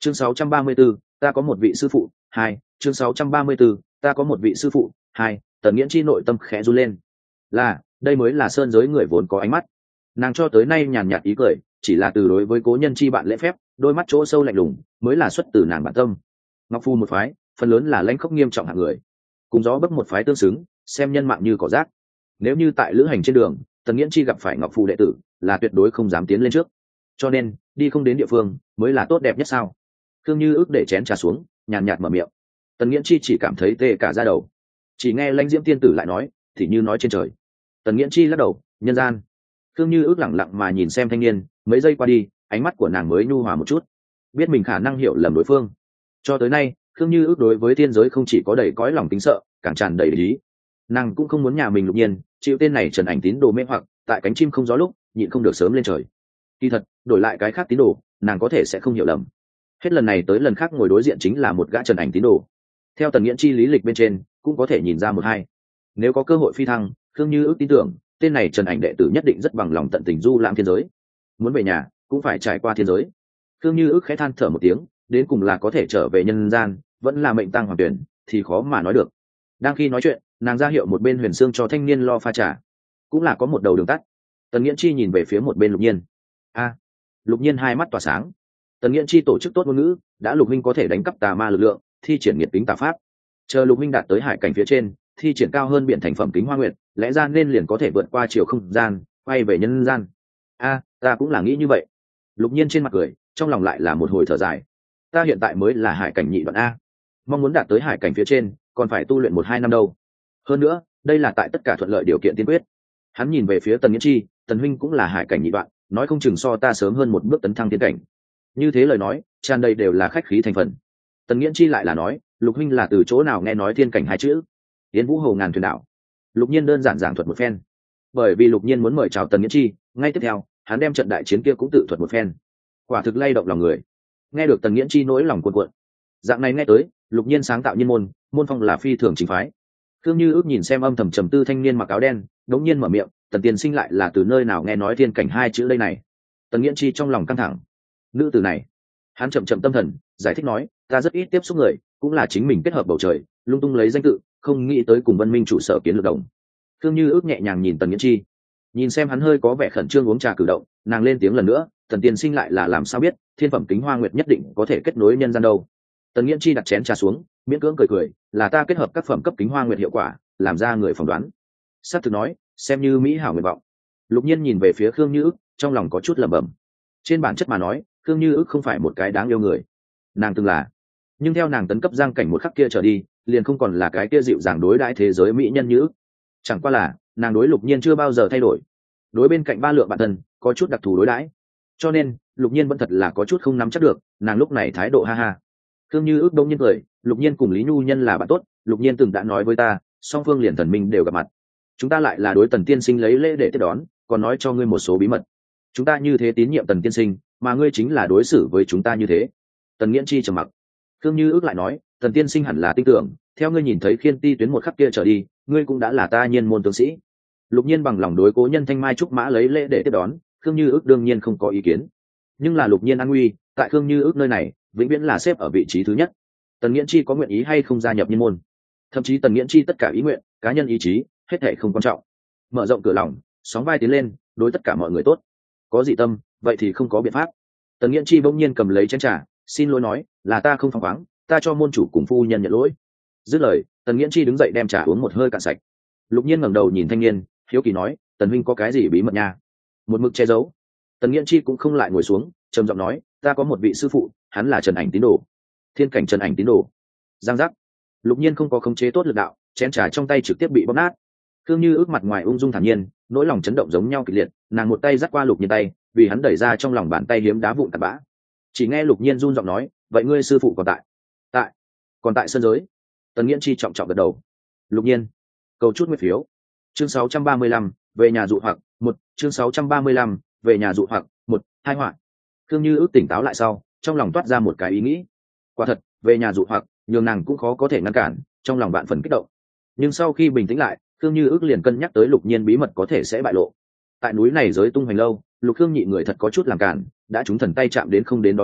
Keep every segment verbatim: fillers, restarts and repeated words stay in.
chương sáu trăm ba mươi 634, ta có một vị sư phụ hai chương sáu trăm ba mươi 634, ta có một vị sư phụ hai Tần Nghiễn Chi nội tâm khẽ run lên. Là, đây mới là sơn giới người vốn có ánh mắt. Nàng cho tới nay nhàn nhạt ý cười, chỉ là từ đối với cố nhân chi bạn lễ phép, đôi mắt chỗ sâu lạnh lùng, mới là xuất từ nàng bản tâm. Ngọc Phu một phái, phần lớn là lãnh khốc nghiêm trọng hạng người, cùng gió bấc một phái tương xứng, xem nhân mạng như cỏ rác. Nếu như tại lữ hành trên đường, Tần Nghiễn Chi gặp phải Ngọc Phu đệ tử, là tuyệt đối không dám tiến lên trước. Cho nên, đi không đến địa phương, mới là tốt đẹp nhất sao? Khương Như ước để chén trà xuống, nhàn nhạt mở miệng. Tần Nghiễn Chi chỉ cảm thấy tê cả da đầu. Chỉ nghe Lãnh Diễm tiên tử lại nói, thì như nói trên trời. Tần Nghiễn Chi lắc đầu, nhân gian. Khương Như ước lẳng lặng mà nhìn xem thanh niên, mấy giây qua đi, ánh mắt của nàng mới nhu hòa một chút, biết mình khả năng hiểu lầm đối phương. Cho tới nay, Khương Như ước đối với thiên giới không chỉ có đầy cõi lòng kính sợ, càng tràn đầy ý. Nàng cũng không muốn nhà mình Lục Nhiên chịu tên này Trần Ảnh tín đồ mê hoặc, tại cánh chim không gió lúc, nhịn không được sớm lên trời. Kỳ thật, đổi lại cái khác tín đồ, nàng có thể sẽ không hiểu lầm. Hết lần này tới lần khác ngồi đối diện chính là một gã Trần Ảnh tín đồ. Theo Tần Nghiễn Chi lý lịch bên trên, cũng có thể nhìn ra một hai. Nếu có cơ hội phi thăng, Khương Như ước tin tưởng, tên này Trần Ảnh đệ tử nhất định rất bằng lòng tận tình du lãm thiên giới. Muốn về nhà, cũng phải trải qua thiên giới. Khương Như ước khẽ than thở một tiếng, đến cùng là có thể trở về nhân gian, vẫn là mệnh tang hoàng tuyển, thì khó mà nói được. Đang khi nói chuyện, nàng ra hiệu một bên Huyền Sương cho thanh niên lo pha trà, cũng là có một đầu đường tắt. Tần Nghiễn Chi nhìn về phía một bên Lục Nhiên. A, Lục Nhiên hai mắt tỏa sáng. Tần Nghiễn Chi tổ chức tốt ngôn ngữ, đã Lục Minh có thể đánh cắp tà ma lực lượng, thi triển nghiệt kính tà pháp. Chờ Lục Minh đạt tới hải cảnh phía trên, thi triển cao hơn biển thành phẩm kính hoa nguyệt, lẽ ra nên liền có thể vượt qua chiều không gian, quay về nhân gian. A, ta cũng là nghĩ như vậy. Lục Nhiên trên mặt cười, trong lòng lại là một hồi thở dài. Ta hiện tại mới là hải cảnh nhị đoạn a, mong muốn đạt tới hải cảnh phía trên, còn phải tu luyện một hai năm đâu. Hơn nữa, đây là tại tất cả thuận lợi điều kiện tiên quyết. Hắn nhìn về phía Tần Nghiễn Chi, Tần huynh cũng là hải cảnh nhị đoạn, nói không chừng so ta sớm hơn một bước tấn thăng tiến cảnh. Như thế lời nói, tràn đầy đều là khách khí thành phần. Tần Nghiễn Chi lại là nói, Lục huynh là từ chỗ nào nghe nói thiên cảnh hai chữ? Yến Vũ Hồ ngàn thuyền đảo. Lục Nhiên đơn giản giảng thuật một phen. Bởi vì Lục Nhiên muốn mời chào Tần Nghiễn Chi, ngay tiếp theo, hắn đem trận đại chiến kia cũng tự thuật một phen. Quả thực lay động lòng người. Nghe được Tần Nghiễn Chi nỗi lòng cuộn cuộn. Dạng này nghe tới, Lục Nhiên sáng tạo nhiên môn, môn phong là phi thường chính phái. Khương Như ước nhìn xem âm thầm trầm tư thanh niên mặc áo đen, đống nhiên mở miệng, Tần tiên sinh lại là từ nơi nào nghe nói thiên cảnh hai chữ đây này? Tần Nghiễn Chi trong lòng căng thẳng. Nữ từ này, hắn chậm chậm tâm thần, giải thích nói, ta rất ít tiếp xúc người, cũng là chính mình kết hợp bầu trời, lung tung lấy danh tự, không nghĩ tới cùng Vân Minh trụ sở kiến lược đồng. Khương Như ước nhẹ nhàng nhìn Tần Nghiễn Chi, nhìn xem hắn hơi có vẻ khẩn trương uống trà cử động, nàng lên tiếng lần nữa, Tần tiên sinh lại là làm sao biết thiên phẩm kính hoa nguyệt nhất định có thể kết nối nhân gian đâu? Tần Nghiễn Chi đặt chén trà xuống, miễn cưỡng cười cười, là ta kết hợp các phẩm cấp kính hoa nguyệt hiệu quả, làm ra người phỏng đoán. Sát thực nói, xem như mỹ hảo nguyện vọng. Lục Nhiên nhìn về phía Khương Như ước, trong lòng có chút lẩm bẩm. Trên bản chất mà nói, Khương Như ước không phải một cái đáng yêu người, nàng từng là, nhưng theo nàng tấn cấp giang cảnh một khắc kia trở đi, liền không còn là cái kia dịu dàng đối đãi thế giới mỹ nhân như ước. Chẳng qua là nàng đối Lục Nhiên chưa bao giờ thay đổi, đối bên cạnh ba lượng bạn thân có chút đặc thù đối đãi, cho nên Lục Nhiên vẫn thật là có chút không nắm chắc được nàng lúc này thái độ ha ha. Khương Như ước đông nhiên cười, Lục Nhiên cùng Lý Nhu Nhân là bạn tốt, Lục Nhiên từng đã nói với ta, song phương liền thần minh đều gặp mặt, chúng ta lại là đối Tần tiên sinh lấy lễ để tiếp đón, còn nói cho ngươi một số bí mật. Chúng ta như thế tín nhiệm Tần tiên sinh, mà ngươi chính là đối xử với chúng ta như thế. Tần Nghiễn Chi trầm mặc. Khương Như ước lại nói, Tần tiên sinh hẳn là tin tưởng, theo ngươi nhìn thấy khiên ti tuyến một khắc kia trở đi, ngươi cũng đã là ta nhiên môn tướng sĩ. Lục Nhiên bằng lòng đối cố nhân Thanh Mai trúc mã lấy lễ để tiếp đón, Khương Như ước đương nhiên không có ý kiến. Nhưng là Lục Nhiên an nguy, tại Khương Như ước nơi này, vĩnh viễn là xếp ở vị trí thứ nhất. Tần Nghiễn Chi có nguyện ý hay không gia nhập nhiên môn, thậm chí Tần Nghiễn Chi tất cả ý nguyện, cá nhân ý chí, hết thảy không quan trọng. Mở rộng cửa lòng, sóng vai tiến lên, đối tất cả mọi người tốt. Có dị tâm, vậy thì không có biện pháp. Tần Nghiễn Chi bỗng nhiên cầm lấy chén trà, xin lỗi nói, là ta không phóng khoáng, ta cho môn chủ cùng phu nhân nhận lỗi. Dứt lời, Tần Nghiễn Chi đứng dậy đem trà uống một hơi cạn sạch. Lục Nhiên ngẩng đầu nhìn thanh niên, hiếu kỳ nói, Tần huynh có cái gì bí mật nha? Một mực che giấu. Tần Nghiễn Chi cũng không lại ngồi xuống, trầm giọng nói, ta có một vị sư phụ, hắn là Trần Ảnh tín đồ. Thiên cảnh Trần Ảnh tín đồ. Giang giác. Lục Nhiên không có khống chế tốt lực đạo, chén trà trong tay trực tiếp bị bóp nát. Khương Như ước mặt ngoài ung dung thản nhiên, nỗi lòng chấn động giống nhau kịch liệt, nàng một tay dắt qua Lục Nhiên tay, vì hắn đẩy ra trong lòng bàn tay hiếm đá vụn tạt bã. Chỉ nghe Lục Nhiên run giọng nói, vậy ngươi sư phụ còn tại? Tại. Còn tại sơn giới. Tần Nghiễn Chi trọng trọng gật đầu. Lục Nhiên, cầu chút nguyện phiếu. Chương sáu trăm ba mươi lăm, về nhà dụ hoặc một. Chương sáu trăm ba mươi lăm, về nhà dụ hoặc một. Hai họa. Khương Như ước tỉnh táo lại sau, trong lòng toát ra một cái ý nghĩ. Quả thật, về nhà dụ hoặc, nhường nàng cũng khó có thể ngăn cản, trong lòng bạn phần kích động. Nhưng sau khi bình tĩnh lại, Khương Như ước liền cân nhắc tới Lục Nhiên bí mật có thể sẽ bại lộ. Tại núi này giới tung hoành lâu, Lục Khương nhị người thật có chút làm cản, đã chúng thần tay chạm đến không đến đó chỗ,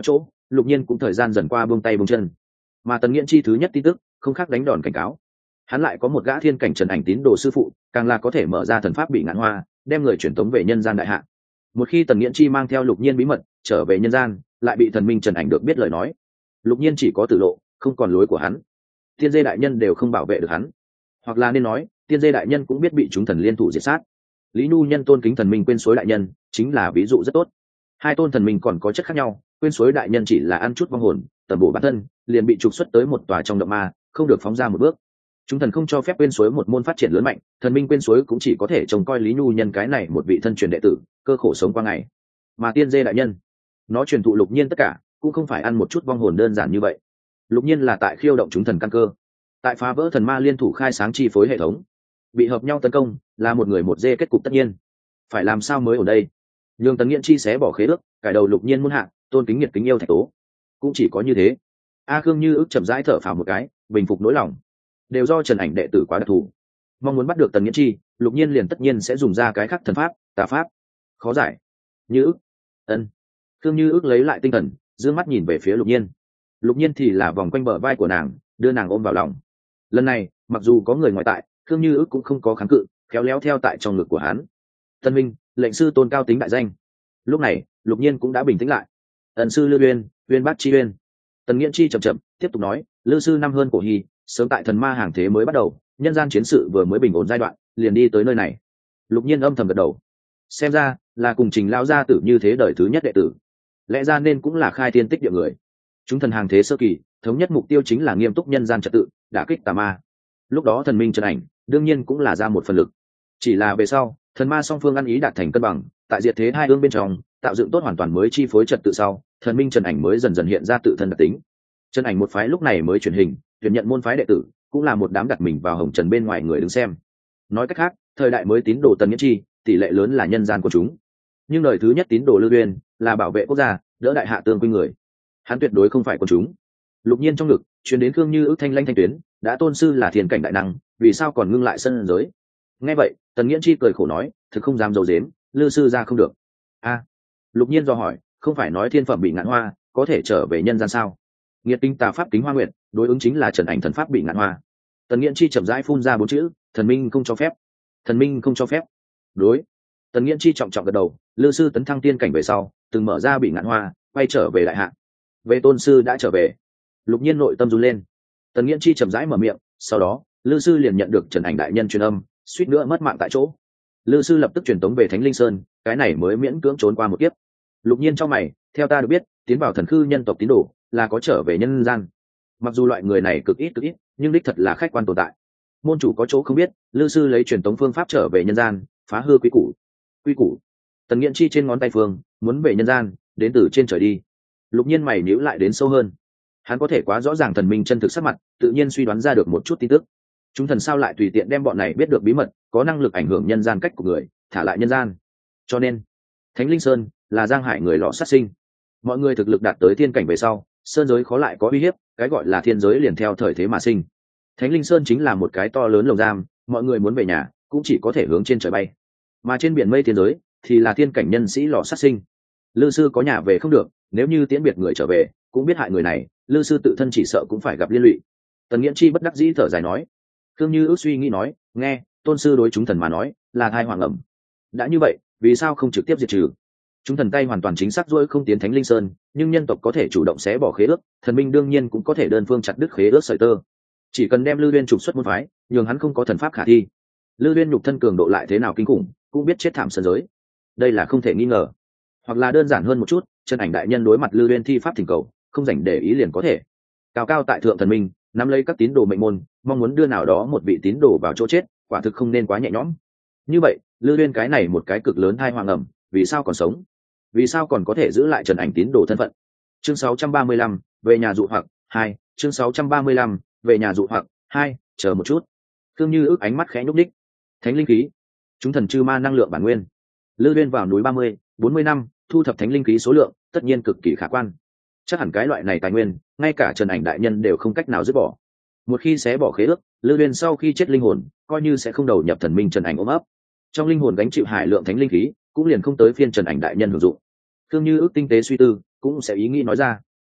Lục Nhiên cũng thời gian dần qua buông tay buông chân. Mà Tần Nghiễn Chi thứ nhất tin tức không khác đánh đòn cảnh cáo, hắn lại có một gã thiên cảnh trần ảnh tín đồ sư phụ, càng là có thể mở ra thần pháp bị ngạn hoa, đem người truyền tống về nhân gian đại hạ. Một khi Tần Nghiễn Chi mang theo Lục Nhiên bí mật trở về nhân gian, lại bị thần minh trần ảnh được biết lời nói, Lục Nhiên chỉ có tử lộ, không còn lối của hắn. Tiên Dê đại nhân đều không bảo vệ được hắn, hoặc là nên nói, Tiên Dê đại nhân cũng biết bị chúng thần liên thủ diệt sát. Lý Nhu nhân tôn kính thần minh quên suối đại nhân, chính là ví dụ rất tốt. Hai tôn thần minh còn có chất khác nhau, quên suối đại nhân chỉ là ăn chút vong hồn, tầm bổ bản thân, liền bị trục xuất tới một tòa trong động ma, không được phóng ra một bước. Chúng thần không cho phép quên suối một môn phát triển lớn mạnh, thần minh quên suối cũng chỉ có thể trông coi Lý Nhu nhân cái này một vị thân truyền đệ tử, cơ khổ sống qua ngày. Mà Tiên Dê đại nhân, nó truyền thụ Lục Nhiên tất cả, cũng không phải ăn một chút vong hồn đơn giản như vậy. Lục Nhiên là tại khiêu động chúng thần căn cơ, tại phá vỡ thần ma liên thủ khai sáng chi phối hệ thống, bị hợp nhau tấn công, là một người một dê kết cục tất nhiên. Phải làm sao mới ở đây? Nhường Tần Nghiễn Chi xé bỏ khế ước, cải đầu Lục Nhiên muôn hạ, tôn kính nhiệt kính yêu thạch tố. Cũng chỉ có như thế. A Khương Như ức chậm rãi thở phào một cái, bình phục nỗi lòng. Đều do Trần Ảnh đệ tử quá đặc thù, mong muốn bắt được Tần Nghiễn Chi, Lục Nhiên liền tất nhiên sẽ dùng ra cái khắc thần pháp, tà pháp. Khó giải. Như ức. Ân. Khương Như ức lấy lại tinh thần, dương mắt nhìn về phía Lục Nhiên. Lục Nhiên thì là vòng quanh bờ vai của nàng, đưa nàng ôm vào lòng. Lần này, mặc dù có người ngoại tại, Khương Như ức cũng không có kháng cự, khéo léo theo tại trong ngực của hắn. Tân minh, lệnh sư tôn cao tính đại danh. Lúc này, Lục Nhiên cũng đã bình tĩnh lại. Ẩn sư Lư Uyên, Uyên Bác Chi Uyên. Tần Nghiễn Chi chậm chậm tiếp tục nói, Lư sư năm hơn cổ hy, sớm tại thần ma hàng thế mới bắt đầu, nhân gian chiến sự vừa mới bình ổn giai đoạn, liền đi tới nơi này. Lục Nhiên âm thầm gật đầu. Xem ra là cùng Trình lão gia tử như thế đời thứ nhất đệ tử. Lẽ ra nên cũng là khai thiên tích địa người. Chúng thần hàng thế sơ kỳ, thống nhất mục tiêu chính là nghiêm túc nhân gian trật tự, đả kích tà ma. Lúc đó thần minh Trần Ảnh đương nhiên cũng là ra một phần lực. Chỉ là về sau, thần ma song phương ăn ý đạt thành cân bằng, tại diệt thế hai ương bên trong, tạo dựng tốt hoàn toàn mới chi phối trật tự sau, thần minh Trần Ảnh mới dần dần hiện ra tự thân đặc tính. Trần Ảnh một phái lúc này mới truyền hình, tuyển nhận môn phái đệ tử, cũng là một đám đặt mình vào hồng trần bên ngoài người đứng xem. Nói cách khác, thời đại mới tín đồ Tần Nghiễn Chi, tỷ lệ lớn là nhân gian của chúng. Nhưng đời thứ nhất tín đồ Lư Uyên là bảo vệ quốc gia, đỡ đại hạ tương quy người. Hắn tuyệt đối không phải của chúng. Lục Nhiên trong ngực truyền đến Khương Như ức thanh lanh thanh tuyến, đã tôn sư là thiên cảnh đại năng, vì sao còn ngưng lại sân giới? Nghe vậy, Tần Nghiễn Chi cười khổ nói, thực không dám dầu dếm, Lư sư ra không được. A, Lục Nhiên do hỏi, không phải nói thiên phẩm bị ngạn hoa có thể trở về nhân gian sao? Nghiệt tinh tà pháp kính hoa nguyện, đối ứng chính là Trần Ảnh thần pháp bị ngạn hoa. Tần Nghiễn Chi chậm rãi phun ra bốn chữ, thần minh không cho phép. Thần minh không cho phép. Đối. Tần Nghiễn Chi trọng trọng gật đầu, Lư sư tấn thăng tiên cảnh về sau, từng mở ra bị ngạn hoa, quay trở về đại hạ. Về tôn sư đã trở về. Lục Nhiên nội tâm run lên. Tần Nghiễn Chi chậm rãi mở miệng, sau đó, Lư sư liền nhận được Trần Ảnh đại nhân truyền âm, suýt nữa mất mạng tại chỗ. Lư sư lập tức truyền tống về Thánh Linh Sơn, cái này mới miễn cưỡng trốn qua một kiếp. Lục Nhiên trong mày, theo ta được biết, tiến vào thần khư nhân tộc tín đồ là có trở về nhân gian. Mặc dù loại người này cực ít cực ít, nhưng đích thật là khách quan tồn tại. Môn chủ có chỗ không biết, Lư sư lấy truyền tống phương pháp trở về nhân gian, phá hư quy củ. Quy củ? Tần Nghiễn Chi trên ngón tay phương, muốn về nhân gian, đến từ trên trời đi. Lục Nhiên mày nhíu lại đến sâu hơn. Hắn có thể quá rõ ràng thần minh chân thực sắc mặt, tự nhiên suy đoán ra được một chút tin tức. Chúng thần sao lại tùy tiện đem bọn này biết được bí mật, có năng lực ảnh hưởng nhân gian cách của người, thả lại nhân gian. Cho nên, Thánh Linh Sơn là giang hải người lọ sát sinh. Mọi người thực lực đạt tới thiên cảnh về sau, sơn giới khó lại có uy hiếp, cái gọi là thiên giới liền theo thời thế mà sinh. Thánh Linh Sơn chính là một cái to lớn lồng giam, mọi người muốn về nhà, cũng chỉ có thể hướng trên trời bay. Mà trên biển mây thiên giới thì là thiên cảnh nhân sĩ lọ sát sinh. Lư sư có nhà về không được, nếu như tiễn biệt người trở về, cũng biết hại người này, Lư sư tự thân chỉ sợ cũng phải gặp liên lụy. Tần Nghiễn Chi bất đắc dĩ thở dài nói. Khương Như ước suy nghĩ nói, nghe, tôn sư đối chúng thần mà nói là thai hoàng ẩm. Đã như vậy, vì sao không trực tiếp diệt trừ? Chúng thần tay hoàn toàn chính xác rồi không tiến Thánh Linh Sơn, nhưng nhân tộc có thể chủ động xé bỏ khế ước, thần minh đương nhiên cũng có thể đơn phương chặt đứt khế ước sợi tơ. Chỉ cần đem Lư Uyên trục xuất môn phái, nhường hắn không có thần pháp khả thi. Lư Uyên nhục thân cường độ lại thế nào kinh khủng, cũng biết chết thảm sơn giới. Đây là không thể nghi ngờ. Hoặc là đơn giản hơn một chút, Trần Ảnh đại nhân đối mặt Lư Uyên thi pháp thỉnh cầu, không dành để ý liền có thể. Cao cao tại thượng thần minh, nắm lấy các tín đồ mệnh môn, mong muốn đưa nào đó một vị tín đồ vào chỗ chết, quả thực không nên quá nhẹ nhõm. Như vậy, Lư Uyên cái này một cái cực lớn thai hoàng ẩm, vì sao còn sống? Vì sao còn có thể giữ lại Trần Ảnh tín đồ thân phận? Chương sáu trăm ba mươi lăm, về nhà dụ hoặc hai, chương sáu trăm ba mươi lăm, về nhà dụ hoặc hai, chờ một chút. Khương Như ước ánh mắt khẽ nhúc nhích. Thánh linh khí, chúng thần chư ma năng lượng bản nguyên. Lư Uyên vào núi ba mươi, bốn mươi năm, thu thập thánh linh khí số lượng, tất nhiên cực kỳ khả quan. Chắc hẳn cái loại này tài nguyên, ngay cả Trần Ảnh đại nhân đều không cách nào dứt bỏ. Một khi xé bỏ khế ước, Lư Uyên sau khi chết linh hồn, coi như sẽ không đầu nhập thần minh Trần Ảnh ôm ấp. Trong linh hồn gánh chịu hải lượng thánh linh khí, cũng liền không tới phiên Trần Ảnh đại nhân hưởng dụng. Khương Như ước tinh tế suy tư, cũng sẽ ý nghĩ nói ra.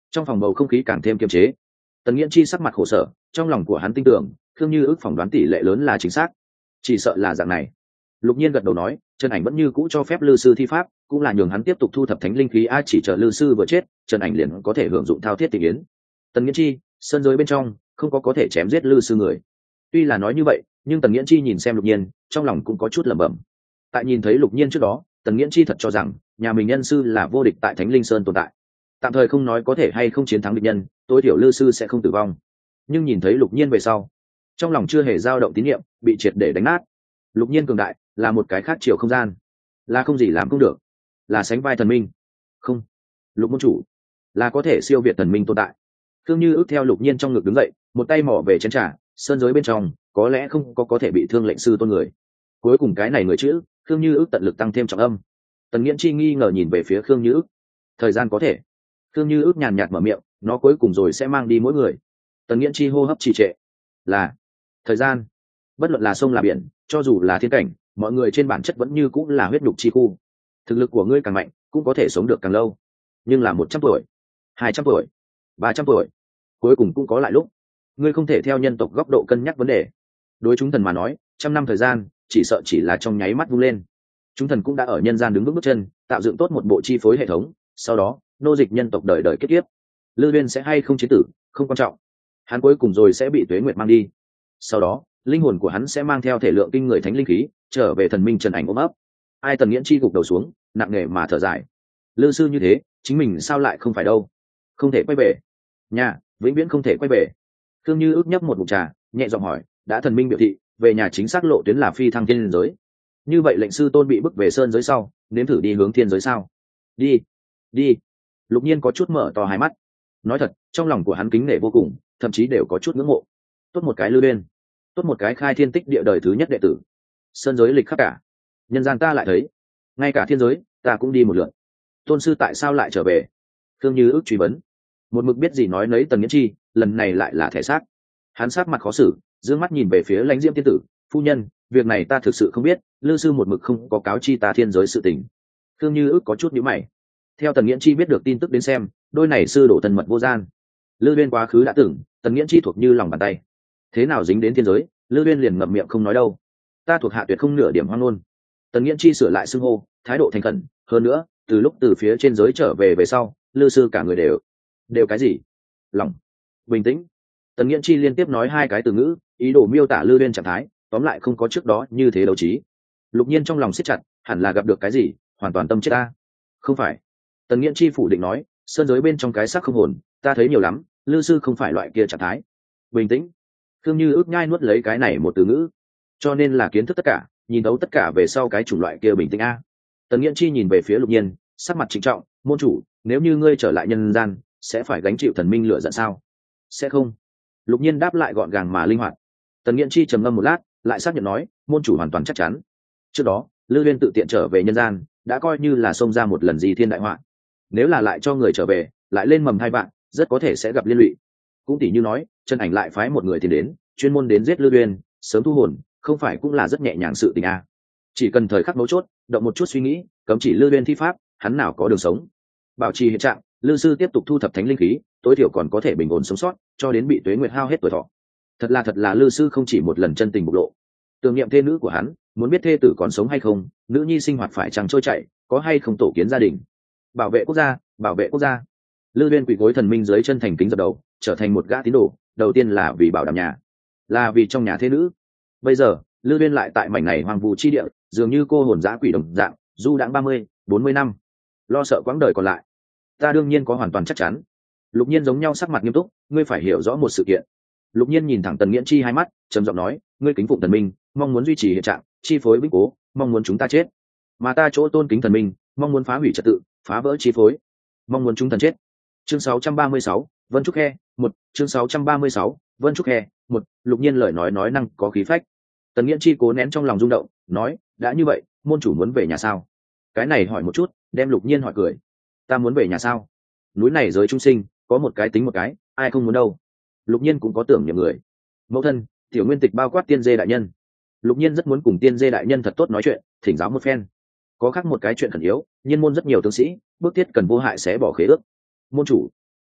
Trong phòng bầu không khí càng thêm kiềm chế. Tần Nghiễn Chi sắc mặt khổ sở, trong lòng của hắn tin tưởng Khương Như ước phỏng đoán tỷ lệ lớn là chính xác, chỉ sợ là dạng này. Lục Nhiên gật đầu nói, Trần Ảnh vẫn như cũ cho phép Lư sư thi pháp, cũng là nhường hắn tiếp tục thu thập thánh linh khí, a chỉ chờ Lư sư vừa chết, Trần Ảnh liền có thể hưởng dụng thao thiết tình yến. Tần Nghiễn Chi, sơn giới bên trong không có có thể chém giết Lư sư người. Tuy là nói như vậy, nhưng Tần Nghiễn Chi nhìn xem Lục Nhiên, trong lòng cũng có chút lẩm bẩm. Tại nhìn thấy Lục Nhiên trước đó, Tần Nghiễn Chi thật cho rằng nhà mình nhân sư là vô địch tại Thánh Linh Sơn tồn tại. Tạm thời không nói có thể hay không chiến thắng địch nhân, tối thiểu Lư sư sẽ không tử vong. Nhưng nhìn thấy Lục Nhiên về sau, trong lòng chưa hề dao động tín niệm, bị triệt để đánh nát. Lục Nhiên cường đại, là một cái khác chiều không gian, là không gì làm không được, là sánh vai thần minh. Không, Lục môn chủ là có thể siêu việt thần minh tồn tại. Thương Như ước theo Lục Nhiên trong ngực đứng dậy, một tay mỏ về chén trà, sơn giới bên trong có lẽ không có có thể bị thương lệnh sư tôn người. Cuối cùng cái này người chữ, Thương Như ước tận lực tăng thêm trọng âm. Tần Nghiễn Chi nghi ngờ nhìn về phía Khương Như ước. Thời gian có thể. Khương Như ước nhàn nhạt mở miệng, nó cuối cùng rồi sẽ mang đi mỗi người. Tần Nghiễn Chi hô hấp trì trệ. Là thời gian. Bất luận là sông là biển, cho dù là thiên cảnh, mọi người trên bản chất vẫn như cũng là huyết nhục chi khu. Thực lực của ngươi càng mạnh, cũng có thể sống được càng lâu. Nhưng là một trăm tuổi, hai trăm tuổi, ba trăm tuổi, cuối cùng cũng có lại lúc. Ngươi không thể theo nhân tộc góc độ cân nhắc vấn đề. Đối chúng thần mà nói, trăm năm thời gian, chỉ sợ chỉ là trong nháy mắt vung lên. Chúng thần cũng đã ở nhân gian đứng vững bước chân, tạo dựng tốt một bộ chi phối hệ thống. Sau đó, nô dịch nhân tộc đời đời kiếp kiếp. Lư Viên sẽ hay không chế tử, không quan trọng. Hắn cuối cùng rồi sẽ bị Tuế Nguyệt mang đi. Sau đó, linh hồn của hắn sẽ mang theo thể lượng kinh người thánh linh khí, trở về thần minh Trần Ảnh ôm ấp. Ai Tần Nghiễn Chi gục đầu xuống, nặng nề mà thở dài. Lư sư như thế, chính mình sao lại không phải đâu? Không thể quay về. Nhà, vĩnh viễn không thể quay về. Thương Như ước nhấp một ngụm trà, nhẹ giọng hỏi, đã thần minh biểu thị, về nhà chính xác lộ tuyến là phi thăng thiên giới. Như vậy lệnh sư tôn bị bức về sơn giới sau, nếm thử đi hướng thiên giới sao? Đi, đi. Lục Nhiên có chút mở to hai mắt. Nói thật, trong lòng của hắn kính nể vô cùng, thậm chí đều có chút ngưỡng mộ. Tốt một cái Lư Viên, tốt một cái khai thiên tích địa đời thứ nhất đệ tử. Sơn giới lịch khắp cả, nhân gian ta lại thấy, ngay cả thiên giới ta cũng đi một lượt. Tôn sư tại sao lại trở về? Thương Như ước truy vấn. Một mực biết gì nói nấy Tần Nghiễn Chi, lần này lại là thể xác. Hắn sát mặt khó xử, dương mắt nhìn về phía Lãnh Diễm tiên tử, phu nhân, việc này ta thực sự không biết, Lư sư một mực không có cáo chi ta thiên giới sự tình. Thương Như ước có chút nhíu mày. Theo Tần Nghiễn Chi biết được tin tức đến xem, đôi này sư đổ thân mật vô gian. Lư Viên quá khứ đã từng, Tần Nghiễn Chi thuộc như lòng bàn tay. Thế nào dính đến thiên giới, Lư Viên liền ngậm miệng không nói đâu. Ta thuộc hạ tuyệt không nửa điểm hoang ngôn. Tần Nghiễn Chi sửa lại xưng hô, thái độ thành khẩn, hơn nữa, từ lúc từ phía trên giới trở về về sau, Lư sư cả người đều đều cái gì? Lòng, bình tĩnh. Tần Nghiễn Chi liên tiếp nói hai cái từ ngữ, ý đồ miêu tả Lư Viên trạng thái, tóm lại không có trước đó như thế đấu trí. Lục Nhiên trong lòng siết chặt, hẳn là gặp được cái gì, hoàn toàn tâm chết ta. Không phải. Tần Nghiễn Chi phủ định nói, sơn giới bên trong cái xác không hồn, ta thấy nhiều lắm, Lư sư không phải loại kia trạng thái. Bình tĩnh. Thương Như ước nhai nuốt lấy cái này một từ ngữ, cho nên là kiến thức tất cả, nhìn thấu tất cả về sau cái chủng loại kia bình tĩnh a. Tần Nghiễn Chi nhìn về phía Lục Nhiên, sắc mặt trịnh trọng, môn chủ, nếu như ngươi trở lại nhân gian, sẽ phải gánh chịu thần minh lửa giận sao? Sẽ không. Lục Nhiên đáp lại gọn gàng mà linh hoạt. Tần Nghiễn Chi trầm ngâm một lát, lại xác nhận nói, môn chủ hoàn toàn chắc chắn. Trước đó, Lư Viên tự tiện trở về nhân gian, đã coi như là xông ra một lần gì thiên đại họa. Nếu là lại cho người trở về, lại lên mầm hai bạn, rất có thể sẽ gặp liên lụy. Cũng tỷ như nói, Trần Ảnh lại phái một người tiền đến, chuyên môn đến giết Lư Viên, sớm thu hồn, không phải cũng là rất nhẹ nhàng sự tình a. Chỉ cần thời khắc mấu chốt, động một chút suy nghĩ, cấm chỉ Lư Viên thi pháp, hắn nào có đường sống. Bảo trì hiện trạng, Lư sư tiếp tục thu thập thánh linh khí, tối thiểu còn có thể bình ổn sống sót, cho đến bị Tuế Nguyệt hao hết tuổi thọ. Thật là thật là Lư sư không chỉ một lần chân tình bộc lộ. Tưởng niệm thê nữ của hắn, muốn biết thê tử còn sống hay không, nữ nhi sinh hoạt phải chẳng trôi chảy, có hay không tổ kiến gia đình. Bảo vệ quốc gia, bảo vệ quốc gia. Lư Viên quỳ gối thần minh dưới chân thành kính dập đầu, trở thành một gã tín đồ, đầu tiên là vì bảo đảm nhà, là vì trong nhà thê nữ. Bây giờ, Lư Viên lại tại mảnh này hoang vu chi địa, dường như cô hồn dã quỷ đồng dạng, du đãng ba mươi, bốn mươi năm, lo sợ quãng đời còn lại. Ta đương nhiên có hoàn toàn chắc chắn. Lục Nhiên giống nhau sắc mặt nghiêm túc, ngươi phải hiểu rõ một sự kiện. Lục Nhiên nhìn thẳng Tần Nghiễn Chi hai mắt, trầm giọng nói, ngươi kính phụng thần minh, mong muốn duy trì hiện trạng, chi phối vĩnh cố, mong muốn chúng ta chết. Mà ta chỗ tôn kính thần minh, mong muốn phá hủy trật tự, phá vỡ chi phối, mong muốn chúng thần chết. Chương sáu trăm ba mươi sáu, Vân Trúc Khe, một, chương sáu trăm ba mươi sáu, Vân Trúc Khe, một. Lục Nhiên lời nói nói năng có khí phách. Tần Nghiễn Chi cố nén trong lòng rung động, nói, đã như vậy, môn chủ muốn về nhà sao? Cái này hỏi một chút, đem Lục Nhiên hỏi cười. Ta muốn về nhà sao? Núi này giới chúng sinh, có một cái tính một cái, ai không muốn đâu. Lục Nhiên cũng có tưởng niệm người. Mẫu thân, tiểu nguyên tịch bao quát tiên dê đại nhân. Lục Nhiên rất muốn cùng tiên dê đại nhân thật tốt nói chuyện, thỉnh giáo một phen. Có khác một cái chuyện khẩn yếu, nhiên môn rất nhiều tướng sĩ, bước tiết cần vô hại sẽ bỏ khế ước. Môn chủ,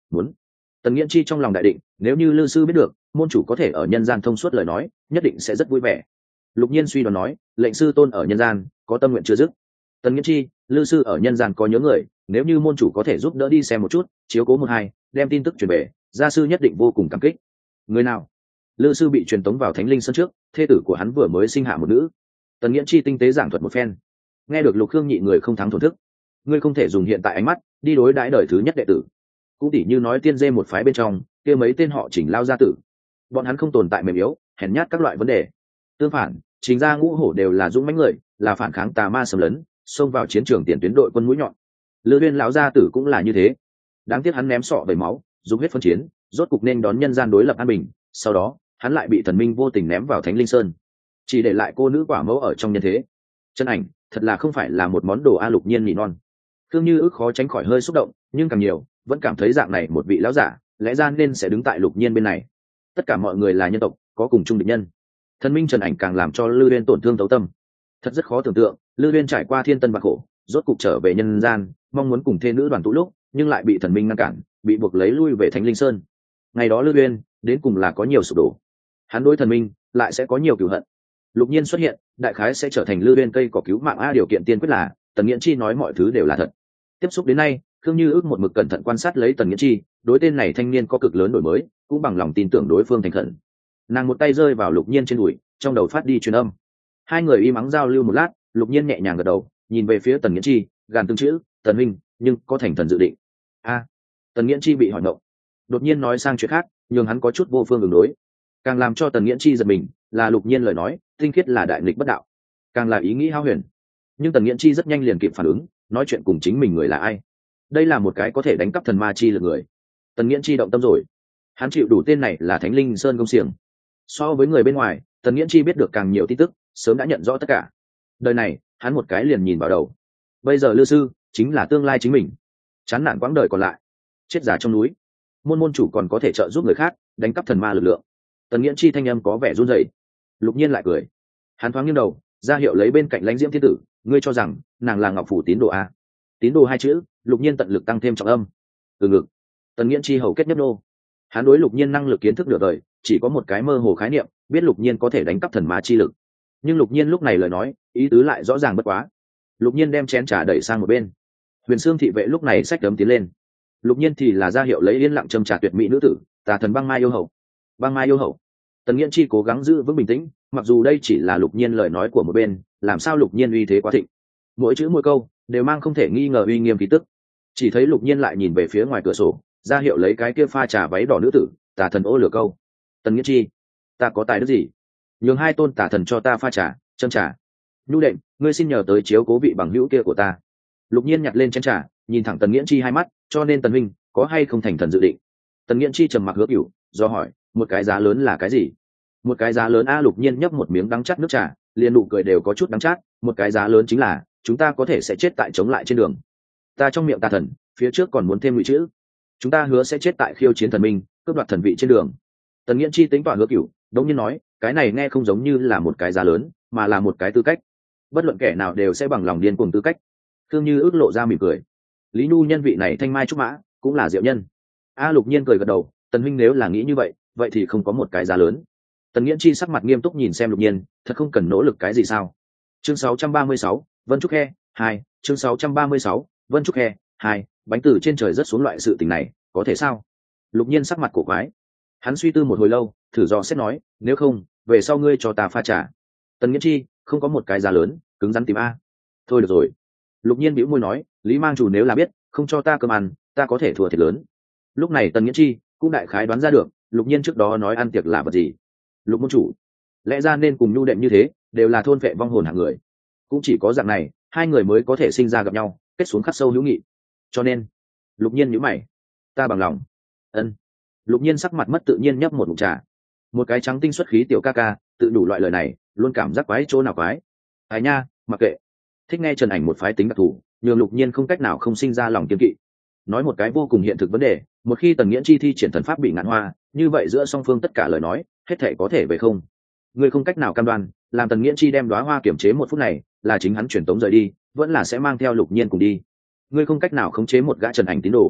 muốn. Tần Nghiễn Chi trong lòng đại định, nếu như lư sư biết được môn chủ có thể ở nhân gian thông suốt lời nói, nhất định sẽ rất vui vẻ. Lục Nhiên suy đoán nói, lệnh sư tôn ở nhân gian có tâm nguyện chưa dứt. Tần Nghiễn Chi, lư sư ở nhân gian có nhớ người, nếu như môn chủ có thể giúp đỡ đi xem một chút, chiếu cố một hai, đem tin tức truyền về, gia sư nhất định vô cùng cảm kích. Người nào? Lư sư bị truyền tống vào Thánh Linh Sơn trước, thê tử của hắn vừa mới sinh hạ một nữ. Tần Nghiễn Chi tinh tế giảng thuật một phen. Nghe được Lục Khương nhị người không thắng thổn thức. Ngươi không thể dùng hiện tại ánh mắt đi đối đãi đời thứ nhất đệ tử. Cũng tỉ như nói tiên dê một phái bên trong kia mấy tên họ Chỉnh lao gia tử, bọn hắn không tồn tại mềm yếu hèn nhát các loại vấn đề. Tương phản, Trình gia ngũ hổ đều là dũng mãnh người, là phản kháng tà ma xâm lấn, xông vào chiến trường tiền tuyến đội quân mũi nhọn. Lư Uyên lão gia tử cũng là như thế. Đáng tiếc hắn ném sọ đầy máu, dùng huyết phân chiến, rốt cục nên đón nhân gian đối lập an bình. Sau đó, hắn lại bị thần minh vô tình ném vào Thánh Linh Sơn, chỉ để lại cô nữ quả mẫu ở trong nhân thế. Chân ảnh, thật là không phải là một món đồ a. Lục Nhiên nỉ non. Thương Như ước khó tránh khỏi hơi xúc động, nhưng càng nhiều, vẫn cảm thấy dạng này một vị lão giả, lẽ ra nên sẽ đứng tại Lục Nhiên bên này. Tất cả mọi người là nhân tộc, có cùng chung địch nhân. Thần minh Trần Ảnh càng làm cho Lư Uyên tổn thương thấu tâm. Thật rất khó tưởng tượng, Lư Uyên trải qua thiên tân bạc khổ, rốt cục trở về nhân gian, mong muốn cùng thê nữ đoàn tụ lúc, nhưng lại bị thần minh ngăn cản, bị buộc lấy lui về Thánh Linh Sơn. Ngày đó Lư Uyên đến cùng là có nhiều sụp đổ, hắn đối thần minh lại sẽ có nhiều cửu hận. Lục Nhiên xuất hiện, đại khái sẽ trở thành Lư Uyên cây cỏ cứu mạng a. Điều kiện tiên quyết là Tần Nghiễn Chi nói mọi thứ đều là thật. Tiếp xúc đến nay, Khương Như ước một mực cẩn thận quan sát lấy Tần Nghiễn Chi, đối tên này thanh niên có cực lớn đổi mới, cũng bằng lòng tin tưởng đối phương thành khẩn. Nàng một tay rơi vào Lục Nhiên trên đùi, trong đầu phát đi truyền âm. Hai người im ắng giao lưu một lát, Lục Nhiên nhẹ nhàng gật đầu, nhìn về phía Tần Nghiễn Chi, gàn từng chữ, "Tần huynh, nhưng có thành thần dự định?" A. Tần Nghiễn Chi bị hỏi ngộng, đột nhiên nói sang chuyện khác, nhưng hắn có chút vô phương ứng đối. Càng làm cho Tần Nghiễn Chi giật mình, là Lục Nhiên lời nói, tinh khiết là đại nghịch bất đạo, càng là ý nghĩ hao huyền. Nhưng Tần Nghiễn Chi rất nhanh liền kịp phản ứng, nói chuyện cùng chính mình người là ai? Đây là một cái có thể đánh cắp thần ma chi lực người. Tần Nghiễn Chi động tâm rồi, hắn chịu đủ tên này là Thánh Linh Sơn công xiềng. So với người bên ngoài, Tần Nghiễn Chi biết được càng nhiều tin tức, sớm đã nhận rõ tất cả. Đời này, hắn một cái liền nhìn vào đầu. Bây giờ Lư sư chính là tương lai chính mình. Chán nản quãng đời còn lại, chết giả trong núi. Môn môn chủ còn có thể trợ giúp người khác đánh cắp thần ma lực lượng. Tần Nghiễn Chi thanh âm có vẻ run rẩy. Lục Nhiên lại cười, hắn thoáng nghiêng đầu, ra hiệu lấy bên cạnh Lãnh Diễm Thiên Tử, ngươi cho rằng nàng là Ngọc Phủ tín đồ a? Tín đồ hai chữ, Lục Nhiên tận lực tăng thêm trọng âm. Từ ngực. Tần Nghiễn Chi hầu kết nhấp nô. Hắn đối Lục Nhiên năng lực kiến thức nửa đời, chỉ có một cái mơ hồ khái niệm, biết Lục Nhiên có thể đánh cắp thần ma chi lực. Nhưng Lục Nhiên lúc này lời nói, ý tứ lại rõ ràng bất quá. Lục Nhiên đem chén trà đẩy sang một bên. Huyền Xương thị vệ lúc này xách đấm tiến lên. Lục Nhiên thì là ra hiệu lấy yên lặng châm trà tuyệt mỹ nữ tử, Tà thần Băng Mai yêu hậu. Băng Mai yêu hậu. Tần Nghiễn Chi cố gắng giữ vững bình tĩnh, mặc dù đây chỉ là Lục Nhiên lời nói của một bên, làm sao Lục Nhiên uy thế quá thịnh, mỗi chữ mỗi câu đều mang không thể nghi ngờ uy nghiêm khí tức. Chỉ thấy Lục Nhiên lại nhìn về phía ngoài cửa sổ, ra hiệu lấy cái kia pha trà váy đỏ nữ tử, Tà thần ô lửa câu. Tần Nghiễn Chi, ta có tài đức gì nhường hai tôn tà thần cho ta pha trà châm trà? Nhu đệm, ngươi xin nhờ tới chiếu cố vị bằng hữu kia của ta. Lục Nhiên nhặt lên chén trà, nhìn thẳng Tần Nghiễn Chi hai mắt, cho nên Tần huynh có hay không thành thần dự định? Tần Nghiễn Chi trầm mặc hứa cửu, do hỏi, một cái giá lớn là cái gì? Một cái giá lớn a. Lục Nhiên nhấp một miếng đắng chát nước trà, liền nụ cười đều có chút đắng chát. Một cái giá lớn chính là chúng ta có thể sẽ chết tại chống lại trên đường. Ta trong miệng tà thần, phía trước còn muốn thêm ngụy chữ, chúng ta hứa sẽ chết tại khiêu chiến thần minh, cướp đoạt thần vị trên đường. Tần Nghiễn Chi tính tọa hứa cửu, đống nhiên nói, cái này nghe không giống như là một cái giá lớn, mà là một cái tư cách. Bất luận kẻ nào đều sẽ bằng lòng điên cuồng tư cách. Thương Như ước lộ ra mỉm cười, Lý Nhu nhân vị này thanh mai trúc mã, cũng là diệu nhân. A. Lục Nhiên cười gật đầu, Tần huynh nếu là nghĩ như vậy, vậy thì không có một cái giá lớn. Tần Nghiễn Chi sắc mặt nghiêm túc nhìn xem Lục Nhiên, thật không cần nỗ lực cái gì sao? Chương sáu trăm ba mươi sáu, Vân Trúc Khe hai. Chương sáu trăm ba mươi sáu, Vân Trúc Khe hai. Bánh từ trên trời rất xuống loại sự tình này, có thể sao? Lục Nhiên sắc mặt cổ quái, hắn suy tư một hồi lâu, thử dò xét nói, nếu không, về sau ngươi cho ta pha trà. Tần Nghiễn Chi, không có một cái giá lớn, cứng rắn tìm a. Thôi được rồi. Lục Nhiên bĩu môi nói, Lý Mang chủ nếu là biết không cho ta cơm ăn, ta có thể thua thiệt lớn. Lúc này Tần Nghiễn Chi cũng đại khái đoán ra được Lục Nhiên trước đó nói ăn tiệc là vật gì. Lục môn chủ, lẽ ra nên cùng nhu đệm như thế, đều là thôn vệ vong hồn hạng người, cũng chỉ có dạng này hai người mới có thể sinh ra gặp nhau, kết xuống khắc sâu hữu nghị. Cho nên Lục Nhiên nhíu mày, ta bằng lòng. Ân. Lục Nhiên sắc mặt mất tự nhiên nhấp một ngụm trà. Một cái trắng tinh xuất khí tiểu ca ca, tự đủ loại lời này, luôn cảm giác quái chỗ nào quái. Ai nha, mặc kệ. Thích nghe Trần Ảnh một phái tính đặc thù, nhường Lục Nhiên không cách nào không sinh ra lòng kiên kỵ. Nói một cái vô cùng hiện thực vấn đề, một khi Tần Nghiễn Chi thi triển thần pháp bị ngạn hoa, như vậy giữa song phương tất cả lời nói, hết thể có thể về không. Ngươi không cách nào cam đoan, làm Tần Nghiễn Chi đem đóa hoa kiểm chế một phút này, là chính hắn truyền tống rời đi, vẫn là sẽ mang theo Lục Nhiên cùng đi. Ngươi không cách nào khống chế một gã Trần Ảnh tín đồ.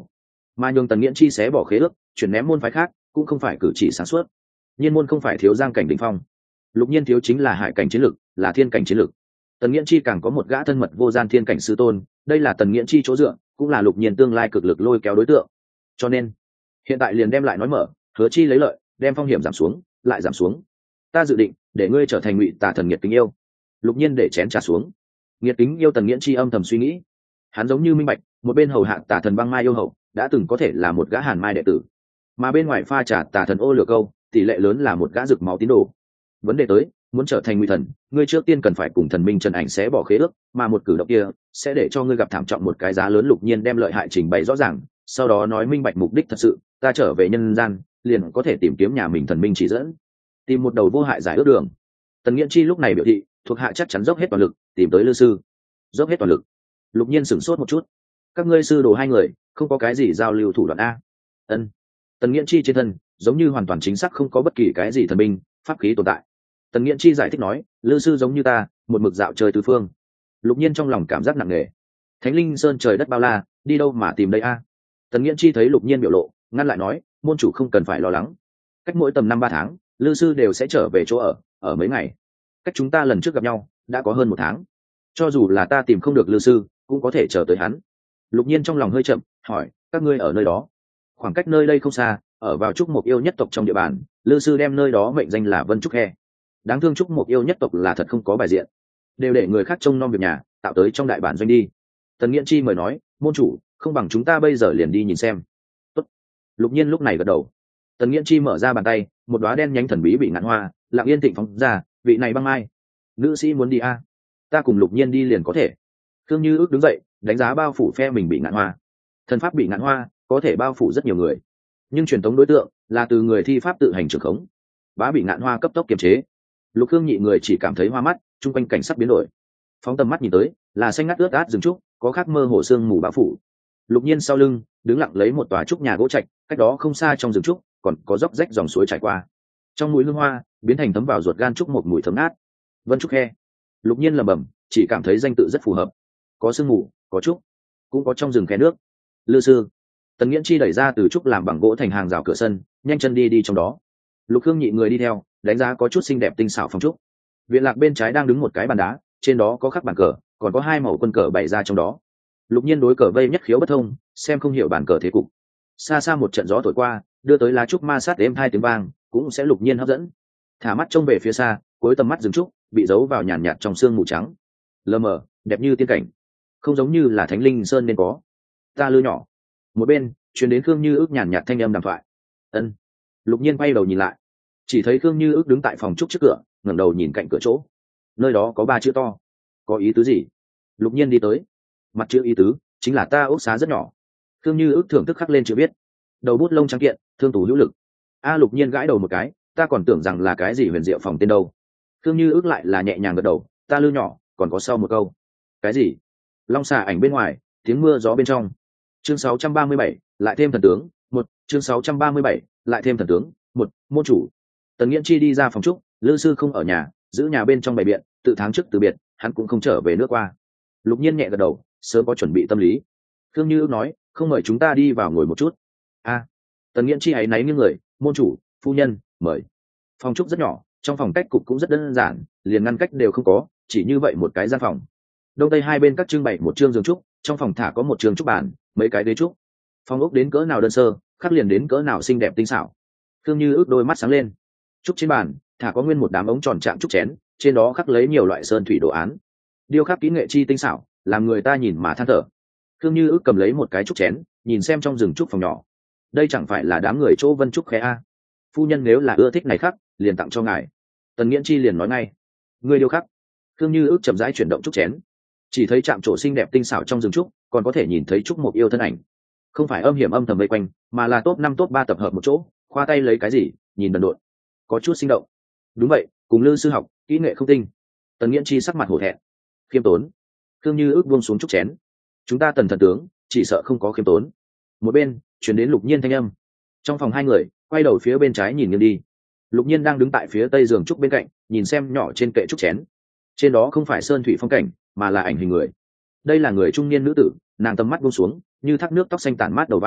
mà nhường Tần Nghiễn Chi xé bỏ khế ước chuyển ném môn phái khác cũng không phải cử chỉ sáng suốt. Nhiên môn không phải thiếu giang cảnh đỉnh phong, Lục Nhiên thiếu chính là hải cảnh chiến lực, là thiên cảnh chiến lực. Tần Nghiễn Chi càng có một gã thân mật vô gian thiên cảnh sư tôn, đây là Tần Nghiễn Chi chỗ dựa, cũng là Lục Nhiên tương lai cực lực lôi kéo đối tượng. Cho nên hiện tại liền đem lại nói mở, Hứa Chi lấy lợi, đem phong hiểm giảm xuống, lại giảm xuống. Ta dự định để ngươi trở thành Ngụy Tà thần Nghiệt Kính Yêu. Lục Nhiên để chén trà xuống. Nghiệt Kính Yêu Tần Nghiễn Chi âm thầm suy nghĩ, hắn giống như minh bạch, một bên hầu hạ Tà thần Băng Mai yêu hậu, đã từng có thể là một gã Hàn Mai đệ tử, mà bên ngoài pha trà Tà thần Ô Lửa Câu, tỷ lệ lớn là một gã rực máu tín đồ. Vấn đề tới, muốn trở thành Ngụy thần, ngươi trước tiên cần phải cùng thần minh Trần Ảnh xé bỏ khế ước, mà một cử động kia sẽ để cho ngươi gặp thảm trọng một cái giá lớn. Lục Nhiên đem lợi hại trình bày rõ ràng, sau đó nói minh bạch mục đích thật sự, ta trở về nhân gian, liền có thể tìm kiếm nhà mình thần minh chỉ dẫn, tìm một đầu vô hại giải ước đường. Tần Nghiễn Chi lúc này biểu thị, thuộc hạ chắc chắn dốc hết toàn lực tìm tới Lư sư. Dốc hết toàn lực. Lục Nhiên sửng sốt một chút. Các ngươi sư đồ hai người không có cái gì giao lưu thủ đoạn a? Ân. Tần Nghiễn Chi trên thân giống như hoàn toàn chính xác không có bất kỳ cái gì thần binh pháp khí tồn tại. Tần Nghiễn Chi giải thích nói, Lư sư giống như ta, một mực dạo chơi tứ phương. Lục Nhiên trong lòng cảm giác nặng nề. Thánh Linh Sơn trời đất bao la, đi đâu mà tìm đây a? Tần Nghiễn Chi thấy Lục Nhiên biểu lộ, ngăn lại nói, môn chủ không cần phải lo lắng. Cách mỗi tầm năm ba tháng, Lư sư đều sẽ trở về chỗ ở, ở mấy ngày. Cách chúng ta lần trước gặp nhau đã có hơn một tháng, cho dù là ta tìm không được Lư sư, cũng có thể chờ tới hắn. Lục Nhiên trong lòng hơi chậm, hỏi, các ngươi ở nơi đó? Khoảng cách nơi đây không xa, ở vào Trúc Mộc Yêu nhất tộc trong địa bàn, Lư sư đem nơi đó mệnh danh là Vân Trúc Khe. Đáng thương Trúc Mộc Yêu nhất tộc là thật không có bài diện, đều để người khác trông nom việc nhà, tạo tới trong đại bản doanh đi. Tần Nghiễn Chi mời nói, môn chủ, không bằng chúng ta bây giờ liền đi nhìn xem. Tốt. Lục Nhiên lúc này gật đầu. Tần Nghiễn Chi mở ra bàn tay, một đóa đen nhánh thần bí bị ngạn hoa lặng yên thịnh phóng ra. Vị này Băng Mai nữ sĩ muốn đi a? À? Ta cùng Lục Nhiên đi liền có thể. Thương Như Ước đứng dậy, đánh giá bao phủ phe mình bị ngạn hoa. Thần pháp bị ngạn hoa có thể bao phủ rất nhiều người, nhưng truyền thống đối tượng là từ người thi pháp tự hành trưởng khống. Bá bị ngạn hoa cấp tốc kiềm chế. Lục Khương nhị người chỉ cảm thấy hoa mắt, chung quanh cảnh sắc biến đổi. Phóng tầm mắt nhìn tới, là xanh ngắt ướt át rừng trúc, có khắc mơ hồ sương mù bao phủ. Lục Nhiên sau lưng đứng lặng lấy một tòa trúc nhà gỗ trạch, cách đó không xa trong rừng trúc còn có dốc rách dòng suối chảy qua. Trong mũi hương hoa biến thành thấm vào ruột gan trúc một mùi thơm ngát. Vân Trúc Khe. Lục Nhiên lẩm bẩm, chỉ cảm thấy danh tự rất phù hợp. Có sương mù, có trúc, cũng có trong rừng khe nước. Lư sư. Tần Nghiễn Chi đẩy ra từ trúc làm bằng gỗ thành hàng rào cửa sân, nhanh chân đi đi trong đó. Lục Khương nhị người đi theo, đánh giá có chút xinh đẹp tinh xảo phong trúc. Viện lạc bên trái đang đứng một cái bàn đá, trên đó có khắc bàn cờ, còn có hai màu quân cờ bày ra trong đó. Lục Nhiên đối cờ vây nhất khiếu bất thông, xem không hiểu bàn cờ thế cục. Xa xa một trận gió thổi qua, đưa tới lá trúc ma sát êm hai tiếng vang, cũng sẽ Lục Nhiên hấp dẫn. Thả mắt trông về phía xa, cuối tầm mắt rừng trúc bị giấu vào nhàn nhạt trong sương mù trắng, lờ mờ, đẹp như tiên cảnh, không giống như là Thánh Linh Sơn nên có. Ta Lư nhỏ. Một bên truyền đến Khương Như Ước nhàn nhạt thanh âm đàm thoại. Ân. Lục Nhiên quay đầu nhìn lại, chỉ thấy Khương Như Ước đứng tại phòng trúc trước cửa, ngẩng đầu nhìn cạnh cửa chỗ, nơi đó có ba chữ to. Có ý tứ gì? Lục Nhiên đi tới, mặt chữ ý tứ chính là ta ốc xá rất nhỏ. Khương Như Ước thưởng thức khắc lên chữ viết, đầu bút lông trắng kiện, thương tù hữu lực. A Lục Nhiên gãi đầu một cái, ta còn tưởng rằng là cái gì huyền diệu phòng tên đâu. Khương Như Ước lại là nhẹ nhàng gật đầu, ta Lư nhỏ, còn có sau một câu. Cái gì? Long xà ảnh bên ngoài, tiếng mưa gió bên trong. Chương sáu trăm ba mươi bảy, lại thêm thần tướng, một, chương sáu trăm ba mươi bảy, lại thêm thần tướng, một, môn chủ. Tần Nghiễn Chi đi ra phòng trúc, Lư sư không ở nhà, giữ nhà bên trong bày biện, tự tháng trước từ biệt, hắn cũng không trở về nước qua. Lục Nhiên nhẹ gật đầu, sớm có chuẩn bị tâm lý. Khương Như Ước nói, không mời chúng ta đi vào ngồi một chút. A. Tần Nghiễn Chi ấy náy những người, môn chủ, phu nhân, mời. Phòng trúc rất nhỏ, trong phòng cách cục cũng rất đơn giản, liền ngăn cách đều không có, chỉ như vậy một cái gian phòng. Đông tây hai bên các trưng bày một chương giường trúc, trong phòng thả có một trường trúc bàn, mấy cái ghế trúc. Phòng ốc đến cỡ nào đơn sơ, khắc liền đến cỡ nào xinh đẹp tinh xảo. Khương Như Ước đôi mắt sáng lên. Trúc trên bàn thả có nguyên một đám ống tròn chạm trúc chén, trên đó khắc lấy nhiều loại sơn thủy đồ án, điêu khắc kỹ nghệ chi tinh xảo, làm người ta nhìn mà than thở. Khương Như Ước cầm lấy một cái trúc chén, nhìn xem trong rừng trúc phòng nhỏ. Đây chẳng phải là đám người chỗ Vân Trúc Khe a? Phu nhân nếu là ưa thích này khắc, liền tặng cho ngài. Tần Nghiễn Chi liền nói ngay, người điêu khắc. Khương Như Ước chậm rãi chuyển động trúc chén, chỉ thấy chạm trổ xinh đẹp tinh xảo trong rừng trúc, còn có thể nhìn thấy trúc một yêu thân ảnh, không phải âm hiểm âm thầm vây quanh, mà là top năm top ba tập hợp một chỗ, khoa tay lấy cái gì, nhìn đần độn, có chút sinh động. Đúng vậy, cùng Lư sư học, kỹ nghệ không tinh. Tần Nghiễn Chi sắc mặt hổ thẹn, khiêm tốn. Khương Như Ước buông xuống trúc chén, chúng ta Tần thần tướng chỉ sợ không có khiêm tốn. Một bên chuyển đến Lục Nhiên thanh âm. Trong phòng hai người quay đầu phía bên trái nhìn nghiêng đi. Lục Nhiên đang đứng tại phía tây giường trúc bên cạnh, nhìn xem nhỏ trên kệ trúc chén, trên đó không phải sơn thủy phong cảnh, mà là ảnh hình người. Đây là người trung niên nữ tử, nàng tầm mắt buông xuống, như thác nước, tóc xanh tản mát đầu vai,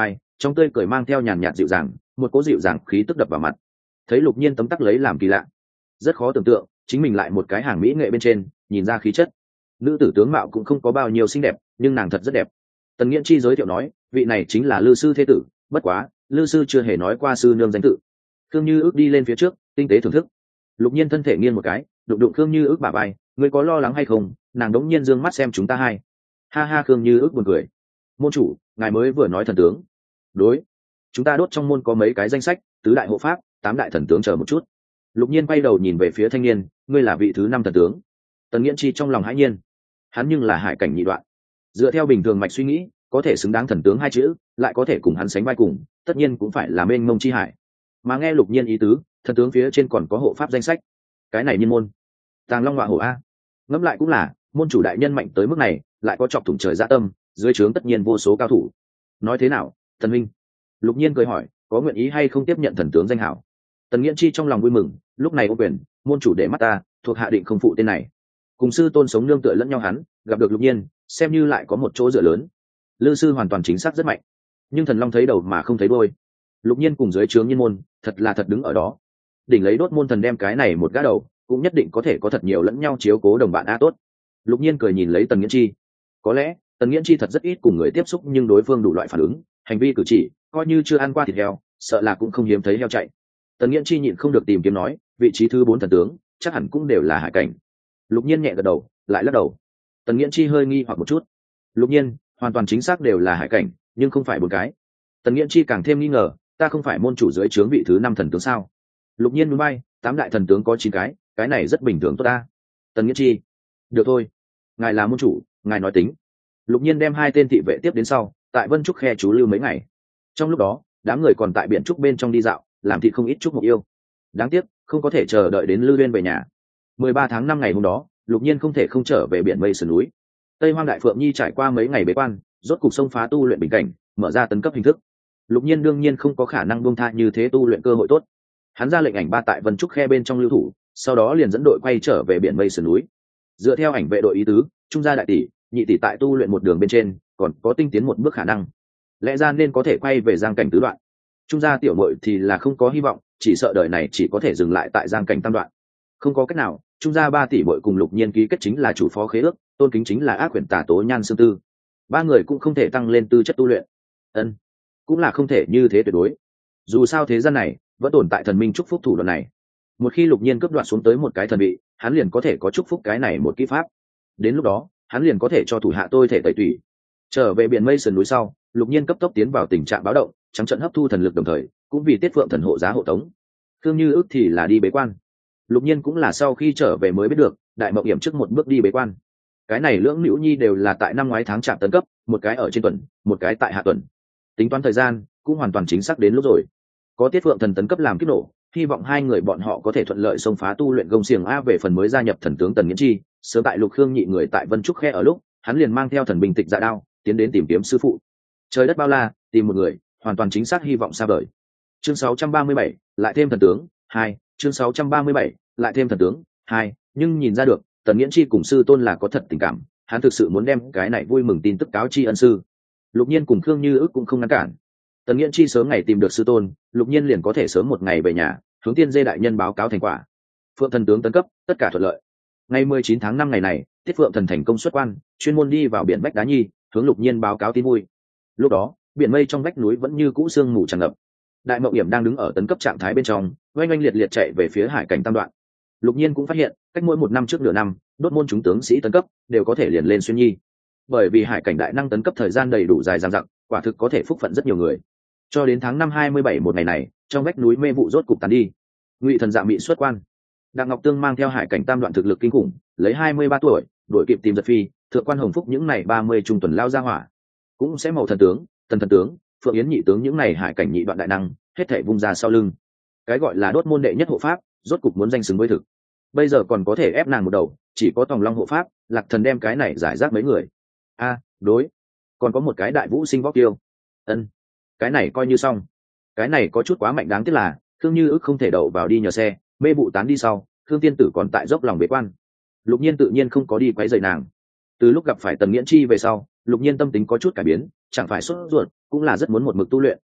trong tươi cười mang theo nhàn nhạt dịu dàng, một cỗ dịu dàng khí tức đập vào mặt. Thấy Lục Nhiên tấm tắc lấy làm kỳ lạ, rất khó tưởng tượng chính mình lại một cái hàng mỹ nghệ bên trên nhìn ra khí chất. Nữ tử tướng mạo cũng không có bao nhiêu xinh đẹp, nhưng nàng thật rất đẹp. Tần Nghiễn Chi giới thiệu nói, vị này chính là Lư sư thế tử, bất quá Lư sư chưa hề nói qua sư nương danh tự. Khương Như Ước đi lên phía trước, tinh tế thưởng thức. Lục Nhiên thân thể nghiêng một cái, đụng đụng Khương Như Ước bả vai, ngươi có lo lắng hay không? Nàng đống nhiên dương mắt xem chúng ta hai. Ha ha, Khương Như Ước buồn cười. Môn chủ, ngài mới vừa nói thần tướng. Đối, chúng ta đốt trong môn có mấy cái danh sách, tứ đại hộ pháp, tám đại thần tướng, chờ một chút. Lục Nhiên quay đầu nhìn về phía thanh niên, ngươi là vị thứ năm thần tướng. Tần Nghiễn Chi trong lòng hãi nhiên, hắn nhưng là hải cảnh nhị đoạn, dựa theo bình thường mạch suy nghĩ, có thể xứng đáng thần tướng hai chữ, lại có thể cùng hắn sánh vai cùng, tất nhiên cũng phải là mênh mông chi hải. Mà nghe Lục Nhiên ý tứ, thần tướng phía trên còn có hộ pháp danh sách, cái này nhiên môn Tàng Long Họa Hổ a. Ngẫm lại cũng là, môn chủ đại nhân mạnh tới mức này, lại có chọc thủng trời dạ tâm, dưới trướng tất nhiên vô số cao thủ. Nói thế nào, thần minh? Lục Nhiên cười hỏi, có nguyện ý hay không tiếp nhận thần tướng danh hảo? Tần Nghiễn Chi trong lòng vui mừng, lúc này ô quyền, môn chủ để mắt ta, thuộc hạ định không phụ tên này. Cùng sư tôn sống nương tựa lẫn nhau, hắn gặp được Lục Nhiên, xem như lại có một chỗ dựa lớn. Lư sư hoàn toàn chính xác rất mạnh, nhưng thần long thấy đầu mà không thấy đuôi. Lục Nhiên cùng dưới trướng nhiên môn, thật là thật đứng ở đó. Đỉnh lấy đốt môn thần đem cái này một gã đầu, cũng nhất định có thể có thật nhiều lẫn nhau chiếu cố đồng bạn a tốt. Lục Nhiên cười nhìn lấy Tần Nghiễn Chi. Có lẽ Tần Nghiễn Chi thật rất ít cùng người tiếp xúc, nhưng đối phương đủ loại phản ứng, hành vi cử chỉ, coi như chưa ăn qua thịt heo, sợ là cũng không hiếm thấy heo chạy. Tần Nghiễn Chi nhịn không được tìm kiếm nói, vị trí thứ bốn thần tướng, chắc hẳn cũng đều là hải cảnh. Lục Nhiên nhẹ gật đầu, lại lắc đầu. Tần Nghiễn Chi hơi nghi hoặc một chút. Lục Nhiên, hoàn toàn chính xác đều là hải cảnh, nhưng không phải bốn cái. Tần Nghiễn Chi càng thêm nghi ngờ, ta không phải môn chủ dưới trướng vị thứ năm thần tướng sao? Lục Nhiên núi bay, tám đại thần tướng có chín cái, cái này rất bình thường tốt ta. Tần Nghiễn Chi, được thôi, ngài là môn chủ, ngài nói tính. Lục Nhiên đem hai tên thị vệ tiếp đến sau, tại Vân Trúc khe trú lưu mấy ngày. Trong lúc đó, đám người còn tại biển trúc bên trong đi dạo, làm thịt không ít trúc mục yêu. Đáng tiếc, không có thể chờ đợi đến Lư Uyên về nhà. mười ba tháng năm ngày hôm đó, Lục Nhiên không thể không trở về biển mây sườn núi. Tây Hoang Đại Phượng Nhi trải qua mấy ngày bế quan, rốt cục xông phá tu luyện bình cảnh, mở ra tấn cấp hình thức. Lục Nhiên đương nhiên không có khả năng buông tha như thế tu luyện cơ hội tốt. Hắn ra lệnh ảnh ba tại Vân Trúc khe bên trong lưu thủ, sau đó liền dẫn đội quay trở về biển mây sườn núi. Dựa theo ảnh vệ đội ý tứ, trung gia đại tỷ, nhị tỷ tại tu luyện một đường bên trên, còn có tinh tiến một bước khả năng, lẽ ra nên có thể quay về giang cảnh tứ đoạn. Trung gia tiểu muội thì là không có hy vọng, chỉ sợ đời này chỉ có thể dừng lại tại giang cảnh tam đoạn. Không có cách nào, trung gia ba tỷ muội cùng Lục Nhiên ký kết chính là chủ phó khế ước, tôn kính chính là ác quyển tà tố nhan xương tư. Ba người cũng không thể tăng lên tư chất tu luyện. Ân, cũng là không thể như thế tuyệt đối. Dù sao thế gian này vẫn tồn tại thần minh chúc phúc thủ đoạn này. Một khi Lục Nhiên cướp đoạt xuống tới một cái thần vị, hắn liền có thể có chúc phúc cái này một kỹ pháp. Đến lúc đó, hắn liền có thể cho thủ hạ tôi thể tẩy tủy. Trở về biển mây sườn núi sau, Lục Nhiên cấp tốc tiến vào tình trạng báo động, trắng trận hấp thu thần lực, đồng thời cũng vì Tiết Phượng thần hộ giá hộ tống. Khương Như Ước thì là đi bế quan. Lục Nhiên cũng là sau khi trở về mới biết được, Đại Mộng Hiểm trước một bước đi bế quan. Cái này lưỡng nữ nhi đều là tại năm ngoái tháng chạp tấn cấp, một cái ở trên tuần, một cái tại hạ tuần. Tính toán thời gian cũng hoàn toàn chính xác đến lúc rồi. Có Tiết Phượng thần tấn cấp làm kích nổ, hy vọng hai người bọn họ có thể thuận lợi xông phá tu luyện gông xiềng a. Về phần mới gia nhập thần tướng Tần Nghiễn Chi, sớm tại Lục Khương nhị người tại Vân Trúc khe ở lúc, hắn liền mang theo thần binh tịch dạ đao, tiến đến tìm kiếm sư phụ. Trời đất bao la, tìm một người, hoàn toàn chính xác hy vọng xa vời. Chương sáu trăm ba mươi bảy, lại thêm thần tướng hai. Chương sáu trăm ba mươi bảy, lại thêm thần tướng hai. Nhưng nhìn ra được, Tần Nghiễn Chi cùng sư tôn là có thật tình cảm, hắn thực sự muốn đem cái này vui mừng tin tức cáo tri ân sư. Lục Nhiên cùng Khương Như Ước cũng không ngăn cản. Tần Nghiễn Chi sớm ngày tìm được sư tôn, Lục Nhiên liền có thể sớm một ngày về nhà, hướng Tiên Dê đại nhân báo cáo thành quả. Phượng thần tướng tấn cấp, tất cả thuận lợi. Ngày mười chín tháng năm ngày này, Tiết Phượng thần thành công xuất quan, chuyên môn đi vào biển Bách Đá Nhi, hướng Lục Nhiên báo cáo tin vui. Lúc đó, biển mây trong vách núi vẫn như cũ sương mù tràn ngập. Đại Mộng Hiểm đang đứng ở tấn cấp trạng thái bên trong, oanh oanh liệt liệt chạy về phía hải cảnh tam đoạn. Lục Nhiên cũng phát hiện, cách mỗi một năm trước nửa năm, đốt môn chúng tướng sĩ tấn cấp đều có thể liền lên xuyên nhi. Bởi vì hải cảnh đại năng tấn cấp thời gian đầy đủ dài dằng dặc, quả thực có thể phúc phận rất nhiều người. Cho đến tháng năm hai mươi bảy một ngày này, trong vách núi mê vụ rốt cục tàn đi. Ngụy thần dạ mị xuất quan. Đặng Ngọc Tương mang theo hải cảnh tam đoạn thực lực kinh khủng, lấy hai mươi ba tuổi, đuổi kịp tìm Giật Phi, Thượng quan Hồng Phúc những này ba mươi trung tuần lao ra hỏa, cũng sẽ màu thần tướng, tần thần tướng, Phượng Yến nhị tướng những này hải cảnh nhị đoạn đại năng, hết thảy vung ra sau lưng. Cái gọi là đốt môn đệ nhất hộ pháp, rốt cục muốn danh xứng với thực. Bây giờ còn có thể ép nàng một đầu, chỉ có Tòng Long hộ pháp, Lạc Thần đem cái này giải rác mấy người. A, đối, còn có một cái Đại Vũ Sinh vóc tiêu. Ân, cái này coi như xong. Cái này có chút quá mạnh, đáng tiếc là Khương Như Ước không thể đậu vào đi nhờ xe, mê vụ tán đi sau, Khương tiên tử còn tại dốc lòng bế quan. Lục Nhiên tự nhiên không có đi quấy rầy nàng. Từ lúc gặp phải Tần Nghiễn Chi về sau, Lục Nhiên tâm tính có chút cải biến, chẳng phải sốt ruột, cũng là rất muốn một mực tu luyện,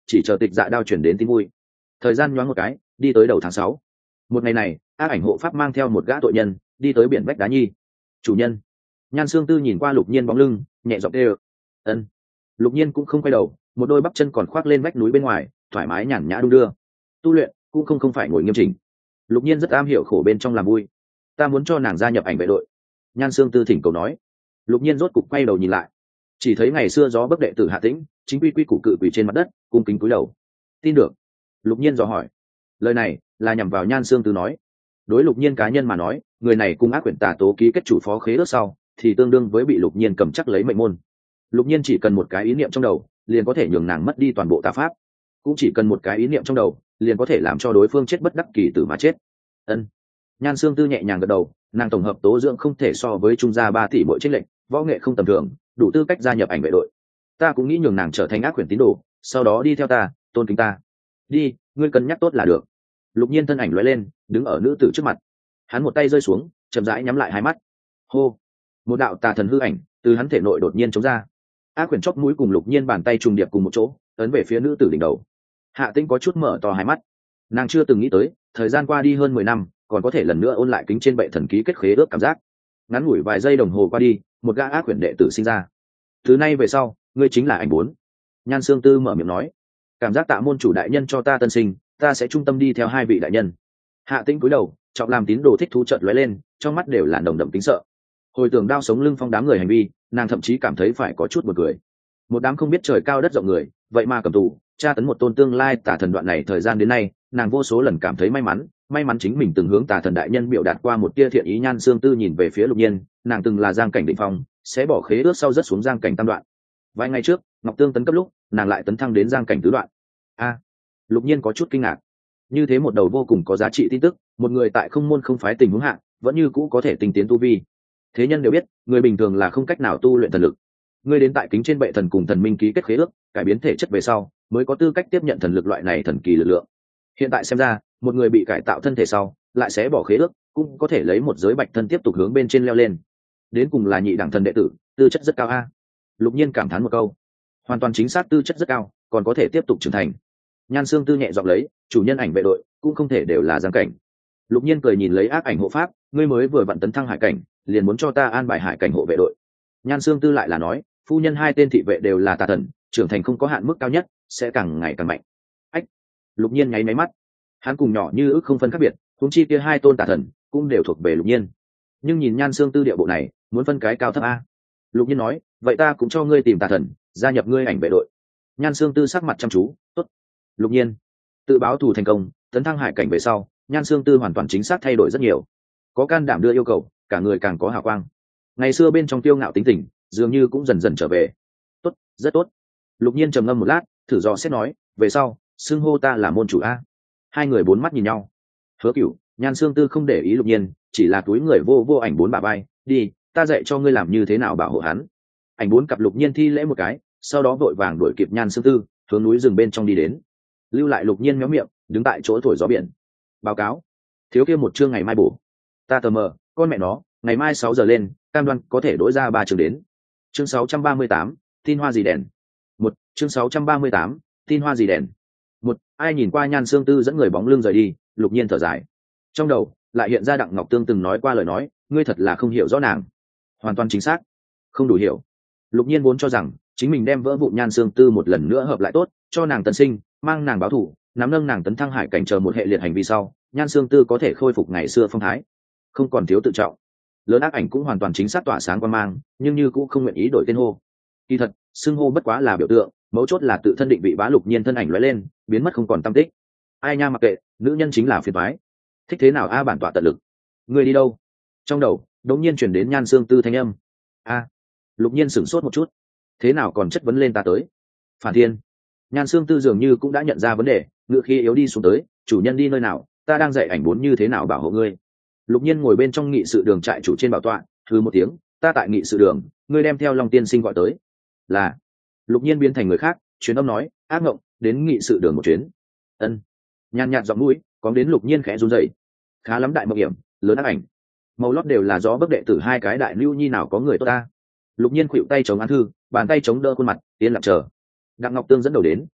chỉ chờ tịch dạ đao chuyển đến tin vui. Thời gian nhoáng một cái, đi tới đầu tháng sáu. Một ngày này, ác ảnh hộ pháp mang theo một gã tội nhân đi tới biển Bách Đá Nhi. Chủ nhân. Nhan Sương Tư nhìn qua Lục Nhiên bóng lưng, nhẹ giọng kêu. Ân. Lục Nhiên cũng không quay đầu, một đôi bắp chân còn khoác lên vách núi bên ngoài, thoải mái nhàn nhã đung đưa. Tu luyện cũng không không phải ngồi nghiêm chỉnh. Lục Nhiên rất am hiểu khổ bên trong làm vui. Ta muốn cho nàng gia nhập ảnh vệ đội. Nhan Sương Tư thỉnh cầu nói. Lục Nhiên rốt cục quay đầu nhìn lại, chỉ thấy ngày xưa gió bấc đệ tử Hạ Tĩnh chính quy quy củ cự quỳ trên mặt đất, cung kính cúi đầu. Tin được. Lục Nhiên dò hỏi. Lời này là nhằm vào Nhan Sương Tư nói. Đối Lục Nhiên cá nhân mà nói, người này cùng ác quyển tà tố ký kết chủ phó khế ước sau, thì tương đương với bị Lục Nhiên cầm chắc lấy mệnh môn. Lục Nhiên chỉ cần một cái ý niệm trong đầu, liền có thể nhường nàng mất đi toàn bộ tà pháp, cũng chỉ cần một cái ý niệm trong đầu, liền có thể làm cho đối phương chết bất đắc kỳ tử mà chết. Ân. Nhan Sương Tư nhẹ nhàng gật đầu, nàng tổng hợp tố dưỡng không thể so với trung gia ba tỷ mỗi trích lệnh, võ nghệ không tầm thường, đủ tư cách gia nhập ảnh vệ đội. Ta cũng nghĩ nhường nàng trở thành ác quyển tín đồ, sau đó đi theo ta, tôn kính ta. Đi, ngươi cân nhắc tốt là được. Lục Nhiên thân ảnh lóe lên, đứng ở nữ tử trước mặt. Hắn một tay rơi xuống, chậm rãi nhắm lại hai mắt. Hô. Một đạo tà thần hư ảnh từ hắn thể nội đột nhiên chống ra. Ác quyển chóp mũi cùng Lục Nhiên bàn tay trùng điệp cùng một chỗ, ấn về phía nữ tử đỉnh đầu. Hạ Tĩnh có chút mở to hai mắt. Nàng chưa từng nghĩ tới, thời gian qua đi hơn mười năm, còn có thể lần nữa ôn lại kính trên bệ thần ký kết khế ước cảm giác. Ngắn ngủi vài giây đồng hồ qua đi, một gã ác quyển đệ tử sinh ra. Từ nay về sau, ngươi chính là ảnh bốn. Nhan Sương Tư mở miệng nói. Cảm giác tạ môn chủ đại nhân cho ta tân sinh, ta sẽ trung tâm đi theo hai vị đại nhân. Hạ Tĩnh cúi đầu, trọng làm tín đồ thích thú chợt lóe lên, trong mắt đều là nồng đậm kính sợ. Hồi tưởng đao sống lưng phong đám người hành vi, nàng thậm chí cảm thấy phải có chút buồn cười. Một đám không biết trời cao đất rộng người, vậy mà cầm tù tra tấn một tôn tương lai tà thần. Đoạn này thời gian đến nay, nàng vô số lần cảm thấy may mắn, may mắn chính mình từng hướng tà thần đại nhân biểu đạt qua một tia thiện ý. Nhan Sương Tư nhìn về phía Lục Nhiên, nàng từng là giang cảnh định phong, sẽ bỏ khế ước sau rất xuống giang cảnh tam đoạn. Vài ngày trước, Ngọc Tương tấn cấp lúc, nàng lại tấn thăng đến giang cảnh tứ đoạn. A, Lục Nhiên có chút kinh ngạc. Như thế một đầu vô cùng có giá trị tin tức, một người tại không môn không phái tình huống hạ, vẫn như cũ có thể tinh tiến tu vi. Thế nhân đều biết, người bình thường là không cách nào tu luyện thần lực. Ngươi đến tại kính trên bệ thần cùng thần minh ký kết khế ước, cải biến thể chất về sau, mới có tư cách tiếp nhận thần lực loại này thần kỳ lực lượng. Hiện tại xem ra, một người bị cải tạo thân thể sau, lại sẽ bỏ khế ước, cũng có thể lấy một giới bạch thân tiếp tục hướng bên trên leo lên. Đến cùng là nhị đẳng thần đệ tử, tư chất rất cao a. Lục Nhiên cảm thán một câu. Hoàn toàn chính xác, tư chất rất cao, còn có thể tiếp tục trưởng thành. Nhan Sương Tư nhẹ giọng lấy, chủ nhân ảnh vệ đội cũng không thể đều là giang cảnh. Lục Nhiên cười nhìn lấy ác ảnh hộ pháp, ngươi mới vừa vặn tấn thăng hải cảnh, liền muốn cho ta an bài hải cảnh hộ vệ đội. Nhan Sương Tư lại là nói, phu nhân hai tên thị vệ đều là tà thần, trưởng thành không có hạn mức cao nhất, sẽ càng ngày càng mạnh. Ách. Lục Nhiên nháy máy mắt. Hắn cùng nhỏ như ước không phân khác biệt, huống chi kia hai tôn tà thần cũng đều thuộc về Lục Nhiên. Nhưng nhìn Nhan Sương Tư địa bộ này, muốn phân cái cao thấp a. Lục Nhiên nói, vậy ta cũng cho ngươi tìm tà thần, gia nhập ngươi ảnh vệ đội. Nhan Sương Tư sắc mặt chăm chú, tốt. Lục Nhiên tự báo thù thành công, tấn thăng hải cảnh về sau, Nhan Sương Tư hoàn toàn chính xác thay đổi rất nhiều, có can đảm đưa yêu cầu, cả người càng có hào quang. Ngày xưa bên trong tiêu ngạo tính tình, dường như cũng dần dần trở về. Tốt, rất tốt. Lục Nhiên trầm ngâm một lát, thử dò xét nói, về sau xưng hô ta là môn chủ a. Hai người bốn mắt nhìn nhau. Hứa Cửu, Nhan Sương Tư không để ý Lục Nhiên, chỉ là túi người vô vô ảnh bốn bà bay, đi, ta dạy cho ngươi làm như thế nào bảo hộ hắn. Ảnh bốn cặp Lục Nhiên thi lễ một cái, sau đó vội vàng đuổi kịp Nhan Sương Tư, hướng núi rừng bên trong đi đến. Lưu lại Lục Nhiên méo miệng, đứng tại chỗ thổi gió biển. Báo cáo, thiếu kia một chương ngày mai bổ. Ta tờ mờ, con mẹ nó, ngày mai sáu giờ lên, cam đoan có thể đổi ra ba chương đến. Chương sáu trăm ba mươi tám, tin hoa gì đèn. Một, chương sáu trăm ba mươi tám, tin hoa gì đèn. Một, ai nhìn qua Nhan Sương Tư dẫn người bóng lưng rời đi, Lục Nhiên thở dài. Trong đầu lại hiện ra Đặng Ngọc Tương từng nói qua lời nói, ngươi thật là không hiểu rõ nàng. Hoàn toàn chính xác, không đủ hiểu. Lục Nhiên vốn cho rằng chính mình đem vỡ vụn Nhan Sương Tư một lần nữa hợp lại tốt, cho nàng tân sinh, mang nàng báo thù, nắm nâng nàng tấn thăng hải cảnh, chờ một hệ liệt hành vi sau, Nhan Sương Tư có thể khôi phục ngày xưa phong thái, không còn thiếu tự trọng. Lớn ác ảnh cũng hoàn toàn chính xác tỏa sáng quan mang, nhưng như cũng không nguyện ý đổi tên hô. Kỳ thật, xưng hô bất quá là biểu tượng, mấu chốt là tự thân định vị. Bá Lục Nhiên thân ảnh lóe lên, biến mất không còn tăm tích. Ai nha, mặc kệ, nữ nhân chính là phiền toái. Thích thế nào a, bản tọa tận lực. Ngươi đi đâu? Trong đầu đống nhiên truyền đến Nhan Sương Tư thanh âm. A. Lục Nhiên sửng sốt một chút. Thế nào còn chất vấn lên ta tới? Phản Thiên. Nhan Sương Tư dường như cũng đã nhận ra vấn đề, ngựa khi yếu đi xuống tới, chủ nhân đi nơi nào, ta đang dạy ảnh bốn như thế nào bảo hộ ngươi. Lục Nhiên ngồi bên trong nghị sự đường trại chủ trên bảo tọa, hừ một tiếng, ta tại nghị sự đường, ngươi đem theo Long Tiên Sinh gọi tới. Là. Lục Nhiên biến thành người khác, truyền âm nói, ác ngộng, đến nghị sự đường một chuyến. Ân. Nhàn nhạt giọng mũi, có đến Lục Nhiên khẽ run rẩy. Khá lắm đại mộng hiểm, lớn ác ảnh. Màu lót đều là gió bấc đệ tử hai cái đại lưu nhi nào có người tốt ta. Lục Nhiên khuỵu tay chống án thư, bàn tay chống đỡ khuôn mặt, yên lặng chờ. Đặng Ngọc Tương dẫn đầu đến,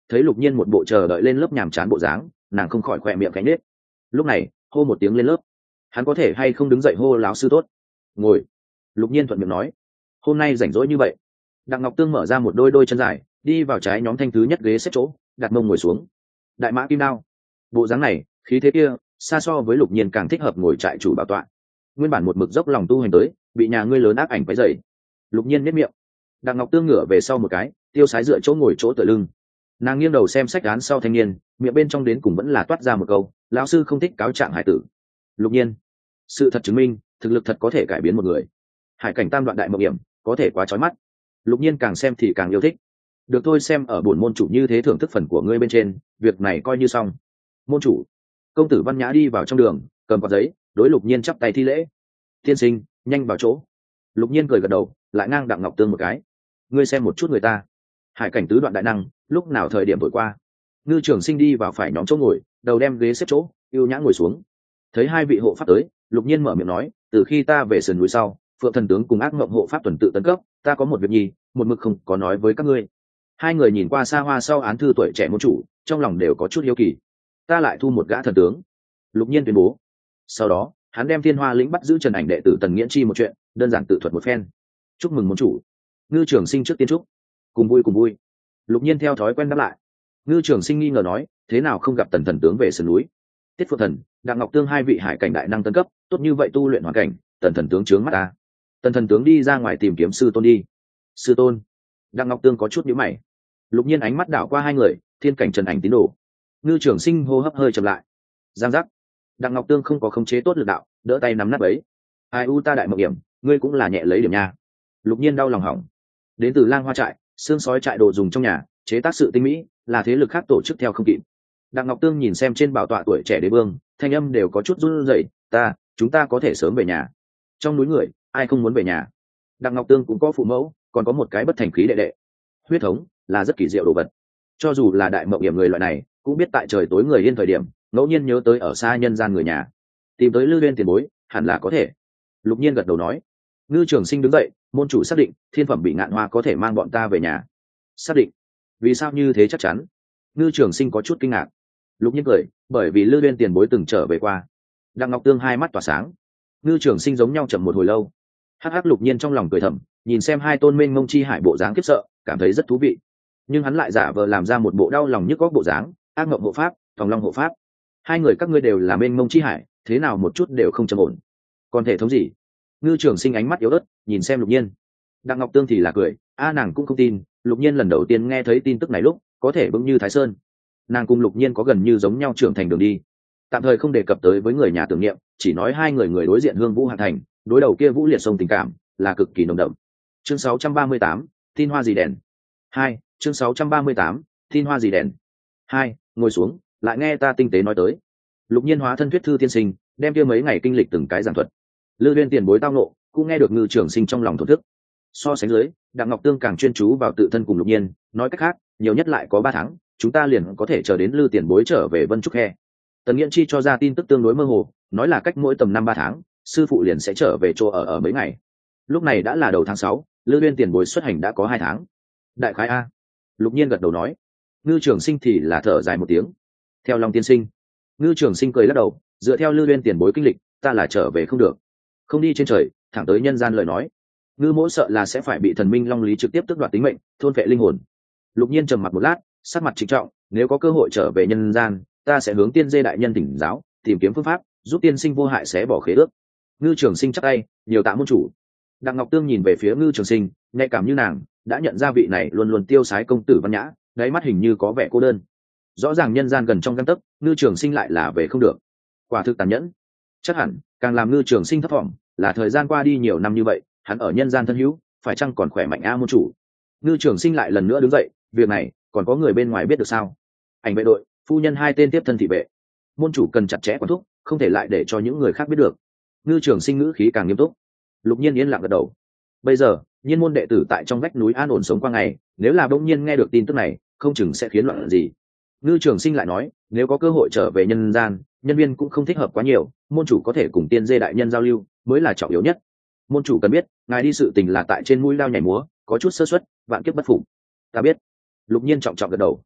thấy Lục Nhiên một bộ chờ đợi lên lớp nhàm chán bộ dáng, nàng không khỏi khỏe miệng cánh nết. Lúc này hô một tiếng lên lớp, hắn có thể hay không đứng dậy hô láo sư tốt? Ngồi. Lục Nhiên thuận miệng nói, hôm nay rảnh rỗi như vậy. Đặng Ngọc Tương mở ra một đôi đôi chân dài, đi vào trái nhóm thanh thứ nhất ghế xếp chỗ, đặt mông ngồi xuống. Đại mã kim đao, bộ dáng này khí thế kia xa so với Lục Nhiên càng thích hợp ngồi trại chủ bảo tọa. Nguyên bản một mực dốc lòng tu hành tới, bị nhà ngươi lớn áp ảnh quấy rầy. Lục Nhiên nhếch miệng. Đặng Ngọc Tương ngửa về sau một cái, tiêu sái dựa chỗ ngồi chỗ tựa lưng. Nàng nghiêng đầu xem sách án sau thanh niên, miệng bên trong đến cùng vẫn là toát ra một câu, lão sư không thích cáo trạng hải tử. Lục Nhiên, sự thật chứng minh thực lực thật có thể cải biến một người. Hải cảnh tam đoạn đại mộng hiểm có thể quá chói mắt. Lục Nhiên càng xem thì càng yêu thích. Được thôi, xem ở bổn môn chủ như thế thưởng thức phần của ngươi bên trên, việc này coi như xong. Môn chủ. Công tử Văn Nhã đi vào trong đường, cầm quạt giấy, đối Lục Nhiên chắp tay thi lễ. Tiên sinh, nhanh vào chỗ. Lục Nhiên cười gật đầu, lại ngang Đặng Ngọc Tương một cái. Ngươi xem một chút người ta, hải cảnh tứ đoạn đại năng, lúc nào thời điểm vội qua. Ngư Trường Sinh đi vào phải nhóm chỗ ngồi, đầu đem ghế xếp chỗ, ưu nhã ngồi xuống. Thấy hai vị hộ pháp tới, Lục Nhiên mở miệng nói, từ khi ta về sườn núi sau, Phượng Thần tướng cùng ác mộng hộ pháp tuần tự tấn cấp, ta có một việc nhi, một mực không có nói với các ngươi. Hai người nhìn qua xa hoa sau án thư tuổi trẻ môn chủ, trong lòng đều có chút hiếu kỳ. Ta lại thu một gã thần tướng. Lục Nhiên tuyên bố. Sau đó, hắn đem Thiên Hoa lĩnh bắt giữ Trần Ảnh đệ tử Tần Nghiễn Chi một chuyện, đơn giản tự thuật một phen. Chúc mừng môn chủ. Ngư Trường Sinh trước tiên chúc. Cùng vui cùng vui. Lục Nhiên theo thói quen đáp lại. Ngư Trường Sinh nghi ngờ nói, thế nào không gặp Tần thần tướng về sườn núi? Tiết Phượng Thần, Đặng Ngọc Tương hai vị hải cảnh đại năng tân cấp, tốt như vậy tu luyện hoàn cảnh, Tần thần tướng trướng mắt ta. Tần thần tướng đi ra ngoài tìm kiếm sư tôn đi. Sư tôn? Đặng Ngọc Tương có chút nhíu mày. Lục Nhiên ánh mắt đảo qua hai người, Thiên cảnh Trần Ảnh tín đồ. Ngư Trường Sinh hô hấp hơi chậm lại. Giang giác. Đặng Ngọc Tương không có khống chế tốt lực đạo, đỡ tay nắm nát ấy. Ai u ta đại mộng điểm, ngươi cũng là nhẹ lấy điểm nha. Lục Nhiên đau lòng hỏng. Đến từ Lang Hoa trại, xương sói trại đồ dùng trong nhà, chế tác sự tinh mỹ, là thế lực khác tổ chức theo không kịp. Đặng Ngọc Tương nhìn xem trên bảo tọa tuổi trẻ đế vương, thanh âm đều có chút run rẩy, ta, chúng ta có thể sớm về nhà. Trong núi người, ai không muốn về nhà. Đặng Ngọc Tương cũng có phụ mẫu, còn có một cái bất thành khí đệ đệ. Huyết thống là rất kỳ diệu đồ vật. Cho dù là đại mộng hiểm người loại này, cũng biết tại trời tối người yên thời điểm, ngẫu nhiên nhớ tới ở xa nhân gian người nhà, tìm tới Lư Uyên tiền bối, hẳn là có thể. Lục Nhiên gật đầu nói. Ngư Trường Sinh đứng dậy, môn chủ xác định Thiên Phẩm Bị Ngạn Hoa có thể mang bọn ta về nhà. Xác định? Vì sao như thế chắc chắn? Ngư Trường Sinh có chút kinh ngạc. Lục Nhiên cười, bởi vì Lư Uyên tiền bối từng trở về qua. Đặng Ngọc Tương hai mắt tỏa sáng. Ngư Trường Sinh giống nhau chậm một hồi lâu. Hắc hắc, Lục Nhiên trong lòng cười thầm, nhìn xem hai tôn mênh mông chi hải bộ dáng khiếp sợ, cảm thấy rất thú vị. Nhưng hắn lại giả vờ làm ra một bộ đau lòng nhức góc bộ dáng, ác mộng hộ pháp, Tòng Long hộ pháp. Hai người các ngươi đều là mênh mông chi hải, thế nào một chút đều không trầm ổn. Còn thể thống gì? Ngư Trường Sinh ánh mắt yếu ớt nhìn xem Lục Nhiên. Đặng Ngọc Tương thì là cười, a nàng cũng không tin, Lục Nhiên lần đầu tiên nghe thấy tin tức này lúc có thể vững như Thái Sơn. Nàng cùng Lục Nhiên có gần như giống nhau trưởng thành đường đi. Tạm thời không đề cập tới với người nhà tưởng niệm, chỉ nói hai người người đối diện Hương Vũ Hạ Thành, đối đầu kia Vũ Liệt sông tình cảm là cực kỳ nồng đậm. Chương sáu trăm ba mươi tám, tin hoa gì đèn. Hai, chương sáu trăm ba mươi tám, tin hoa gì đèn. Hai, ngồi xuống, lại nghe ta tinh tế nói tới. Lục Nhiên hóa thân thuyết thư tiên sinh, đem kia mấy ngày kinh lịch từng cái giảng thuật. Lư Uyên tiền bối tao nộ, cũng nghe được Ngư Trường Sinh trong lòng thổn thức. So sánh dưới, Đặng Ngọc Tương càng chuyên chú vào tự thân cùng Lục Nhiên, nói cách khác, nhiều nhất lại có ba tháng, chúng ta liền có thể chờ đến Lư tiền bối trở về Vân Trúc Khe. Tần Nghiễn Chi cho ra tin tức tương đối mơ hồ, nói là cách mỗi tầm năm ba tháng, sư phụ liền sẽ trở về chỗ ở ở mấy ngày. Lúc này đã là đầu tháng sáu, Lư Uyên tiền bối xuất hành đã có hai tháng. Đại khái a. Lục Nhiên gật đầu nói. Ngư Trường Sinh thì là thở dài một tiếng. Theo Long tiên sinh. Ngư Trường Sinh cười lắc đầu, dựa theo Lư Uyên tiền bối kinh lịch, ta là trở về không được. Không đi trên trời, thẳng tới nhân gian lời nói. Ngư Mỗ sợ là sẽ phải bị thần minh Long Lý trực tiếp tước đoạt tính mệnh, thôn phệ linh hồn. Lục Nhiên trầm mặc một lát, sắc mặt trịnh trọng, nếu có cơ hội trở về nhân gian, ta sẽ hướng Tiên Dê đại nhân thỉnh giáo, tìm kiếm phương pháp, giúp tiên sinh vô hại xé bỏ khế ước. Ngư Trường Sinh chắp tay, nhiều tạ môn chủ. Đặng Ngọc Tương nhìn về phía Ngư Trường Sinh, nhạy cảm như nàng, đã nhận ra vị này luôn luôn tiêu sái công tử văn nhã, đáy mắt hình như có vẻ cô đơn. Rõ ràng nhân gian gần trong gang tấc, Ngư Trường Sinh lại là về không được. Quả thực tàn nhẫn. Chắc hẳn, càng làm Ngư Trường Sinh thất vọng, là thời gian qua đi nhiều năm như vậy, hắn ở nhân gian thân hữu, phải chăng còn khỏe mạnh a môn chủ? Ngư Trường Sinh lại lần nữa đứng dậy, việc này còn có người bên ngoài biết được sao? Ảnh vệ đội, phu nhân hai tên tiếp thân thị vệ. Môn chủ cần chặt chẽ quản thúc, không thể lại để cho những người khác biết được. Ngư Trường Sinh ngữ khí càng nghiêm túc. Lục Nhiên yên lặng gật đầu. Bây giờ, nhiên môn đệ tử tại trong vách núi an ổn sống qua ngày, nếu là bỗng nhiên nghe được tin tức này, không chừng sẽ khiến loạn gì. Ngư Trường Sinh lại nói, nếu có cơ hội trở về nhân gian, nhân viên cũng không thích hợp quá nhiều, môn chủ có thể cùng Tiên Dê đại nhân giao lưu, mới là trọng yếu nhất. Môn chủ cần biết, ngài đi sự tình là tại trên mũi lao nhảy múa, có chút sơ suất, vạn kiếp bất phục. Ta biết. Lục Nhiên trọng trọng gật đầu.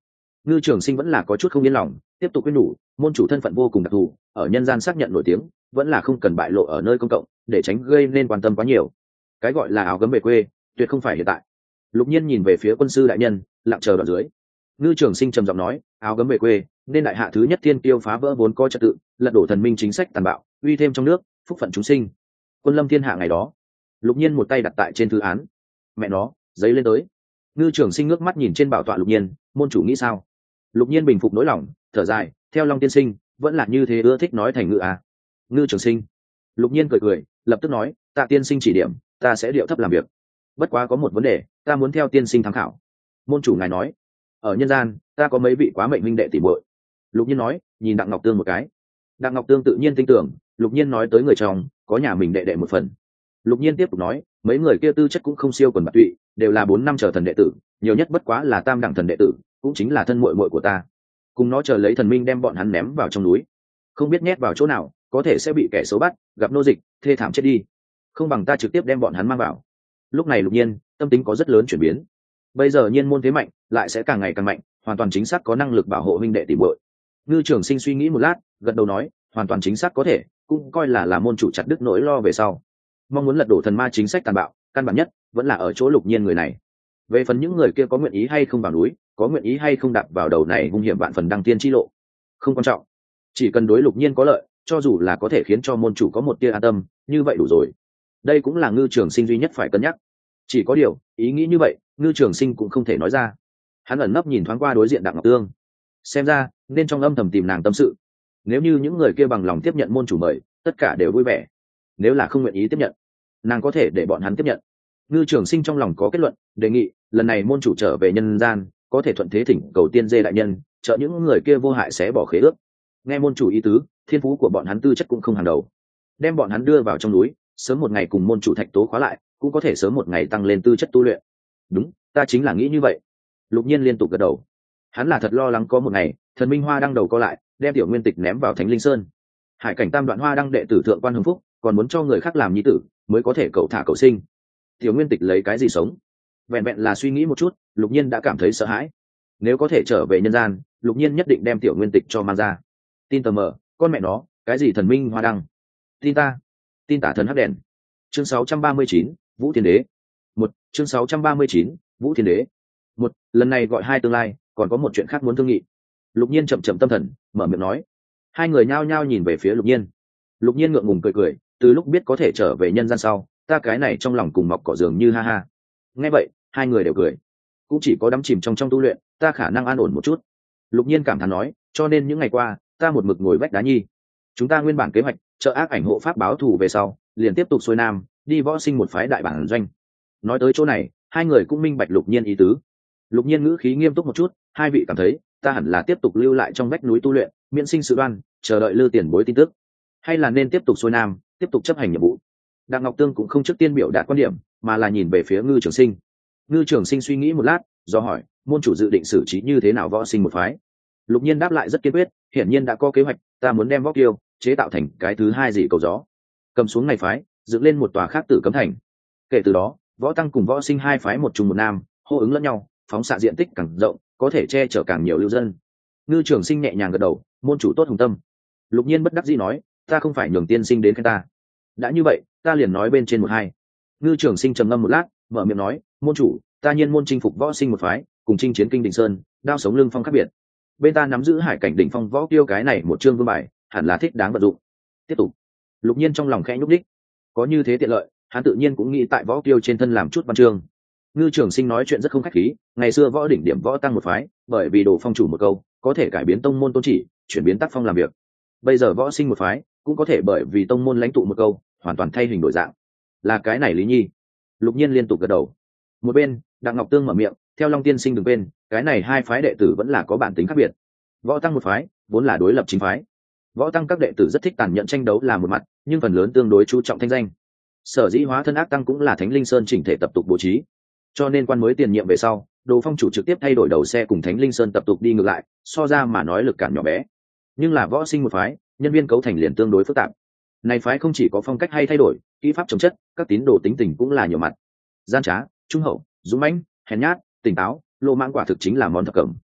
Ngư Trường Sinh vẫn là có chút không yên lòng, tiếp tục khuyên nhủ, môn chủ thân phận vô cùng đặc thù, ở nhân gian xác nhận nổi tiếng, vẫn là không cần bại lộ ở nơi công cộng, để tránh gây nên quan tâm quá nhiều. Cái gọi là áo gấm về quê, tuyệt không phải hiện tại. Lục Nhiên nhìn về phía quân sư đại nhân, lặng chờ đoạn dưới. Ngư Trường Sinh trầm giọng nói, áo gấm về quê, nên đại hạ thứ nhất thiên tiêu phá vỡ vốn có trật tự, lật đổ thần minh chính sách tàn bạo, uy thêm trong nước, phúc phận chúng sinh. Quân lâm thiên hạ ngày đó. Lục Nhiên một tay đặt tại trên thư án. Mẹ nó, giấy lên tới. Ngư Trường Sinh ngước mắt nhìn trên bảo tọa Lục Nhiên, môn chủ nghĩ sao? Lục Nhiên bình phục nỗi lòng, thở dài, theo Long tiên sinh, vẫn là như thế, ưa thích nói thành ngữ à. Ngư Trường Sinh. Lục Nhiên cười cười, lập tức nói, tạ tiên sinh chỉ điểm, ta sẽ điệu thấp làm việc. Bất quá có một vấn đề, ta muốn theo tiên sinh tham khảo. Môn chủ ngài nói, ở nhân gian, ta có mấy vị quá mệnh minh đệ tỷ muội. Lục Nhiên nói, nhìn Đặng Ngọc Tương một cái. Đặng Ngọc Tương tự nhiên tin tưởng, Lục Nhiên nói tới người chồng, có nhà mình đệ đệ một phần. Lục Nhiên tiếp tục nói, mấy người kia tư chất cũng không siêu quần bạc tụy, đều là bốn năm trở thần đệ tử, nhiều nhất bất quá là tam đẳng thần đệ tử, cũng chính là thân muội muội của ta. Cùng nó chờ lấy thần minh đem bọn hắn ném vào trong núi, không biết nhét vào chỗ nào, có thể sẽ bị kẻ xấu bắt, gặp nô dịch, thê thảm chết đi. Không bằng ta trực tiếp đem bọn hắn mang vào. Lúc này Lục Nhiên tâm tính có rất lớn chuyển biến. Bây giờ nhiên môn thế mạnh, lại sẽ càng ngày càng mạnh, hoàn toàn chính xác có năng lực bảo hộ huynh đệ tỷ muội. Ngư Trường Sinh suy nghĩ một lát, gật đầu nói, hoàn toàn chính xác có thể, cũng coi là là môn chủ chặt đứt nỗi lo về sau. Mong muốn lật đổ thần ma chính sách tàn bạo, căn bản nhất vẫn là ở chỗ Lục Nhiên người này. Về phần những người kia có nguyện ý hay không vào núi, có nguyện ý hay không đạp vào đầu này hung hiểm vạn phần đăng tiên chi lộ, không quan trọng, chỉ cần đối Lục Nhiên có lợi, cho dù là có thể khiến cho môn chủ có một tia an tâm, như vậy đủ rồi. Đây cũng là Ngư Trường Sinh duy nhất phải cân nhắc. Chỉ có điều, ý nghĩ như vậy, Ngư Trường Sinh cũng không thể nói ra. Hắn ẩn nấp nhìn thoáng qua đối diện Đặng Ngọc Tương, xem ra nên trong âm thầm tìm nàng tâm sự. Nếu như những người kia bằng lòng tiếp nhận môn chủ mời, tất cả đều vui vẻ. Nếu là không nguyện ý tiếp nhận, nàng có thể để bọn hắn tiếp nhận. Ngư Trường Sinh trong lòng có kết luận, đề nghị lần này môn chủ trở về nhân gian, có thể thuận thế thỉnh cầu tiên dê đại nhân trợ những người kia vô hại sẽ bỏ khế ước. Nghe môn chủ ý tứ, thiên phú của bọn hắn tư chất cũng không hàng đầu, đem bọn hắn đưa vào trong núi, sớm một ngày cùng môn chủ thạch tố khóa lại, cũng có thể sớm một ngày tăng lên tư chất tu luyện. Đúng, ta chính là nghĩ như vậy. Lục Nhiên liên tục gật đầu. Hắn là thật lo lắng có một ngày thần minh hoa đăng đầu co lại, đem tiểu nguyên tịch ném vào Thánh Linh Sơn. Hải cảnh tam đoạn hoa đăng đệ tử thượng quan hưng phúc, còn muốn cho người khác làm nhi tử mới có thể cầu thả cầu sinh. Tiểu nguyên tịch lấy cái gì sống? Vẹn vẹn là suy nghĩ một chút, Lục Nhiên đã cảm thấy sợ hãi. Nếu có thể trở về nhân gian, Lục Nhiên nhất định đem tiểu nguyên tịch cho mang ra. Tin tờ mờ, con mẹ nó, cái gì thần minh hoa đăng? Tin ta, tin tả thần hắc đèn. Chương sáu trăm ba mươi chín, Vũ Thiên Đế. Một, chương sáu trăm ba mươi chín, Vũ Thiên Đế. Một, lần này gọi hai tương lai, còn có một chuyện khác muốn thương nghị. Lục Nhiên chậm chậm tâm thần, mở miệng nói. Hai người nhao nhao nhìn về phía Lục Nhiên. Lục Nhiên ngượng ngùng cười cười, từ lúc biết có thể trở về nhân gian sau, ta cái này trong lòng cùng mọc cỏ dường như ha ha. Nghe vậy, hai người đều cười. Cũng chỉ có đắm chìm trong trong tu luyện, ta khả năng an ổn một chút. Lục Nhiên cảm thán nói, cho nên những ngày qua, ta một mực ngồi vách đá nhi. Chúng ta nguyên bản kế hoạch, trợ ác ảnh hộ pháp báo thù về sau, liền tiếp tục xuôi nam, đi võ sinh một phái đại bản doanh. Nói tới chỗ này, hai người cũng minh bạch Lục Nhiên ý tứ. Lục Nhiên ngữ khí nghiêm túc một chút, hai vị cảm thấy, ta hẳn là tiếp tục lưu lại trong vách núi tu luyện, miễn sinh sự đoan, chờ đợi Lư tiền bối tin tức, hay là nên tiếp tục xuôi nam, tiếp tục chấp hành nhiệm vụ. Đặng Ngọc Tương cũng không trước tiên biểu đạt quan điểm, mà là nhìn về phía Ngư Trường Sinh. Ngư Trường Sinh suy nghĩ một lát, do hỏi, môn chủ dự định xử trí như thế nào võ sinh một phái? Lục Nhiên đáp lại rất kiên quyết, hiển nhiên đã có kế hoạch, ta muốn đem võ kiêu chế tạo thành cái thứ hai gì cầu gió, cầm xuống này phái, dựng lên một tòa khác Tử Cấm Thành. Kể từ đó, võ tăng cùng võ sinh hai phái một trung một nam, hô ứng lẫn nhau, phóng xạ diện tích càng rộng, có thể che chở càng nhiều lưu dân. Ngư Trường Sinh nhẹ nhàng gật đầu, môn chủ tốt hùng tâm. Lục Nhiên bất đắc dĩ nói, ta không phải nhường tiên sinh đến khen ta. Đã như vậy, ta liền nói bên trên một hai. Ngư Trường Sinh trầm ngâm một lát, mở miệng nói, môn chủ, ta nhiên môn chinh phục võ sinh một phái, cùng chinh chiến kinh Đình Sơn, đao sống lưng phong khác biệt. Bên ta nắm giữ hải cảnh đỉnh phong võ kiêu cái này một chương vương bài, hẳn là thích đáng vận dụng. Tiếp tục. Lục Nhiên trong lòng khẽ nhúc đích, có như thế tiện lợi, hắn tự nhiên cũng nghĩ tại võ kiêu trên thân làm chút văn chương. Ngư Trường Sinh nói chuyện rất không khách khí, ngày xưa võ đỉnh điểm võ tăng một phái, bởi vì đồ phong chủ một câu, có thể cải biến tông môn tôn chỉ, chuyển biến tác phong làm việc. Bây giờ võ sinh một phái, cũng có thể bởi vì tông môn lãnh tụ một câu, hoàn toàn thay hình đổi dạng. Là cái này Lý Nhi. Lục Nhiên liên tục gật đầu. Một bên, Đặng Ngọc Tương mở miệng, theo Long tiên sinh đừng quên, cái này hai phái đệ tử vẫn là có bản tính khác biệt. Võ tăng một phái, vốn là đối lập chính phái. Võ tăng các đệ tử rất thích tàn nhẫn tranh đấu là một mặt, nhưng phần lớn tương đối chú trọng thanh danh. Sở dĩ hóa thân ác tăng cũng là Thánh Linh Sơn chỉnh thể tập tục bố trí. Cho nên quan mới tiền nhiệm về sau, Đồ Phong chủ trực tiếp thay đổi đầu xe cùng Thánh Linh Sơn tập tục đi ngược lại, so ra mà nói lực cản nhỏ bé. Nhưng là võ sinh một phái, nhân viên cấu thành liền tương đối phức tạp. Này phái không chỉ có phong cách hay thay đổi, kỹ pháp chống chất, các tín đồ tính tình cũng là nhiều mặt. Gian trá, trung hậu, dũng mãnh, hèn nhát, tỉnh táo, lô mãng quả thực chính là món thập cẩm.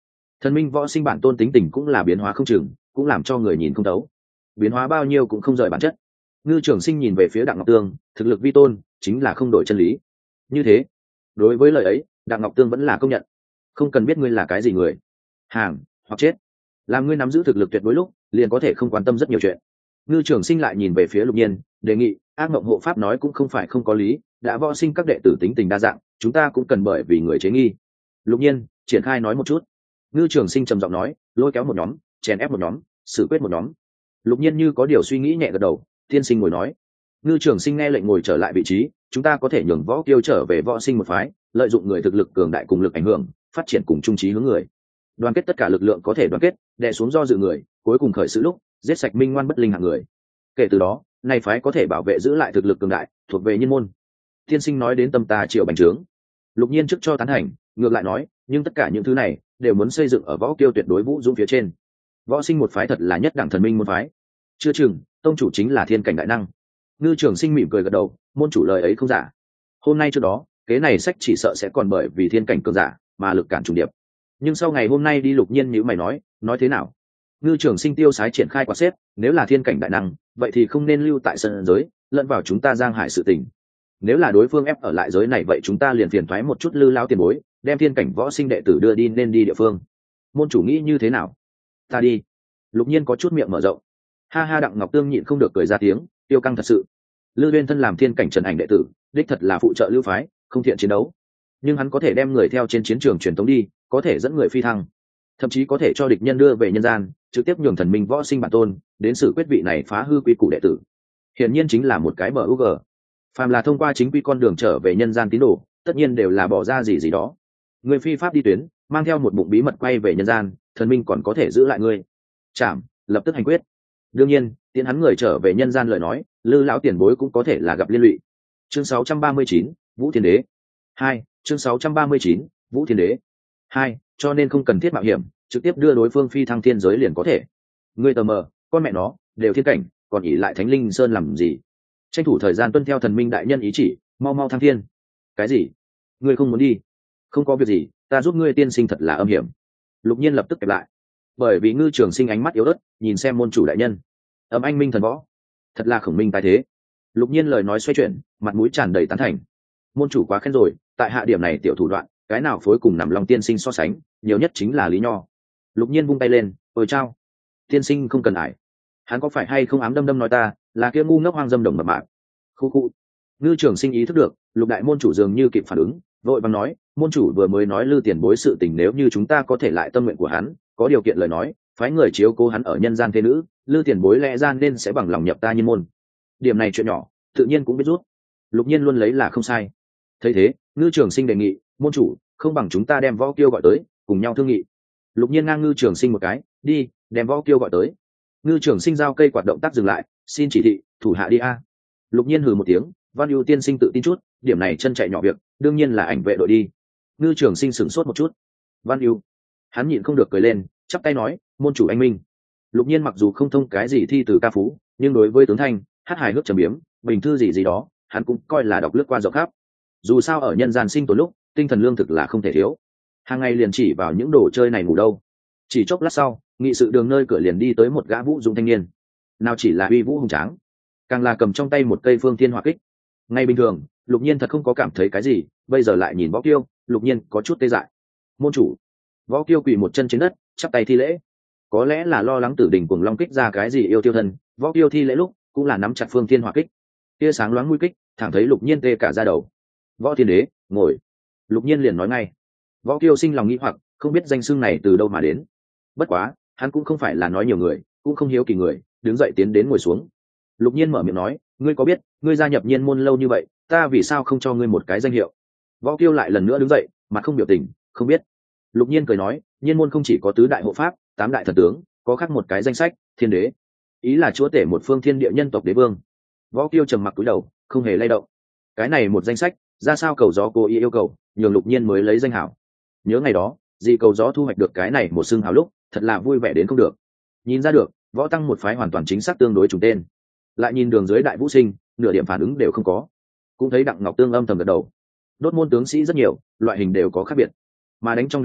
Thần minh võ sinh bản tôn tính tình cũng là biến hóa không chừng, cũng làm cho người nhìn không thấu, biến hóa bao nhiêu cũng không rời bản chất. Ngư Trường Sinh nhìn về phía Đặng Ngọc Tương, thực lực vi tôn chính là không đổi chân lý. Như thế, đối với lời ấy, Đặng Ngọc Tương vẫn là công nhận. Không cần biết ngươi là cái gì người, hàng hoặc chết, làm ngươi nắm giữ thực lực tuyệt đối lúc, liền có thể không quan tâm rất nhiều chuyện. Ngư Trường Sinh lại nhìn về phía Lục Nhiên, đề nghị, ác mộng hộ pháp nói cũng không phải không có lý, đã võ sinh các đệ tử tính tình đa dạng, chúng ta cũng cần bởi vì người chế nghi. Lục Nhiên triển khai nói một chút. Ngư Trường Sinh trầm giọng nói, lôi kéo một nhóm, chèn ép một nhóm, xử quyết một nhóm. Lục Nhiên như có điều suy nghĩ nhẹ gật đầu. Tiên sinh ngồi nói. Ngư Trường Sinh nghe lệnh ngồi trở lại vị trí. Chúng ta có thể nhường võ kiêu trở về võ sinh một phái, lợi dụng người thực lực cường đại cùng lực ảnh hưởng, phát triển cùng trung trí hướng người, đoàn kết tất cả lực lượng có thể đoàn kết, đè xuống do dự người, cuối cùng khởi sự lúc, giết sạch minh ngoan bất linh hạng người. Kể từ đó, nay phái có thể bảo vệ giữ lại thực lực cường đại, thuộc về nhân môn. Tiên sinh nói đến tâm ta triệu bành trướng. Lục Nhiên trước cho tán thành, ngược lại nói, nhưng tất cả những thứ này đều muốn xây dựng ở võ kiêu tuyệt đối vũ dũng phía trên. Võ sinh một phái thật là nhất đẳng thần minh môn phái. Chưa chừng tông chủ chính là thiên cảnh đại năng. Ngư Trường Sinh mỉm cười gật đầu, môn chủ lời ấy không giả. Hôm nay trước đó, kế này sách chỉ sợ sẽ còn bởi vì thiên cảnh cường giả mà lực cản trùng điệp. Nhưng sau ngày hôm nay đi, Lục Nhiên nhíu mày nói, nói thế nào? Ngư Trường Sinh tiêu sái triển khai quạt xếp, nếu là thiên cảnh đại năng, vậy thì không nên lưu tại sân giới, lẫn vào chúng ta Giang Hải sự tình. Nếu là đối phương ép ở lại giới này, vậy chúng ta liền phiền thoái một chút lư lao tiền bối, đem thiên cảnh võ sinh đệ tử đưa đi nên đi địa phương. Môn chủ nghĩ như thế nào? Ta đi. Lục Nhiên có chút miệng mở rộng. Ha ha, Đặng Ngọc Tương nhịn không được cười ra tiếng, tiêu căng thật sự. Lư Uyên thân làm thiên cảnh trần ảnh đệ tử, đích thật là phụ trợ lưu phái, không thiện chiến đấu, nhưng hắn có thể đem người theo trên chiến trường truyền tống đi, có thể dẫn người phi thăng, thậm chí có thể cho địch nhân đưa về nhân gian, trực tiếp nhường thần minh võ sinh bản tôn đến xử quyết vị này phá hư quy củ đệ tử. Hiển nhiên chính là một cái bờ u gờ. Phàm là thông qua chính quy con đường trở về nhân gian tín đồ, tất nhiên đều là bỏ ra gì gì đó. Người phi pháp đi tuyến, mang theo một bụng bí mật quay về nhân gian, thần minh còn có thể giữ lại ngươi. Chạm, lập tức hành quyết. Đương nhiên, tiến hắn người trở về nhân gian lời nói, Lư lão tiền bối cũng có thể là gặp liên lụy. Chương sáu trăm ba mươi chín, Vũ Thiên Đế. Hai, chương sáu trăm ba mươi chín, Vũ Thiên Đế. Hai, cho nên không cần thiết mạo hiểm, trực tiếp đưa đối phương phi thăng thiên giới liền có thể. Ngươi tờ mờ, con mẹ nó, đều thiên cảnh, còn ỷ lại Thánh Linh Sơn làm gì? Tranh thủ thời gian tuân theo thần minh đại nhân ý chỉ, mau mau thăng thiên. Cái gì? Ngươi không muốn đi? Không có việc gì, ta giúp ngươi, tiên sinh thật là âm hiểm. Lục Nhiên lập tức kẹp lại, bởi vì Ngư Trường Sinh ánh mắt yếu ớt nhìn xem môn chủ đại nhân. Âm anh minh thần võ, thật là khổng minh tài thế. Lục Nhiên lời nói xoay chuyển, mặt mũi tràn đầy tán thành. Môn chủ quá khen rồi, tại hạ điểm này tiểu thủ đoạn, cái nào phối cùng nằm lòng tiên sinh so sánh, nhiều nhất chính là lý nho. Lục Nhiên vung tay lên, ôi chao, tiên sinh không cần ải. Hắn có phải hay không ám đâm đâm nói ta là kia ngu ngốc hoang dâm đồng mập mạp? Khu khu. Ngư Trường Sinh ý thức được, Lục đại môn chủ dường như kịp phản ứng, vội vàng nói, môn chủ vừa mới nói Lư tiền bối sự tình, nếu như chúng ta có thể lại tâm nguyện của hắn, có điều kiện lời nói, phái người chiếu cố hắn ở nhân gian thế nữ, Lư tiền bối lẽ ra nên sẽ bằng lòng nhập ta nhân môn. Điểm này chuyện nhỏ, tự nhiên cũng biết rút. Lục Nhiên luôn lấy là không sai. Thấy thế, Ngư Trường Sinh đề nghị, môn chủ, không bằng chúng ta đem Võ Kiêu gọi tới, cùng nhau thương nghị. Lục Nhiên ngang Ngư Trường Sinh một cái, đi, đem Võ Kiêu gọi tới. Ngư Trường Sinh giao cây quạt động tác dừng lại, xin chỉ thị, thủ hạ đi a. Lục Nhiên hừ một tiếng, Văn Ưu tiên sinh tự tin chút, điểm này chân chạy nhỏ việc, đương nhiên là ảnh vệ đội đi. Ngư Trường Sinh sửng sốt một chút. Văn Ưu, hắn nhịn không được cười lên, chắp tay nói, môn chủ anh minh. Lục Nhiên mặc dù không thông cái gì thi từ ca phú, nhưng đối với tướng thanh, hát hài hước trầm biếm, bình thư gì gì đó, hắn cũng coi là đọc lướt qua rộng khắp. Dù sao ở nhân gian sinh tồn lúc, tinh thần lương thực là không thể thiếu, hàng ngày liền chỉ vào những đồ chơi này ngủ đâu. Chỉ chốc lát sau, nghị sự đường nơi cửa liền đi tới một gã vũ dung thanh niên, nào chỉ là uy vũ hùng tráng, càng là cầm trong tay một cây phương thiên hỏa kích. Ngay bình thường, Lục Nhiên thật không có cảm thấy cái gì, bây giờ lại nhìn Võ Kiêu, Lục Nhiên có chút tê dại. Môn chủ. Võ Kiêu quỳ một chân trên đất, chắp tay thi lễ. Có lẽ là lo lắng Tử Đình Cuồng Long kích ra cái gì yêu tiêu thân, Võ Kiêu thi lễ lúc cũng là nắm chặt phương thiên hỏa kích. Tia sáng loáng mũi kích, thẳng thấy Lục Nhiên tê cả da đầu. Võ Thiên Đế, ngồi. Lục Nhiên liền nói ngay. Võ Kiêu sinh lòng nghĩ hoặc, không biết danh xưng này từ đâu mà đến. Bất quá, hắn cũng không phải là nói nhiều người, cũng không hiếu kỳ người, đứng dậy tiến đến ngồi xuống. Lục Nhiên mở miệng nói, ngươi có biết, ngươi gia nhập Nhiên môn lâu như vậy, ta vì sao không cho ngươi một cái danh hiệu? Võ Kiêu lại lần nữa đứng dậy, mặt không biểu tình, không biết. Lục Nhiên cười nói, Nhiên môn không chỉ có tứ đại hộ pháp, tám đại thần tướng, có khác một cái danh sách, Thiên Đế, ý là chúa tể một phương thiên địa nhân tộc đế vương. Võ Kiêu trầm mặc cúi đầu, không hề lay động. Cái này một danh sách, ra sao cầu gió cố ý yêu cầu, nhường Lục Nhiên mới lấy danh hảo. Nhớ ngày đó, dị cầu gió thu hoạch được cái này một xương hào lúc, thật là vui vẻ đến không được. Nhìn ra được, võ tăng một phái hoàn toàn chính xác tương đối trùng tên. Lại nhìn đường dưới đại vũ sinh, nửa điểm phản ứng đều không có. Cũng thấy Đặng Ngọc Tương âm thầm gật đầu. Đốt môn tướng sĩ rất nhiều, loại hình đều có khác biệt, mà đánh trong đáy lòng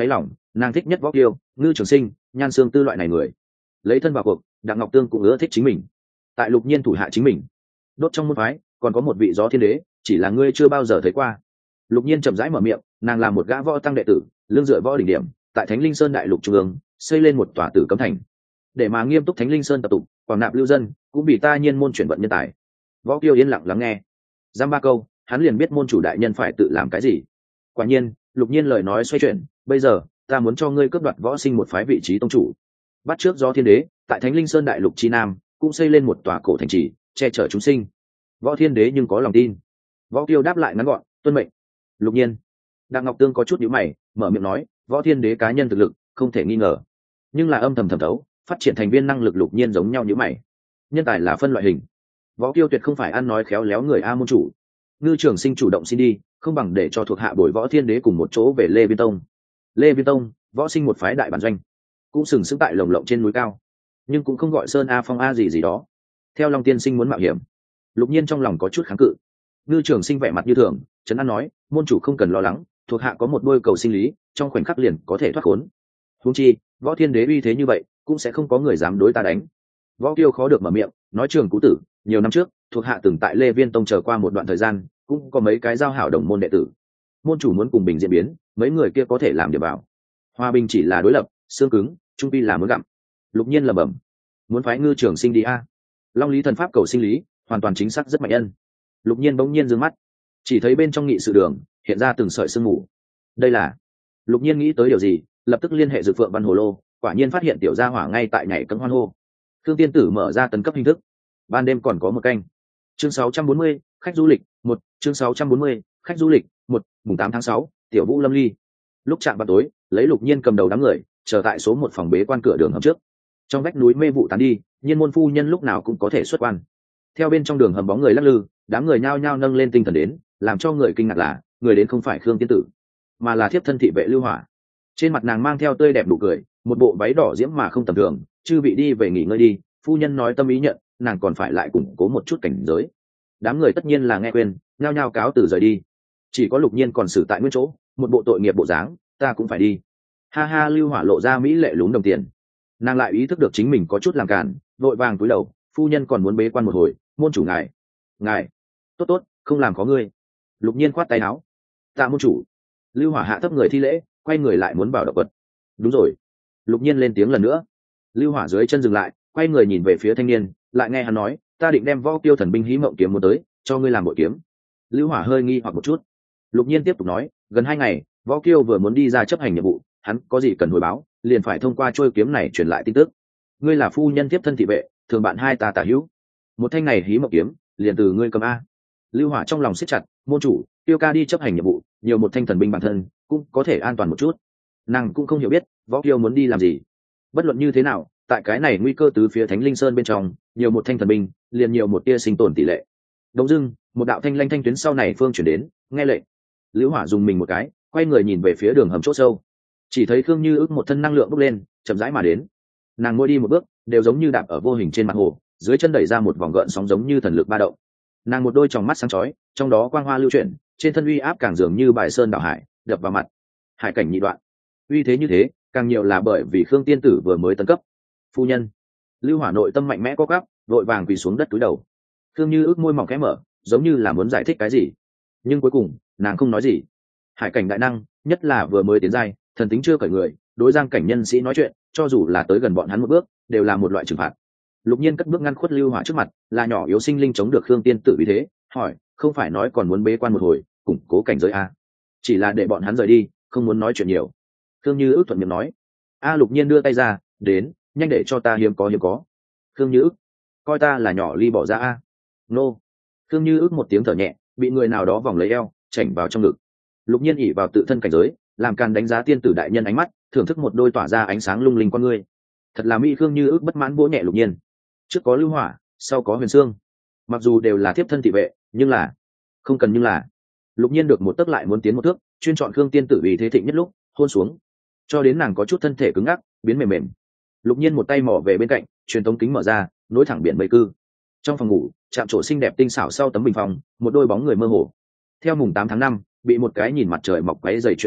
Nàng thích nhất võ kiêu, ngư trường sinh, nhan xương tư loại này người. Lấy thân vào cuộc, đặng ngọc tương cũng ưa thích chính mình. Tại Lục Nhiên thủ hạ chính mình đốt trong môn phái còn có một vị gió thiên đế, chỉ là ngươi chưa bao giờ thấy qua. Lục Nhiên chậm rãi mở miệng, nàng là một gã võ tăng đệ tử, lương dựa võ đỉnh điểm, tại Thánh Linh Sơn đại lục trung ương xây lên một tòa tử cấm thành, để mà nghiêm túc Thánh Linh Sơn tập tụ, quảng nạp lưu dân, cũng bị ta nhiên môn chuyển vận nhân tài. Võ Kiêu yên lặng lắng nghe, giam ba câu, hắn liền biết môn chủ đại nhân phải tự làm cái gì. Quả nhiên, Lục Nhiên lời nói xoay chuyển, bây giờ ta muốn cho ngươi cướp đoạt võ sinh một phái vị trí tông chủ, bắt trước gió thiên đế tại Thánh Linh Sơn đại lục chi nam cũng xây lên một tòa cổ thành trì che chở chúng sinh. Võ thiên đế nhưng có lòng tin. Võ Kiêu đáp lại ngắn gọn, tuân mệnh. Lục Nhiên. Đặng Ngọc Tương có chút nhíu mày, mở miệng nói, võ thiên đế cá nhân thực lực không thể nghi ngờ, nhưng là âm thầm thẩm thấu phát triển thành viên năng lực. Lục Nhiên giống nhau như mày, nhân tài là phân loại hình. Võ Kiêu tuyệt không phải ăn nói khéo léo người a môn chủ. Ngư Trường Sinh chủ động xin đi, không bằng để cho thuộc hạ bồi võ thiên đế cùng một chỗ về Lê Viên Tông. Lê Viên Tông, võ sinh một phái đại bản doanh, cũng sừng sững tại lồng lộng trên núi cao, nhưng cũng không gọi sơn a phong a gì gì đó. Theo Long Tiên Sinh muốn mạo hiểm, Lục Nhiên trong lòng có chút kháng cự. Ngư Trường Sinh vẻ mặt như thường, trấn an nói, môn chủ không cần lo lắng, thuộc hạ có một đôi cầu sinh lý, trong khoảnh khắc liền có thể thoát khốn. Huống chi võ thiên đế uy thế như vậy, cũng sẽ không có người dám đối ta đánh. Võ Kiêu khó được mở miệng, nói, Trường Cú Tử, nhiều năm trước thuộc hạ từng tại Lê Viên Tông chờ qua một đoạn thời gian, cũng có mấy cái giao hảo đồng môn đệ tử. Môn chủ muốn cùng bình diễn biến, mấy người kia có thể làm điểm vào. Hòa bình chỉ là đối lập, xương cứng trung pi là muốn gặm. Lục Nhiên lẩm bẩm, muốn phái Ngư Trường Sinh đi a? Long lý thần pháp cầu sinh lý hoàn toàn chính xác rất mạnh nhân. Lục Nhiên bỗng nhiên giương mắt, chỉ thấy bên trong nghị sự đường hiện ra từng sợi sương mù. Đây là... Lục Nhiên nghĩ tới điều gì, lập tức liên hệ Dược Phượng Văn Hồ Lô, quả nhiên phát hiện tiểu gia hỏa ngay tại nhảy cấm hoan hô. Thương Tiên Tử mở ra tấn cấp hình thức, ban đêm còn có một canh. Chương sáu trăm bốn mươi, khách du lịch một. Chương sáu trăm bốn mươi, khách du lịch một. Mùng tám tháng sáu, Tiểu Vũ Lâm Ly. Lúc chạm vào tối, lấy Lục Nhiên cầm đầu đám người chờ tại số một phòng bế quan cửa đường hầm trước. Trong vách núi mê vụ tán đi, Nhiên môn phu nhân lúc nào cũng có thể xuất quan. Theo bên trong đường hầm bóng người lắc lư, đám người nhao nhao nâng lên tinh thần đến, làm cho người kinh ngạc là người đến không phải Khương Tiên Tử, mà là thiếp thân thị vệ Lưu Hỏa. Trên mặt nàng mang theo tươi đẹp nụ cười, một bộ váy đỏ diễm mà không tầm thường. Chư vị đi về nghỉ ngơi đi, phu nhân nói tâm ý nhận, nàng còn phải lại củng cố một chút cảnh giới. Đám người tất nhiên là nghe quên, nhao nhao cáo từ rời đi. Chỉ có Lục Nhiên còn xử tại nguyên chỗ, một bộ tội nghiệp bộ dáng, ta cũng phải đi. Ha ha. Lưu Hỏa lộ ra mỹ lệ lún đồng tiền. Nàng lại ý thức được chính mình có chút làm cản, vội vàng cúi đầu, phu nhân còn muốn bế quan một hồi, môn chủ ngài ngài tốt tốt, không làm có ngươi. Lục Nhiên khoát tay áo, tạ môn chủ. Lưu Hỏa hạ thấp người thi lễ, quay người lại muốn vào động quật. Đúng rồi. Lục Nhiên lên tiếng lần nữa. Lưu Hỏa dưới chân dừng lại, quay người nhìn về phía thanh niên, lại nghe hắn nói, ta định đem Võ Kiêu thần binh hí mộng kiếm muốn tới, cho ngươi làm bội kiếm. Lưu Hỏa hơi nghi hoặc một chút. Lục Nhiên tiếp tục nói, gần hai ngày Võ Kiêu vừa muốn đi ra chấp hành nhiệm vụ, hắn có gì cần hồi báo, liền phải thông qua trôi kiếm này truyền lại tin tức. Ngươi là phu nhân tiếp thân thị vệ, thường bạn hai ta tả hữu, một thanh này hí mộng kiếm liền từ ngươi cầm a. Lưu Hỏa trong lòng siết chặt, môn chủ, Tiêu ca đi chấp hành nhiệm vụ, nhiều một thanh thần binh bản thân cũng có thể an toàn một chút. Nàng cũng không hiểu biết Võ Kiêu muốn đi làm gì. Bất luận như thế nào, tại cái này nguy cơ từ phía Thánh Linh Sơn bên trong, nhiều một thanh thần binh liền nhiều một tia sinh tồn tỷ lệ. Đông dưng, một đạo thanh lanh thanh tuyến sau này phương chuyển đến, nghe lệnh. Lưu Hỏa dùng mình một cái, quay người nhìn về phía đường hầm chỗ sâu, chỉ thấy Khương Như Ước một thân năng lượng bốc lên, chậm rãi mà đến. Nàng mỗi đi một bước đều giống như đạp ở vô hình trên mặt hồ, dưới chân đẩy ra một vòng gợn sóng giống như thần lực ba động. Nàng một đôi tròng mắt sáng chói, trong đó quang hoa lưu chuyển, trên thân uy áp càng dường như bài sơn đảo hải, đập vào mặt. Hải cảnh nhị đoạn. Uy thế như thế, càng nhiều là bởi vì Khương Tiên Tử vừa mới tấn cấp. Phu nhân. Lưu Hỏa nội tâm mạnh mẽ có gáp, vội vàng quỳ xuống đất cúi đầu. Khương Như Ước môi mỏng khẽ mở, giống như là muốn giải thích cái gì, nhưng cuối cùng nàng không nói gì. Hải cảnh đại năng, nhất là vừa mới tiến giai, thần tính chưa cởi người, đối giang cảnh nhân sĩ nói chuyện, cho dù là tới gần bọn hắn một bước đều là một loại trừng phạt. Lục Nhiên cất bước ngăn khuất Lưu Hỏa trước mặt, là nhỏ yếu sinh linh chống được Khương Tiên Tử vì thế, hỏi, không phải nói còn muốn bế quan một hồi, củng cố cảnh giới a? Chỉ là để bọn hắn rời đi, không muốn nói chuyện nhiều. Khương Như Ước thuận miệng nói. A. Lục Nhiên đưa tay ra, đến, nhanh để cho ta hiếm có hiếm có. Khương Như Ước, coi ta là nhỏ ly bỏ ra a? Nô. Khương Như Ước một tiếng thở nhẹ, bị người nào đó vòng lấy eo, chảnh vào trong ngực. Lục Nhiên ỉ vào tự thân cảnh giới, làm càn đánh giá tiên tử đại nhân ánh mắt, thưởng thức một đôi tỏa ra ánh sáng lung linh con ngươi. Thật là mỹ. Khương Như Ước bất mãn vỗ nhẹ Lục Nhiên. Trước có Lưu Hỏa, sau có Huyền Sương, mặc dù đều là thiếp thân thị vệ, nhưng là không cần. Nhưng là Lục Nhiên được một tấc lại muốn tiến một thước, chuyên chọn Khương Tiên Tử vì thế thịnh nhất lúc hôn xuống, cho đến nàng có chút thân thể cứng ngắc, biến mềm mềm. Lục Nhiên một tay mò về bên cạnh, truyền tống kính mở ra, nối thẳng biển mây cư. Trong phòng ngủ, chạm trổ xinh đẹp tinh xảo sau tấm bình phòng, một đôi bóng người mơ hồ. Theo mùng tám tháng năm, bị một cái nhìn mặt trời mọc quấy dày chuyện tốt,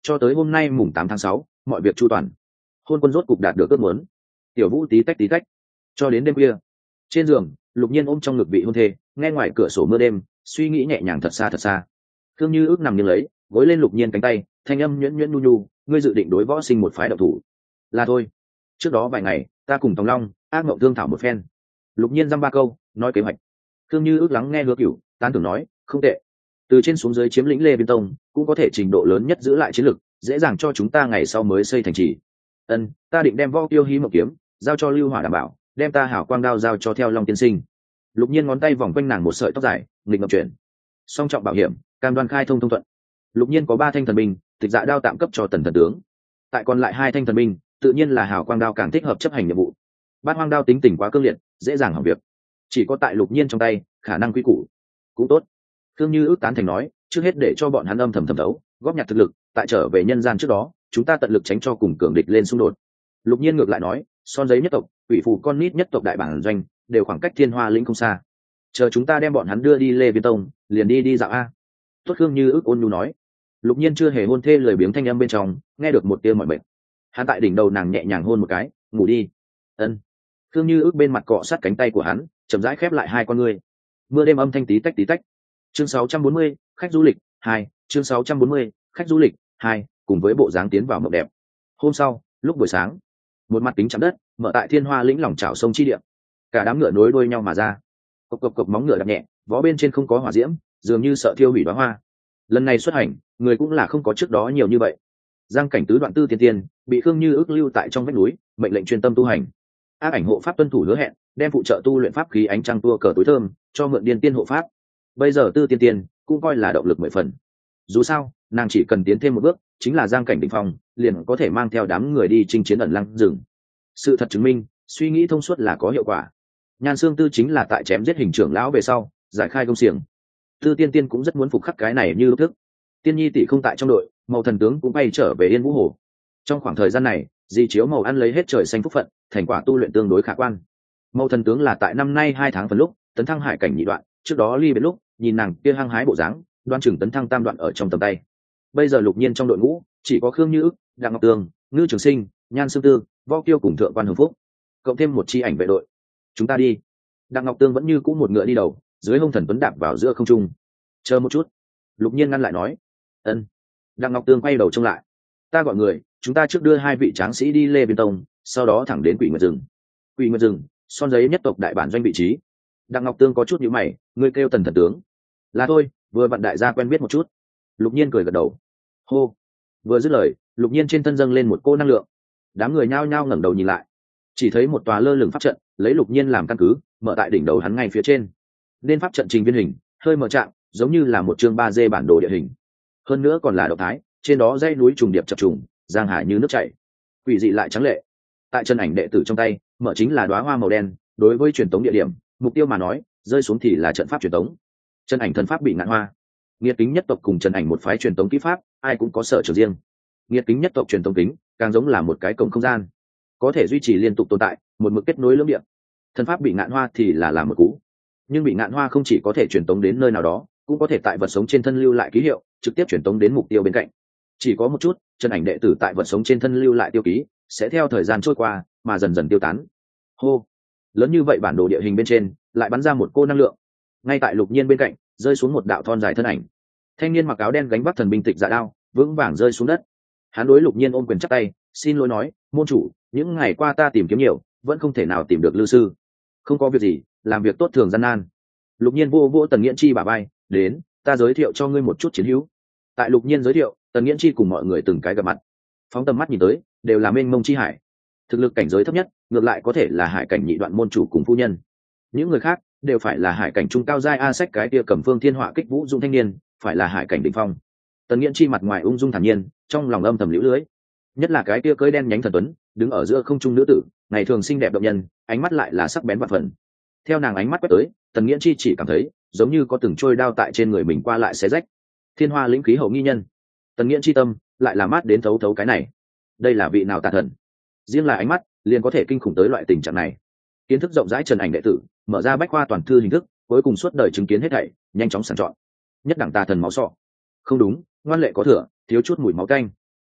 cho tới hôm nay mùng tám tháng sáu, mọi việc chu toàn, hôn quân rốt cục đạt được ước muốn. Tiểu Vũ tí tách tí tách cho đến đêm khuya, trên giường Lục Nhiên ôm trong ngực vị hôn thê, nghe ngoài cửa sổ mưa đêm, suy nghĩ nhẹ nhàng thật xa thật xa. Thương Như Ước nằm nghiêng lấy, gối lên Lục Nhiên cánh tay, thanh âm nhuyễn nhuyễn nhu nhu, ngươi dự định đối võ sinh một phái độc thủ? Là thôi, trước đó vài ngày ta cùng Tòng Long ác mộng thương thảo một phen. Lục Nhiên dăm ba câu nói kế hoạch. Thương Như Ước lắng nghe Hứa Cửu tán thưởng nói, không tệ, từ trên xuống dưới chiếm lĩnh Lê Biên Tông cũng có thể trình độ lớn nhất giữ lại chiến lực, dễ dàng cho chúng ta ngày sau mới xây thành trì. Ân, ta định đem võ tiêu hí mộng kiếm giao cho Lưu Hỏa đảm bảo, đem ta hảo quang đao giao cho Theo Long tiên sinh. Lục Nhiên ngón tay vòng quanh nàng một sợi tóc dài, nghịch ngậm chuyển, song trọng bảo hiểm, cam đoan khai thông thông thuận. Lục Nhiên có ba thanh thần binh, tịch dạ đao tạm cấp cho Tần thần tướng, tại còn lại hai thanh thần binh tự nhiên là hảo quang đao càng thích hợp chấp hành nhiệm vụ. Bát hoang đao tính tình quá cương liệt, dễ dàng hỏng việc, chỉ có tại Lục Nhiên trong tay khả năng quy củ cũng tốt. Thương Như Ước tán thành nói, trước hết để cho bọn hắn âm thầm thẩm đấu, góp nhặt thực lực, tại trở về nhân gian trước đó chúng ta tận lực tránh cho cùng cường địch lên xung đột. Lục Nhiên ngược lại nói, son giấy nhất tộc, quỷ phù con nít nhất tộc đại bản doanh đều khoảng cách Thiên Hoa lĩnh không xa, chờ chúng ta đem bọn hắn đưa đi Lê Viên Tông liền đi đi dạo a. Tốt. Khương Như Ước ôn nhu nói. Lục Nhiên chưa hề hôn thê lời biếng thanh âm bên trong nghe được một tia mọi mệt. Hắn tại đỉnh đầu nàng nhẹ nhàng hôn một cái, ngủ đi. Ân. Khương Như Ước bên mặt cọ sát cánh tay của hắn, chậm rãi khép lại hai con ngươi. Mưa đêm âm thanh tí tách tí tách. Chương sáu trăm bốn mươi, khách du lịch hai. Chương sáu trăm bốn mươi, khách du lịch hai, cùng với bộ dáng tiến vào mộng đẹp. Hôm sau, lúc buổi sáng, một mặt kính chạm đất mở tại Thiên Hoa lĩnh lòng chảo sông chi địa, cả đám ngựa nối đuôi nhau mà ra, cộc cộc cộc móng ngựa đạp nhẹ, vó bên trên không có hỏa diễm, dường như sợ thiêu hủy đóa hoa. Lần này xuất hành, người cũng là không có trước đó nhiều như vậy. Giang Cảnh tứ đoạn tư tiên tiên bị Khương Như Ước lưu tại trong vách núi, mệnh lệnh chuyên tâm tu hành. Ác ảnh hộ pháp tuân thủ hứa hẹn, đem phụ trợ tu luyện pháp khí ánh trăng tua cờ tối thơm cho mượn điên tiên hộ pháp. Bây giờ tư tiên tiên cũng coi là động lực mười phần. Dù sao, nàng chỉ cần tiến thêm một bước, chính là Giang Cảnh đỉnh phong, liền có thể mang theo đám người đi chinh chiến ẩn lăng rừng. Sự thật chứng minh, suy nghĩ thông suốt là có hiệu quả. Nhan Xương Tư chính là tại chém giết hình trưởng lão về sau giải khai công xiềng. Tư tiên tiên cũng rất muốn phục khắc cái này như lúc thức. Tiên nhi tỷ không tại trong đội, màu thần tướng cũng bay trở về Yên Vũ Hồ. Trong khoảng thời gian này, di chiếu màu ăn lấy hết trời xanh phúc phận, thành quả tu luyện tương đối khả quan. Màu thần tướng là tại năm nay hai tháng phần lúc tấn thăng hải cảnh nhị đoạn, trước đó ly biệt lúc nhìn nàng kia hăng hái bộ dáng, đoan chừng tấn thăng tam đoạn ở trong tầm tay. Bây giờ Lục Nhiên trong đội ngũ chỉ có Khương Như Ước, Đặng Ngọc Tường, Ngư Trường Sinh, Nhan Xương Tư, Võ Kiêu cùng Thượng Quan Hưng Phúc, cộng thêm một chi ảnh vệ đội. Chúng ta đi. Đặng Ngọc Tương vẫn như cũ một ngựa đi đầu, dưới hông thần tuấn đạp vào giữa không trung. Chờ một chút. Lục Nhiên ngăn lại nói. Ân. Đặng Ngọc Tương quay đầu trông lại. Ta gọi người, chúng ta trước đưa hai vị tráng sĩ đi Lê Biên Tông, sau đó thẳng đến Quỷ Nguyệt rừng. Quỷ Nguyệt rừng, son giấy nhất tộc đại bản doanh vị trí. Đặng Ngọc Tương có chút nhíu mày, ngươi kêu Tần thần tướng. Là thôi, vừa vặn đại gia quen biết một chút. Lục Nhiên cười gật đầu. Hô. Vừa dứt lời, Lục Nhiên trên thân dâng lên một cô năng lượng. Đám người nhao nhao ngẩng đầu nhìn lại, chỉ thấy một tòa lơ lửng pháp trận lấy Lục Nhiên làm căn cứ, mở tại đỉnh đầu hắn ngay phía trên. Nên pháp trận trình viên hình, hơi mở trạng, giống như là một chương ba D bản đồ địa hình. Hơn nữa còn là động thái, trên đó dãy núi trùng điệp chập trùng, giang hải như nước chảy, quỷ dị lại trắng lệ. Tại chân ảnh đệ tử trong tay, mở chính là đóa hoa màu đen, đối với truyền tống địa điểm, mục tiêu mà nói, rơi xuống thì là trận pháp truyền tống. Chân ảnh thần pháp bị ngạn hoa. Nghiệt kính nhất tộc cùng chân ảnh một phái truyền tống kỹ pháp, ai cũng có sở trường riêng. Nghiệt kính nhất tộc truyền tống kính, càng giống là một cái cổng không gian, có thể duy trì liên tục tồn tại, một mực kết nối lưỡng địa. Thần pháp bị ngạn hoa thì là làm một cú, nhưng bị ngạn hoa không chỉ có thể truyền tống đến nơi nào đó, cũng có thể tại vật sống trên thân lưu lại ký hiệu, trực tiếp truyền tống đến mục tiêu bên cạnh. Chỉ có một chút, chân ảnh đệ tử tại vật sống trên thân lưu lại tiêu ký, sẽ theo thời gian trôi qua mà dần dần tiêu tán. Hô, lớn như vậy bản đồ địa hình bên trên lại bắn ra một cô năng lượng. Ngay tại Lục Nhiên bên cạnh rơi xuống một đạo thon dài thân ảnh. Thanh niên mặc áo đen gánh vác thần binh tịch dạ đao, vững vàng rơi xuống đất. Hắn đối Lục Nhiên ôm quyền chắp tay, xin lỗi nói, môn chủ, những ngày qua ta tìm kiếm nhiều, vẫn không thể nào tìm được lư sư. Không có việc gì, làm việc tốt thường gian nan. Lục Nhiên vô vô Tần Nghiễn Chi bả vai, đến, ta giới thiệu cho ngươi một chút chiến hữu. Tại Lục Nhiên giới thiệu, Tần Nghiễn Chi cùng mọi người từng cái gặp mặt, phóng tầm mắt nhìn tới, đều là mênh mông chi hải. Thực lực cảnh giới thấp nhất, ngược lại có thể là hải cảnh nhị đoạn môn chủ cùng phu nhân. Những người khác đều phải là hải cảnh trung cao giai a sách cái tia cầm phương thiên họa kích vũ dung thanh niên, phải là hải cảnh đỉnh phong. Tần Nghiễn Chi mặt ngoài ung dung thản nhiên, trong lòng âm thầm liễu lưới. Nhất là cái tia cưỡi đen nhánh thần tuấn, đứng ở giữa không trung nữ tử, ngày thường xinh đẹp động nhân, ánh mắt lại là sắc bén vạn phần. Theo nàng ánh mắt quét tới, Tần Nghiễn Chi chỉ cảm thấy giống như có từng trôi đao tại trên người mình qua lại xé rách. Thiên Hoa lĩnh khí hậu nghi nhân, Tần Nghiễn Chi tâm lại là mát đến thấu thấu cái này. Đây là vị nào tà thần? Riêng là ánh mắt liền có thể kinh khủng tới loại tình trạng này. Kiến thức rộng rãi trần ảnh đệ tử, mở ra bách khoa toàn thư hình thức, cuối cùng suốt đời chứng kiến hết thảy, nhanh chóng sàng chọn. Nhất đẳng tà thần máu sọ. Không đúng, ngoan lệ có thừa, thiếu chút mùi máu canh.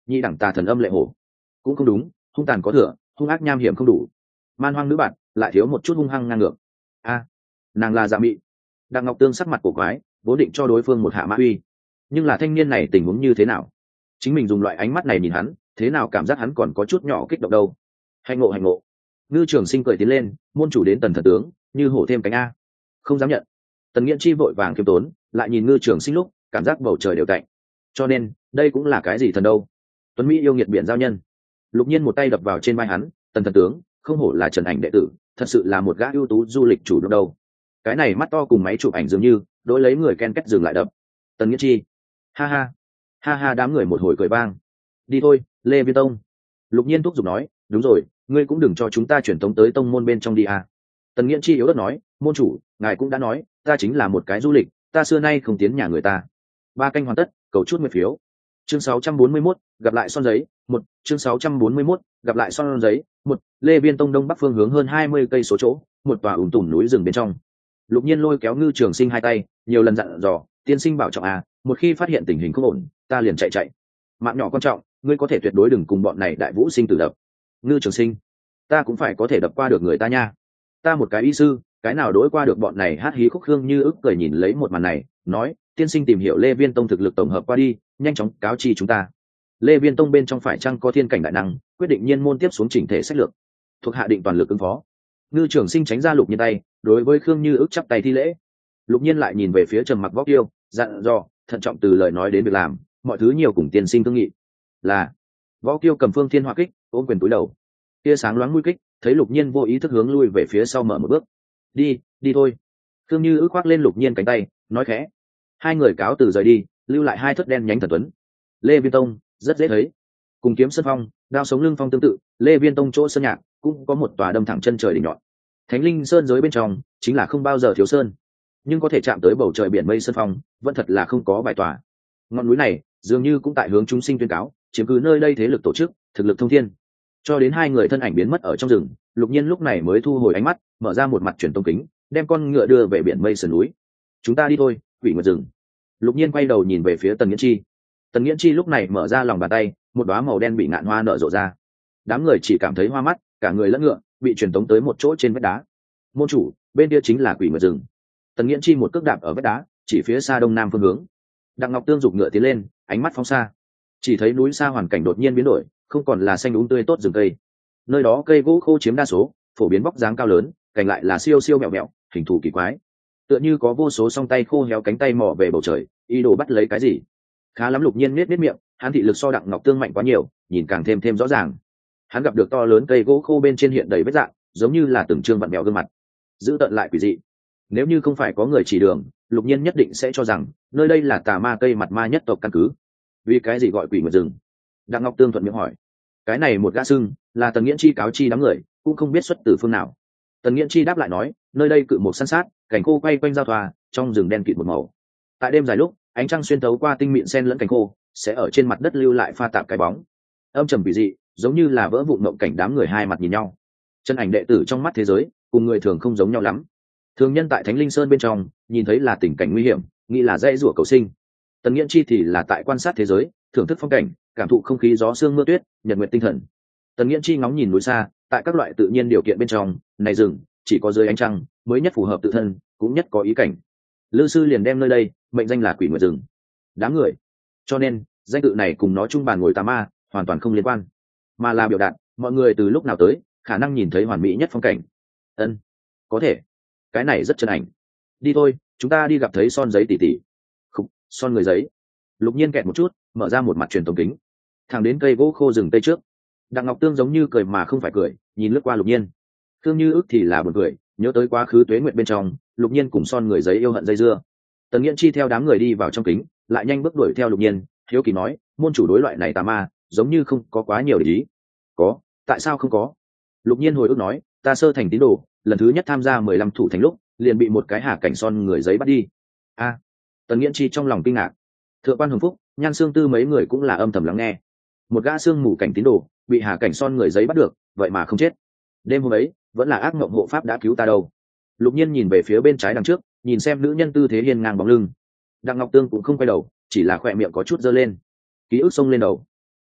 nhị đẳng tà thần âm lệ hổ. Cũng không đúng, hung tàn có thừa, hung ác nham hiểm không đủ. Man hoang nữ bạn lại thiếu một chút hung hăng ngang ngược. A, nàng là Dạ Mị. Đặng Ngọc Tương sắc mặt cổ quái, vốn định cho đối phương một hạ mã uy, nhưng là thanh niên này tình huống như thế nào? Chính mình dùng loại ánh mắt này nhìn hắn, thế nào cảm giác hắn còn có chút nhỏ kích động đâu? Hành ngộ hành ngộ. Ngư Trường Sinh cười tiến lên, môn chủ đến Tần thần tướng, như hổ thêm cánh a. Không dám nhận. Tần Nghiễn Chi vội vàng kiêm tốn, lại nhìn Ngư Trường Sinh lúc, cảm giác bầu trời đều tạnh. Cho nên, đây cũng là cái gì thần đâu? Tuấn Mỹ yêu nghiệt biển giao nhân. Lục Nhiên một tay đập vào trên vai hắn, Tần thần tướng, không hổ là Trần Ảnh đệ tử, thật sự là một gã ưu tú du lịch chủ động đâu. Cái này mắt to cùng máy chụp ảnh dường như, đối lấy người ken két dừng lại đập. Tần Nghiễn Chi, ha ha, ha ha, đám người một hồi cười vang. Đi thôi, Lê Viên Tông. Lục Nhiên thúc giục nói, đúng rồi, ngươi cũng đừng cho chúng ta chuyển tống tới tông môn bên trong đi à. Tần Nghiễn Chi yếu ớt nói, môn chủ, ngài cũng đã nói, ta chính là một cái du lịch, ta xưa nay không tiến nhà người ta. Ba canh hoàn tất, cầu chút mười phiếu. Chương sáu trăm bốn mươi mốt, gặp lại son giấy, một, chương sáu trăm bốn mươi mốt, gặp lại son giấy, một, Lê Viên Tông đông bắc phương hướng hơn hai mươi cây số chỗ, một tòa ủn tủm núi rừng bên trong. Lục Nhiên lôi kéo Ngư Trường Sinh hai tay, nhiều lần dặn dò, tiên sinh bảo trọng à, một khi phát hiện tình hình không ổn, ta liền chạy chạy. Mạng nhỏ quan trọng, ngươi có thể tuyệt đối đừng cùng bọn này đại vũ sinh tử đập. Ngư Trường Sinh, ta cũng phải có thể đập qua được người ta nha. Ta một cái y sư, cái nào đối qua được bọn này hát hí khúc hương như ức cười nhìn lấy một màn này, nói, tiên sinh tìm hiểu Lê Viên Tông thực lực tổng hợp qua đi, nhanh chóng cáo chi chúng ta. Lê Viên Tông bên trong phải chăng có thiên cảnh đại năng, quyết định nhiên môn tiếp xuống chỉnh thể sách lược. Thuộc hạ định toàn lực ứng phó. Ngư Trường Sinh tránh ra Lục Nhiên tay, đối với Khương Như ức chắp tay thi lễ. Lục Nhiên lại nhìn về phía Trầm Mặc Võ Kiêu, dặn dò, thận trọng từ lời nói đến việc làm, mọi thứ nhiều cùng tiên sinh thương nghị. Là. Võ Kiêu cầm Phương Thiên Hỏa kích, ôm quyền túi đầu. Tia sáng loáng mũi kích, thấy Lục Nhiên vô ý thức hướng lui về phía sau mở một bước. Đi, đi thôi. Khương Như ức khoác lên Lục Nhiên cánh tay, nói khẽ. Hai người cáo từ rời đi, lưu lại hai thất đen nhánh thần tuấn. Lê Viên Tông rất dễ thấy, cùng Kiếm Sơn Phong, Đao Sống Lưng Phong tương tự, Lê Viên Tông chỗ sơn nhạc cũng có một tòa đâm thẳng chân trời đỉnh nhọn. Thánh linh sơn giới bên trong chính là không bao giờ thiếu sơn, nhưng có thể chạm tới bầu trời biển mây sơn phong vẫn thật là không có vài tòa. Ngọn núi này dường như cũng tại hướng chúng sinh tuyên cáo, chiếm cứ nơi đây thế lực tổ chức, thực lực thông thiên. Cho đến hai người thân ảnh biến mất ở trong rừng, Lục Nhiên lúc này mới thu hồi ánh mắt, mở ra một mặt truyền tông kính, đem con ngựa đưa về biển mây sườn núi. Chúng ta đi thôi, quỷ nguyệt rừng. Lục Nhiên quay đầu nhìn về phía Tần Nghiễn Chi. Tần Nghiễn Chi lúc này mở ra lòng bàn tay, một đóa màu đen bị ngạn hoa nở rộ ra. Đám người chỉ cảm thấy hoa mắt, cả người lẫn ngựa bị truyền tống tới một chỗ trên vách đá. Môn chủ, bên kia chính là quỷ nguyệt rừng. Tần Nghiễn Chi một cước đạp ở vách đá, chỉ phía xa đông nam phương hướng. Đặng Ngọc Tương giục ngựa tiến lên, ánh mắt phóng xa, chỉ thấy núi xa hoàn cảnh đột nhiên biến đổi, không còn là xanh úng tươi tốt rừng cây. Nơi đó cây gỗ khô chiếm đa số, phổ biến vóc dáng cao lớn, cành lại là siêu siêu mẹo mẹo, hình thù kỳ quái, tựa như có vô số song tay khô héo cánh tay mò về bầu trời, ý đồ bắt lấy cái gì. Khá lắm. Lục Nhiên nết nết miệng, hắn thị lực so Đặng Ngọc Tương mạnh quá nhiều, nhìn càng thêm thêm rõ ràng. Hắn gặp được to lớn cây gỗ khô bên trên hiện đầy vết dạng, giống như là từng trương vặn mèo gương mặt, giữ tận lại quỷ dị. Nếu như không phải có người chỉ đường, Lục Nhiên nhất định sẽ cho rằng nơi đây là tà ma cây mặt ma nhất tộc căn cứ. Vì cái gì gọi quỷ nguyệt rừng? Đặng Ngọc Tương thuận miệng hỏi. Cái này một gã sưng là Tần Nghiễn Chi cáo chi đám người, cũng không biết xuất từ phương nào. Tần Nghiễn Chi đáp lại nói, nơi đây cự một san sát, cảnh khô quay quanh giao thoa, trong rừng đen kịt một màu. Tại đêm dài lúc, ánh trăng xuyên thấu qua tinh mịn sen lẫn cảnh khô, sẽ ở trên mặt đất lưu lại pha tạp cái bóng. Âm trầm kỳ dị, giống như là vỡ vụn mộng cảnh, đám người hai mặt nhìn nhau. Chân ảnh đệ tử trong mắt thế giới, cùng người thường không giống nhau lắm. Thường nhân tại Thánh Linh Sơn bên trong, nhìn thấy là tình cảnh nguy hiểm, nghĩ là dãy rủa cầu sinh. Tần Nghiễn Chi thì là tại quan sát thế giới, thưởng thức phong cảnh, cảm thụ không khí gió sương mưa tuyết, nhật nguyệt tinh thần. Tần Nghiễn Chi ngóng nhìn núi xa, tại các loại tự nhiên điều kiện bên trong, này rừng chỉ có dưới ánh trăng mới nhất phù hợp tự thân, cũng nhất có ý cảnh. Lư sư liền đem nơi đây mệnh danh là quỷ nguyệt rừng. Đám người, cho nên danh tự này cùng nó chung bàn ngồi tà ma hoàn toàn không liên quan, mà là biểu đạt mọi người từ lúc nào tới khả năng nhìn thấy hoàn mỹ nhất phong cảnh. Ân, có thể, cái này rất chân ảnh. Đi thôi, chúng ta đi gặp thấy son giấy tỉ tỉ. Không, son người giấy. Lục Nhiên kẹt một chút, mở ra một mặt truyền tống kính, thẳng đến cây gỗ khô rừng tây trước. Đặng Ngọc Tương giống như cười mà không phải cười, nhìn lướt qua Lục Nhiên. Thương Như ức thì là buồn cười, nhớ tới quá khứ tuế nguyện bên trong, Lục Nhiên cùng son người giấy yêu hận dây dưa. Tần Nghiễn Chi theo đám người đi vào trong kính, lại nhanh bước đuổi theo Lục Nhiên, hiếu kỳ nói, môn chủ đối loại này tà ma, giống như không có quá nhiều để ý. Có, tại sao không có? Lục Nhiên hồi ức nói, ta sơ thành tín đồ, lần thứ nhất tham gia mười lăm thủ thành lúc, liền bị một cái hà cảnh son người giấy bắt đi. A, Tần Nghiễn Chi trong lòng kinh ngạc. Thượng quan Hồng Phúc, Nhan Xương Tư mấy người cũng là âm thầm lắng nghe. Một gã xương mù cảnh tín đồ, bị hà cảnh son người giấy bắt được, vậy mà không chết. Đêm hôm ấy, vẫn là ác mộng hộ pháp đã cứu ta đâu. Lục Nhiên nhìn về phía bên trái đằng trước, nhìn xem nữ nhân tư thế hiên ngang bóng lưng. Đặng Ngọc Tương cũng không quay đầu, chỉ là khỏe miệng có chút dơ lên. Ký ức xông lên đầu.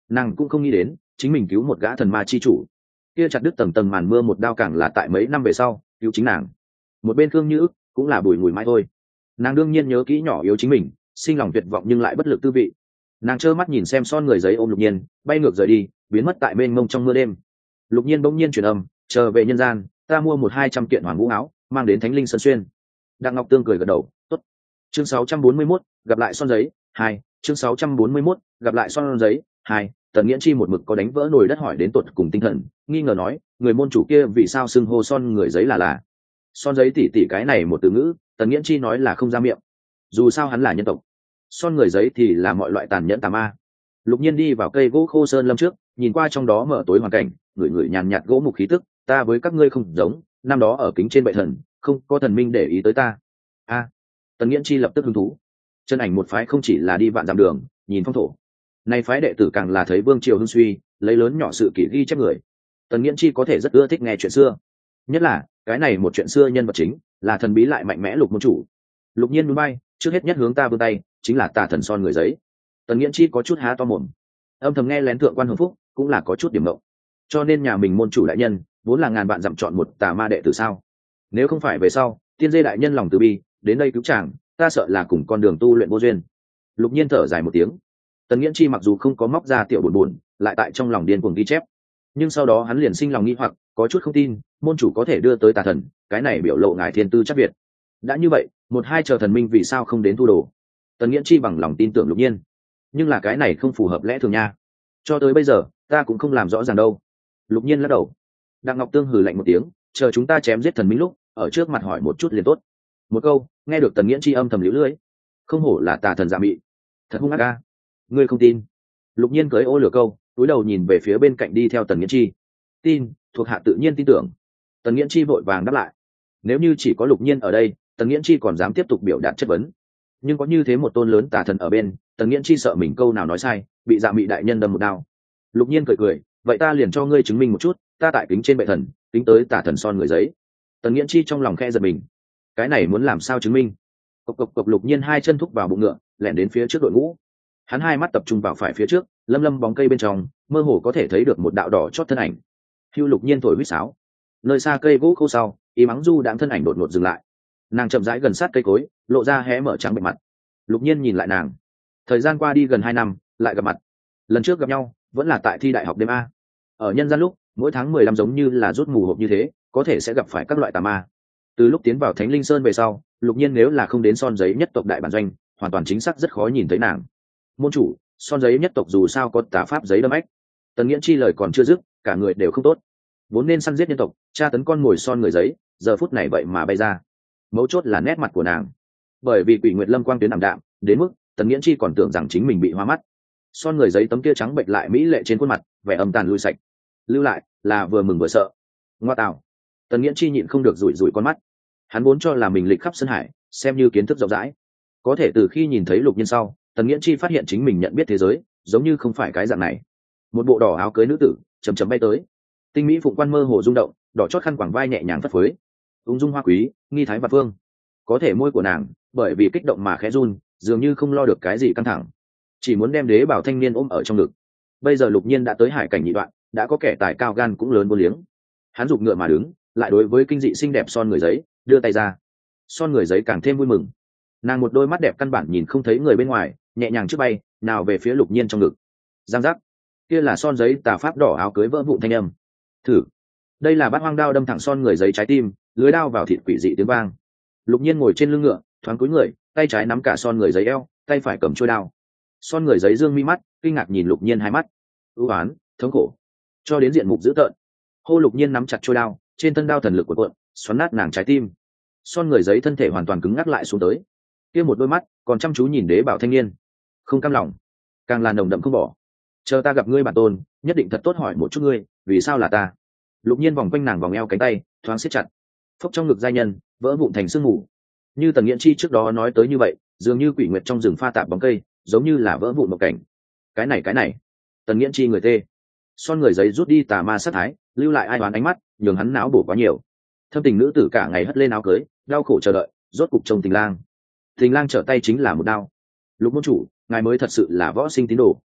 Nàng cũng không nghĩ đến chính mình cứu một gã thần ma chi chủ, kia chặt đứt tầng tầng màn mưa một đao càng là tại mấy năm về sau cứu chính nàng. Một bên Khương Như ức cũng là bùi ngùi mãi thôi. Nàng đương nhiên nhớ kỹ nhỏ yếu chính mình, sinh lòng tuyệt vọng nhưng lại bất lực tư vị. Nàng trơ mắt nhìn xem Son người giấy ôm Lục Nhiên bay ngược rời đi, biến mất tại mênh mông trong mưa đêm. Lục Nhiên bỗng nhiên truyền âm, chờ về nhân gian, ta mua một hai trăm kiện hoàng vũ áo mang đến Thánh Linh Sơn Xuyên. Đặng Ngọc Tương cười gật đầu, tốt. Chương sáu trăm bốn mươi mốt, gặp lại Son giấy hai. Chương sáu trăm bốn mươi mốt, gặp lại Son giấy hai. Tần Nghiễn Chi một mực có đánh vỡ nồi đất hỏi đến tột cùng tinh thần, nghi ngờ nói, người môn chủ kia vì sao xưng hô Son người giấy là là Son giấy tỷ tỷ, cái này một từ ngữ Tần Nghiễn Chi nói là không ra miệng, dù sao hắn là nhân tộc, Son người giấy thì là mọi loại tàn nhẫn tà ma. Lục Nhiên đi vào cây gỗ khô sơn lâm trước, nhìn qua trong đó mở tối hoàn cảnh, người người nhàn nhạt gỗ mục khí tức, ta với các ngươi không giống, năm đó ở kính trên bệ thần không có thần minh để ý tới ta. A. Tần Nghiễn Chi lập tức hứng thú. Chân ảnh một phái không chỉ là đi vạn dặm đường nhìn phong thổ, nay phái đệ tử càng là thấy vương triều hưng suy, lấy lớn nhỏ sự kỷ ghi chép người. Tần Nghiễn Chi có thể rất ưa thích nghe chuyện xưa, nhất là cái này một chuyện xưa nhân vật chính là thần bí lại mạnh mẽ Lục môn chủ. Lục Nhiên núi bay, trước hết nhất hướng ta vươn tay, chính là tà thần Son người giấy. Tần Nghiễn Chi có chút há to mồm, âm thầm nghe lén thượng quan hưng phúc cũng là có chút điểm mộng. Cho nên nhà mình môn chủ đại nhân vốn là ngàn bạn dặm chọn một tà ma đệ tử sao? Nếu không phải về sau tiên dê đại nhân lòng từ bi đến đây cứu chàng, ta sợ là cùng con đường tu luyện vô duyên. Lục Nhiên thở dài một tiếng. Tần Nghiễn Chi mặc dù không có móc ra tiểu buồn buồn, lại tại trong lòng điên cuồng ghi chép, nhưng sau đó hắn liền sinh lòng nghi hoặc, có chút không tin môn chủ có thể đưa tới tà thần, cái này biểu lộ ngài thiên tư chắc việt. Đã như vậy, một hai chờ thần minh vì sao không đến thu đồ? Tần Nghiễn Chi bằng lòng tin tưởng Lục Nhiên, nhưng là cái này không phù hợp lẽ thường nha. Cho tới bây giờ ta cũng không làm rõ ràng đâu. Lục Nhiên lắc đầu. Đặng Ngọc Tương hừ lạnh một tiếng, chờ chúng ta chém giết thần minh lúc ở trước mặt hỏi một chút liền tốt. Một câu nghe được Tần Nghiễn Chi âm thầm liễu lưỡi, không hổ là tà thần dạ mị, thật hung ác a. Ngươi không tin? Lục Nhiên cưỡi ô lửa câu, cúi đầu nhìn về phía bên cạnh đi theo Tần Nghiễn Chi. Tin, thuộc hạ tự nhiên tin tưởng. Tần Nghiễn Chi vội vàng đáp lại. Nếu như chỉ có Lục Nhiên ở đây, Tần Nghiễn Chi còn dám tiếp tục biểu đạt chất vấn, nhưng có như thế một tôn lớn tà thần ở bên, Tần Nghiễn Chi sợ mình câu nào nói sai bị dạ mị đại nhân đâm một đao. Lục Nhiên cười cười, vậy ta liền cho ngươi chứng minh một chút, ta tại kính trên bệ thần tính tới tà thần Son người giấy. Tần Nghiễn Chi trong lòng khe giật mình, cái này muốn làm sao chứng minh? Cộc cộc cộc. Lục Nhiên hai chân thúc vào bụng ngựa, lẻn đến phía trước đội ngũ. Hắn hai mắt tập trung vào phải phía trước, lâm lâm bóng cây bên trong mơ hồ có thể thấy được một đạo đỏ chót thân ảnh. Hưu Lục Nhiên thổi huýt sáo, nơi xa cây gỗ khô sau y mắng du đãng thân ảnh đột ngột dừng lại. Nàng chậm rãi gần sát cây cối, lộ ra hé mở trắng bệ mặt. Lục Nhiên nhìn lại nàng. Thời gian qua đi gần hai năm, lại gặp mặt. Lần trước gặp nhau vẫn là tại thi đại học đêm a. Ở nhân gian lúc mỗi tháng mười lăm giống như là rút mù hộp như thế, có thể sẽ gặp phải các loại tà ma. Từ lúc tiến vào Thánh Linh Sơn về sau, Lục Nhiên nếu là không đến Son giấy nhất tộc đại bản doanh, hoàn toàn chính xác rất khó nhìn thấy nàng. Môn chủ, Son giấy nhất tộc dù sao có tà pháp giấy đâm ách. Tần Nghiễn Chi lời còn chưa dứt, cả người đều không tốt. Vốn nên săn giết nhân tộc, tra tấn con mồi Son người giấy, giờ phút này vậy mà bay ra. Mấu chốt là nét mặt của nàng, bởi vì Quỷ Nguyệt Lâm quang tuyến ảm đạm đến mức Tần Nghiễn Chi còn tưởng rằng chính mình bị hoa mắt. Son người giấy tấm kia trắng bệnh lại mỹ lệ trên khuôn mặt, vẻ âm tàn lui sạch, lưu lại là vừa mừng vừa sợ. Ngoa tạo. Tần Nghiễn Chi nhịn không được rủi rủi con mắt. Hắn vốn cho là mình lịch khắp Sơn Hải, xem như kiến thức rộng rãi, có thể từ khi nhìn thấy Lục Nhiên sau, Tần Nghiễn Chi phát hiện chính mình nhận biết thế giới giống như không phải cái dạng này. Một bộ đỏ áo cưới nữ tử chầm chầm bay tới, tinh mỹ phụng quan mơ hồ rung động, đỏ chót khăn quàng vai nhẹ nhàng phất phới, ung dung hoa quý, nghi thái và phương. Có thể môi của nàng bởi vì kích động mà khẽ run, dường như không lo được cái gì căng thẳng, chỉ muốn đem đế bảo thanh niên ôm ở trong ngực. Bây giờ Lục Nhiên đã tới hải cảnh nhị đoạn, đã có kẻ tài cao gan cũng lớn vô liếng. Hắn giục ngựa mà đứng, lại đối với kinh dị xinh đẹp Son người giấy đưa tay ra. Son người giấy càng thêm vui mừng, nàng một đôi mắt đẹp căn bản nhìn không thấy người bên ngoài, nhẹ nhàng trước bay nào về phía Lục Nhiên trong ngực. Giang giác, kia là Son giấy tà pháp đỏ áo cưới vỡ vụn thanh âm. Thử, đây là bát hoang đao đâm thẳng Son người giấy trái tim, lưới đao vào thịt quỷ dị tiếng vang. Lục Nhiên ngồi trên lưng ngựa, thoáng cúi người, tay trái nắm cả Son người giấy eo, tay phải cầm chuôi đao. Son người giấy dương mi mắt, kinh ngạc nhìn Lục Nhiên hai mắt, ưu ái, thống khổ, cho đến diện mục dữ tợn. Hô Lục Nhiên nắm chặt chuôi đao, trên thân đao thần lực của cuộn, xoắn nát nàng trái tim. Son người giấy thân thể hoàn toàn cứng ngắc lại xuống tới, kia một đôi mắt còn chăm chú nhìn đế bảo thanh niên, không cam lòng, càng là nồng đậm không bỏ. Chờ ta gặp ngươi bản tôn, nhất định thật tốt hỏi một chút ngươi, vì sao là ta? Lục Nhiên vòng quanh nàng vòng eo cánh tay, thoáng siết chặt, phốc trong ngực giai nhân vỡ vụn thành sương mù. Như Tần Nghiễn Chi trước đó nói tới như vậy, dường như quỷ nguyệt trong rừng pha tạp bóng cây, giống như là vỡ vụn một cảnh. Cái này cái này, Tần Nghiễn Chi người tê. Son người giấy rút đi tà ma sát thái, lưu lại ai đoán ánh mắt, nhường hắn não bổ quá nhiều. Thâm tình nữ tử cả ngày hất lên áo cưới, đau khổ chờ đợi, rốt cục trông Tình Lang. Tình Lang trở tay chính là một đao. Lục môn chủ, ngài mới thật sự là võ sinh tín đồ.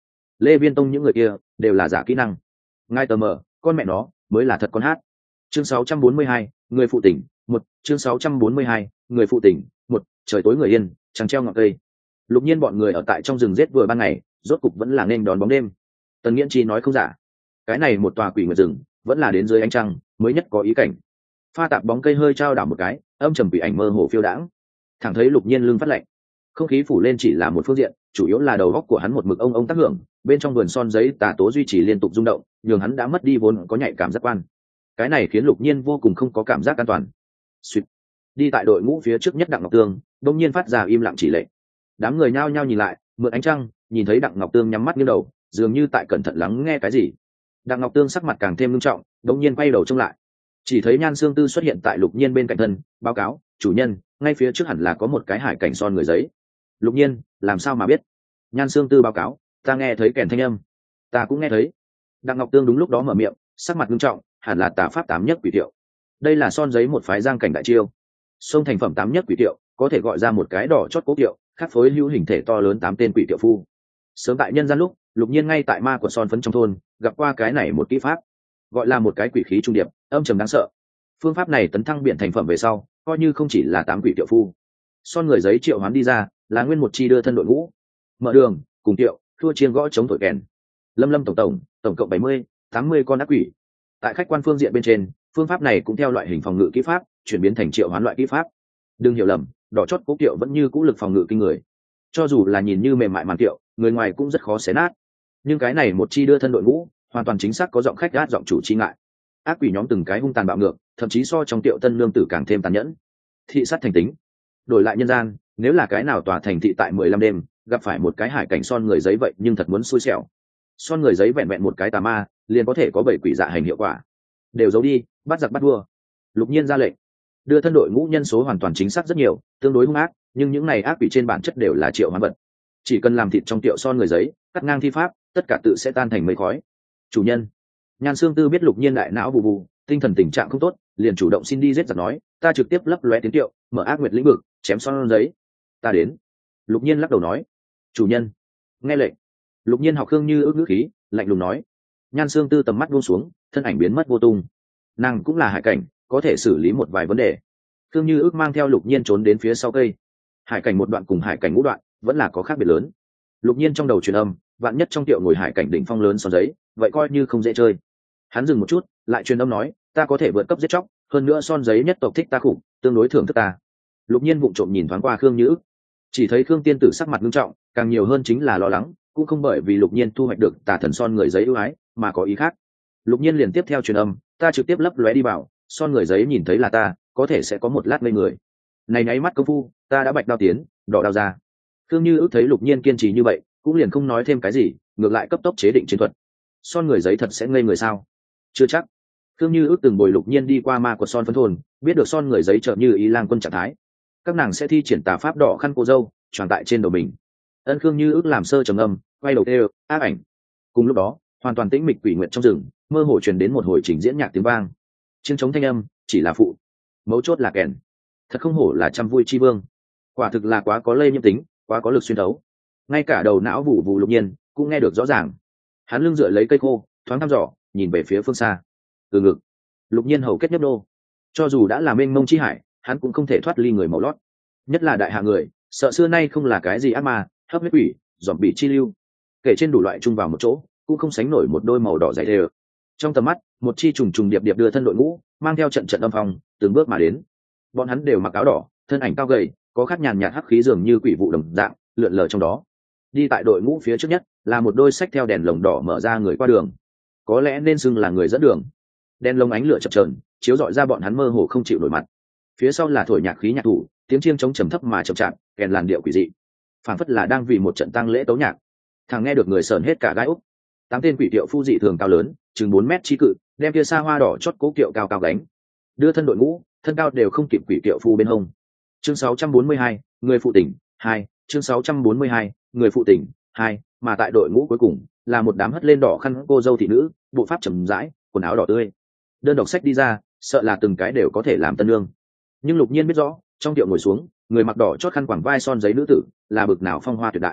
Lê Viên Tông những người kia đều là giả kỹ năng. Ngay tờ mờ, con mẹ nó mới là thật con hát. Chương sáu trăm bốn mươi hai, người phụ tỉnh, một, chương sáu trăm bốn mươi hai, người phụ tỉnh, một, trời tối người yên, trăng treo ngọn cây. Lục Nhiên bọn người ở tại trong rừng rết vừa ban ngày, rốt cục vẫn là nên đón bóng đêm. Tần Nghiễn Chi nói không giả, cái này một tòa quỷ nguyệt rừng, vẫn là đến dưới ánh trăng mới nhất có ý cảnh. Pha tạp bóng cây hơi trao đảo một cái, âm trầm quỷ ảnh mơ hồ phiêu đãng. Thẳng thấy Lục Nhiên lưng phát lạnh. Không khí phủ lên chỉ là một phương diện, chủ yếu là đầu óc của hắn một mực ông ông tác hưởng, bên trong vườn son giấy tà tố duy trì liên tục rung động, nhường hắn đã mất đi vốn có nhạy cảm giác quan. Cái này khiến Lục Nhiên vô cùng không có cảm giác an toàn. Xuyệt. Đi tại đội ngũ phía trước nhất Đặng Ngọc Tương, đột nhiên phát ra im lặng chỉ lệnh. Đám người nhao nhao nhìn lại, mượn ánh trăng, nhìn thấy Đặng Ngọc Tương nhắm mắt nghiêng đầu, dường như tại cẩn thận lắng nghe cái gì. Đặng Ngọc Tương sắc mặt càng thêm nghiêm trọng, đột nhiên quay đầu trông lại, chỉ thấy Nhan Xương Tư xuất hiện tại Lục Nhiên bên cạnh thân, báo cáo, chủ nhân, ngay phía trước hẳn là có một cái hải cảnh son người giấy. Lục Nhiên, làm sao mà biết? Nhan Xương Tư báo cáo, ta nghe thấy kèn thanh âm. Ta cũng nghe thấy. Đặng Ngọc Tương đúng lúc đó mở miệng, sắc mặt nghiêm trọng, hẳn là tà pháp tám nhất quỷ tiệu. Đây là son giấy một phái giang cảnh đại chiêu. Sông thành phẩm tám nhất quỷ tiệu, có thể gọi ra một cái đỏ chót cố tiệu, khắc phối hữu hình thể to lớn tám tên quỷ tiệu phu. Sớm tại nhân gian lúc, Lục Nhiên ngay tại ma của son phấn trong thôn, gặp qua cái này một kỹ pháp, gọi là một cái quỷ khí trung điệp, âm trầm đáng sợ. Phương pháp này tấn thăng biển thành phẩm về sau, coi như không chỉ là tám quỷ tiệu phu. Son người giấy triệu hoán đi ra, là nguyên một chi đưa thân đội ngũ. Mở đường, cùng tiệu, thua chiên gõ chống thổi kèn. Lâm lâm tổng tổng, tổng cộng bảy mươi, tám mươi con ác quỷ. Tại khách quan phương diện bên trên, phương pháp này cũng theo loại hình phòng ngự kỹ pháp, chuyển biến thành triệu hoán loại kỹ pháp. Đừng hiểu lầm, đỏ chót cố tiệu vẫn như cũ lực phòng ngự kinh người. Cho dù là nhìn như mềm mại màn tiệu, người ngoài cũng rất khó xé nát. Nhưng cái này một chi đưa thân đội ngũ, hoàn toàn chính xác có giọng khách gát giọng chủ chi ngại. Ác quỷ nhóm từng cái hung tàn bạo ngược, thậm chí so trong tiệu tân lương tử càng thêm tàn nhẫn. Thị sát thành tính. Đổi lại nhân gian, nếu là cái nào tòa thành thị tại mười lăm đêm, gặp phải một cái hải cảnh son người giấy vậy nhưng thật muốn xui xẻo. Son người giấy vẹn vẹn một cái tà ma, liền có thể có bảy quỷ dạ hành hiệu quả. Đều giấu đi, bắt giặc bắt vua. Lục Nhiên ra lệnh. Đưa thân đội ngũ nhân số hoàn toàn chính xác rất nhiều, tương đối hung ác, nhưng những này ác quỷ trên bản chất đều là triệu hoán vật. Chỉ cần làm thịt trong tiệu son người giấy, cắt ngang thi pháp, tất cả tự sẽ tan thành mây khói. Chủ nhân. Nhan Xương Tư biết Lục Nhiên đại não bù bù, tinh thần tình trạng không tốt, liền chủ động xin đi giết giặc nói, ta trực tiếp lấp lóe tiến tiệu, mở ác nguyệt lĩnh vực, chém son giấy. Ta đến. Lục Nhiên lắc đầu nói, chủ nhân. Nghe lệnh. Lục Nhiên học Khương Như ước ngữ khí, lạnh lùng nói. Nhan Xương Tư tầm mắt buông xuống, thân ảnh biến mất vô tung. Nàng cũng là hải cảnh, có thể xử lý một vài vấn đề. Khương Như ước mang theo Lục Nhiên trốn đến phía sau cây. Hải cảnh một đoạn cùng hải cảnh ngũ đoạn vẫn là có khác biệt lớn. Lục Nhiên trong đầu truyền âm, vạn nhất trong tiệu ngồi hải cảnh đỉnh phong lớn son giấy, vậy coi như không dễ chơi. Hắn dừng một chút, lại truyền âm nói, ta có thể vượt cấp giết chóc, hơn nữa son giấy nhất tộc thích ta khủng, tương đối thưởng thức ta. Lục Nhiên vụng trộm nhìn thoáng qua Khương Như ước, chỉ thấy Khương tiên tử sắc mặt nghiêm trọng, càng nhiều hơn chính là lo lắng, cũng không bởi vì Lục Nhiên thu hoạch được tà thần son người giấy ưu ái, mà có ý khác. Lục Nhiên liền tiếp theo truyền âm, ta trực tiếp lấp lóe đi vào, son người giấy nhìn thấy là ta, có thể sẽ có một lát ngây người. Này nháy mắt công phu, ta đã bạch đao tiến, đỏ đao ra. Khương Như ước thấy Lục Nhiên kiên trì như vậy, cũng liền không nói thêm cái gì, ngược lại cấp tốc chế định chiến thuật. Son người giấy thật sẽ ngây người sao? Chưa chắc. Khương Như ước từng bồi Lục Nhiên đi qua ma của son phấn thôn, biết được son người giấy trợ như ý lang quân trạng thái. Các nàng sẽ thi triển tà pháp đỏ khăn cô dâu, tròn tại trên đầu mình. Ân Khương Như ước làm sơ trầm âm, quay đầu tê ác ảnh. Cùng lúc đó, hoàn toàn tĩnh mịch quỷ nguyện trong rừng, mơ hồ truyền đến một hồi trình diễn nhạc tiếng vang. Chiêng trống thanh âm, chỉ là phụ, mấu chốt là kèn. Thật không hổ là trăm vui chi vương. Quả thực là quá có lây nhiễm tính, quá có lực xuyên thấu. Ngay cả đầu não vụ vụ Lục Nhiên cũng nghe được rõ ràng. Hắn lưng dựa lấy cây khô, thoáng thăm dò, nhìn về phía phương xa. Từ ngực, Lục Nhiên hầu kết nhấp đô. Cho dù đã là mênh mông chi hải, hắn cũng không thể thoát ly người màu lót. Nhất là đại hạ người, sợ xưa nay không là cái gì ác ma, hấp huyết quỷ, dòm bị chi lưu. Kể trên đủ loại chung vào một chỗ, cũng không sánh nổi một đôi màu đỏ dày đều. Trong tầm mắt, một chi trùng trùng điệp điệp đưa thân đội ngũ, mang theo trận trận âm phong, từng bước mà đến. Bọn hắn đều mặc áo đỏ, thân ảnh cao gầy, có khát nhàn nhạt hắc khí dường như quỷ vụ đồng dạng, lượn lờ trong đó. Đi tại đội ngũ phía trước nhất, là một đôi sách theo đèn lồng đỏ mở ra người qua đường. Có lẽ nên xưng là người dẫn đường. Đèn lồng ánh lửa chập chờn, chiếu rọi ra bọn hắn mơ hồ không chịu nổi mặt. Phía sau là thổi nhạc khí nhạc thủ, tiếng chiêng trống trầm thấp mà chậm chạp, kèn làn điệu quỷ dị, phảng phất là đang vì một trận tang lễ tấu nhạc. Thằng nghe được người sờn hết cả gai úc. Tám tên quỷ tiệu phu dị thường cao lớn, chừng bốn mét chi cự, đem kia xa hoa đỏ chót cố kiệu cao cao gánh. Đưa thân đội ngũ, thân cao đều không kịp quỷ tiệu phu bên hông. Chương sáu trăm bốn mươi hai, người phụ tỉnh, hai, chương sáu trăm bốn mươi hai, người phụ tỉnh, hai, mà tại đội ngũ cuối cùng là một đám hất lên đỏ khăn cô dâu thị nữ, bộ pháp trầm rãi, quần áo đỏ tươi. Đơn độc sách đi ra, sợ là từng cái đều có thể làm tân lương. Nhưng Lục Nhiên biết rõ, trong tiệu ngồi xuống, người mặc đỏ chót khăn quàng vai son giấy nữ tử, là bực nào phong hoa tuyệt đại.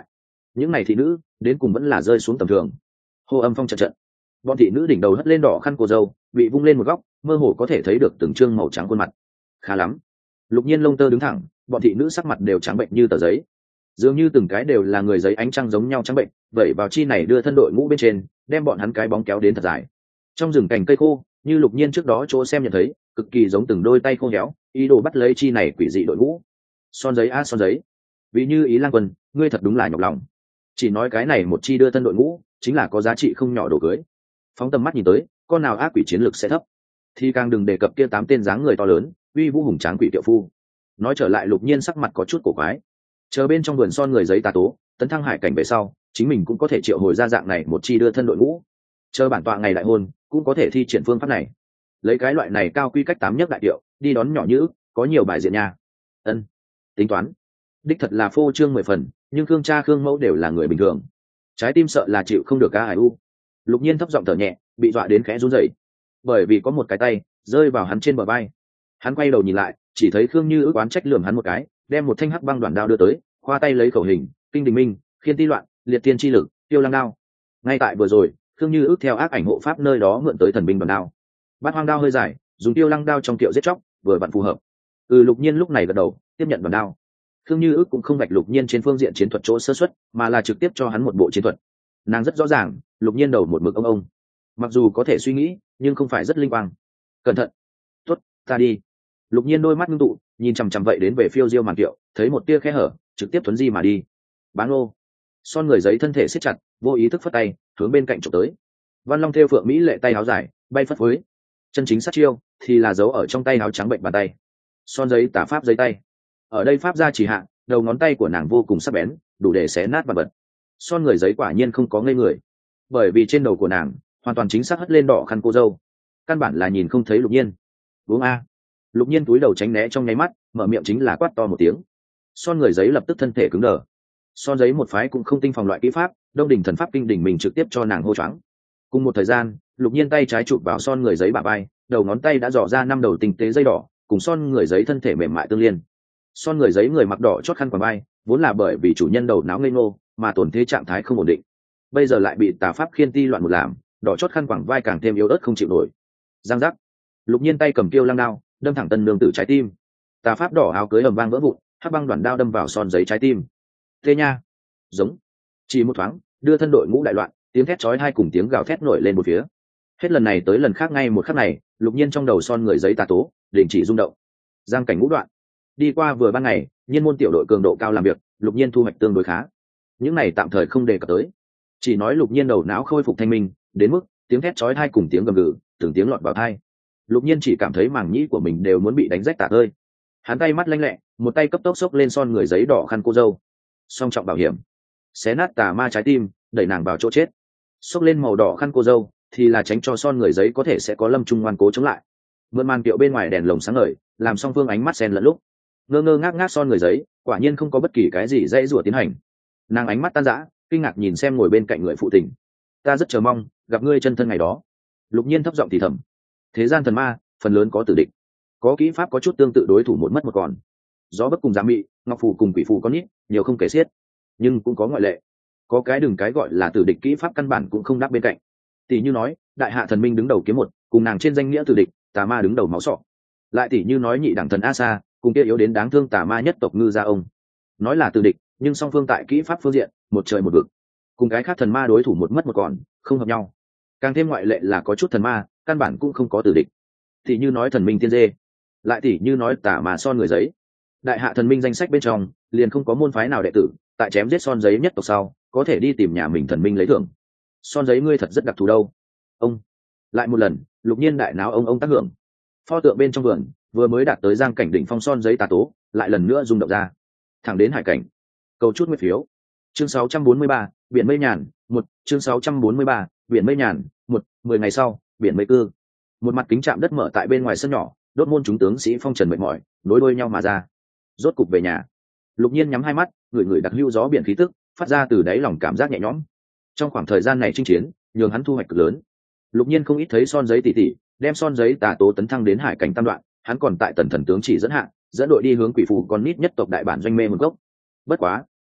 những này thị nữ đến cùng vẫn là rơi xuống tầm thường. Hô âm phong trận trận, bọn thị nữ đỉnh đầu hất lên đỏ khăn cô dâu bị vung lên một góc, mơ hồ có thể thấy được từng trương màu trắng khuôn mặt. Khá lắm. Lục Nhiên lông tơ đứng thẳng, bọn thị nữ sắc mặt đều trắng bệnh như tờ giấy, dường như từng cái đều là người giấy ánh trăng giống nhau trắng bệnh, vậy vào chi này đưa thân đội ngũ bên trên, đem bọn hắn cái bóng kéo đến thật dài. Trong rừng cành cây khô, như Lục Nhiên trước đó chỗ xem nhận thấy, cực kỳ giống từng đôi tay khô héo, ý đồ bắt lấy chi này quỷ dị đội ngũ. Son giấy a son giấy, vì như Ý Lang Quân, ngươi thật đúng là nhọc lòng. Chỉ nói cái này một chi đưa thân đội ngũ, chính là có giá trị không nhỏ đồ cưới. Phóng tầm mắt nhìn tới, con nào ác quỷ chiến lược sẽ thấp, thì càng đừng đề cập kia tám tên dáng người to lớn, uy vũ hùng tráng quỷ tiểu phu. Nói trở lại, Lục Nhiên sắc mặt có chút cổ quái. Chờ bên trong vườn son người giấy tà tố tấn thăng hải cảnh về sau, chính mình cũng có thể triệu hồi ra dạng này một chi đưa thân đội ngũ. Chờ bản tọa ngày đại hôn, cũng có thể thi triển phương pháp này. Lấy cái loại này cao quy cách tám nhất đại điệu, đi đón nhỏ nhữ, có nhiều bài diện nha. Ân, tính toán. Đích thật là phô trương mười phần, nhưng Khương cha Khương mẫu đều là người bình thường. Trái tim sợ là chịu không được ca hải u. Lục Nhiên thấp giọng thở nhẹ, bị dọa đến khẽ run rẩy, bởi vì có một cái tay rơi vào hắn trên bờ vai. Hắn quay đầu nhìn lại, chỉ thấy Khương Như ước oán trách lườm hắn một cái, đem một thanh hắc băng đoạn đao đưa tới, khoa tay lấy khẩu hình, kinh đình minh, khiên ti loạn, liệt tiên chi lực, tiêu lăng đao. Ngay tại vừa rồi, Khương Như ước theo ác ảnh hộ pháp nơi đó mượn tới thần binh đoạn đao. Bát hoang đao hơi dài, dùng tiêu lăng đao trong tiệu giết chóc, vừa vặn phù hợp. Ừ, Lục Nhiên lúc này gật đầu, tiếp nhận đoạn đao. Khương Như ước cũng không vạch Lục Nhiên trên phương diện chiến thuật chỗ sơ xuất, mà là trực tiếp cho hắn một bộ chiến thuật. Nàng rất rõ ràng, Lục Nhiên đầu một mực ông ông, mặc dù có thể suy nghĩ, nhưng không phải rất linh quang. Cẩn thận. Tốt, ta đi. Lục Nhiên đôi mắt ngưng tụ, nhìn chằm chằm vậy đến về phiêu diêu màn kiệu, thấy một tia khe hở, trực tiếp thuấn di mà đi. Bán ô. Son người giấy thân thể siết chặt, vô ý thức phất tay, hướng bên cạnh chụp tới. Văn Long thêu phượng mỹ lệ tay áo dài, bay phất phới. Chân chính sát chiêu thì là giấu ở trong tay áo trắng bệnh bàn tay. Son giấy tả pháp giấy tay. Ở đây pháp gia chỉ hạ, đầu ngón tay của nàng vô cùng sắc bén, đủ để xé nát vật vật. Son người giấy quả nhiên không có ngây người, bởi vì trên đầu của nàng hoàn toàn chính xác hất lên đỏ khăn cô dâu, căn bản là nhìn không thấy Lục Nhiên. Uống a. Lục Nhiên túi đầu tránh né trong nháy mắt, mở miệng chính là quát to một tiếng. Son người giấy lập tức thân thể cứng đờ. Son giấy một phái cũng không tinh phòng loại kỹ pháp, Đông đỉnh thần pháp kinh đỉnh mình trực tiếp cho nàng hô choáng. Cùng một thời gian, Lục Nhiên tay trái chụp vào son người giấy bả vai, đầu ngón tay đã dò ra năm đầu tinh tế dây đỏ, cùng son người giấy thân thể mềm mại tương liên. Son người giấy người mặc đỏ chót khăn quàng vai, vốn là bởi vì chủ nhân đầu não ngây ngô mà tổn thế trạng thái không ổn định, bây giờ lại bị tà pháp khiên ti loạn một làm, đỏ chót khăn quàng vai càng thêm yếu ớt không chịu nổi. Giang giác. Lục Nhiên tay cầm kiêu lăng đao, đâm thẳng tân nương tử trái tim. Tà pháp đỏ áo cưới ầm vang vỡ vụn, hắc băng đoạn đao đâm vào son giấy trái tim. Tê nha. Giống. Chỉ một thoáng, đưa thân đội ngũ đại loạn, tiếng thét chói tai cùng tiếng gào thét nổi lên một phía. Hết lần này tới lần khác, ngay một khắc này, Lục Nhiên trong đầu son người giấy tà tố đình chỉ rung động. Giang cảnh ngũ đoạn. Đi qua vừa ban ngày, nhiên môn tiểu đội cường độ cao làm việc, Lục Nhiên thu hoạch tương đối khá. Những này tạm thời không đề cập tới, chỉ nói Lục Nhiên đầu não khôi phục thanh minh, đến mức tiếng thét chói tai cùng tiếng gầm gừ từng tiếng lọt vào tai. Lục Nhiên chỉ cảm thấy màng nhĩ của mình đều muốn bị đánh rách tạc ơi. Hắn tay mắt lanh lẹ, một tay cấp tốc xốc lên son người giấy đỏ khăn cô dâu, song trọng bảo hiểm, xé nát tà ma trái tim, đẩy nàng vào chỗ chết. Xốc lên màu đỏ khăn cô dâu thì là tránh cho son người giấy có thể sẽ có lâm trung ngoan cố chống lại. Mượn màn kiệu bên ngoài đèn lồng sáng ngời, làm song phương ánh mắt xen lẫn lúc. Ngơ ngơ ngác ngác son người giấy, quả nhiên không có bất kỳ cái gì dãy rủa tiến hành. Nàng ánh mắt tan rã, kinh ngạc nhìn xem ngồi bên cạnh người phụ tình. Ta rất chờ mong gặp ngươi chân thân ngày đó. Lục Nhiên thấp giọng thì thầm. Thế gian thần ma phần lớn có tử địch, có kỹ pháp có chút tương tự, đối thủ một mất một còn. Gió bất cùng giám mị, ngọc phù cùng quỷ phù có nít, nhiều không kể xiết, nhưng cũng có ngoại lệ. Có cái đừng cái gọi là tử địch kỹ pháp căn bản cũng không đáp bên cạnh. Tỷ như nói đại hạ thần minh đứng đầu kiếm một, cùng nàng trên danh nghĩa tử địch tà ma đứng đầu máu sọ. Lại tỷ như nói nhị đẳng thần a sa, cùng kia yếu đến đáng thương tà ma nhất tộc ngư gia ông, nói là tử địch nhưng song phương tại kỹ pháp phương diện một trời một vực. Cùng cái khác thần ma đối thủ một mất một còn, không hợp nhau. Càng thêm ngoại lệ là có chút thần ma căn bản cũng không có tử địch, tỷ như nói thần minh tiên dê, lại tỷ như nói tà ma son người giấy. Đại hạ thần minh danh sách bên trong liền không có môn phái nào đệ tử tại chém giết son giấy nhất tộc sau có thể đi tìm nhà mình thần minh lấy thưởng. Son giấy ngươi thật rất đặc thù đâu. Ông lại một lần, Lục Nhiên đại náo ông ông tác hưởng. Pho tượng bên trong vườn vừa mới đạt tới giang cảnh đỉnh phong son giấy tà tố lại lần nữa rung động ra, thẳng đến hải cảnh. Cầu chút nguyện phiếu. Chương sáu trăm bốn mươi ba, biển mây nhàn một. Chương sáu trăm bốn mươi ba, biển mây nhàn một. Mười ngày sau, biển mây cư. Một mặt kính chạm đất mở tại bên ngoài sân nhỏ, đốt môn chúng tướng sĩ phong trần mệt mỏi nối đuôi nhau mà ra. Rốt cục về nhà. Lục Nhiên nhắm hai mắt, ngửi ngửi đặc hữu gió biển khí tức phát ra từ đáy lòng, cảm giác nhẹ nhõm. Trong khoảng thời gian này chinh chiến nhường hắn thu hoạch cực lớn. Lục Nhiên không ít thấy son giấy tỷ tỷ đem son giấy tà tố tấn thăng đến hải cảnh tam đoạn, hắn còn tại tần thần tướng chỉ dẫn hạ dẫn đội đi hướng quỷ phù con nít nhất tộc đại bản doanh mê một gốc. Bất quá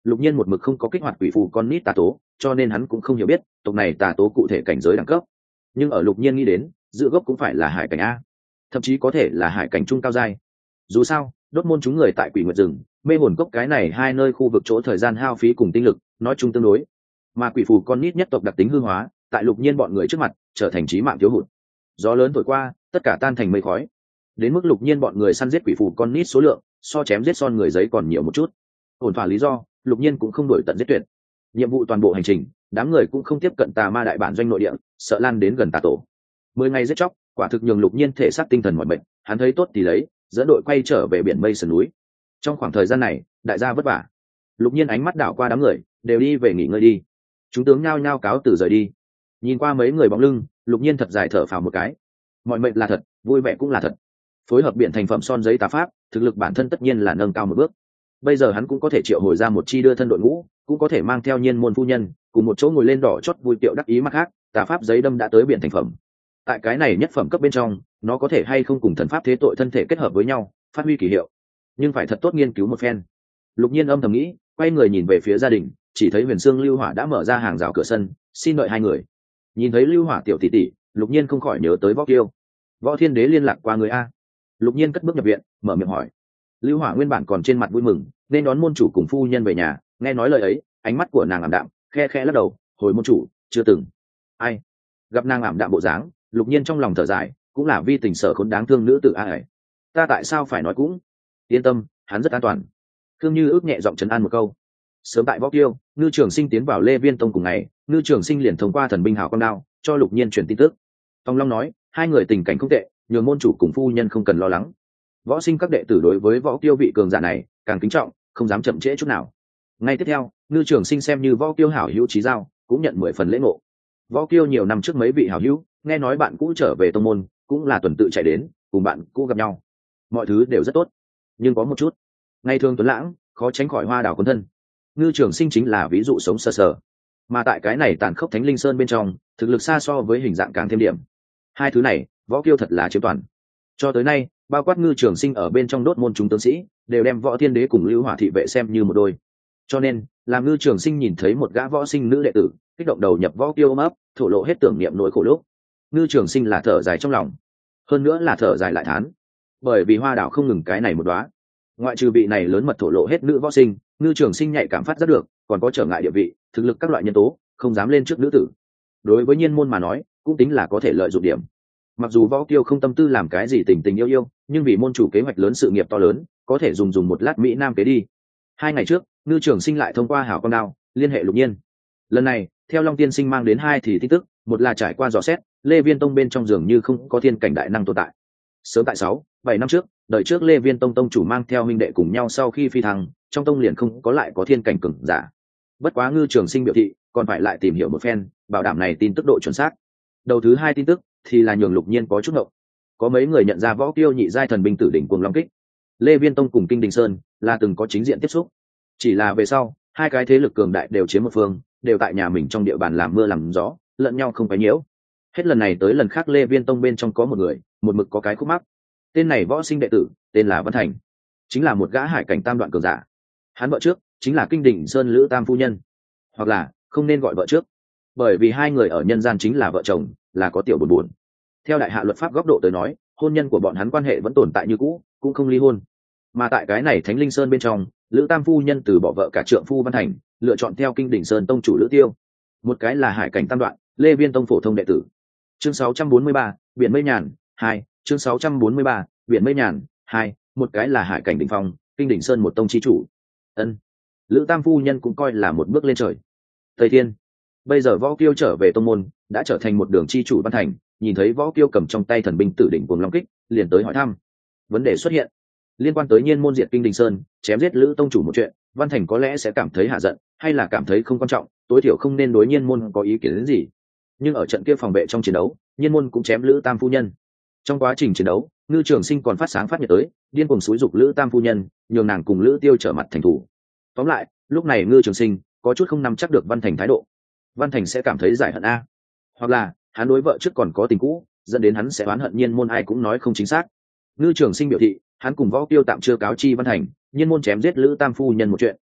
Lục Nhiên một mực không có kích hoạt quỷ phù con nít tà tố, cho nên hắn cũng không hiểu biết tộc này tà tố cụ thể cảnh giới đẳng cấp. Nhưng ở Lục Nhiên nghĩ đến, giữa gốc cũng phải là hải cảnh a, thậm chí có thể là hải cảnh trung cao giai. Dù sao, đốt môn chúng người tại Quỷ Nguyệt rừng, mê hồn cốc cái này hai nơi khu vực chỗ thời gian hao phí cùng tinh lực, nói chung tương đối. Mà quỷ phù con nít nhất tộc đặc tính hư hóa, tại Lục Nhiên bọn người trước mặt, trở thành chí mạng thiếu hụt. Gió lớn thổi qua, tất cả tan thành mây khói. Đến mức Lục Nhiên bọn người săn giết quỷ phù con nít số lượng, so chém giết son người giấy còn nhiều một chút. Ổn thỏa lý do, Lục Nhiên cũng không đổi tận giết tuyệt. Nhiệm vụ toàn bộ hành trình, đám người cũng không tiếp cận tà ma đại bản doanh nội địa, sợ lan đến gần tà tổ. Mười ngày giết chóc, quả thực nhường Lục Nhiên thể xác tinh thần mỏi mệt, hắn thấy tốt thì lấy, dẫn đội quay trở về biển mây sườn núi. Trong khoảng thời gian này, đại gia vất vả. Lục Nhiên ánh mắt đảo qua đám người, đều đi về nghỉ ngơi đi. Chúng tướng nhao nhao cáo từ rời đi. Nhìn qua mấy người bóng lưng, Lục Nhiên thật dài thở phào một cái. Mọi mệnh là thật, vui vẻ cũng là thật. Phối hợp biển thành phẩm son giấy tá pháp, thực lực bản thân tất nhiên là nâng cao một bước. Bây giờ hắn cũng có thể triệu hồi ra một chi đưa thân đội ngũ, cũng có thể mang theo Nhiên môn phu nhân, cùng một chỗ ngồi lên đỏ chót vui tiệu đắc ý mặt khác, tà pháp giấy đâm đã tới biển thành phẩm. Tại cái này nhất phẩm cấp bên trong, nó có thể hay không cùng thần pháp thế tội thân thể kết hợp với nhau, phát huy kỳ hiệu. Nhưng phải thật tốt nghiên cứu một phen. Lục Nhiên âm thầm nghĩ, quay người nhìn về phía gia đình, chỉ thấy Huyền Sương Lưu Hỏa đã mở ra hàng rào cửa sân, xin đợi hai người. Nhìn thấy Lưu Hỏa tiểu tỷ tỷ, Lục Nhiên không khỏi nhớ tới Võ Kiêu. Võ Thiên Đế liên lạc qua người a. Lục Nhiên cất bước nhập viện, mở miệng hỏi. Lưu Hỏa nguyên bản còn trên mặt vui mừng, nên đón môn chủ cùng phu nhân về nhà, nghe nói lời ấy, ánh mắt của nàng ảm đạm, khe khe lắc đầu, hồi môn chủ, chưa từng. Ai? Gặp nàng ảm đạm bộ dáng, Lục Nhiên trong lòng thở dài, cũng là vi tình sở khốn đáng thương nữ tử a ấy. Ta tại sao phải nói cũng? Yên tâm, hắn rất an toàn. Khương Như ước nhẹ giọng trấn an một câu. Sớm tại Võ Kiêu, Ngư Trường Sinh tiến vào Lê Viên Tông cùng ngày, Ngư Trường Sinh liền thông qua thần binh hào quang đao cho Lục Nhiên truyền tin tức. Tòng Long nói, hai người tình cảnh không tệ, nhường môn chủ cùng phu nhân không cần lo lắng. Võ sinh các đệ tử đối với Võ Kiêu vị cường giả này càng kính trọng, không dám chậm trễ chút nào. Ngay tiếp theo, Ngư Trường Sinh xem như Võ Kiêu hảo hữu chí giao, cũng nhận mười phần lễ ngộ. Võ Kiêu nhiều năm trước mấy vị hảo hữu, nghe nói bạn cũ trở về tông môn, cũng là tuần tự chạy đến, cùng bạn cũ gặp nhau. Mọi thứ đều rất tốt, nhưng có một chút, ngày thường tuấn lãng, khó tránh khỏi hoa đào cuốn thân. Ngư Trường Sinh chính là ví dụ sống sờ sờ. Mà tại cái này tàn khốc Thánh Linh Sơn bên trong, thực lực xa so với hình dạng càng thêm điểm. Hai thứ này, Võ Kiêu thật là chiếm toàn. Cho tới nay, bao quát Ngư Trường Sinh ở bên trong đốt môn chúng tướng sĩ, đều đem Võ Thiên Đế cùng Lưu Hỏa thị vệ xem như một đôi. Cho nên, làm Ngư Trường Sinh nhìn thấy một gã võ sinh nữ đệ tử, kích động đầu nhập Võ Kiêu ôm ấp, thổ lộ hết tưởng niệm nỗi khổ lúc. Ngư Trường Sinh là thở dài trong lòng, hơn nữa là thở dài lại thán, bởi vì hoa đảo không ngừng cái này một đóa. Ngoại trừ vị này lớn mật thổ lộ hết nữ võ sinh, Ngư Trường Sinh nhạy cảm phát rất được, còn có trở ngại địa vị, thực lực các loại nhân tố, không dám lên trước nữ tử. Đối với Nhiên môn mà nói, cũng tính là có thể lợi dụng điểm. Mặc dù Võ Kiêu không tâm tư làm cái gì tình tình yêu yêu, nhưng vì môn chủ kế hoạch lớn sự nghiệp to lớn, có thể dùng dùng một lát mỹ nam kế đi. Hai ngày trước, Ngư Trường Sinh lại thông qua hảo con đao liên hệ Lục Nhiên. Lần này, theo Long Tiên Sinh mang đến hai thì tin tức, một là trải qua dò xét, Lê Viên Tông bên trong dường như không có thiên cảnh đại năng tồn tại. Sớm tại sáu, bảy năm trước, đợi trước Lê Viên Tông tông chủ mang theo huynh đệ cùng nhau sau khi phi thăng, trong tông liền không có lại có thiên cảnh cường giả. Bất quá Ngư Trường Sinh biểu thị, còn phải lại tìm hiểu một phen, bảo đảm này tin tức độ chuẩn xác. Đầu thứ hai tin tức thì là nhường Lục Nhiên có chút ngộng. Có mấy người nhận ra Võ Kiêu nhị giai thần binh tử đỉnh cuồng long kích. Lê Viên Tông cùng Kinh Đình Sơn là từng có chính diện tiếp xúc. Chỉ là về sau, hai cái thế lực cường đại đều chiếm một phương, đều tại nhà mình trong địa bàn làm mưa làm gió, lẫn nhau không phải nhiễu. Hết lần này tới lần khác Lê Viên Tông bên trong có một người, một mực có cái khúc mắc. Tên này võ sinh đệ tử, tên là Văn Thành, chính là một gã hải cảnh tam đoạn cường giả. Hắn vợ trước chính là Kinh Đỉnh Sơn Lữ Tam phu nhân, hoặc là không nên gọi vợ trước, bởi vì hai người ở nhân gian chính là vợ chồng, là có tiểu buồn buồn. Theo đại hạ luật pháp góc độ tới nói, hôn nhân của bọn hắn quan hệ vẫn tồn tại như cũ, cũng không ly hôn. Mà tại cái này Thánh Linh Sơn bên trong, Lữ Tam phu nhân từ bỏ vợ cả trượng phu Văn Thành, lựa chọn theo Kinh Đỉnh Sơn tông chủ Lữ Tiêu. Một cái là hải cảnh tam đoạn, Lê Viên Tông phổ thông đệ tử. Chương sáu trăm bốn mươi ba, biển mây nhàn, hai, chương sáu trăm bốn mươi ba, biển mây nhàn, hai, một cái là hải cảnh đỉnh phong, Kinh Đỉnh Sơn một tông chi chủ. Ân. Lữ Tam phu nhân cũng coi là một bước lên trời. Tây Thiên. Bây giờ Võ Kiêu trở về tông môn, đã trở thành một đường chi chủ Văn Thành, nhìn thấy Võ Kiêu cầm trong tay thần binh tử đỉnh cuồng long kích, liền tới hỏi thăm. Vấn đề xuất hiện liên quan tới Nhiên môn diệt Kinh Đình Sơn, chém giết Lữ tông chủ một chuyện, Văn Thành có lẽ sẽ cảm thấy hạ giận, hay là cảm thấy không quan trọng, tối thiểu không nên đối Nhiên môn có ý kiến đến gì. Nhưng ở trận kia phòng vệ trong chiến đấu, Nhiên môn cũng chém Lữ Tam phu nhân. Trong quá trình chiến đấu, Ngư Trường Sinh còn phát sáng phát nhiệt tới, điên cuồng xúi dục Lữ Tam phu nhân, nhường nàng cùng Lữ Tiêu trở mặt thành thủ. Tóm lại, lúc này Ngư Trường Sinh có chút không nắm chắc được Văn Thành thái độ. Văn Thành sẽ cảm thấy giải hận a, hoặc là hắn đối vợ trước còn có tình cũ, dẫn đến hắn sẽ oán hận Nhiên môn, ai cũng nói không chính xác. Ngư Trường Sinh biểu thị, hắn cùng Võ Kiêu tạm chưa cáo chi Văn Thành, Nhiên môn chém giết Lữ Tam phu nhân một chuyện,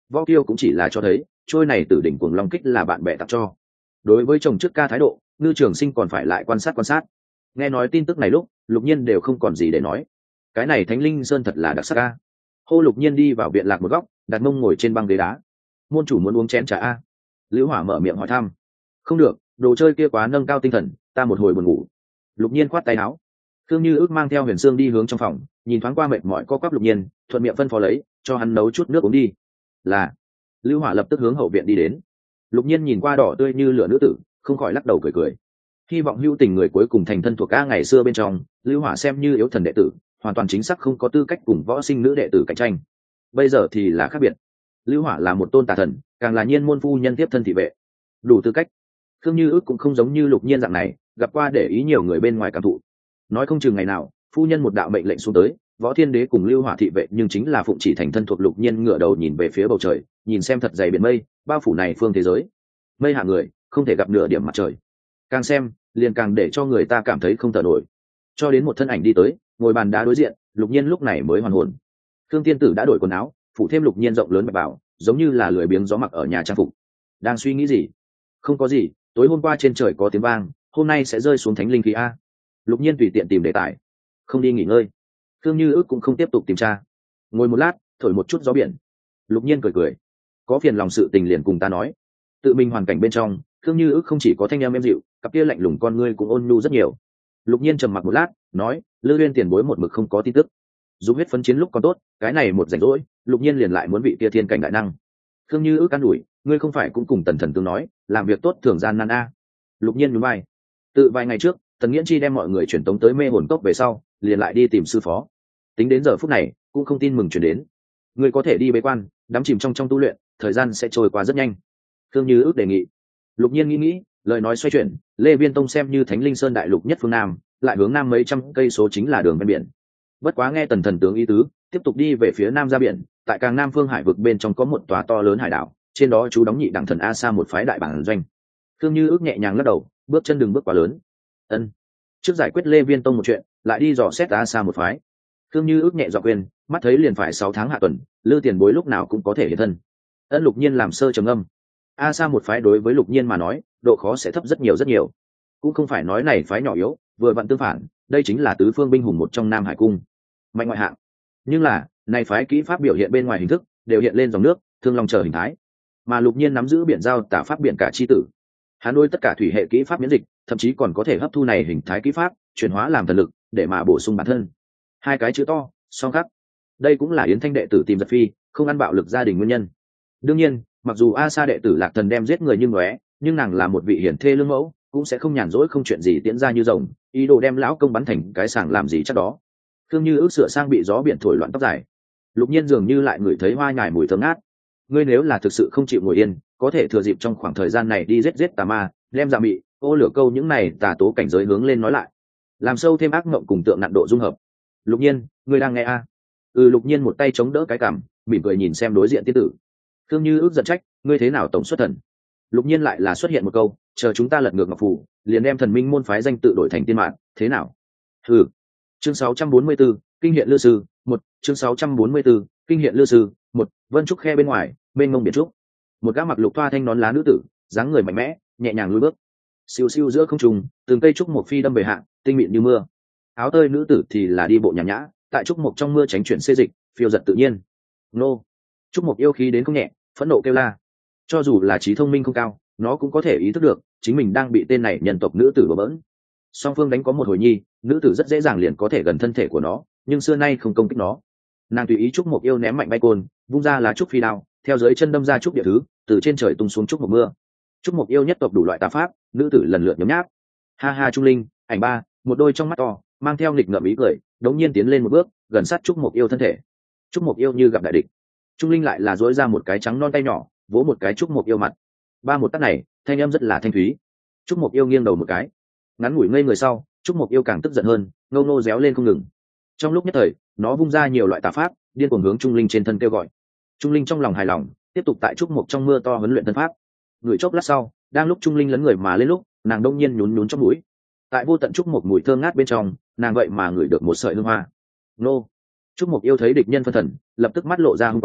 Võ Kiêu cũng chỉ là cho thấy trôi này từ đỉnh cuồng long kích là bạn bè tặng cho. Đối với chồng trước ca thái độ, Ngư Trường Sinh còn phải lại quan sát quan sát. Nghe nói tin tức này lúc, Lục Nhiên đều không còn gì để nói. Cái này Thánh Linh Sơn thật là đặc sắc a. Hô Lục Nhiên đi vào viện lạc một góc, đặt mông ngồi trên băng ghế đá. Môn chủ muốn uống chén trà a. Liễu Hỏa mở miệng hỏi thăm. Không được, đồ chơi kia quá nâng cao tinh thần, ta một hồi buồn ngủ. Lục Nhiên khoát tay áo. Thương Như ước mang theo Huyền Sương đi hướng trong phòng, nhìn thoáng qua mệt mỏi co quắp Lục Nhiên, thuận miệng phân phó lấy, cho hắn nấu chút nước uống đi. Là. Lưu Hỏa lập tức hướng hậu viện đi đến. Lục Nhiên nhìn qua đỏ tươi như lửa nữ tử, không khỏi lắc đầu cười cười. Hy vọng hữu tình người cuối cùng thành thân thuộc a ngày xưa bên trong, Lưu Hỏa xem như yếu thần đệ tử, hoàn toàn chính xác không có tư cách cùng võ sinh nữ đệ tử cạnh tranh. Bây giờ thì là khác biệt. Lưu Hỏa là một tôn tà thần, càng là nhiên môn phu nhân tiếp thân thị vệ, đủ tư cách. Khương Như ước cũng không giống như Lục Nhiên dạng này, gặp qua để ý nhiều người bên ngoài cảm thụ. Nói không chừng ngày nào, phu nhân một đạo mệnh lệnh xuống tới, võ thiên đế cùng Lưu Hỏa thị vệ nhưng chính là phụng chỉ thành thân thuộc. Lục Nhiên ngửa đầu nhìn về phía bầu trời, nhìn xem thật dày biển mây, bao phủ này phương thế giới. Mây hạ người, không thể gặp nửa điểm mặt trời. Càng xem, liền càng để cho người ta cảm thấy không thở nổi. Cho đến một thân ảnh đi tới, ngồi bàn đá đối diện, Lục Nhiên lúc này mới hoàn hồn. Khương tiên tử đã đổi quần áo, phủ thêm Lục Nhiên rộng lớn bạch bào, giống như là lười biếng gió mặc ở nhà trang phục. Đang suy nghĩ gì? Không có gì, tối hôm qua trên trời có tiếng vang, hôm nay sẽ rơi xuống thánh linh khí a. Lục Nhiên tùy tiện tìm đề tài. Không đi nghỉ ngơi. Khương Như ước cũng không tiếp tục tìm tra. Ngồi một lát, thổi một chút gió biển. Lục Nhiên cười cười. Có phiền lòng sự tình liền cùng ta nói. Tự mình hoàn cảnh bên trong, Khương Như ước không chỉ có thanh em êm dịu, cặp kia lạnh lùng con ngươi cũng ôn nhu rất nhiều. Lục Nhiên trầm mặc một lát, nói, Lư Uyên tiền bối một mực không có tin tức. Dù huyết phấn chiến lúc còn tốt, cái này một rảnh rỗi, Lục Nhiên liền lại muốn vị kia thiên cảnh đại năng. Khương Như ước an ủi, ngươi không phải cũng cùng Tần Thần Tướng nói, làm việc tốt thường gian nan a. Lục Nhiên nhún vai. Tự vài ngày trước, Tần Nghiễn Chi đem mọi người chuyển tống tới mê hồn cốc về sau, liền lại đi tìm sư phó. Tính đến giờ phút này, cũng không tin mừng chuyển đến. Ngươi có thể đi bế quan, đắm chìm trong trong tu luyện, thời gian sẽ trôi qua rất nhanh. Khương Như ước đề nghị. Lục Nhiên nghĩ nghĩ, lời nói xoay chuyển, Lê Viên Tông xem như Thánh Linh Sơn đại lục nhất phương nam, lại hướng nam mấy trăm cây số chính là đường ven biển. Bất quá nghe Tần Thần Tướng ý tứ, tiếp tục đi về phía nam ra biển, tại càng nam phương hải vực bên trong có một tòa to lớn hải đảo, trên đó chú đóng nhị đẳng thần A Sa một phái đại bản doanh. Khương Như ước nhẹ nhàng lắc đầu, bước chân đừng bước quá lớn. Ân. Trước giải quyết Lê Viên Tông một chuyện, lại đi dò xét A Sa một phái. Khương Như ước nhẹ dọa quên, mắt thấy liền phải sáu tháng hạ tuần, Lư tiền bối lúc nào cũng có thể hiện thân. Ân. Lục Nhiên làm sơ trầm âm. A Sa một phái đối với Lục Nhiên mà nói, độ khó sẽ thấp rất nhiều rất nhiều. Cũng không phải nói này phái nhỏ yếu, vừa vặn tương phản, đây chính là tứ phương binh hùng một trong Nam Hải cung, mạnh ngoại hạng. Nhưng là, này phái kỹ pháp biểu hiện bên ngoài hình thức, đều hiện lên dòng nước, thương long chờ hình thái. Mà Lục Nhiên nắm giữ biển giao tả pháp biển cả chi tử. Hắn đối tất cả thủy hệ kỹ pháp miễn dịch, thậm chí còn có thể hấp thu này hình thái kỹ pháp, chuyển hóa làm thần lực, để mà bổ sung bản thân. Hai cái chữ to, song khắc. Đây cũng là Yến Thanh đệ tử tìm giật phi, không ăn bạo lực gia đình nguyên nhân. Đương nhiên, mặc dù A Sa đệ tử Lạc Thần đem giết người như ngóe, nhưng nàng là một vị hiển thê lương mẫu, cũng sẽ không nhàn rỗi không chuyện gì tiễn ra như rồng, ý đồ đem lão công bắn thành cái sàng làm gì chắc đó. Khương Như ước sửa sang bị gió biển thổi loạn tóc dài. Lục Nhiên dường như lại ngửi thấy hoa nhài mùi thơm ngát. Ngươi nếu là thực sự không chịu ngồi yên, có thể thừa dịp trong khoảng thời gian này đi giết giết tà ma, đem dạ mị, ô lửa câu những này tà tố cảnh giới hướng lên nói lại, làm sâu thêm ác mộng cùng tượng nặn độ dung hợp. Lục Nhiên, ngươi đang nghe a? À? Ừ. Lục Nhiên một tay chống đỡ cái cằm, mỉm cười nhìn xem đối diện tiên tử. Khương Như ước giận trách, ngươi thế nào tổng xuất thần? Lục Nhiên lại là xuất hiện một câu, chờ chúng ta lật ngược ngọc phủ, liền đem thần minh môn phái danh tự đổi thành tiên mạng, thế nào? Ừ. Chương sáu trăm bốn mươi 44, kinh hiện lư sư, một, chương sáu trăm bốn mươi 44, kinh hiện lư sư, một, Vân Trúc khe bên ngoài, bên ngông biển trúc. Một gã mặc lục toa thanh nón lá nữ tử, dáng người mạnh mẽ, nhẹ nhàng lùi bước. Siêu siêu giữa không trung, từng cây trúc một phi đâm về hạ, tinh mịn như mưa. Áo tơi nữ tử thì là đi bộ nhàn nhã, tại trúc một trong mưa tránh chuyển xê dịch, phiêu giật tự nhiên. Nô. Trúc một yêu khí đến không nhẹ, phẫn nộ kêu la. Cho dù là trí thông minh không cao, nó cũng có thể ý thức được, chính mình đang bị tên này nhân tộc nữ tử bỡ bỡn. Song phương đánh có một hồi nhi, nữ tử rất dễ dàng liền có thể gần thân thể của nó, nhưng xưa nay không công kích nó. Nàng tùy ý trúc một yêu ném mạnh bay côn, vung ra lá trúc phi đao, theo dưới chân đâm ra trúc địa thứ, từ trên trời tung xuống trúc một mưa. Trúc một yêu nhất tộc đủ loại tà pháp, nữ tử lần lượt nhấm nháp. Ha ha trung linh, ảnh ba, một đôi trong mắt to, mang theo nghịch ngợm ý cười, đống nhiên tiến lên một bước, gần sát trúc một yêu thân thể. Trúc một yêu như gặp đại địch. Trung linh lại là duỗi ra một cái trắng non tay nhỏ, vỗ một cái trúc một yêu mặt. Ba một tát này, thanh âm rất là thanh thúy. Trúc một yêu nghiêng đầu một cái, ngắn ngủi ngây người sau, trúc một yêu càng tức giận hơn, ngâu nô réo lên không ngừng. Trong lúc nhất thời, nó vung ra nhiều loại tà pháp, điên cuồng hướng trung linh trên thân kêu gọi. Trung linh trong lòng hài lòng, tiếp tục tại trúc một trong mưa to huấn luyện thân pháp. Người chốc lát sau, đang lúc trung linh lấn người mà lên lúc, nàng đông nhiên nhún nhún trong mũi. Tại vô tận trúc một mùi thơm ngát bên trong, nàng vậy mà ngửi được một sợi hương hoa. Nô. Trúc một yêu thấy địch nhân phân thần, lập tức mắt lộ ra hung quang,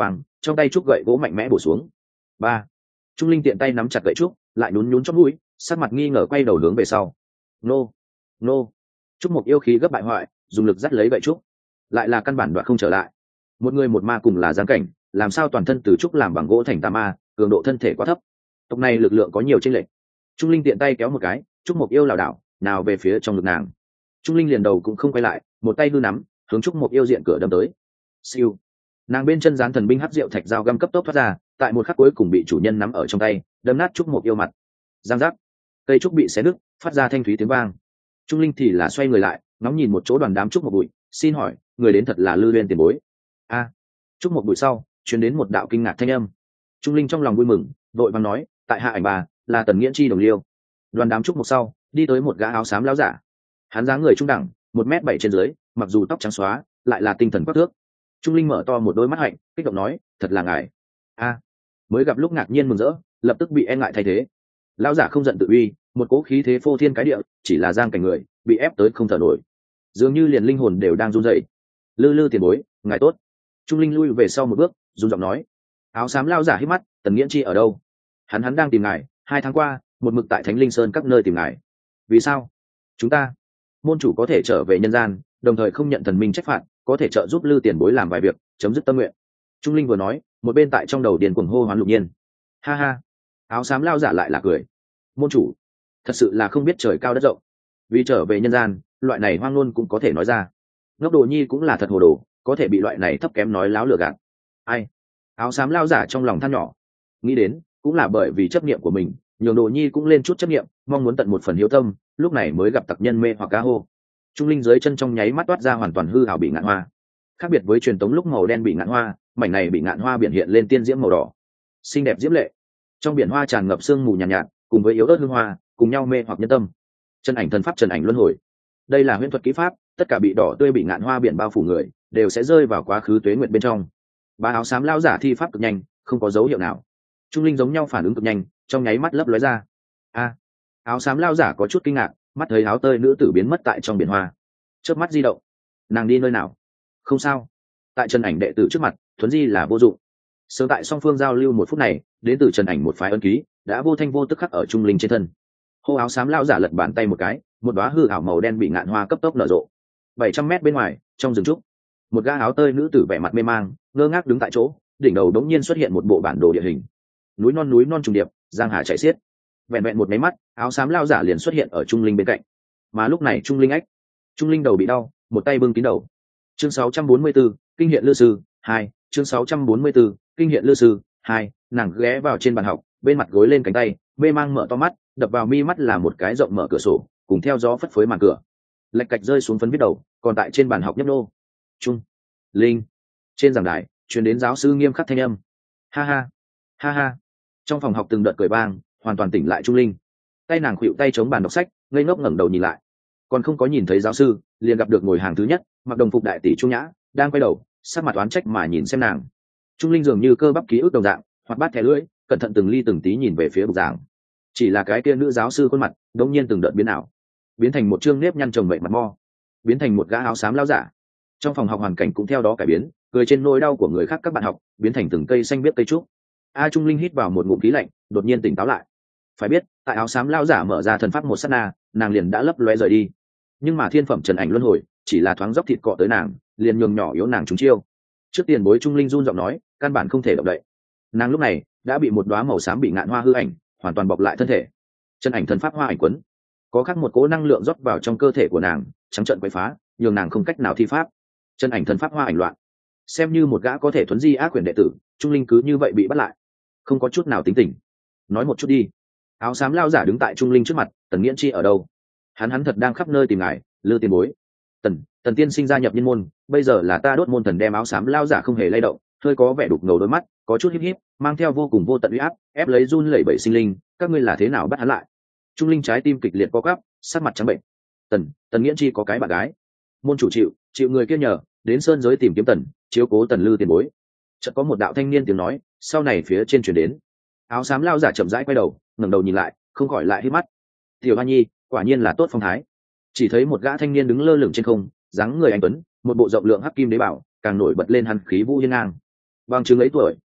trong tay trúc gậy gỗ mạnh mẽ bổ xuống. Ba. Trung linh tiện tay nắm chặt gậy trúc, lại nhún nhún chóp mũi, sắc mặt nghi ngờ quay đầu hướng về sau. Nô, nô. Trúc Mục yêu khí gấp bại hoại, dùng lực dắt lấy gậy trúc, lại là căn bản đoạn không trở lại. Một người một ma cùng là giáng cảnh, làm sao toàn thân từ trúc làm bằng gỗ thành tà ma, cường độ thân thể quá thấp. Tộc này lực lượng có nhiều chênh lệch. Trung linh tiện tay kéo một cái, Trúc Mục yêu lảo đảo, nào về phía trong ngực nàng. Trung linh liền đầu cũng không quay lại, một tay hư nắm, hướng Trúc Mục yêu diện cửa đâm tới. Siêu. Nàng bên chân dán thần binh hắc diệu thạch dao găm cấp tốc thoát ra, tại một khắc cuối cùng bị chủ nhân nắm ở trong tay, đâm nát Trúc Mục yêu mặt. Giang giác. Cây trúc bị xé nứt, phát ra thanh thúy tiếng vang. Trung linh thì là xoay người lại, ngóng nhìn một chỗ đoàn đám trúc một bụi, xin hỏi, người đến thật là Lư Uyên tiền bối. A. À, trúc một bụi sau, truyền đến một đạo kinh ngạc thanh âm. Trung linh trong lòng vui mừng, đội vàng nói, tại hạ ảnh bà, là Tần Nghiễn Chi đồng liêu. Đoàn đám trúc một sau, đi tới một gã áo xám lão giả. Hắn dáng người trung đẳng, một mét bảy trên dưới, mặc dù tóc trắng xóa, lại là tinh thần quắc thước. Trung linh mở to một đôi mắt hạnh, kích động nói, thật là ngài. A. À, mới gặp lúc ngạc nhiên mừng rỡ, lập tức bị e ngại thay thế. Lão giả không giận tự uy, một cỗ khí thế phô thiên cái địa, chỉ là giang cảnh người bị ép tới không thở nổi, dường như liền linh hồn đều đang run rẩy. Lư Lư tiền bối, ngài tốt. Trung linh lui về sau một bước, run giọng nói. Áo xám lão giả hít mắt, Tần Nghiễn Chi ở đâu? Hắn hắn đang tìm ngài, hai tháng qua một mực tại Thánh Linh Sơn các nơi tìm ngài. Vì sao? Chúng ta môn chủ có thể trở về nhân gian, đồng thời không nhận thần minh trách phạt, có thể trợ giúp Lư tiền bối làm vài việc, chấm dứt tâm nguyện. Trung linh vừa nói, một bên tại trong đầu điền cuồng hô hoán Lục Nhiên. Ha ha. Áo xám lão giả lại là cười. Môn chủ thật sự là không biết trời cao đất rộng, vì trở về nhân gian, loại này hoang ngôn cũng có thể nói ra. Ngốc Đồ Nhi cũng là thật hồ đồ, có thể bị loại này thấp kém nói láo lừa gạt. Ai? Áo xám lao giả trong lòng than nhỏ, nghĩ đến cũng là bởi vì chấp niệm của mình, nhường Đồ Nhi cũng lên chút chấp niệm, mong muốn tận một phần hiếu tâm, lúc này mới gặp tặc nhân mê hoặc cá hô. Trung linh dưới chân trong nháy mắt toát ra hoàn toàn hư ảo bị ngạn hoa, khác biệt với truyền tống lúc màu đen bị ngạn hoa, mảnh này bị ngạn hoa biển hiện lên tiên diễm màu đỏ, xinh đẹp diễm lệ. Trong biển hoa tràn ngập sương mù nhàn nhạt, nhạt, cùng với yếu ớt hương hoa, cùng nhau mê hoặc nhân tâm. Chân ảnh thần pháp trần ảnh luân hồi, đây là huyễn thuật kỹ pháp, tất cả bị đỏ tươi bị ngạn hoa biển bao phủ người đều sẽ rơi vào quá khứ tuế nguyện bên trong. Ba áo xám lao giả thi pháp cực nhanh, không có dấu hiệu nào. Trung linh giống nhau phản ứng cực nhanh, trong nháy mắt lấp lóe ra. A. Áo xám lao giả có chút kinh ngạc, mắt thấy áo tơi nữ tử biến mất tại trong biển hoa, chớp mắt di động. Nàng đi nơi nào? Không sao, tại trần ảnh đệ tử trước mặt thuấn di là vô dụng. Sớm tại song phương giao lưu một phút này, đến từ trần ảnh một phái ân ký đã vô thanh vô tức khắc ở trung linh trên thân. Hô áo xám lao giả lật bàn tay một cái, một đóa hư ảo màu đen bị ngạn hoa cấp tốc nở rộ. Bảy trăm mét bên ngoài, trong rừng trúc, một gã áo tơi nữ tử vẻ mặt mê mang, ngơ ngác đứng tại chỗ, đỉnh đầu đống nhiên xuất hiện một bộ bản đồ địa hình. Núi non núi non trùng điệp, giang hà chảy xiết. Vẹn vẹn một máy mắt, áo xám lao giả liền xuất hiện ở trung linh bên cạnh. Mà lúc này trung linh ách, trung linh đầu bị đau, một tay bưng kín đầu. Chương sáu trăm bốn mươi 44, kinh hiện Lư sư hai. Chương sáu trăm bốn mươi 44, kinh hiện Lư sư hai. Nàng ghé vào trên bàn học, bên mặt gối lên cánh tay, mê mang mở to mắt, đập vào mi mắt là một cái rộng mở cửa sổ, cùng theo gió phất phới màn cửa. Lạch cạch rơi xuống phấn viết đầu, còn tại trên bàn học nhấp nô. Trung linh. Trên giảng đài truyền đến giáo sư nghiêm khắc thanh âm. Ha ha, ha ha. Trong phòng học từng đợt cười vang, hoàn toàn tỉnh lại trung linh. Tay nàng khuỵu tay chống bàn đọc sách, ngây ngốc ngẩng đầu nhìn lại, còn không có nhìn thấy giáo sư, liền gặp được ngồi hàng thứ nhất, mặc đồng phục đại tỷ Trung Nhã, đang quay đầu, sắc mặt oán trách mà nhìn xem nàng. Trung linh dường như cơ bắp ký ức đồng dạng, hoạt bát thẻ lưỡi, cẩn thận từng ly từng tí nhìn về phía bục giảng. Chỉ là cái kia nữ giáo sư khuôn mặt đột nhiên từng đợt biến ảo, biến thành một trương nếp nhăn chồng bệnh mặt mo, biến thành một gã áo xám lão giả. Trong phòng học hoàn cảnh cũng theo đó cải biến, cười trên nỗi đau của người khác các bạn học biến thành từng cây xanh biếc cây trúc. A Trung linh hít vào một ngụm khí lạnh, đột nhiên tỉnh táo lại. Phải biết, tại áo xám lão giả mở ra thần pháp một sát na, nàng liền đã lấp loé rời đi. Nhưng mà thiên phẩm trần ảnh luân hồi chỉ là thoáng dốc thịt cọ tới nàng, liền nhường nhỏ yếu nàng trúng chiêu. Trước tiền bối Trung linh run giọng nói, căn bản không thể động đậy. Nàng lúc này đã bị một đóa màu xám bị ngạn hoa hư ảnh hoàn toàn bọc lại thân thể. Chân ảnh thần pháp hoa ảnh quấn, có khắc một cỗ năng lượng rót vào trong cơ thể của nàng, trắng trợn quấy phá, nhường nàng không cách nào thi pháp. Chân ảnh thần pháp hoa ảnh loạn, xem như một gã có thể thuấn di ác quyền đệ tử, Trung linh cứ như vậy bị bắt lại, không có chút nào tính tình. Nói một chút đi. Áo xám lao giả đứng tại Trung linh trước mặt, Tần Nghiễn Chi ở đâu? Hắn hắn thật đang khắp nơi tìm ngài, Lư tiền bối. Tần Tần tiên sinh gia nhập nhân môn, bây giờ là ta đốt môn thần đem áo xám lao giả không hề lay động, hơi có vẻ đục ngầu đôi mắt, có chút híp híp, mang theo vô cùng vô tận uy áp, ép lấy run lẩy bẩy sinh linh, các ngươi là thế nào bắt hắn lại? Trung linh trái tim kịch liệt co quắp, sắc mặt trắng bệnh. Tần Tần Nghiễn Chi có cái bạn gái, môn chủ chịu chịu người kia nhờ đến sơn giới tìm kiếm Tần, chiếu cố Tần Lư tiền bối. Chợt có một đạo thanh niên tiếng nói, sau này phía trên truyền đến. Áo xám lao giả chậm rãi quay đầu, ngẩng đầu nhìn lại, không khỏi lại hít mắt. Tiểu Hoa Nhi, quả nhiên là tốt phong thái. Chỉ thấy một gã thanh niên đứng lơ lửng trên không, dáng người anh tuấn, một bộ rộng lượng hắc kim đế bảo, càng nổi bật lên hắn khí vũ hiên ngang. Bằng chứng ấy tuổi,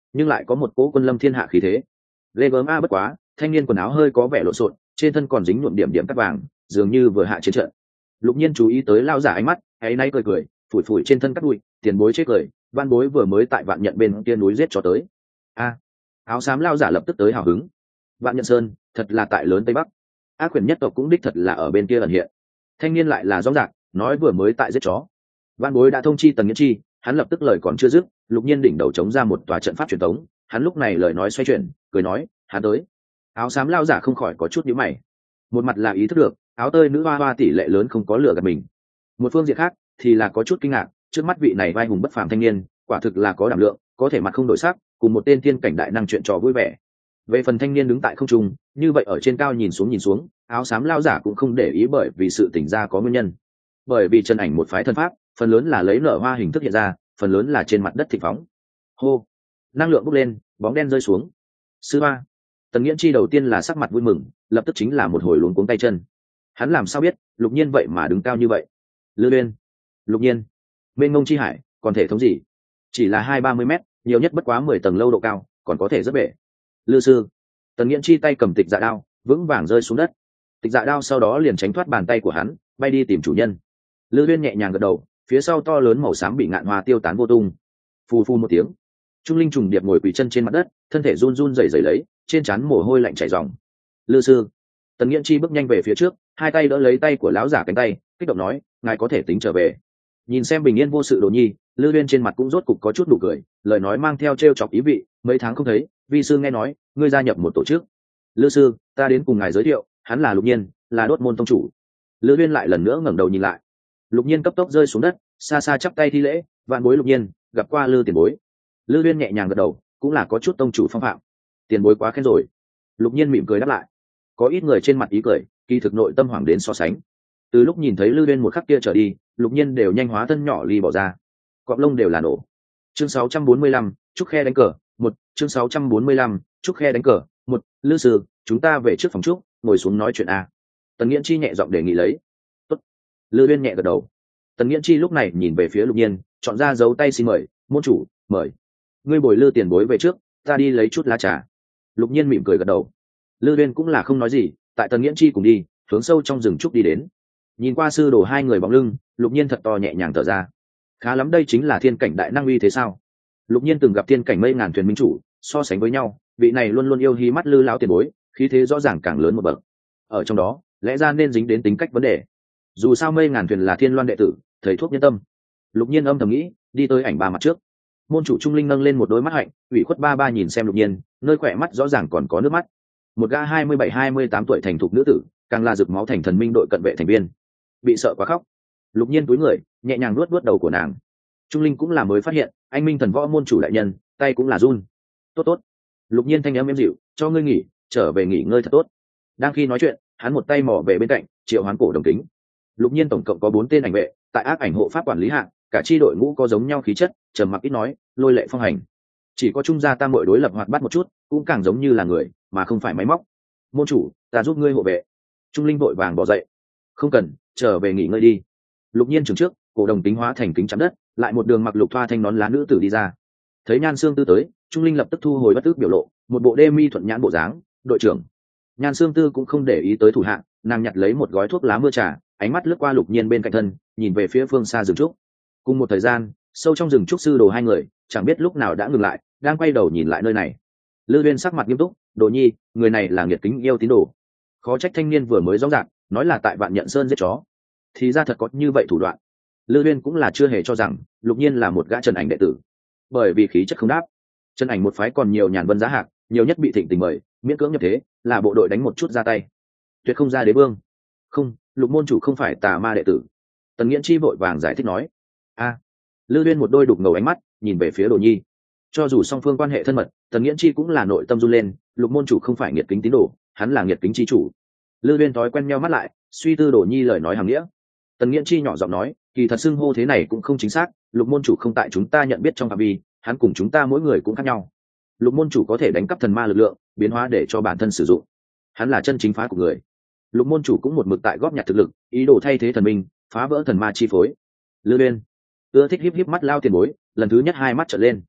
nhưng lại có một cỗ quân lâm thiên hạ khí thế. Lê gớm a bất quá, thanh niên quần áo hơi có vẻ lộn xộn, trên thân còn dính nhuộm điểm điểm cắt vàng, dường như vừa hạ chiến trận. Lục Nhiên chú ý tới lao giả ánh mắt, ấy nay cười cười, phủi phủi trên thân cắt bụi, tiền bối chết cười, văn bối vừa mới tại Vạn Nhận bên kia núi giết cho tới. A, áo xám lao giả lập tức tới hào hứng. Vạn Nhận Sơn, thật là tại lớn Tây Bắc. Ác quyền nhất tộc cũng đích thật là ở bên kia ẩn hiện. Thanh niên lại là rõ ràng, nói vừa mới tại giết chó. Văn bối đã thông chi Tần Nghiễn Chi, hắn lập tức lời còn chưa dứt, Lục Nhiên đỉnh đầu chống ra một tòa trận pháp truyền thống, hắn lúc này lời nói xoay chuyển, cười nói, hắn tới. Áo xám lao giả không khỏi có chút nhíu mày. Một mặt là ý thức được, áo tơi nữ hoa hoa tỷ lệ lớn không có lừa gạt mình. Một phương diện khác thì là có chút kinh ngạc, trước mắt vị này vai hùng bất phàm thanh niên, quả thực là có đảm lượng, có thể mặt không đổi sắc, cùng một tên thiên cảnh đại năng chuyện trò vui vẻ. Về phần thanh niên đứng tại không trung, như vậy ở trên cao nhìn xuống nhìn xuống, áo xám lao giả cũng không để ý bởi vì sự tỉnh ra có nguyên nhân. Bởi vì chân ảnh một phái thân pháp, phần lớn là lấy nở hoa hình thức hiện ra, phần lớn là trên mặt đất thịnh phóng. Hô, năng lượng bốc lên, bóng đen rơi xuống. Sư ba, Tần Nghiễn Chi đầu tiên là sắc mặt vui mừng, lập tức chính là một hồi luống cuống tay chân. Hắn làm sao biết, Lục Nhiên vậy mà đứng cao như vậy? Lư Uyên, Lục Nhiên, mênh mông chi hải, còn thể thống gì? Chỉ là hai ba mươi mét, nhiều nhất bất quá mười tầng lâu độ cao, còn có thể rất bể. Lư sư, Tần Nghiễn Chi tay cầm tịch dạ đao, vững vàng rơi xuống đất. Tịch dạ đao sau đó liền tránh thoát bàn tay của hắn, bay đi tìm chủ nhân. Lư Uyên nhẹ nhàng gật đầu, phía sau to lớn màu xám bị ngạn hoa tiêu tán vô tung. Phù phù một tiếng, Trung Linh trùng điệp ngồi quỳ chân trên mặt đất, thân thể run run rẩy rẩy lấy, trên trán mồ hôi lạnh chảy ròng. Lư sư, Tần Nghiễn Chi bước nhanh về phía trước, hai tay đỡ lấy tay của lão giả cánh tay, kích động nói, ngài có thể tính trở về. Nhìn xem bình yên vô sự Đồ Nhi, Lư Uyên trên mặt cũng rốt cục có chút nụ cười, lời nói mang theo trêu chọc ý vị, mấy tháng không thấy, vi sư nghe nói, ngươi gia nhập một tổ chức. Lư sư, ta đến cùng ngài giới thiệu, hắn là Lục Nhiên, là Đốt môn tông chủ. Lư Uyên lại lần nữa ngẩng đầu nhìn lại. Lục Nhiên cấp tốc rơi xuống đất, xa xa chắp tay thi lễ, vạn bối Lục Nhiên, gặp qua Lư tiền bối. Lư Uyên nhẹ nhàng gật đầu, cũng là có chút tông chủ phong phạm. Tiền bối quá khen rồi. Lục Nhiên mỉm cười đáp lại. Có ít người trên mặt ý cười, kỳ thực nội tâm hoảng đến so sánh. Từ lúc nhìn thấy Lư Uyên một khắc kia trở đi, Lục Nhiên đều nhanh hóa thân nhỏ ly bỏ ra, cọp lông đều là nổ. Chương sáu trăm bốn mươi lăm, chúc khe đánh cờ. Một, chương sáu trăm bốn mươi lăm, chúc khe đánh cờ. Một, Lư sư, chúng ta về trước phòng trúc, ngồi xuống nói chuyện a. Tần Nghiễn Chi nhẹ giọng đề nghị lấy. Tốt. Lư Uyên nhẹ gật đầu. Tần Nghiễn Chi lúc này nhìn về phía Lục Nhiên, chọn ra dấu tay xin mời, môn chủ, mời. Ngươi bồi Lư tiền bối về trước, ta đi lấy chút lá trà. Lục Nhiên mỉm cười gật đầu. Lư Uyên cũng là không nói gì, tại Tần Nghiễn Chi cùng đi, hướng sâu trong rừng trúc đi đến. Nhìn qua sư đồ hai người bóng lưng, Lục Nhiên thật to nhẹ nhàng thở ra. Khá lắm, đây chính là thiên cảnh đại năng uy thế sao? Lục Nhiên từng gặp thiên cảnh mây ngàn thuyền minh chủ, so sánh với nhau, vị này luôn luôn yêu hí mắt Lư lão tiền bối, khí thế rõ ràng càng lớn một bậc. Ở trong đó, lẽ ra nên dính đến tính cách vấn đề. Dù sao mây ngàn thuyền là thiên loan đệ tử, thầy thuốc nhân tâm. Lục Nhiên âm thầm nghĩ, đi tới ảnh ba mặt trước. Môn chủ Trung Linh nâng lên một đôi mắt hạnh, ủy khuất ba ba nhìn xem Lục Nhiên, nơi khỏe mắt rõ ràng còn có nước mắt. Một gã hai mươi bảy hai mươi tám tuổi thành thục nữ tử, càng là rực máu thành thần minh đội cận vệ thành viên, bị sợ quá khóc. Lục Nhiên cúi người, nhẹ nhàng luốt luốt đầu của nàng. Trung Linh cũng là mới phát hiện, anh minh thần võ môn chủ đại nhân, tay cũng là run. Tốt tốt. Lục Nhiên thanh âm êm dịu, cho ngươi nghỉ, trở về nghỉ ngơi thật tốt. Đang khi nói chuyện, hắn một tay mò về bên cạnh, triệu hoán cổ đồng kính. Lục Nhiên tổng cộng có bốn tên ảnh vệ, tại ác ảnh hộ pháp quản lý hạng, cả chi đội ngũ có giống nhau khí chất, trầm mặc ít nói, lôi lệ phong hành. Chỉ có Trung gia tam muội đối lập hoạt bát một chút, cũng càng giống như là người, mà không phải máy móc. Môn chủ, ta giúp ngươi hộ vệ. Trung Linh vội vàng bỏ dậy. Không cần, trở về nghỉ ngơi đi. Lục Nhiên chừng trước, cổ đồng tính hóa thành kính chắn đất, lại một đường mặc lục thoa thanh nón lá nữ tử đi ra. Thấy Nhan Xương Tư tới, Trung Linh lập tức thu hồi bất tức biểu lộ, một bộ đê mi thuận nhãn bộ dáng, đội trưởng. Nhan Xương Tư cũng không để ý tới thủ hạ, nàng nhặt lấy một gói thuốc lá mưa trà, ánh mắt lướt qua Lục Nhiên bên cạnh thân, nhìn về phía phương xa rừng trúc. Cùng một thời gian, sâu trong rừng trúc sư đồ hai người, chẳng biết lúc nào đã ngừng lại, đang quay đầu nhìn lại nơi này. Lư Uyên sắc mặt nghiêm túc, Đồ Nhi, người này là nghiệt kính yêu tín đồ. Khó trách thanh niên vừa mới rõ ràng, nói là tại Vạn Nhận Sơn giết chó, thì ra thật có như vậy thủ đoạn. Lư Uyên cũng là chưa hề cho rằng Lục Nhiên là một gã Trần Ảnh đệ tử, bởi vì khí chất không đáp. Trần Ảnh một phái còn nhiều nhàn vân giá hạc, nhiều nhất bị thịnh tình mời, miễn cưỡng nhập thế, là bộ đội đánh một chút ra tay, tuyệt không ra đế vương. Không, Lục môn chủ không phải tà ma đệ tử. Tần Nghiễn Chi vội vàng giải thích nói. A. Lư Uyên một đôi đục ngầu ánh mắt nhìn về phía Đồ Nhi. Cho dù song phương quan hệ thân mật, Tần Nghiễn Chi cũng là nội tâm run lên. Lục môn chủ không phải nghiệt kính tín đồ, hắn là nghiệt kính chi chủ. Lư Uyên thói quen meo mắt lại, suy tư Đồ Nhi lời nói hàng nghĩa. Tần Nghiễn Chi nhỏ giọng nói, kỳ thật xưng hô thế này cũng không chính xác, Lục môn chủ không tại chúng ta nhận biết trong phạm vi, hắn cùng chúng ta mỗi người cũng khác nhau. Lục môn chủ có thể đánh cắp thần ma lực lượng, biến hóa để cho bản thân sử dụng, hắn là chân chính phá của người. Lục môn chủ cũng một mực tại góp nhặt thực lực, ý đồ thay thế thần minh, phá vỡ thần ma chi phối. Lư Uyên ưa thích híp híp mắt lao tiền bối, lần thứ nhất hai mắt trợn lên.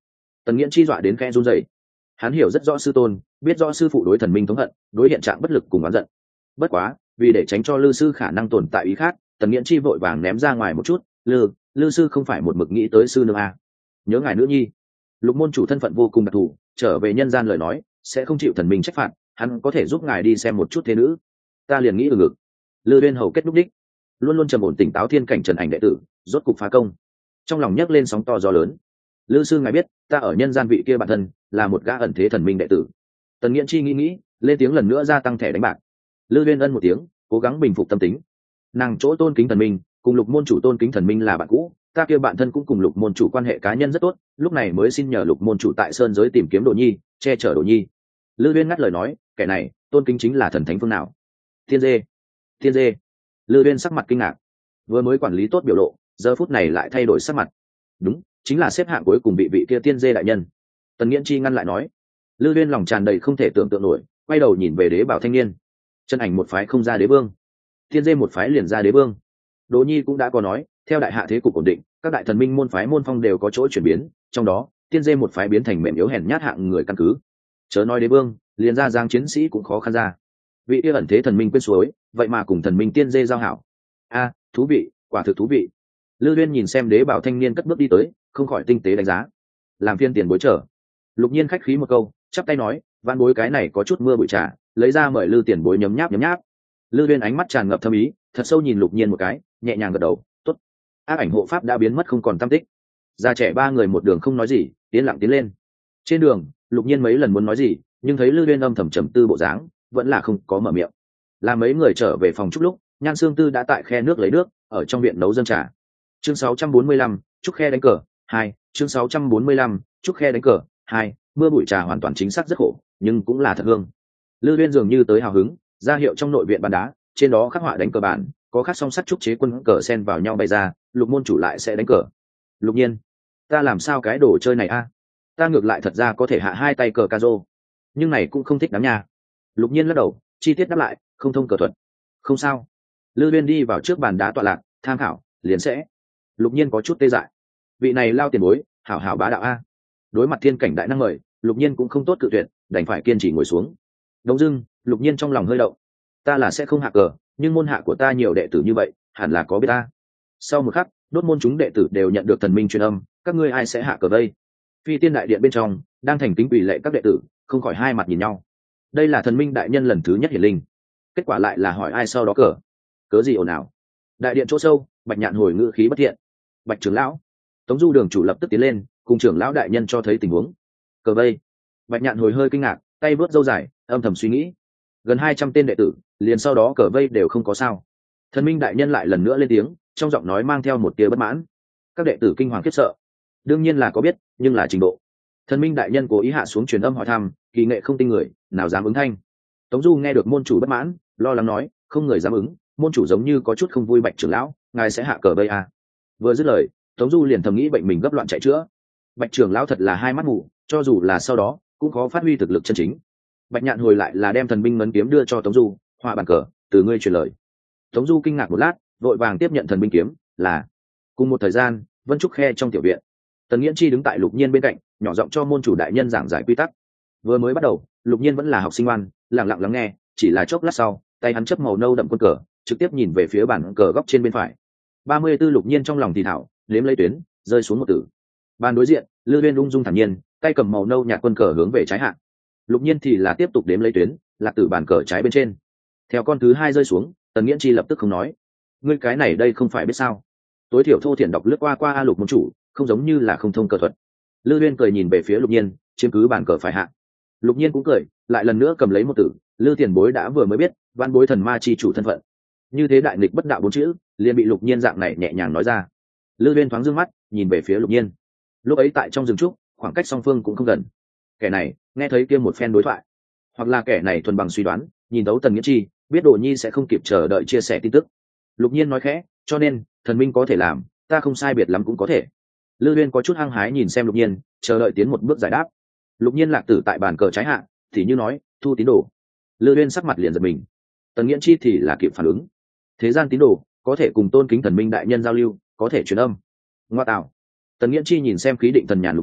Tần nghiễn chi dọa đến khe run rẩy. Hắn hiểu rất rõ sư tôn, biết rõ sư phụ đối thần minh thống hận, đối hiện trạng bất lực cùng oán giận. Bất quá, vì để tránh cho lư sư khả năng tồn tại ý khác, Tần nghiễn chi vội vàng ném ra ngoài một chút. Lư, lư sư không phải một mực nghĩ tới sư nương à? Nhớ ngài nữ nhi. Lục môn chủ thân phận vô cùng đặc thù, trở về nhân gian lời nói sẽ không chịu thần minh trách phạt, hắn có thể giúp ngài đi xem một chút thế nữ. Ta liền nghĩ ở ngực. Lư Uyên hầu kết đúc đích, luôn luôn trầm ổn tỉnh táo thiên cảnh trần ảnh đệ tử rốt cục phá công, trong lòng nhấc lên sóng to gió lớn. Lư sư ngài biết ta ở nhân gian vị kia bản thân là một gã ẩn thế thần minh đệ tử. Tần nghiễn chi nghĩ nghĩ lên tiếng lần nữa gia tăng thẻ đánh bạc. Lư Uyên ân một tiếng, cố gắng bình phục tâm tính. Nàng chỗ tôn kính thần minh cùng lục môn chủ tôn kính thần minh là bạn cũ, ta kia bạn thân cũng cùng lục môn chủ quan hệ cá nhân rất tốt, lúc này mới xin nhờ lục môn chủ tại sơn giới tìm kiếm đồ nhi, che chở đồ nhi. Lư Uyên ngắt lời nói, kẻ này tôn kính chính là thần thánh phương nào? Thiên dê. Thiên dê. Lư Uyên sắc mặt kinh ngạc, vừa mới quản lý tốt biểu lộ, giờ phút này lại thay đổi sắc mặt. Đúng, chính là xếp hạng cuối cùng bị vị kia tiên dê đại nhân. Tần nghiễn chi ngăn lại nói. Lư Uyên lòng tràn đầy không thể tưởng tượng nổi, quay đầu nhìn về đế bảo thanh niên. Chân ảnh một phái không ra đế vương, tiên dê một phái liền ra đế vương. Đỗ nhi cũng đã có nói, theo đại hạ thế cục ổn định, các đại thần minh môn phái môn phong đều có chỗ chuyển biến, trong đó tiên dê một phái biến thành mềm yếu hèn nhát hạng người căn cứ. Chớ nói đế vương, liền ra giang chiến sĩ cũng khó khăn ra. Vị kia ẩn thế thần minh quên suối, vậy mà cùng thần minh tiên dê giao hảo. A, thú vị, quả thực thú vị. Lư Uyên nhìn xem đế bảo thanh niên cất bước đi tới, không khỏi tinh tế đánh giá. Làm phiên tiền bối trở. Lục Nhiên khách khí một câu, chắp tay nói, van bối cái này có chút mưa bụi trà, lấy ra mời Lư tiền bối nhấm nháp nhấm nháp. Lư Uyên ánh mắt tràn ngập thâm ý, thật sâu nhìn Lục Nhiên một cái, nhẹ nhàng gật đầu, tốt. Ác ảnh hộ pháp đã biến mất không còn tăm tích. Già trẻ ba người một đường không nói gì, tiến lặng tiến lên. Trên đường, Lục Nhiên mấy lần muốn nói gì, nhưng thấy Lư Uyên âm thầm trầm tư bộ dáng, vẫn là không có mở miệng. Là mấy người trở về phòng chút lúc, Nhan Sương Tư đã tại khe nước lấy nước, ở trong viện nấu dâng trà. Chương sáu trăm bốn mươi lăm, chúc khe đánh cờ hai. Chương sáu trăm bốn mươi lăm, chúc khe đánh cờ hai. Mưa bụi trà hoàn toàn chính xác rất khổ, nhưng cũng là thật hương. Lư Uyên dường như tới hào hứng, ra hiệu trong nội viện bàn đá, trên đó khắc họa đánh cờ bản, có khắc song sắt trúc chế quân cờ sen vào nhau bày ra, Lục môn chủ lại sẽ đánh cờ. Lục Nhiên, ta làm sao cái đồ chơi này a? Ta ngược lại thật ra có thể hạ hai tay cờ ca rô, nhưng này cũng không thích lắm nha. Lục Nhiên lắc đầu, chi tiết đáp lại, không thông cờ thuật. Không sao. Lư Uyên đi vào trước bàn đá tọa lạc, tham khảo, liền sẽ. Lục Nhiên có chút tê dại. Vị này lao tiền bối, hảo hảo bá đạo a. Đối mặt thiên cảnh đại năng mời, Lục Nhiên cũng không tốt cự tuyệt, đành phải kiên trì ngồi xuống. Đống dưng, Lục Nhiên trong lòng hơi động. Ta là sẽ không hạ cờ, nhưng môn hạ của ta nhiều đệ tử như vậy, hẳn là có biết ta. Sau một khắc, đốt môn chúng đệ tử đều nhận được thần minh truyền âm, các ngươi ai sẽ hạ cờ đây? Phi tiên đại điện bên trong, đang thành kính quỳ lệ các đệ tử, không khỏi hai mặt nhìn nhau. Đây là thần minh đại nhân lần thứ nhất hiển linh, kết quả lại là hỏi ai sau đó cờ. Cớ gì ồn ào? Đại điện chỗ sâu, Bạch Nhạn hồi ngữ khí bất thiện. Bạch trưởng lão. Tống Du đường chủ lập tức tiến lên, cùng trưởng lão đại nhân cho thấy tình huống. Cờ vây. Bạch Nhạn hồi hơi kinh ngạc, tay vớt râu dài, âm thầm suy nghĩ. Gần hai trăm tên đệ tử, liền sau đó cờ vây đều không có sao. Thần minh đại nhân lại lần nữa lên tiếng, trong giọng nói mang theo một tia bất mãn. Các đệ tử kinh hoàng khiếp sợ. Đương nhiên là có biết, nhưng là trình độ. Thần minh đại nhân cố ý hạ xuống truyền âm hỏi thăm, kỳ nghệ không tin người, nào dám ứng thanh. Tống Du nghe được môn chủ bất mãn, lo lắng nói, không người dám ứng, môn chủ giống như có chút không vui. Bạch trưởng lão, ngài sẽ hạ cờ vây à? Vừa dứt lời, Tống Du liền thầm nghĩ bệnh mình gấp loạn chạy chữa. Bạch trưởng lão thật là hai mắt mù, cho dù là sau đó cũng khó phát huy thực lực chân chính. Bạch Nhạn hồi lại là đem thần binh ngấn kiếm đưa cho Tống Du, họa bàn cờ, từ ngươi truyền lời. Tống Du kinh ngạc một lát, vội vàng tiếp nhận thần binh kiếm, là. Cùng một thời gian, Vân Trúc Khe trong tiểu viện, Tần Nghiễn Chi đứng tại Lục Nhiên bên cạnh, nhỏ giọng cho môn chủ đại nhân giảng giải quy tắc. Vừa mới bắt đầu, Lục Nhiên vẫn là học sinh ngoan, lặng lặng lắng nghe, chỉ là chốc lát sau, tay hắn chấp màu nâu đậm quân cờ, trực tiếp nhìn về phía bàn cờ góc trên bên phải. ba mươi tư Lục Nhiên trong lòng thì thảo, liếm lấy tuyến, rơi xuống một tử. Bàn đối diện, Lư Uyên ung dung thản nhiên, tay cầm màu nâu nhạt quân cờ hướng về trái hạ. Lục Nhiên thì là tiếp tục đếm lấy tuyến, lạc tử bàn cờ trái bên trên. Theo con thứ hai rơi xuống, Tần Nghiễn Chi lập tức không nói. Ngươi cái này đây không phải biết sao? Tối thiểu thô thiển đọc lướt qua qua a Lục môn chủ, không giống như là không thông cờ thuật. Lư Uyên cười nhìn về phía Lục Nhiên, chiếm cứ bàn cờ phải hạ. Lục Nhiên cũng cười, lại lần nữa cầm lấy một tử. Lư tiền bối đã vừa mới biết, văn bối thần ma chi chủ thân phận. Như thế đại nghịch bất đạo bốn chữ, liền bị Lục Nhiên dạng này nhẹ nhàng nói ra. Lư Uyên thoáng dương mắt, nhìn về phía Lục Nhiên. Lúc ấy tại trong rừng trúc, khoảng cách song phương cũng không gần. Kẻ này nghe thấy kia một phen đối thoại, hoặc là kẻ này thuần bằng suy đoán, nhìn thấu Tần Nghiễn Chi, biết Đồ Nhi sẽ không kịp chờ đợi chia sẻ tin tức. Lục Nhiên nói khẽ, cho nên thần minh có thể làm, ta không sai biệt lắm cũng có thể. Lư Uyên có chút hăng hái nhìn xem Lục Nhiên, chờ đợi tiến một bước giải đáp. Lục Nhiên lạc tử tại bàn cờ trái hạ, thì như nói, thu tín đồ. Lư Uyên sắc mặt liền giật mình. Tần Nghiễn Chi thì là kịp phản ứng. Thế gian tín đồ có thể cùng tôn kính thần minh đại nhân giao lưu, có thể truyền âm. Ngoa tạo. Tần Nghiễn Chi nhìn xem khí định thần nhàn Lục Nhiên,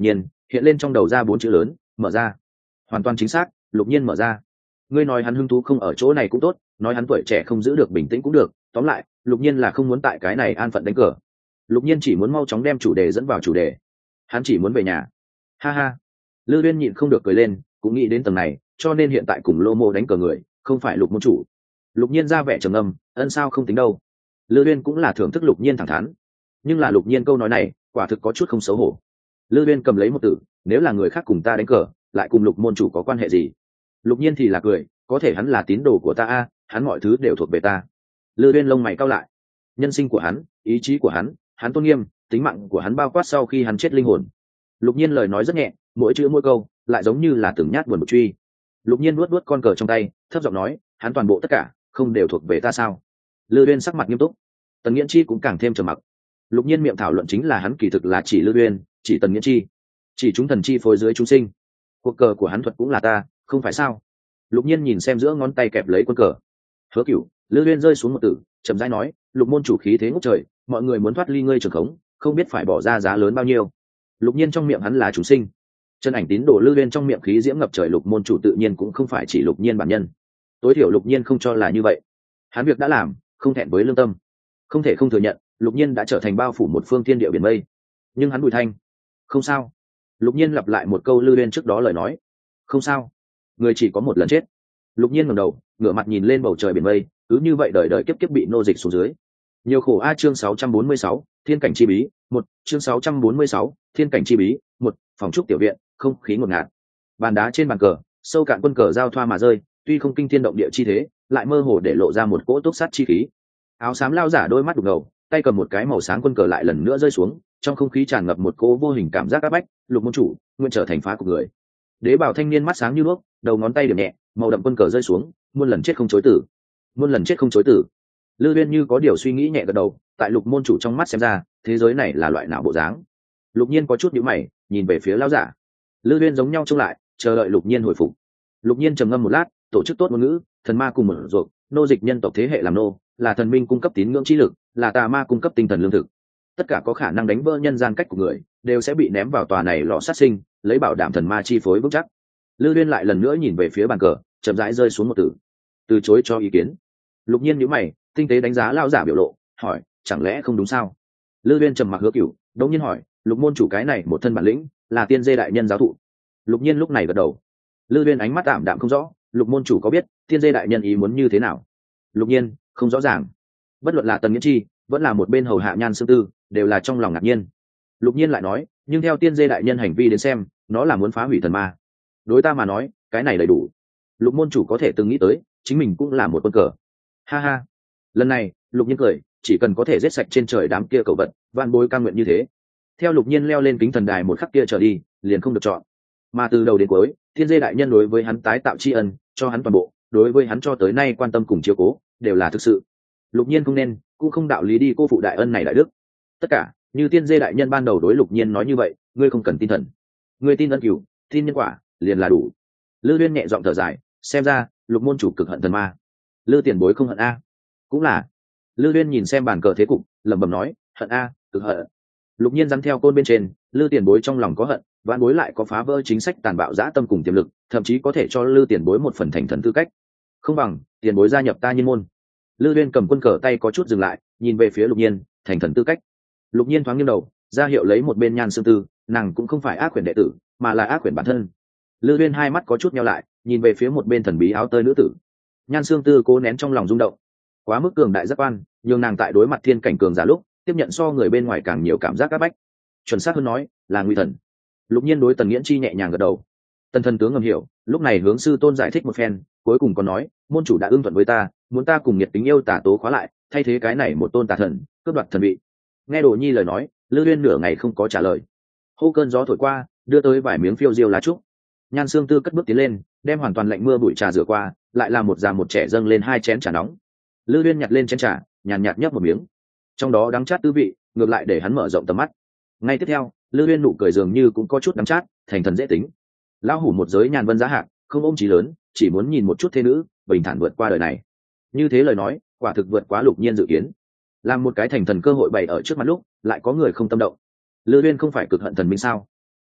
hiện lên trong đầu ra bốn chữ lớn: mở ra. Hoàn toàn chính xác, Lục Nhiên mở ra. Ngươi nói hắn hứng thú không ở chỗ này cũng tốt, nói hắn tuổi trẻ không giữ được bình tĩnh cũng được, tóm lại Lục Nhiên là không muốn tại cái này an phận đánh cờ. Lục Nhiên chỉ muốn mau chóng đem chủ đề dẫn vào chủ đề. Hắn chỉ muốn về nhà. Ha ha. Lư Uyên nhịn không được cười lên, cũng nghĩ đến tầng này, cho nên hiện tại cùng Lô Mô đánh cờ người không phải Lục môn chủ. Lục Nhiên ra vẻ trầm ngâm, ân sao không tính đâu. Lư Uyên cũng là thưởng thức Lục Nhiên thẳng thắn, nhưng là Lục Nhiên câu nói này quả thực có chút không xấu hổ. Lư Uyên cầm lấy một tử, nếu là người khác cùng ta đánh cờ, lại cùng Lục môn chủ có quan hệ gì? Lục Nhiên thì là cười, có thể hắn là tín đồ của ta a, hắn mọi thứ đều thuộc về ta. Lư Uyên lông mày cau lại. Nhân sinh của hắn, ý chí của hắn, hắn tôn nghiêm, tính mạng của hắn bao quát sau khi hắn chết linh hồn. Lục Nhiên lời nói rất nhẹ, mỗi chữ mỗi câu lại giống như là từng nhát buồn bực truy. Lục Nhiên nuốt nuốt con cờ trong tay, thấp giọng nói, hắn toàn bộ tất cả không đều thuộc về ta sao? Lư Uyên sắc mặt nghiêm túc. Tần Nghiễn Chi cũng càng thêm trầm mặc. Lục Nhiên miệng thảo luận chính là hắn kỳ thực là chỉ Lư Uyên, chỉ Tần Nghiễn Chi, chỉ chúng thần chi phối dưới chúng sinh. Cuộc cờ của hắn thuật cũng là ta, không phải sao? Lục Nhiên nhìn xem giữa ngón tay kẹp lấy quân cờ. Hứa Cửu, Lư Uyên rơi xuống một tử, chậm rãi nói, Lục môn chủ khí thế ngút trời, mọi người muốn thoát ly ngươi trường khống, không biết phải bỏ ra giá lớn bao nhiêu. Lục Nhiên trong miệng hắn là chủ sinh, chân ảnh tín đồ Lư Uyên trong miệng khí diễm ngập trời, Lục môn chủ tự nhiên cũng không phải chỉ Lục Nhiên bản nhân. Tối thiểu Lục Nhiên không cho là như vậy. Hắn việc đã làm, không thẹn với lương tâm, không thể không thừa nhận, Lục Nhiên đã trở thành bao phủ một phương thiên địa biển mây. Nhưng hắn Bùi Thanh, không sao. Lục Nhiên lặp lại một câu Lư Uyên trước đó lời nói, không sao. Người chỉ có một lần chết. Lục Nhiên ngẩng đầu, ngửa mặt nhìn lên bầu trời biển mây, cứ như vậy đời đời kiếp kiếp bị nô dịch xuống dưới. Nhiều khổ a. Chương sáu trăm bốn mươi sáu, Thiên cảnh chi bí, một. Chương sáu trăm bốn mươi sáu, Thiên cảnh chi bí, một. Phòng trúc tiểu viện, không khí ngột ngạt. Bàn đá trên bàn cờ, sâu cạn quân cờ giao thoa mà rơi, tuy không kinh thiên động địa chi thế, lại mơ hồ để lộ ra một cỗ túc sát chi khí. Áo xám lao giả đôi mắt đục ngầu, tay cầm một cái màu sáng quân cờ lại lần nữa rơi xuống, trong không khí tràn ngập một cỗ vô hình cảm giác áp bách. Lục môn chủ nguyện trở thành phá của người. Đế bảo thanh niên mắt sáng như đuốc, đầu ngón tay điểm nhẹ, màu đậm quân cờ rơi xuống, muôn lần chết không chối tử, muôn lần chết không chối tử. Lư Uyên như có điều suy nghĩ nhẹ gật đầu, tại Lục môn chủ trong mắt xem ra, thế giới này là loại nào bộ dáng? Lục Nhiên có chút nhíu mày, nhìn về phía lão giả. Lư Uyên giống nhau trông lại, chờ đợi Lục Nhiên hồi phục. Lục Nhiên trầm ngâm một lát, tổ chức tốt ngôn ngữ, thần ma cùng một ruột, nô dịch nhân tộc thế hệ làm nô, là thần minh cung cấp tín ngưỡng chi lực, là tà ma cung cấp tinh thần lương thực. Tất cả có khả năng đánh vỡ nhân gian cách của người, đều sẽ bị ném vào tòa này lò sát sinh, lấy bảo đảm thần ma chi phối vững chắc. Lư Uyên lại lần nữa nhìn về phía bàn cờ, chậm rãi rơi xuống một tử, từ chối cho ý kiến. Lục Nhiên nhíu mày, tinh tế đánh giá lão giả biểu lộ, hỏi, chẳng lẽ không đúng sao? Lư Uyên trầm mặc Hứa Cửu, đống nhiên hỏi, Lục môn chủ cái này một thân bản lĩnh, là tiên dê đại nhân giáo thụ? Lục Nhiên lúc này gật đầu. Lư Uyên ánh mắt tạm đạm không rõ, Lục môn chủ có biết tiên dê đại nhân ý muốn như thế nào? Lục Nhiên không rõ ràng. Bất luận là Tần Nghiễn Chi, vẫn là một bên hầu hạ Nhan Sương Tư, đều là trong lòng ngạc nhiên. Lục Nhiên lại nói, nhưng theo tiên dê đại nhân hành vi đến xem, nó là muốn phá hủy thần ma. Đối ta mà nói, cái này đầy đủ. Lục môn chủ có thể từng nghĩ tới, chính mình cũng là một quân cờ. Ha ha. Lần này, Lục Nhiên cười, chỉ cần có thể giết sạch trên trời đám kia cầu vật, van bối cam nguyện như thế. Theo Lục Nhiên leo lên kính thần đài một khắc kia trở đi, liền không được chọn. Mà từ đầu đến cuối, tiên dê đại nhân đối với hắn tái tạo tri ân, cho hắn toàn bộ, đối với hắn cho tới nay quan tâm cùng chiếu cố, đều là thực sự. Lục Nhiên không nên, cũng không đạo lý đi cô phụ đại ân này đại đức. Tất cả, như tiên dê đại nhân ban đầu đối Lục Nhiên nói như vậy, ngươi không cần tin thần, ngươi tin ân cửu, tin nhân quả, liền là đủ. Lư Uyên nhẹ giọng thở dài, xem ra Lục môn chủ cực hận thần ma. Lư tiền bối không hận a? Cũng là. Lư Uyên nhìn xem bàn cờ thế cục, lẩm bẩm nói, hận a, cực hận. Lục Nhiên dám theo côn bên trên, Lư tiền bối trong lòng có hận, vạn bối lại có phá vỡ chính sách tàn bạo dã tâm cùng tiềm lực, thậm chí có thể cho Lư tiền bối một phần thành thần tư cách. Không bằng tiền bối gia nhập ta Nhiên môn. Lư Uyên cầm quân cờ tay có chút dừng lại, nhìn về phía Lục Nhiên, thành thần tư cách. Lục Nhiên thoáng nghiêng đầu, ra hiệu lấy một bên Nhan Sương Tư, nàng cũng không phải ác quyển đệ tử, mà là ác quyển bản thân. Lư Uyên hai mắt có chút nheo lại, nhìn về phía một bên thần bí áo tơi nữ tử. Nhan Sương Tư cố nén trong lòng rung động, quá mức cường đại giác quan, nhưng nàng tại đối mặt thiên cảnh cường giả lúc, tiếp nhận so người bên ngoài càng nhiều cảm giác áp bách. Chuẩn xác hơn nói, là nguy thần. Lục Nhiên đối Tần Nghiễn Chi nhẹ nhàng gật đầu. Tần thần tướng ngầm hiểu, lúc này hướng sư tôn giải thích một phen, cuối cùng còn nói, môn chủ đã ưng thuận với ta, muốn ta cùng nhiệt tính yêu tà tố khóa lại, thay thế cái này một tôn tà thần, cướp đoạt thần vị. Nghe Đồ Nhi lời nói, Lư Uyên nửa ngày không có trả lời. Hô cơn gió thổi qua, đưa tới vài miếng phiêu diêu lá trúc. Nhan Sương Tư cất bước tiến lên, đem hoàn toàn lạnh mưa bụi trà rửa qua, lại làm một già một trẻ dâng lên hai chén trà nóng. Lư Uyên nhặt lên chén trà, nhàn nhạt nhấp một miếng, trong đó đắng chát tư vị, ngược lại để hắn mở rộng tầm mắt. Ngay tiếp theo, Lư Uyên nụ cười dường như cũng có chút đắng chát, thành thần dễ tính. Lão hủ một giới nhàn vân giá hạng, không ôm chí lớn, chỉ muốn nhìn một chút thế nữ, bình thản vượt qua đời này. Như thế lời nói, quả thực vượt quá Lục Nhiên dự kiến. Làm một cái thành thần cơ hội bày ở trước mặt lúc, lại có người không tâm động. Lư Uyên không phải cực hận thần minh sao?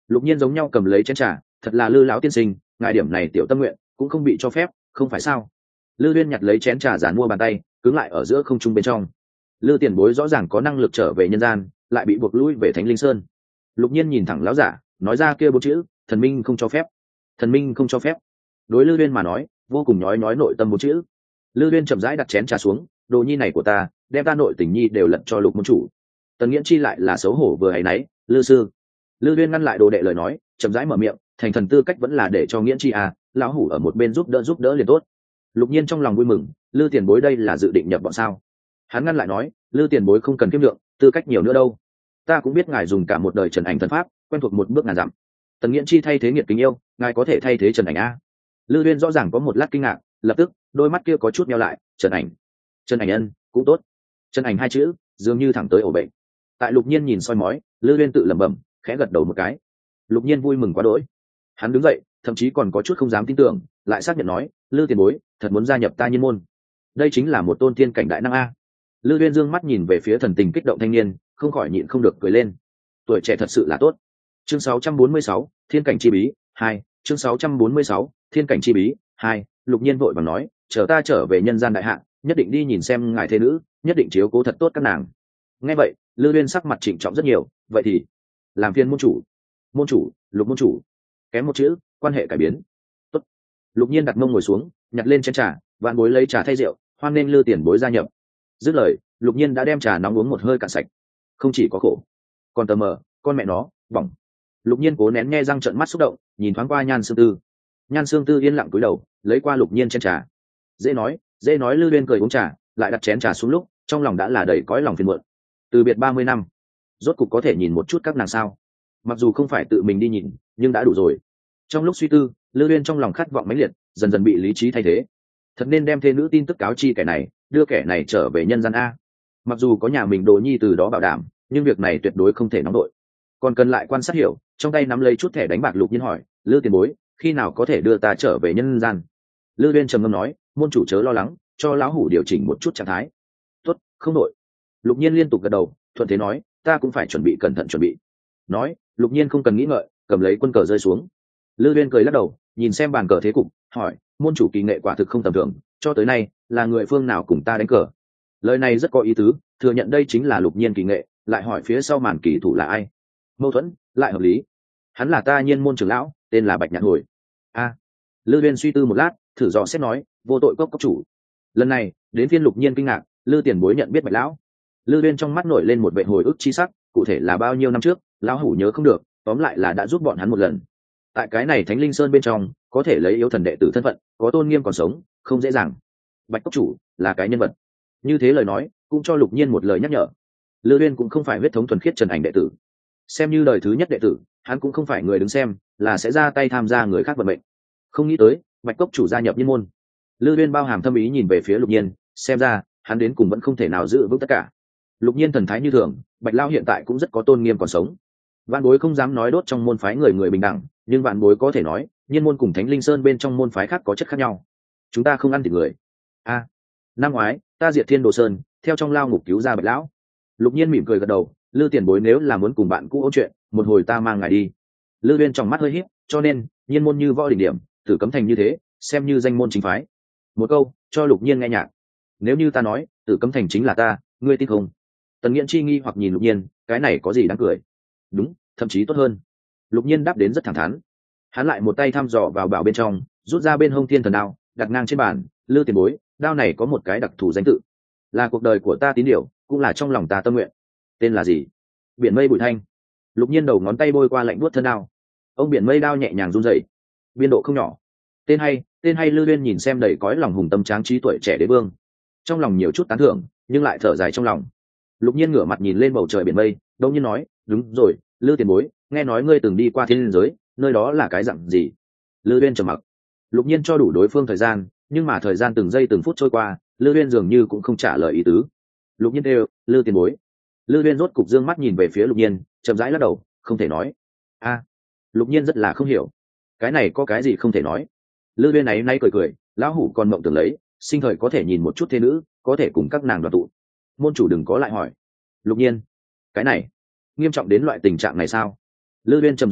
Lục Nhiên giống nhau cầm lấy chén trà, thật là Lư lão tiên sinh, ngài điểm này tiểu tâm nguyện cũng không bị cho phép, không phải sao? Lư Uyên nhặt lấy chén trà giàn mua bàn tay, cứng lại ở giữa không trung bên trong. Lư tiền bối rõ ràng có năng lực trở về nhân gian, lại bị buộc lui về Thánh Linh Sơn. Lục Nhiên nhìn thẳng lão giả, nói ra kia bốn chữ, thần minh không cho phép. Thần minh không cho phép. Đối Lư Uyên mà nói, vô cùng nhói nhói nội tâm bốn chữ. Lư Uyên chậm rãi đặt chén trà xuống, đồ nhi này của ta, đem ta nội tình nhi đều lận cho Lục môn chủ. Tần Nghiễn Chi lại là xấu hổ vừa hay nấy, Lư sư. Lư Uyên ngăn lại đồ đệ lời nói, chậm rãi mở miệng, thành thần tư cách vẫn là để cho Nghiễn Chi à, lão hủ ở một bên giúp đỡ giúp đỡ liền tốt. Lục Nhiên trong lòng vui mừng, Lư tiền bối đây là dự định nhập bọn sao? Hắn ngăn lại nói, Lư tiền bối không cần kiêm lượng, tư cách nhiều nữa đâu. Ta cũng biết ngài dùng cả một đời trần ảnh thần pháp, quen thuộc một bước ngàn dặm. Tần Nghiễn Chi thay thế nghiệt kính yêu, ngài có thể thay thế trần ảnh a? Lư Uyên rõ ràng có một lát kinh ngạc, lập tức đôi mắt kia có chút meo lại, trần ảnh, trần ảnh ân cũng tốt. Trần ảnh hai chữ dường như thẳng tới ổ bệnh. Tại Lục Nhiên nhìn soi mói, Lư Uyên tự lẩm bẩm, khẽ gật đầu một cái. Lục Nhiên vui mừng quá đỗi, hắn đứng dậy, thậm chí còn có chút không dám tin tưởng, lại xác nhận nói, Lư tiền bối thật muốn gia nhập ta Nhiên môn. Đây chính là một tôn tiên cảnh đại năng a. Lư Uyên dương mắt nhìn về phía thần tình kích động thanh niên, không khỏi nhịn không được cười lên. Tuổi trẻ thật sự là tốt. Chương sáu trăm bốn mươi sáu, Thiên cảnh chi bí hai. Chương sáu trăm bốn mươi sáu, Thiên cảnh chi bí hai. Lục Nhiên vội vàng nói, chờ ta trở về nhân gian đại hạ, nhất định đi nhìn xem ngài thế nữ, nhất định chiếu cố thật tốt các nàng. Nghe vậy, Lư Uyên sắc mặt trịnh trọng rất nhiều, vậy thì làm phiền môn chủ. Môn chủ, Lục môn chủ. Kém một chữ, quan hệ cải biến. Tốt. Lục Nhiên đặt mông ngồi xuống, nhặt lên chén trà, vạn bối lấy trà thay rượu, hoan nên Lư tiền bối gia nhập. Dứt lời, Lục Nhiên đã đem trà nóng uống một hơi cạn sạch. Không chỉ có khổ, còn tờ mờ, con mẹ nó, bỏng. Lục Nhiên cố nén nghe răng trợn mắt xúc động, nhìn thoáng qua Nhan Sương Tư. Nhan Sương Tư yên lặng cúi đầu, lấy qua Lục Nhiên chén trà. Dễ nói, dễ nói. Lư Uyên cười uống trà, lại đặt chén trà xuống lúc, trong lòng đã là đầy cõi lòng phiền muộn. Từ biệt ba mươi năm, rốt cục có thể nhìn một chút các nàng sao? Mặc dù không phải tự mình đi nhìn, nhưng đã đủ rồi. Trong lúc suy tư, Lư Uyên trong lòng khát vọng mãnh liệt, dần dần bị lý trí thay thế. Thật nên đem thê nữ tin tức cáo chi kẻ này, đưa kẻ này trở về nhân gian a. Mặc dù có nhà mình đồ nhi từ đó bảo đảm, nhưng việc này tuyệt đối không thể nóng đội. Còn cần lại quan sát hiểu, trong tay nắm lấy chút thẻ đánh bạc. Lục Nhiên hỏi, Lư tiền bối, khi nào có thể đưa ta trở về nhân gian? Lư Uyên trầm ngâm nói, môn chủ chớ lo lắng, cho lão hủ điều chỉnh một chút trạng thái. Tốt, không đội. Lục Nhiên liên tục gật đầu, thuận thế nói, ta cũng phải chuẩn bị cẩn thận chuẩn bị. Nói, Lục Nhiên không cần nghĩ ngợi, cầm lấy quân cờ rơi xuống. Lư Uyên cười lắc đầu, nhìn xem bàn cờ thế cục, hỏi, môn chủ kỳ nghệ quả thực không tầm thường, cho tới nay là người phương nào cùng ta đánh cờ? Lời này rất có ý tứ, thừa nhận đây chính là Lục Nhiên kỳ nghệ, lại hỏi phía sau màn kỳ thủ là ai? Mâu thuẫn lại hợp lý. Hắn là ta Nhiên môn trưởng lão, tên là Bạch Nhạn Hồi. A. À, Lư Uyên suy tư một lát, thử dò xét nói, vô tội cốc cốc chủ. Lần này đến phiên Lục Nhiên kinh ngạc, Lư tiền bối nhận biết Bạch lão. Lư Uyên trong mắt nổi lên một vệ hồi ức chi sắc, cụ thể là bao nhiêu năm trước, lão hủ nhớ không được, tóm lại là đã giúp bọn hắn một lần. Tại cái này Thánh Linh Sơn bên trong, có thể lấy yếu thần đệ tử thân phận, có tôn nghiêm còn sống, không dễ dàng. Bạch cốc chủ là cái nhân vật. Như thế lời nói, cũng cho Lục Nhiên một lời nhắc nhở. Lư Uyên cũng không phải huyết thống thuần khiết trần ảnh đệ tử, xem như đời thứ nhất đệ tử, hắn cũng không phải người đứng xem, là sẽ ra tay tham gia người khác vận mệnh. Không nghĩ tới, Bạch cốc chủ gia nhập Nhiên môn. Lư Uyên bao hàm thâm ý nhìn về phía Lục Nhiên, xem ra hắn đến cùng vẫn không thể nào giữ vững tất cả. Lục Nhiên thần thái như thường, Bạch lão hiện tại cũng rất có tôn nghiêm còn sống. Vạn bối không dám nói đốt trong môn phái người người bình đẳng, nhưng vạn bối có thể nói, Nhiên môn cùng Thánh Linh Sơn bên trong môn phái khác có chất khác nhau. Chúng ta không ăn thịt người. A, à, năm ngoái ta diệt Thiên Đồ Sơn, theo trong lao ngục cứu ra Bạch lão. Lục Nhiên mỉm cười gật đầu, Lư tiền bối nếu là muốn cùng bạn cũ ôn chuyện, một hồi ta mang ngài đi. Lư Uyên trong mắt hơi híp, cho nên Nhiên môn như võ đỉnh điểm, Tử Cấm Thành như thế, xem như danh môn chính phái. Một câu cho Lục Nhiên nghe nhạc. Nếu như ta nói Tử Cấm Thành chính là ta, ngươi tin không? Tần Nghiễn Chi nghi hoặc nhìn Lục Nhiên, cái này có gì đáng cười? Đúng, thậm chí tốt hơn. Lục Nhiên đáp đến rất thẳng thắn. Hắn lại một tay thăm dò vào bảo bên trong, rút ra bên hông thiên thần đao, đặt ngang trên bàn. Lư tiền bối, đao này có một cái đặc thù danh tự, là cuộc đời của ta tín điều, cũng là trong lòng ta tâm nguyện. Tên là gì? Biển mây bụi thanh. Lục Nhiên đầu ngón tay bôi qua lạnh buốt thân đao. Ông biển mây đao nhẹ nhàng run rẩy, biên độ không nhỏ. Tên hay, tên hay. Lư Uyên nhìn xem đầy cõi lòng hùng tâm tráng trí tuổi trẻ đế vương, trong lòng nhiều chút tán thưởng, nhưng lại thở dài trong lòng. Lục Nhiên ngửa mặt nhìn lên bầu trời biển mây, đông nhiên nói, đúng rồi, Lư tiền bối, nghe nói ngươi từng đi qua thiên liên giới, nơi đó là cái dặn gì? Lư Uyên trầm mặc. Lục Nhiên cho đủ đối phương thời gian, nhưng mà thời gian từng giây từng phút trôi qua, Lư Uyên dường như cũng không trả lời ý tứ. Lục Nhiên đều, Lư tiền bối. Lư Uyên rốt cục dương mắt nhìn về phía Lục Nhiên, chậm rãi lắc đầu, không thể nói. A. À, Lục Nhiên rất là không hiểu, cái này có cái gì không thể nói? Lư Uyên này nay cười cười, lão hủ còn mộng tưởng lấy, sinh thời có thể nhìn một chút thế nữ, có thể cùng các nàng đoàn tụ. Môn chủ đừng có lại hỏi. Lục Nhiên, cái này nghiêm trọng đến loại tình trạng này sao? Lư Uyên trầm giọng nói,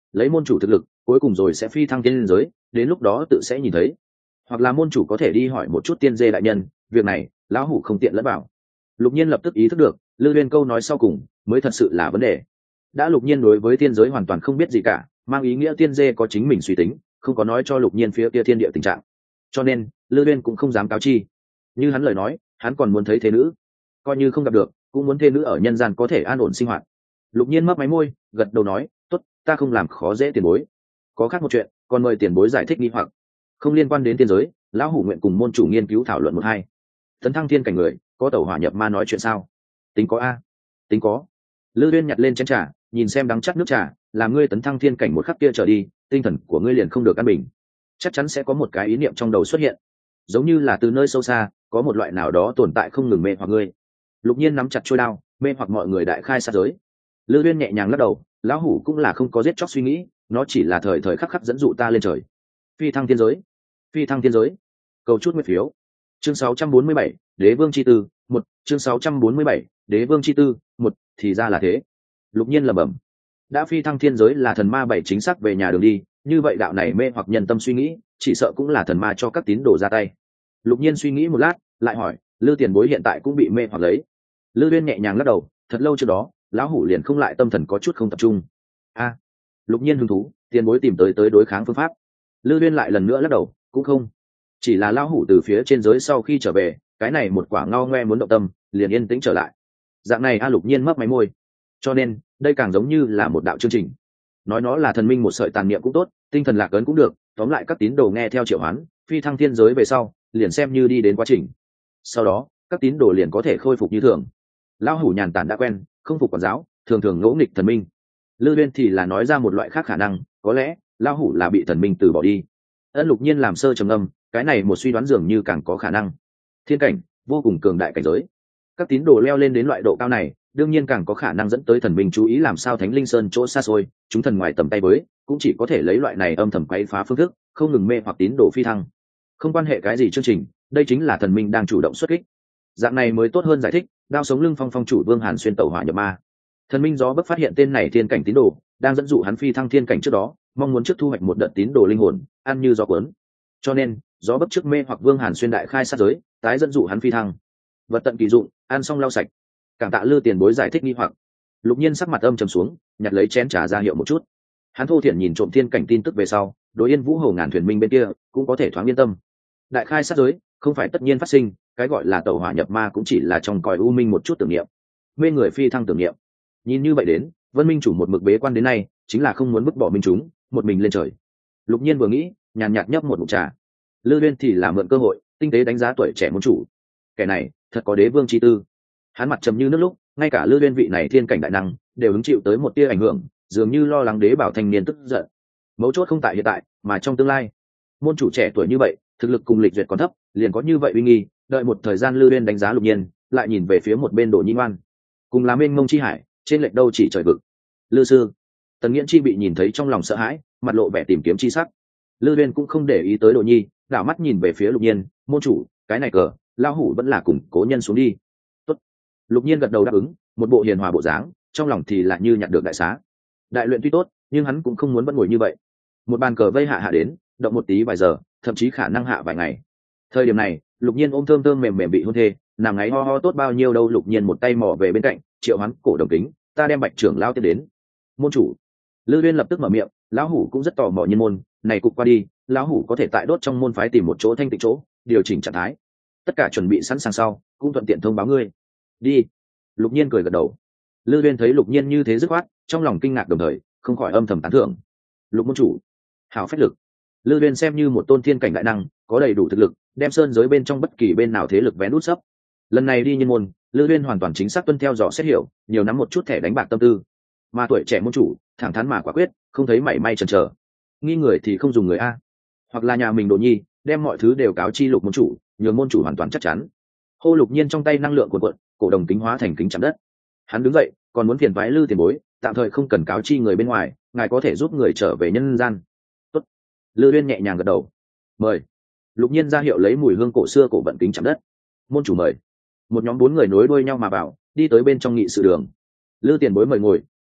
lấy môn chủ thực lực cuối cùng rồi sẽ phi thăng tiên giới, đến lúc đó tự sẽ nhìn thấy. Hoặc là môn chủ có thể đi hỏi một chút tiên dê đại nhân, việc này lão hủ không tiện lẫn vào. Lục Nhiên lập tức ý thức được Lư Uyên câu nói sau cùng mới thật sự là vấn đề. Đã Lục Nhiên đối với tiên giới hoàn toàn không biết gì cả, mang ý nghĩa tiên dê có chính mình suy tính, không có nói cho Lục Nhiên phía kia thiên địa tình trạng, cho nên Lư Uyên cũng không dám cáo chi. Như hắn lời nói, hắn còn muốn thấy thế nữ, coi như không gặp được cũng muốn thế nữ ở nhân gian có thể an ổn sinh hoạt. Lục Nhiên mấp máy môi, gật đầu nói, tốt, ta không làm khó dễ tiền bối. Có khác một chuyện, còn mời tiền bối giải thích nghi hoặc. Không liên quan đến tiên giới, lão hủ nguyện cùng môn chủ nghiên cứu thảo luận một hai. Tấn thăng thiên cảnh người, có tẩu hỏa nhập ma nói chuyện sao? Tính có a? Tính có. Lư Uyên nhặt lên chén trà, nhìn xem đắng chắt nước trà, làm ngươi tấn thăng thiên cảnh một khắc kia trở đi, tinh thần của ngươi liền không được an bình. Chắc chắn sẽ có một cái ý niệm trong đầu xuất hiện, giống như là từ nơi sâu xa có một loại nào đó tồn tại không ngừng mê hoặc ngươi. Lục Nhiên nắm chặt chuôi đao, mê hoặc mọi người đại khai sát giới. Lư Uyên nhẹ nhàng lắc đầu, lão hủ cũng là không có giết chóc suy nghĩ, nó chỉ là thời thời khắc khắc dẫn dụ ta lên trời. Phi thăng thiên giới, phi thăng thiên giới. Cầu chút nguyện phiếu. Chương sáu trăm bốn mươi bảy, Đế Vương chi tư, một, chương sáu trăm bốn mươi bảy, Đế Vương chi tư, một, thì ra là thế. Lục Nhiên lẩm bẩm. Đã phi thăng thiên giới là thần ma bảy chính xác về nhà đường đi, như vậy đạo này mê hoặc nhân tâm suy nghĩ, chỉ sợ cũng là thần ma cho các tín đồ ra tay. Lục Nhiên suy nghĩ một lát, lại hỏi, Lư tiền bối hiện tại cũng bị mê hoặc lấy. Lư Uyên nhẹ nhàng lắc đầu, thật lâu trước đó, lão hủ liền không lại tâm thần có chút không tập trung. A, Lục Nhiên hứng thú, tiền bối tìm tới tới đối kháng phương pháp. Lư Uyên lại lần nữa lắc đầu, cũng không, chỉ là lão hủ từ phía trên giới sau khi trở về, cái này một quả ngao ngoe muốn động tâm, liền yên tĩnh trở lại. Dạng này a Lục Nhiên mấp máy môi, cho nên đây càng giống như là một đạo chương trình. Nói nó là thần minh một sợi tàn niệm cũng tốt, tinh thần lạc ấn cũng được, tóm lại các tín đồ nghe theo triệu hoán, phi thăng thiên giới về sau, liền xem như đi đến quá trình. Sau đó, các tín đồ liền có thể khôi phục như thường. Lão hủ nhàn tản đã quen, không phục quản giáo, thường thường ngỗ nghịch thần minh. Lư Uyên thì là nói ra một loại khác khả năng, có lẽ lão hủ là bị thần minh từ bỏ đi. Ân Lục Nhiên làm sơ trầm âm, cái này một suy đoán dường như càng có khả năng. Thiên cảnh, vô cùng cường đại cảnh giới. Các tín đồ leo lên đến loại độ cao này, đương nhiên càng có khả năng dẫn tới thần minh chú ý làm sao Thánh Linh Sơn chỗ xa xôi, chúng thần ngoài tầm tay với, cũng chỉ có thể lấy loại này âm thầm quấy phá phương thức, không ngừng mê hoặc tín đồ phi thăng. Không quan hệ cái gì chương trình, đây chính là thần minh đang chủ động xuất kích. Dạng này mới tốt hơn giải thích, đao sống lưng phong phong chủ Vương Hàn xuyên tẩu hỏa nhập ma. Thần minh gió bấc phát hiện tên này thiên cảnh tín đồ, đang dẫn dụ hắn phi thăng thiên cảnh trước đó, mong muốn trước thu hoạch một đợt tín đồ linh hồn, ăn như gió cuốn. Cho nên, gió bấc trước mê hoặc Vương Hàn xuyên đại khai sát giới, tái dẫn dụ hắn phi thăng. Vật tận kỳ dụng, ăn xong lau sạch. Cảm tạ Lư tiền bối giải thích nghi hoặc. Lục Nhiên sắc mặt âm trầm xuống, nhặt lấy chén trà ra hiệu một chút. Hắn thô thiển nhìn trộm thiên cảnh tin tức về sau, đối Yên Vũ Hồ ngàn thuyền minh bên kia cũng có thể thoáng yên tâm. Đại khai sát giới không phải tất nhiên phát sinh, cái gọi là tẩu hỏa nhập ma cũng chỉ là trong cõi u minh một chút tưởng niệm, mê người phi thăng tưởng niệm. Nhìn như vậy đến, Vân Minh chủ một mực bế quan đến nay, chính là không muốn vứt bỏ minh chúng, một mình lên trời. Lục Nhiên vừa nghĩ, nhàn nhạt nhấp một ngụm trà. Lư Uyên thì là mượn cơ hội, tinh tế đánh giá tuổi trẻ môn chủ. Kẻ này, thật có đế vương chi tư. Hắn mặt trầm như nước lúc, ngay cả Lư Uyên vị này thiên cảnh đại năng đều hứng chịu tới một tia ảnh hưởng, dường như lo lắng đế bảo thanh niên tức giận. Mấu chốt không tại hiện tại, mà trong tương lai. Môn chủ trẻ tuổi như vậy, thực lực cùng lịch duyệt còn thấp, liền có như vậy uy nghi, đợi một thời gian Lư Uyên đánh giá Lục Nhiên, lại nhìn về phía một bên Đồ Nhi Ngoan. Cùng là mênh mông chi hải, trên lệch đâu chỉ trời vực. Lư sư, Tần Nghiễn Chi bị nhìn thấy trong lòng sợ hãi, mặt lộ vẻ tìm kiếm chi sắc. Lư Uyên cũng không để ý tới Đồ Nhi, đảo mắt nhìn về phía Lục Nhiên, môn chủ, cái này cờ, lão hủ vẫn là cùng cố nhân xuống đi. Tốt. Lục Nhiên gật đầu đáp ứng, một bộ hiền hòa bộ dáng, trong lòng thì lại như nhặt được đại xá. Đại luyện tuy tốt, nhưng hắn cũng không muốn vẫn ngồi như vậy. Một bàn cờ vây hạ hạ đến, động một tí vài giờ, thậm chí khả năng hạ vài ngày. Thời điểm này, Lục Nhiên ôm thơm thơm mềm mềm bị hôn thê, nàng ngáy ho ho tốt bao nhiêu đâu. Lục Nhiên một tay mò về bên cạnh, triệu hắn cổ đồng kính, ta đem Bạch trưởng lao tiếp đến. Môn chủ. Lư Uyên lập tức mở miệng, lão hủ cũng rất tò mò nhân môn này, cục qua đi, lão hủ có thể tại đốt trong môn phái tìm một chỗ thanh tịnh chỗ, điều chỉnh trạng thái. Tất cả chuẩn bị sẵn sàng sau, cũng thuận tiện thông báo ngươi. Đi. Lục Nhiên cười gật đầu. Lư Uyên thấy Lục Nhiên như thế dứt khoát, trong lòng kinh ngạc đồng thời không khỏi âm thầm tán thưởng. Lục môn chủ, hảo phách lực. Lư Uyên xem như một tôn thiên cảnh đại năng, có đầy đủ thực lực, đem sơn giới bên trong bất kỳ bên nào thế lực vén nút sấp. Lần này đi nhân môn, Lư Uyên hoàn toàn chính xác tuân theo dõi xét hiểu, nhiều nắm một chút thẻ đánh bạc tâm tư. Mà tuổi trẻ môn chủ, thẳng thắn mà quả quyết, không thấy mảy may chần chờ. Nghi người thì không dùng người a, hoặc là nhà mình Đồ Nhi, đem mọi thứ đều cáo chi Lục môn chủ, nhường môn chủ hoàn toàn chắc chắn. Hô Lục Nhiên trong tay năng lượng cuộn cuộn, cổ đồng kính hóa thành kính chạm đất. Hắn đứng dậy, còn muốn phiền toái Lư tiền bối, tạm thời không cần cáo chi người bên ngoài, ngài có thể giúp người trở về nhân gian. Tốt. Lư Uyên nhẹ nhàng gật đầu. Mời. Lục Nhiên ra hiệu lấy mùi hương cổ xưa cổ vận kính chạm đất. Môn chủ mời. Một nhóm bốn người nối đuôi nhau mà vào, đi tới bên trong nghị sự đường. Lư tiền bối mời ngồi,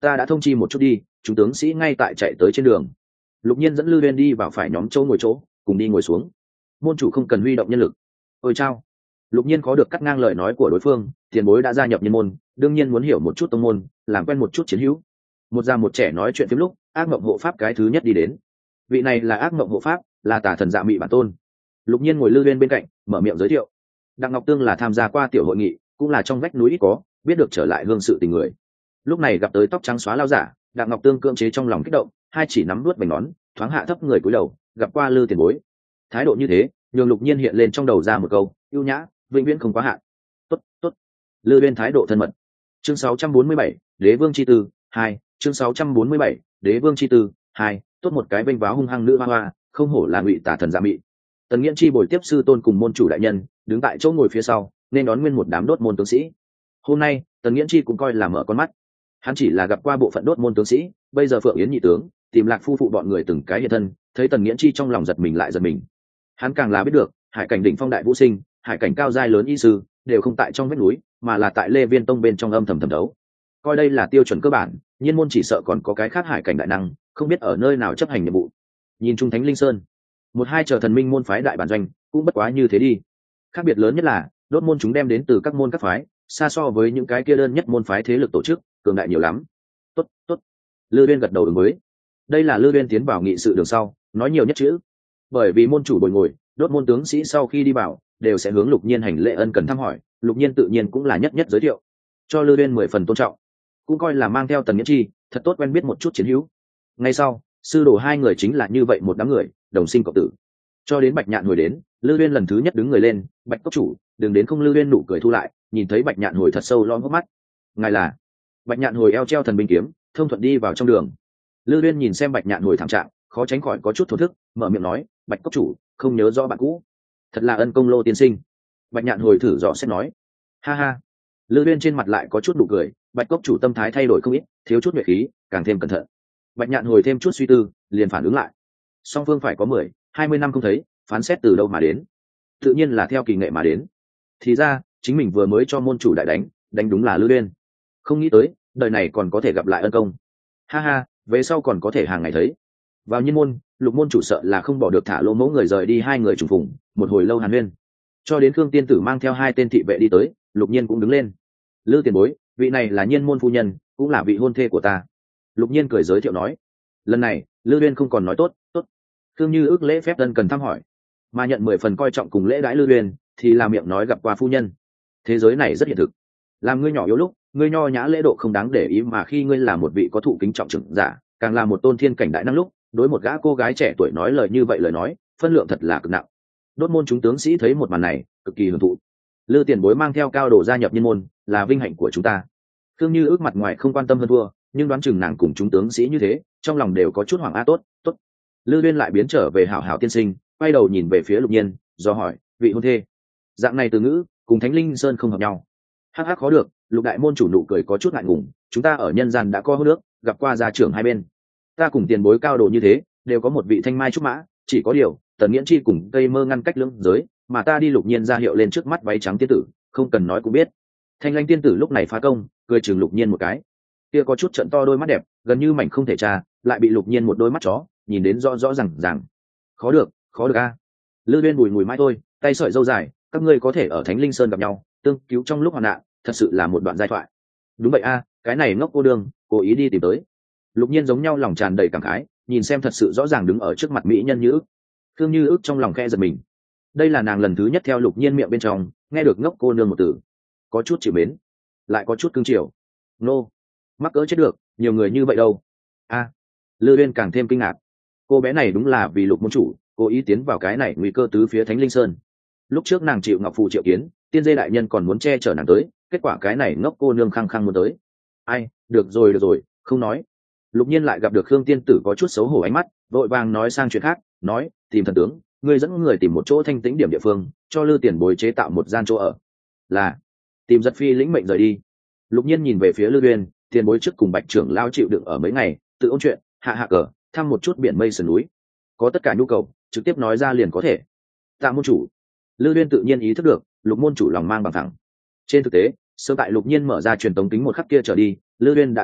ta đã thông chi một chút đi, chúng tướng sĩ ngay tại chạy tới trên đường. Lục Nhiên dẫn Lư Uyên đi vào phải nhóm chỗ ngồi chỗ, cùng đi ngồi xuống. Môn chủ không cần huy động nhân lực. Ôi chao. Lục Nhiên có được cắt ngang lời nói của đối phương, tiền bối đã gia nhập nhân môn, đương nhiên muốn hiểu một chút tông môn, làm quen một chút chiến hữu. Một già một trẻ nói chuyện phím lúc, ác mộng hộ pháp cái thứ nhất đi đến. Vị này là ác mộng hộ pháp, là tà thần Dạ Mị bản tôn. Lục Nhiên ngồi Lư Uyên bên cạnh, mở miệng giới thiệu. Đặng Ngọc Tương là tham gia qua tiểu hội nghị, cũng là trong vách núi ít có biết được trở lại hương sự tình người. Lúc này gặp tới tóc trắng xóa lao giả, Đặng Ngọc Tương cưỡng chế trong lòng kích động, hai chỉ nắm nuốt vành nón, thoáng hạ thấp người cúi đầu, gặp qua Lư tiền bối. Thái độ như thế, nhường Lục Nhiên hiện lên trong đầu ra một câu, ưu nhã, vĩnh viễn không quá hạn. Tốt, tốt. Lư Uyên thái độ thân mật. Chương sáu trăm bốn mươi bảy, Đế vương chi tư, hai, chương sáu trăm bốn mươi bảy, Đế vương chi tư, hai, tốt một cái vênh váo hung hăng nữ hoa hoa, không hổ là ngụy tà thần Dạ Mị. Tần Nghiễn Chi bồi tiếp sư tôn cùng môn chủ đại nhân, đứng tại chỗ ngồi phía sau, nên đón nguyên một đám đốt môn tướng sĩ. Hôm nay, Tần Nghiễn Chi cũng coi là mở con mắt. Hắn chỉ là gặp qua bộ phận đốt môn tướng sĩ, bây giờ Phượng Yến nhị tướng, tìm Lạc phu phụ bọn người từng cái hiện thân, thấy Tần Nghiễn Chi trong lòng giật mình lại giật mình. Hắn càng là biết được, hải cảnh đỉnh phong đại vũ sinh, hải cảnh cao giai lớn y sư, đều không tại trong vách núi, mà là tại Lê Viên Tông bên trong âm thầm thầm đấu. Coi đây là tiêu chuẩn cơ bản, nhiên môn chỉ sợ còn có cái khác hải cảnh đại năng, không biết ở nơi nào chấp hành nhiệm vụ. Nhìn Trung Thánh Linh Sơn, một hai chờ thần minh môn phái đại bản doanh, cũng bất quá như thế đi. Khác biệt lớn nhất là, đốt môn chúng đem đến từ các môn các phái, xa so với những cái kia đơn nhất môn phái thế lực tổ chức, cường đại nhiều lắm. Tốt, tốt. Lư Uyên gật đầu ứng với. Đây là Lư Uyên tiến vào nghị sự đường sau, nói nhiều nhất chữ. Bởi vì môn chủ bồi ngồi, đốt môn tướng sĩ sau khi đi vào, đều sẽ hướng Lục Nhiên hành lễ ân cần thăm hỏi, Lục Nhiên tự nhiên cũng là nhất nhất giới thiệu, cho Lư Uyên mười phần tôn trọng, cũng coi là mang theo Tần Nghiễn Chi, thật tốt quen biết một chút chiến hữu. Ngay sau, sư đồ hai người chính là như vậy một đám người, đồng sinh cộng tử. Cho đến Bạch Nhạn hồi đến, Lư Uyên lần thứ nhất đứng người lên, Bạch cốc chủ, đừng đến không. Lư Uyên nụ cười thu lại, nhìn thấy Bạch Nhạn hồi thật sâu lo ngước mắt. Ngài là? Bạch Nhạn hồi eo treo thần binh kiếm, thông thuận đi vào trong đường. Lư Uyên nhìn xem Bạch Nhạn hồi thảm trạng, khó tránh khỏi có chút thổ thức, mở miệng nói, Bạch cốc chủ, không nhớ rõ bạn cũ, thật là ân công Lô tiên sinh. Bạch Nhạn hồi thử dò xét nói, ha ha. Lư Uyên trên mặt lại có chút nụ cười, Bạch cốc chủ tâm thái thay đổi không ít, thiếu chút nhuệ khí, càng thêm cẩn thận. Bạch Nhạn hồi thêm chút suy tư, liền phản ứng lại, song phương phải có mười, hai mươi năm không thấy, phán xét từ đâu mà đến? Tự nhiên là theo kỳ nghệ mà đến. Thì ra, chính mình vừa mới cho môn chủ đại đánh, đánh đúng là Lư Uyên. Không nghĩ tới, đời này còn có thể gặp lại ân công. Ha ha, về sau còn có thể hàng ngày thấy. Vào nhiên môn, Lục môn chủ sợ là không bỏ được thả lỗ mẫu người rời đi hai người trùng phùng, một hồi lâu hàn huyên. Cho đến Khương tiên tử mang theo hai tên thị vệ đi tới, Lục Nhiên cũng đứng lên. Lư tiền bối, vị này là nhiên môn phu nhân, cũng là vị hôn thê của ta. Lục Nhiên cười giới thiệu nói. Lần này, Lư Uyên không còn nói tốt, tốt. Khương Như ước lễ phép tân cần thăm hỏi, mà nhận mười phần coi trọng cùng lễ đãi Lư Uyên, thì là miệng nói gặp qua phu nhân. Thế giới này rất hiện thực. Làm ngươi nhỏ yếu lúc, ngươi nho nhã lễ độ không đáng để ý, mà khi ngươi là một vị có thụ kính trọng trưởng giả, càng là một tôn thiên cảnh đại năng lúc, đối một gã cô gái trẻ tuổi nói lời như vậy lời nói, phân lượng thật là cực nặng. Đốt môn chúng tướng sĩ thấy một màn này, cực kỳ hưởng thụ. Lư tiền bối mang theo cao đồ gia nhập nhân môn, là vinh hạnh của chúng ta. Khương Như ước mặt ngoài không quan tâm hơn thua, nhưng đoán chừng nàng cùng chúng tướng sĩ như thế, trong lòng đều có chút hoảng a. Tốt, tốt. Lư Uyên lại biến trở về hảo hảo tiên sinh, quay đầu nhìn về phía Lục Nhiên, do hỏi, vị hôn thê, dạng này từ ngữ cùng Thánh Linh Sơn không hợp nhau. Hắc hắc khó được. Lục đại môn chủ nụ cười có chút ngại ngùng, chúng ta ở nhân gian đã có hôn nước, gặp qua gia trưởng hai bên, ta cùng tiền bối cao đồ như thế, đều có một vị thanh mai trúc mã, chỉ có điều Tần Nghiễn Chi cùng cây mơ ngăn cách lưỡng giới, mà ta đi Lục Nhiên ra hiệu lên trước mắt váy trắng tiên tử, không cần nói cũng biết. Thanh Lanh tiên tử lúc này phá công, cười chừng Lục Nhiên một cái, kia có chút trận to đôi mắt đẹp, gần như mảnh không thể tra, lại bị Lục Nhiên một đôi mắt chó nhìn đến rõ rõ ràng ràng. Khó được, khó được a. Lư Uyên bùi mùi mãi thôi, tay sợi dâu dài, các ngươi có thể ở Thánh Linh Sơn gặp nhau, tương cứu trong lúc hoạn nạn, thật sự là một đoạn giai thoại. Đúng vậy a, cái này ngốc cô đương, cố ý đi tìm tới. Lục Nhiên giống nhau lòng tràn đầy cảm khái, nhìn xem thật sự rõ ràng đứng ở trước mặt mỹ nhân Như ức. Thương Như ức trong lòng khe giật mình. Đây là nàng lần thứ nhất theo Lục Nhiên miệng bên trong nghe được ngốc cô nương một từ, có chút chịu mến, lại có chút cưng chiều. Nô, mắc cỡ chết được, nhiều người như vậy đâu. A, Lư Uyên càng thêm kinh ngạc. Cô bé này đúng là vì Lục môn chủ cố ý tiến vào cái này nguy cơ tứ phía Thánh Linh Sơn. Lúc trước nàng chịu ngọc phù triệu kiến, tiên dê đại nhân còn muốn che chở nàng tới, kết quả cái này ngốc cô nương khăng khăng muốn tới. Ai, được rồi được rồi, không nói. Lục Nhiên lại gặp được Khương tiên tử có chút xấu hổ ánh mắt, vội vàng nói sang chuyện khác, nói, tìm thần tướng, ngươi dẫn người tìm một chỗ thanh tĩnh điểm địa phương, cho Lư tiền bối chế tạo một gian chỗ ở. Là, tìm Giật Phi lĩnh mệnh rời đi. Lục Nhiên nhìn về phía Lư Uyên, tiền bối trước cùng Bạch trưởng lao chịu đựng ở mấy ngày, tự ôn chuyện, hạ hạ cờ, thăm một chút biển mây sườn núi, có tất cả nhu cầu, trực tiếp nói ra liền có thể. Tạ môn chủ. Lư Uyên tự nhiên ý thức được, Lục môn chủ lòng mang bằng thẳng. Trên thực tế, sớm tại Lục Nhiên mở ra truyền tống kính một khắc kia trở đi, Lư Uyên đã biết được,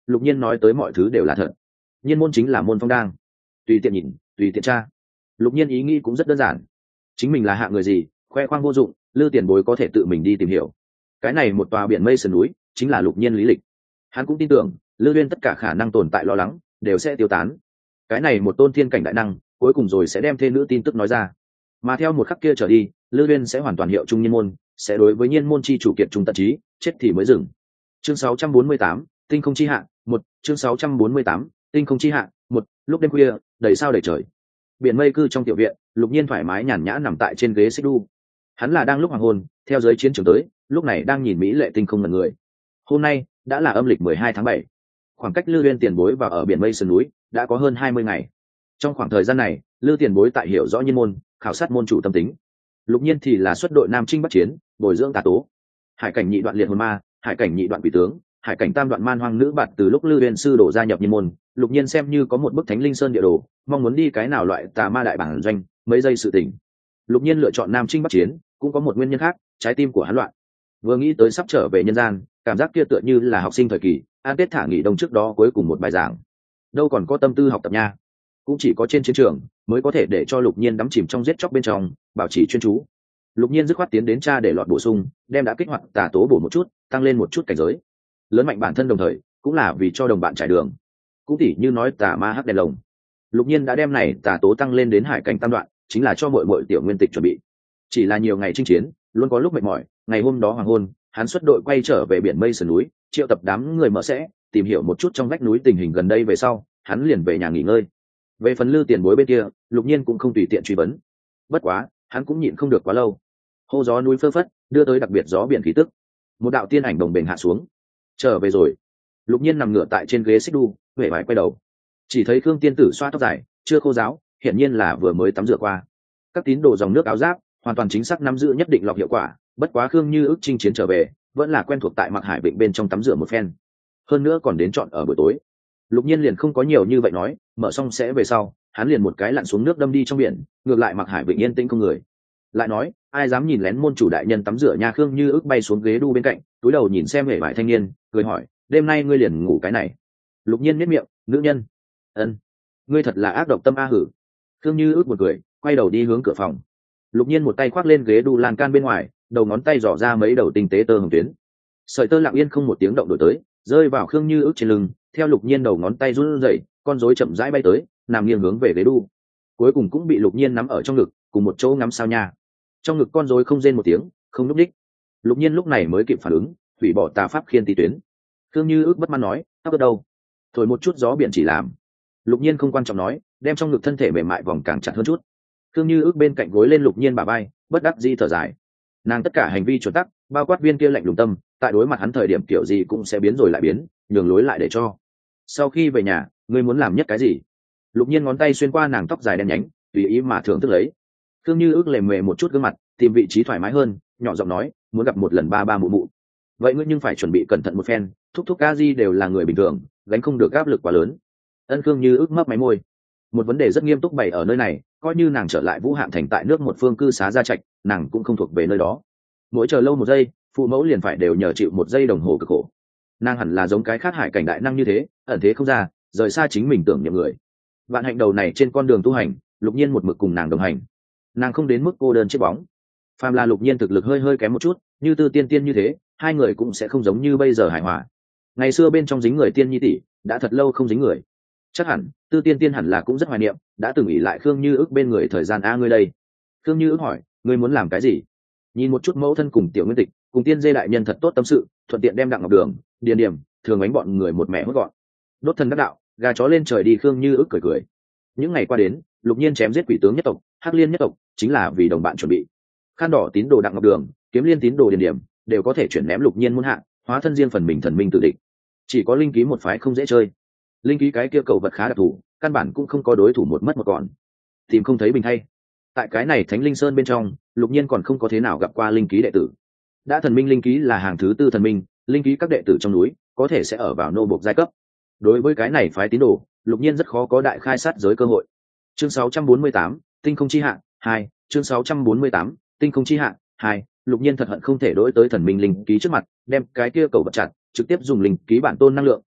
lục nhiên nói tới mọi thứ đều là thật. Nhiên môn chính là môn phong đang, tùy tiện nhìn tùy tiện tra. Lục nhiên ý nghĩ cũng rất đơn giản, chính mình là hạng người gì khoe khoang vô dụng, Lư tiền bối có thể tự mình đi tìm hiểu. Cái này một tòa biển mây sườn núi chính là lục nhiên lý lịch. Hắn cũng tin tưởng Lư Uyên tất cả khả năng tồn tại lo lắng đều sẽ tiêu tán. Cái này một tôn thiên cảnh đại năng cuối cùng rồi sẽ đem thê nữ tin tức nói ra, mà theo một khắc kia trở đi Lư Uyên sẽ hoàn toàn hiệu trung nhiên môn, sẽ đối với nhiên môn chi chủ kiệt trung tận trí, chết thì mới dừng. Chương sáu trăm bốn mươi tám, tinh không chi hạ một. Chương sáu trăm bốn mươi tám, tinh không chi hạ một. Lúc đêm khuya đầy sao đầy trời, biển mây cư trong tiểu viện, lục nhiên thoải mái nhàn nhã nằm tại trên ghế xích đu. Hắn là đang lúc hoàng hôn theo giới chiến trường tới, lúc này đang nhìn mỹ lệ tinh không ngần người. Hôm nay đã là âm lịch mười hai tháng bảy, khoảng cách Lư Uyên tiền bối và ở biển mây sườn núi đã có hơn hai mươi ngày. Trong khoảng thời gian này, Lư tiền bối tại hiểu rõ nhiên môn, khảo sát môn chủ tâm tính. Lục nhiên thì là xuất đội nam chinh bắc chiến, bồi dưỡng tà tố. Hải cảnh nhị đoạn liệt hồn ma, hải cảnh nhị đoạn quỷ tướng, hải cảnh tam đoạn man hoang nữ bạt, từ lúc Lư Uyên sư đổ gia nhập nhiên môn, lục nhiên xem như có một bức thánh linh sơn địa đồ, mong muốn đi cái nào loại tà ma đại bản doanh, mấy giây sự tỉnh. Lục nhiên lựa chọn nam chinh bắc chiến cũng có một nguyên nhân khác, trái tim của hắn loạn. Vừa nghĩ tới sắp trở về nhân gian, cảm giác kia tựa như là học sinh thời kỳ an tết thả nghỉ đông trước đó cuối cùng một bài giảng, đâu còn có tâm tư học tập nha. Cũng chỉ có trên chiến trường mới có thể để cho lục nhiên đắm chìm trong giết chóc bên trong, bảo trì chuyên chú. Lục nhiên dứt khoát tiến đến tra để lọt bổ sung, đem đã kích hoạt tà tố bổ một chút, tăng lên một chút cảnh giới, lớn mạnh bản thân, đồng thời cũng là vì cho đồng bạn trải đường. Cũng tỉ như nói tà ma hắc đèn lồng, lục nhiên đã đem này tà tố tăng lên đến hải cảnh tam đoạn, chính là cho mọi mọi tiểu nguyên tịch chuẩn bị. Chỉ là nhiều ngày chinh chiến luôn có lúc mệt mỏi, ngày hôm đó hoàng hôn hắn xuất đội quay trở về biển mây sườn núi, triệu tập đám người mở sẽ tìm hiểu một chút trong vách núi tình hình gần đây, về sau hắn liền về nhà nghỉ ngơi. Về phần Lư tiền bối bên kia, lục nhiên cũng không tùy tiện truy vấn, bất quá hắn cũng nhịn không được quá lâu. Hô gió núi phơ phất đưa tới đặc biệt gió biển khí tức, một đạo tiên ảnh đồng bền hạ xuống. Trở về rồi. Lục nhiên nằm ngửa tại trên ghế xích đu, huệ vải quay đầu, chỉ thấy Khương tiên tử xoa tóc dài, chưa khô ráo, hiển nhiên là vừa mới tắm rửa qua. Các tín đồ dòng nước áo giáp hoàn toàn chính xác nắm giữ nhất định lọc hiệu quả, bất quá Khương Như ức chinh chiến trở về vẫn là quen thuộc tại Mặc Hải Vịnh bên trong tắm rửa một phen, hơn nữa còn đến chọn ở buổi tối. Lục nhiên liền không có nhiều như vậy nói, mở xong sẽ về sau hắn liền một cái lặn xuống nước đâm đi trong biển, ngược lại Mặc Hải Vịnh yên tĩnh không người. Lại nói ai dám nhìn lén môn chủ đại nhân tắm rửa nha. Khương Như ức bay xuống ghế đu bên cạnh, túi đầu nhìn xem hệ vải thanh niên, cười hỏi, đêm nay ngươi liền ngủ cái này? Lục nhiên nhếch miệng, nữ nhân. Ân, ngươi thật là ác độc tâm a hử. Khương Như ức một cười, quay đầu đi hướng cửa phòng. Lục nhiên một tay khoác lên ghế đu lan can bên ngoài, đầu ngón tay dò ra mấy đầu tinh tế tơ hồng tuyến, sợi tơ lặng yên không một tiếng động đổi tới, rơi vào Khương Như ức trên lưng. Theo lục nhiên đầu ngón tay run rẩy, con rối chậm rãi bay tới, nằm nghiêng hướng về ghế đu, cuối cùng cũng bị lục nhiên nắm ở trong ngực, cùng một chỗ ngắm sao nha. Trong ngực con rối không rên một tiếng, không núp đích. Lục nhiên lúc này mới kịp phản ứng, hủy bỏ tà pháp khiên ti tuyến. Khương Như ức bất mãn nói, tóc ở đâu? Thổi một chút gió biển chỉ làm. Lục nhiên không quan trọng nói, đem trong ngực thân thể mềm mại vòng càng chặt hơn chút. Khương Như ức bên cạnh gối lên lục nhiên bả vai, bất đắc dĩ thở dài. Nàng tất cả hành vi chuẩn tắc, bao quát viên kia lạnh lùng tâm, tại đối mặt hắn thời điểm kiểu gì cũng sẽ biến rồi lại biến, nhường lối lại để cho. Sau khi về nhà, ngươi muốn làm nhất cái gì? Lục nhiên ngón tay xuyên qua nàng tóc dài đen nhánh, tùy ý mà thưởng thức lấy. Khương Như ức lề mề một chút gương mặt, tìm vị trí thoải mái hơn, nhỏ giọng nói, muốn gặp một lần ba ba mụ mụ. Vậy ngươi nhưng phải chuẩn bị cẩn thận một phen, thúc thúc ca di đều là người bình thường, gánh không được áp lực quá lớn. Ân. Khương Như ức mấp máy môi. Một vấn đề rất nghiêm túc bày ở nơi này, coi như nàng trở lại Vũ Hạm thành tại nước một phương cư xá gia trạch, nàng cũng không thuộc về nơi đó. Mỗi chờ lâu một giây, phụ mẫu liền phải đều nhờ chịu một giây đồng hồ cực khổ. Nàng hẳn là giống cái khác hải cảnh đại năng như thế, ẩn thế không ra, rời xa chính mình tưởng niệm người. Vạn hạnh đầu này trên con đường tu hành, lục nhiên một mực cùng nàng đồng hành, nàng không đến mức cô đơn chiếc bóng. Phàm là lục nhiên thực lực hơi hơi kém một chút, như Tư Tiên Tiên như thế, hai người cũng sẽ không giống như bây giờ hài hòa. Ngày xưa bên trong dính người tiên nhi tỷ, đã thật lâu không dính người. Chắc hẳn Tư Tiên Tiên hẳn là cũng rất hoài niệm đã từng ỉ lại Khương Như ức bên người thời gian a. Ngươi đây? Khương Như ức hỏi, ngươi muốn làm cái gì? Nhìn một chút mẫu thân cùng tiểu nguyên tịch cùng tiên dê đại nhân thật tốt tâm sự, thuận tiện đem Đặng Ngọc Đường, Điền Điểm thường ánh bọn người một mẹ hốt gọn, đốt thần đắc đạo, gà chó lên trời đi. Khương Như ức cười cười. Những ngày qua đến, lục nhiên chém giết quỷ tướng nhất tộc, hắc liên nhất tộc, chính là vì đồng bạn chuẩn bị. Khan đỏ tín đồ Đặng Ngọc Đường, kiếm liên tín đồ Điền Điểm đều có thể chuyển ném lục nhiên muôn hạ, hóa thân riêng phần mình thần minh tự địch. Chỉ có linh ký một phái không dễ chơi. Linh ký cái kia cầu vật khá đặc thù, căn bản cũng không có đối thủ một mất một còn, tìm không thấy bình thay. Tại cái này Thánh Linh Sơn bên trong, lục nhiên còn không có thế nào gặp qua linh ký đệ tử. Đã thần minh linh ký là hàng thứ tư thần minh, linh ký các đệ tử trong núi có thể sẽ ở vào nô bộc giai cấp. Đối với cái này phái tín đồ, lục nhiên rất khó có đại khai sát giới cơ hội. Chương sáu trăm bốn mươi tám, tinh không chi hạ hai. Chương sáu trăm bốn mươi tám, tinh không chi hạ hai. Lục nhiên thật hận không thể đối tới thần minh linh ký trước mặt, đem cái kia cầu vật chặt, trực tiếp dùng linh ký bản tôn năng lượng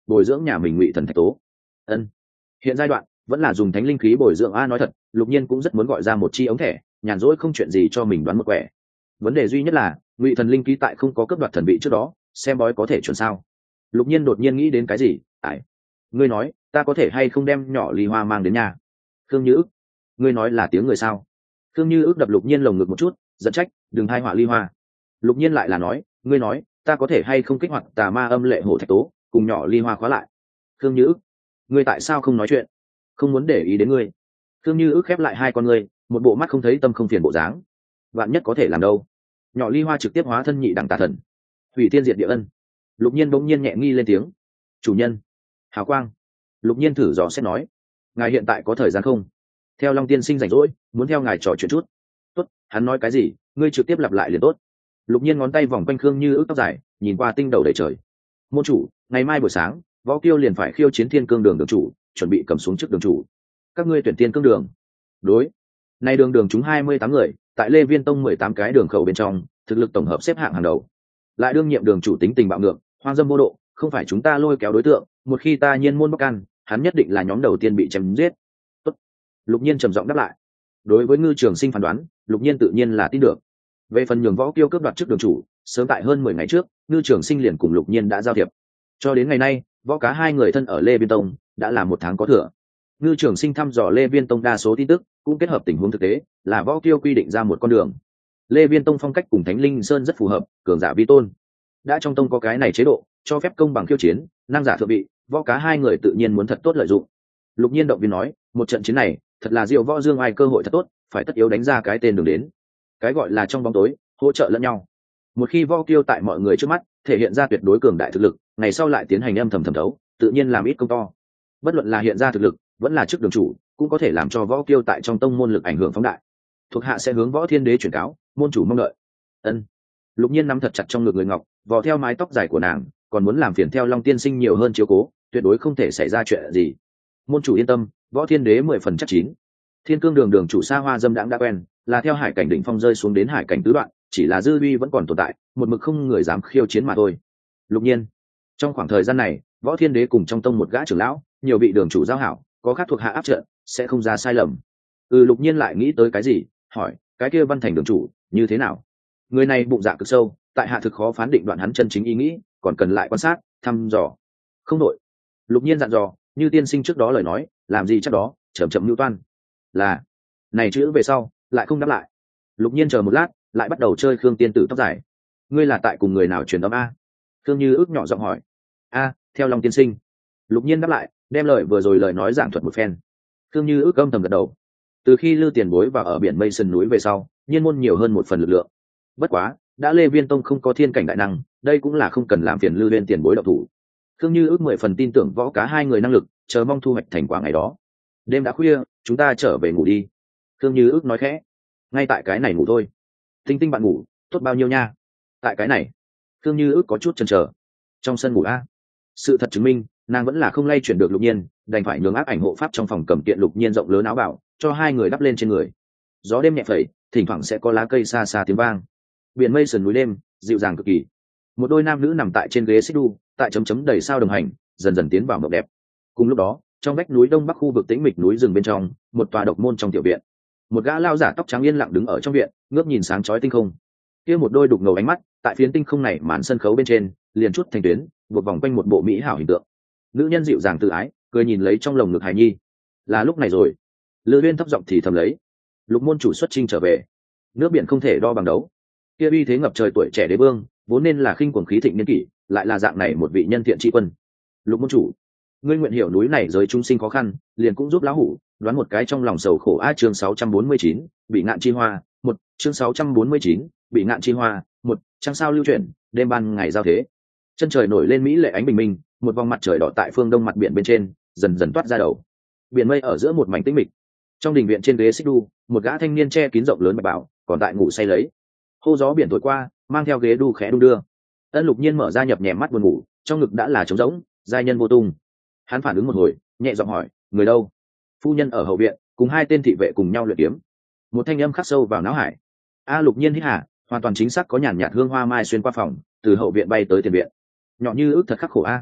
bồi dưỡng nhà mình ngụy thần thạch tố. Ân, hiện giai đoạn vẫn là dùng thánh linh khí bồi dưỡng a. Nói thật, Lục Nhiên cũng rất muốn gọi ra một chi ống thẻ, nhàn rỗi không chuyện gì cho mình đoán một quẻ. Vấn đề duy nhất là ngụy thần linh khí tại không có cấp đoạt thần vị trước đó, xem bói có thể chuẩn sao. Lục Nhiên đột nhiên nghĩ đến cái gì. Ải, ngươi nói ta có thể hay không đem nhỏ ly hoa mang đến nhà? Khương Như ức, ngươi nói là tiếng người sao? Khương Như ức đập Lục Nhiên lồng ngực một chút, giận trách, đừng hai họa ly hoa. Lục Nhiên lại là nói, ngươi nói ta có thể hay không kích hoạt tà ma âm lệ hổ thạch tố cùng nhỏ ly hoa khóa lại? Khương Như ức, ngươi tại sao không nói chuyện? Không muốn để ý đến ngươi. Khương Như ức khép lại hai con ngươi, một bộ mắt không thấy tâm không phiền bộ dáng. Vạn nhất có thể làm đâu? Nhỏ ly hoa trực tiếp hóa thân nhị đẳng tà thần, hủy thiên diệt địa ân. Lục Nhiên bỗng nhiên nhẹ nghi lên tiếng, chủ nhân hào quang. Lục Nhiên thử dò xét nói, ngài hiện tại có thời gian không? Theo Long Tiên Sinh rảnh rỗi, muốn theo ngài trò chuyện chút. Tốt, hắn nói cái gì ngươi trực tiếp lặp lại liền tốt. Lục Nhiên ngón tay vòng quanh Khương Như ức tóc dài, nhìn qua tinh đầu đầy trời. Môn chủ, ngày mai buổi sáng võ kiêu liền phải khiêu chiến thiên cương đường đường chủ, chuẩn bị cầm xuống trước đường chủ. Các ngươi tuyển tiên cương đường. Đối, nay đường đường chúng hai mươi tám người, tại Lê Viên Tông mười tám cái đường khẩu bên trong, thực lực tổng hợp xếp hạng hàng đầu. Lại đương nhiệm đường chủ tính tình bạo ngược, hoang dâm vô độ, không phải chúng ta lôi kéo đối tượng, một khi ta nhiên môn bắc can, hắn nhất định là nhóm đầu tiên bị chém giết. Tốt. Lục Nhiên trầm giọng đáp lại. Đối với Ngư Trường Sinh phán đoán, Lục Nhiên tự nhiên là tin được. Về phần nhường võ kiêu cướp đoạt trước đường chủ, sớm tại hơn mười ngày trước, Ngư Trường Sinh liền cùng Lục Nhiên đã giao thiệp. Cho đến ngày nay, võ cá hai người thân ở Lê Viên Tông đã là một tháng có thừa. Ngư Trường Sinh thăm dò Lê Viên Tông đa số tin tức, cũng kết hợp tình huống thực tế, là võ kiêu quy định ra một con đường. Lê Viên Tông phong cách cùng Thánh Linh Sơn rất phù hợp, cường giả vi tôn. Đã trong tông có cái này chế độ, cho phép công bằng khiêu chiến, năng giả thượng vị, võ cá hai người tự nhiên muốn thật tốt lợi dụng. Lục Nhiên động viên nói, một trận chiến này, thật là diệu võ dương ai cơ hội thật tốt, phải tất yếu đánh ra cái tên đường đến. Cái gọi là trong bóng tối, hỗ trợ lẫn nhau. Một khi võ kiêu tại mọi người trước mắt thể hiện ra tuyệt đối cường đại thực lực, ngày sau lại tiến hành âm thầm thẩm thấu, tự nhiên làm ít công to. Bất luận là hiện ra thực lực, vẫn là trước đường chủ, cũng có thể làm cho võ kiêu tại trong tông môn lực ảnh hưởng phóng đại. Thuộc hạ sẽ hướng Võ Thiên Đế chuyển cáo, môn chủ mong đợi. Ân. Lục Nhiên nắm thật chặt trong ngực người ngọc, vò theo mái tóc dài của nàng, còn muốn làm phiền theo Long Tiên Sinh nhiều hơn chiếu cố, tuyệt đối không thể xảy ra chuyện gì. Môn chủ yên tâm, Võ Thiên Đế mười phần chắc chín. Thiên Cương Đường đường chủ Sa Hoa Dâm đãng đã quen, là theo hải cảnh đỉnh phong rơi xuống đến hải cảnh tứ đoạn, chỉ là dư uy vẫn còn tồn tại, một mực không người dám khiêu chiến mà thôi. Lục Nhiên, trong khoảng thời gian này, Võ Thiên Đế cùng trong tông một gã trưởng lão, nhiều vị đường chủ giao hảo, có khác thuộc hạ áp trận, sẽ không ra sai lầm. Ừ, Lục Nhiên lại nghĩ tới cái gì, hỏi, cái kia Văn Thành đường chủ như thế nào? Người này bụng dạ cực sâu, tại hạ thực khó phán định đoạn hắn chân chính ý nghĩ, còn cần lại quan sát, thăm dò. Không đội. Lục Nhiên dặn dò, như tiên sinh trước đó lời nói, làm gì chắc đó, chậm chậm lưu toan. Là, này chữ về sau, lại không đáp lại. Lục Nhiên chờ một lát, lại bắt đầu chơi Khương tiên tử tóc dài. Ngươi là tại cùng người nào truyền âm a? Khương Như ước nhỏ giọng hỏi. A, theo Long tiên sinh. Lục Nhiên đáp lại, đem lời vừa rồi lời nói giảng thuật một phen. Khương Như ước âm thầm gật đầu. Từ khi Lư Tiền Bối vào ở biển Mây Sơn núi về sau, nhiên môn nhiều hơn một phần lực lượng. Bất quá, đã Lê Viên Tông không có thiên cảnh đại năng, đây cũng là không cần làm phiền Lư Viên Tiền Bối động thủ. Khương Như ước mười phần tin tưởng võ cá hai người năng lực, chờ mong thu hoạch thành quả ngày đó. Đêm đã khuya, chúng ta trở về ngủ đi. Khương Như ước nói khẽ. Ngay tại cái này ngủ thôi. Tinh Tinh bạn ngủ, tốt bao nhiêu nha? Tại cái này. Khương Như ước có chút chần chờ. Trong sân ngủ a. Sự thật chứng minh, nàng vẫn là không lay chuyển được Lục Nhiên, đành phải nhường áp ảnh hộ pháp trong phòng cầm kiện Lục Nhiên rộng lớn áo bảo, cho hai người đắp lên trên người. Gió đêm nhẹ phẩy, thỉnh thoảng sẽ có lá cây xa xa tiếng vang. Biển mây sườn núi đêm, dịu dàng cực kỳ. Một đôi nam nữ nằm tại trên ghế xích đu, tại chấm chấm đầy sao đồng hành, dần dần tiến vào mộng đẹp. Cùng lúc đó, trong vách núi đông bắc khu vực tĩnh mịch núi rừng bên trong, một tòa độc môn trong tiểu viện, một gã lao giả tóc trắng yên lặng đứng ở trong viện, ngước nhìn sáng chói tinh không. Kia một đôi đục ngầu ánh mắt, tại phiến tinh không này màn sân khấu bên trên, liền chút thành tuyến, buộc vòng quanh một bộ mỹ hảo hình tượng. Nữ nhân dịu dàng tự ái, cười nhìn lấy trong lồng ngực hài nhi. Là lúc này rồi. Lư Uyên thấp giọng thì thầm lấy. Lục môn chủ xuất chinh trở về, nước biển không thể đo bằng đấu. Kia uy thế ngập trời tuổi trẻ đế vương, vốn nên là khinh cuồng khí thịnh niên kỷ, lại là dạng này một vị nhân thiện trị quân. Lục môn chủ, ngươi nguyện hiểu núi này giới chúng sinh khó khăn, liền cũng giúp lão hủ đoán một cái trong lòng sầu khổ. A chương sáu trăm bốn mươi chín, bị ngạn chi hoa, một chương sáu trăm bốn mươi chín, bị ngạn chi hoa, một trăng sao lưu chuyển, đêm ban ngày giao thế. Chân trời nổi lên mỹ lệ ánh bình minh, một vòng mặt trời đỏ tại phương đông mặt biển bên trên, dần dần toát ra đầu. Biển mây ở giữa một mảnh tĩnh mịch. Trong đình viện trên ghế xích đu, một gã thanh niên che kín rộng lớn bạch bảo, còn tại ngủ say lấy. Hô gió biển thổi qua, mang theo ghế đu khẽ đung đưa. Ân Lục Nhiên mở ra nhập nhèm mắt buồn ngủ, trong ngực đã là trống rỗng, giai nhân vô tung. Hắn phản ứng một hồi, nhẹ giọng hỏi, người đâu? Phu nhân ở hậu viện, cùng hai tên thị vệ cùng nhau luyện kiếm. Một thanh âm khắc sâu vào não hải. A Lục Nhiên hít hà, hoàn toàn chính xác có nhàn nhạt hương hoa mai xuyên qua phòng, từ hậu viện bay tới tiền viện. Nhỏ như ước thật khắc khổ a.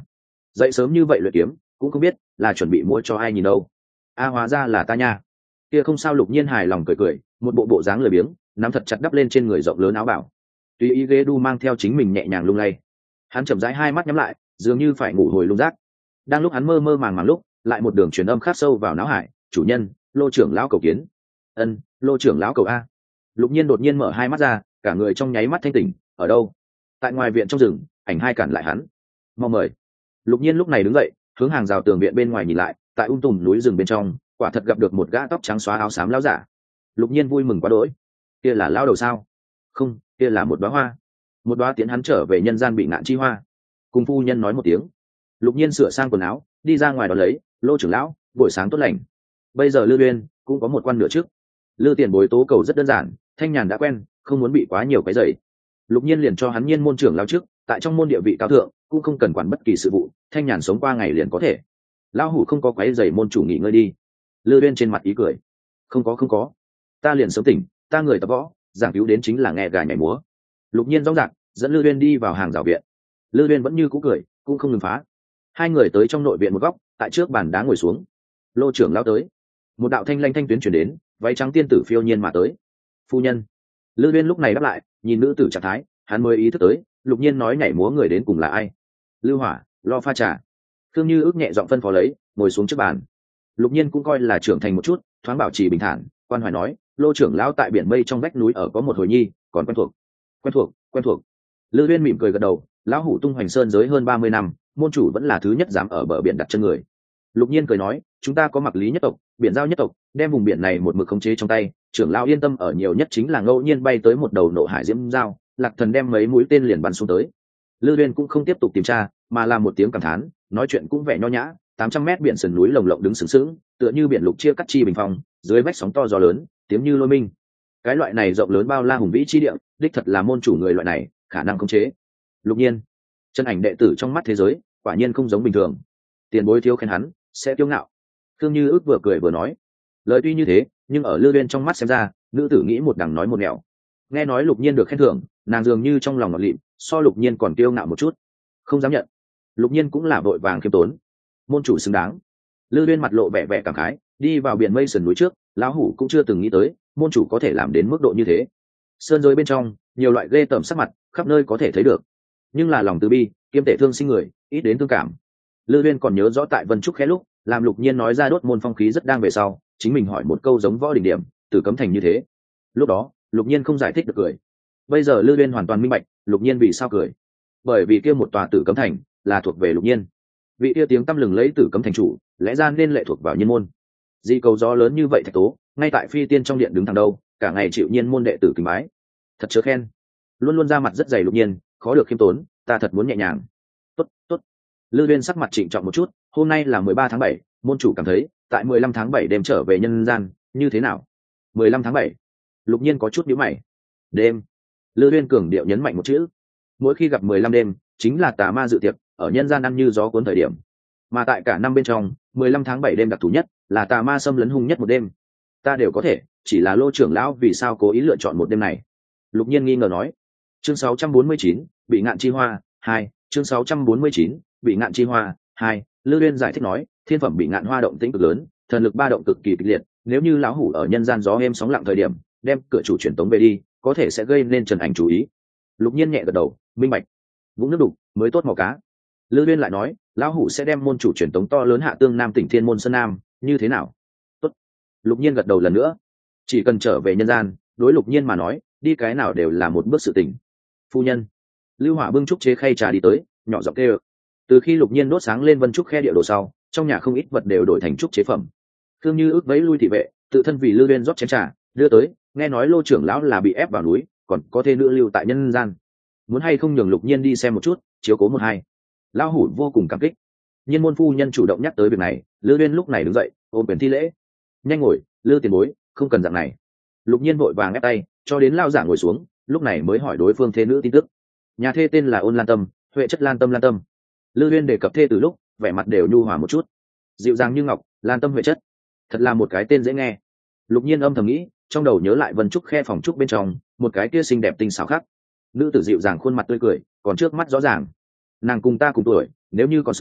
dậy sớm như vậy luyện kiếm cũng không biết là chuẩn bị mua cho ai nhìn đâu. A hóa ra là ta nha. Kia không sao. Lục Nhiên hài lòng cười cười, một bộ bộ dáng lười biếng, nắm thật chặt đắp lên trên người rộng lớn áo bảo, tùy ý ghế đu mang theo chính mình nhẹ nhàng lung lay. Hắn chậm rãi hai mắt nhắm lại, dường như phải ngủ hồi lung rác. Đang lúc hắn mơ mơ màng màng lúc, lại một đường truyền âm khắc sâu vào não hải: chủ nhân, Lô trưởng lão cầu kiến. Ân, Lô trưởng lão cầu a. Lục Nhiên đột nhiên mở hai mắt ra, cả người trong nháy mắt thanh tỉnh. Ở đâu? Tại ngoài viện trong rừng. Ảnh hai cản lại hắn: mau mời. Lục Nhiên lúc này đứng dậy, hướng hàng rào tường viện bên ngoài nhìn lại. Tại um tùm núi rừng bên trong, quả thật gặp được một gã tóc trắng xóa áo xám lão giả. Lục Nhiên vui mừng quá đỗi. Kia là lão đầu sao? Không, kia là một đóa hoa. Một đóa tiến hắn trở về nhân gian bị ngạn chi hoa. Cùng phu nhân nói một tiếng. Lục Nhiên sửa sang quần áo, đi ra ngoài đó lấy: Lô trưởng lão, buổi sáng tốt lành. Bây giờ Lư Uyên cũng có một quan nửa trước. Lư tiền bối tố cầu rất đơn giản, thanh nhàn đã quen, không muốn bị quá nhiều cái dày. Lục Nhiên liền cho hắn nhiên môn trưởng lão trước, tại trong môn địa vị cao thượng, cũng không cần quản bất kỳ sự vụ, thanh nhàn sống qua ngày liền có thể. Lão hủ không có quấy rầy môn chủ nghỉ ngơi đi. Lư Uyên trên mặt ý cười: không có không có, ta liền sớm tỉnh, ta người tập võ, giảng cứu đến chính là nghe gà nhảy múa. Lục Nhiên rõ ràng dẫn Lư Uyên đi vào hàng rào viện. Lư Uyên vẫn như cũ cười, cũng không ngừng phá. Hai người tới trong nội viện một góc, tại trước bàn đá ngồi xuống. Lô trưởng lão tới. Một đạo thanh lanh thanh tuyến chuyển đến, váy trắng tiên tử phiêu nhiên mà tới. Phu nhân. Lư Uyên lúc này đáp lại, nhìn nữ tử trạng thái, hắn mới ý thức tới, Lục Nhiên nói nhảy múa người đến cùng là ai. Lưu Hỏa, lo pha trà. Thương Như ước nhẹ giọng phân phó lấy, ngồi xuống trước bàn. Lục Nhiên cũng coi là trưởng thành một chút, thoáng bảo trì bình thản, quan hoài nói: Lô trưởng lão tại biển mây trong vách núi ở có một hồi nhi, còn quen thuộc. Quen thuộc, quen thuộc. Lư Uyên mỉm cười gật đầu, lão hủ tung hoành sơn giới hơn ba mươi năm, môn chủ vẫn là thứ nhất dám ở bờ biển đặt chân người. Lục Nhiên cười nói: chúng ta có Mặc Lý nhất tộc, biển giao nhất tộc, đem vùng biển này một mực khống chế trong tay, trưởng lão yên tâm, ở nhiều nhất chính là ngẫu nhiên bay tới một đầu nộ hải diễm giao, Lạc Thần đem mấy mũi tên liền bắn xuống tới. Lư Uyên cũng không tiếp tục tìm tra, mà là một tiếng cảm thán, nói chuyện cũng vẻ nho nhã. Tám trăm mét biển sườn núi lồng lộng đứng sừng sững, tựa như biển lục chia cắt chi bình phong, dưới vách sóng to gió lớn, tiếng như lôi minh. Cái loại này rộng lớn bao la hùng vĩ chi địa, đích thật là môn chủ người loại này khả năng khống chế. Lục Nhiên, chân ảnh đệ tử trong mắt thế giới, quả nhiên không giống bình thường. Tiền bối thiếu khen hắn, sẽ kiêu ngạo. Thương Như ước vừa cười vừa nói. Lời tuy như thế, nhưng ở Lư Uyên trong mắt xem ra, nữ tử nghĩ một đằng nói một nẻo. Nghe nói Lục Nhiên được khen thưởng, nàng dường như trong lòng ngọt lịm, so Lục Nhiên còn kiêu ngạo một chút, không dám nhận. Lục Nhiên cũng là vội vàng khiêm tốn. Môn chủ xứng đáng. Lư Uyên mặt lộ vẻ vẻ cảm khái, đi vào biển mây sườn núi trước, lão hủ cũng chưa từng nghĩ tới, môn chủ có thể làm đến mức độ như thế. Sơn giới bên trong, nhiều loại ghê tởm sắc mặt, khắp nơi có thể thấy được. Nhưng là lòng từ bi, kiêm tệ thương sinh người, ít đến thương cảm. Lư Uyên còn nhớ rõ tại Vân Trúc khẽ lúc, làm Lục Nhiên nói ra đốt môn phong khí rất đang về sau, chính mình hỏi một câu giống võ đỉnh điểm, Tử Cấm Thành như thế. Lúc đó, Lục Nhiên không giải thích được cười. Bây giờ Lư Uyên hoàn toàn minh bạch, Lục Nhiên vì sao cười. Bởi vì kia một tòa Tử Cấm Thành là thuộc về Lục Nhiên. Vị kia tiếng tăm lừng lấy Tử Cấm Thành chủ, lẽ ra nên lệ thuộc vào Nhiên môn. Di cầu gió lớn như vậy thạch tố, ngay tại phi tiên trong điện đứng thẳng đâu, cả ngày chịu Nhiên môn đệ tử kính bái. Thật chớ khen. Luôn luôn ra mặt rất dày Lục Nhiên, khó được khiêm tốn, ta thật muốn nhẹ nhàng. Tốt, tốt. Lư Uyên sắc mặt trịnh trọng một chút, hôm nay là mười ba tháng bảy, môn chủ cảm thấy, tại mười lăm tháng bảy đêm trở về nhân gian, như thế nào? mười lăm tháng bảy. Lục Nhiên có chút nhíu mày. Đêm. Lư Uyên cường điệu nhấn mạnh một chữ. Mỗi khi gặp mười lăm đêm, chính là tà ma dự tiệc, ở nhân gian ăn như gió cuốn thời điểm. Mà tại cả năm bên trong, mười lăm tháng bảy đêm đặc thù nhất, là tà ma xâm lấn hung nhất một đêm. Ta đều có thể, chỉ là Lô trưởng lão vì sao cố ý lựa chọn một đêm này? Lục Nhiên nghi ngờ nói. Chương sáu trăm bốn mươi chín, bị ngạn chi hoa, hai, chương sáu trăm bốn mươi chín, bị ngạn chi hoa, hai. Lư Uyên giải thích nói, thiên phẩm bị ngạn hoa động tĩnh cực lớn, thần lực ba động cực kỳ kịch liệt, nếu như lão hủ ở nhân gian gió êm sóng lặng thời điểm, đem cửa chủ truyền tống về đi, có thể sẽ gây nên Trần Ảnh chú ý. Lục Nhiên nhẹ gật đầu, minh bạch. Vũng nước đục mới tốt màu cá. Lư Uyên lại nói, lão hủ sẽ đem môn chủ truyền tống to lớn hạ tương nam tỉnh thiên môn sơn nam, như thế nào? Tốt. Lục Nhiên gật đầu lần nữa. Chỉ cần trở về nhân gian, đối Lục Nhiên mà nói, đi cái nào đều là một bước sự tình. Phu nhân. Lưu Hỏa bưng trúc chế khay trà đi tới, nhỏ giọng kêu. Từ khi Lục Nhiên đốt sáng lên vân trúc khe địa đồ sau, trong nhà không ít vật đều đổi thành trúc chế phẩm. Thương Như ước vẫy lui thị vệ, tự thân vì Lư Uyên rót chén trà, đưa tới, nghe nói Lô trưởng lão là bị ép vào núi, còn có thê nữ lưu tại nhân gian. Muốn hay không nhường Lục Nhiên đi xem một chút, chiếu cố một hai. Lão hủ vô cùng cảm kích. Nhiên môn phu nhân chủ động nhắc tới việc này, Lư Uyên lúc này đứng dậy, ôm quyền thi lễ. Nhanh ngồi, Lư tiền bối, không cần dạng này. Lục Nhiên vội vàng ép tay, cho đến lao giả ngồi xuống, lúc này mới hỏi đối phương thê nữ tin tức. Nhà thê tên là Ôn Lan Tâm, Huệ chất Lan Tâm Lan Tâm. Lư Uyên đề cập thê từ lúc, vẻ mặt đều nhu hòa một chút, dịu dàng như ngọc, Lan Tâm Huệ chất, thật là một cái tên dễ nghe. Lục Nhiên âm thầm nghĩ, trong đầu nhớ lại vân trúc khe phòng trúc bên trong, một cái kia xinh đẹp tinh xảo khác. Nữ tử dịu dàng khuôn mặt tươi cười, còn trước mắt rõ ràng. Nàng cùng ta cùng tuổi, nếu như còn sống,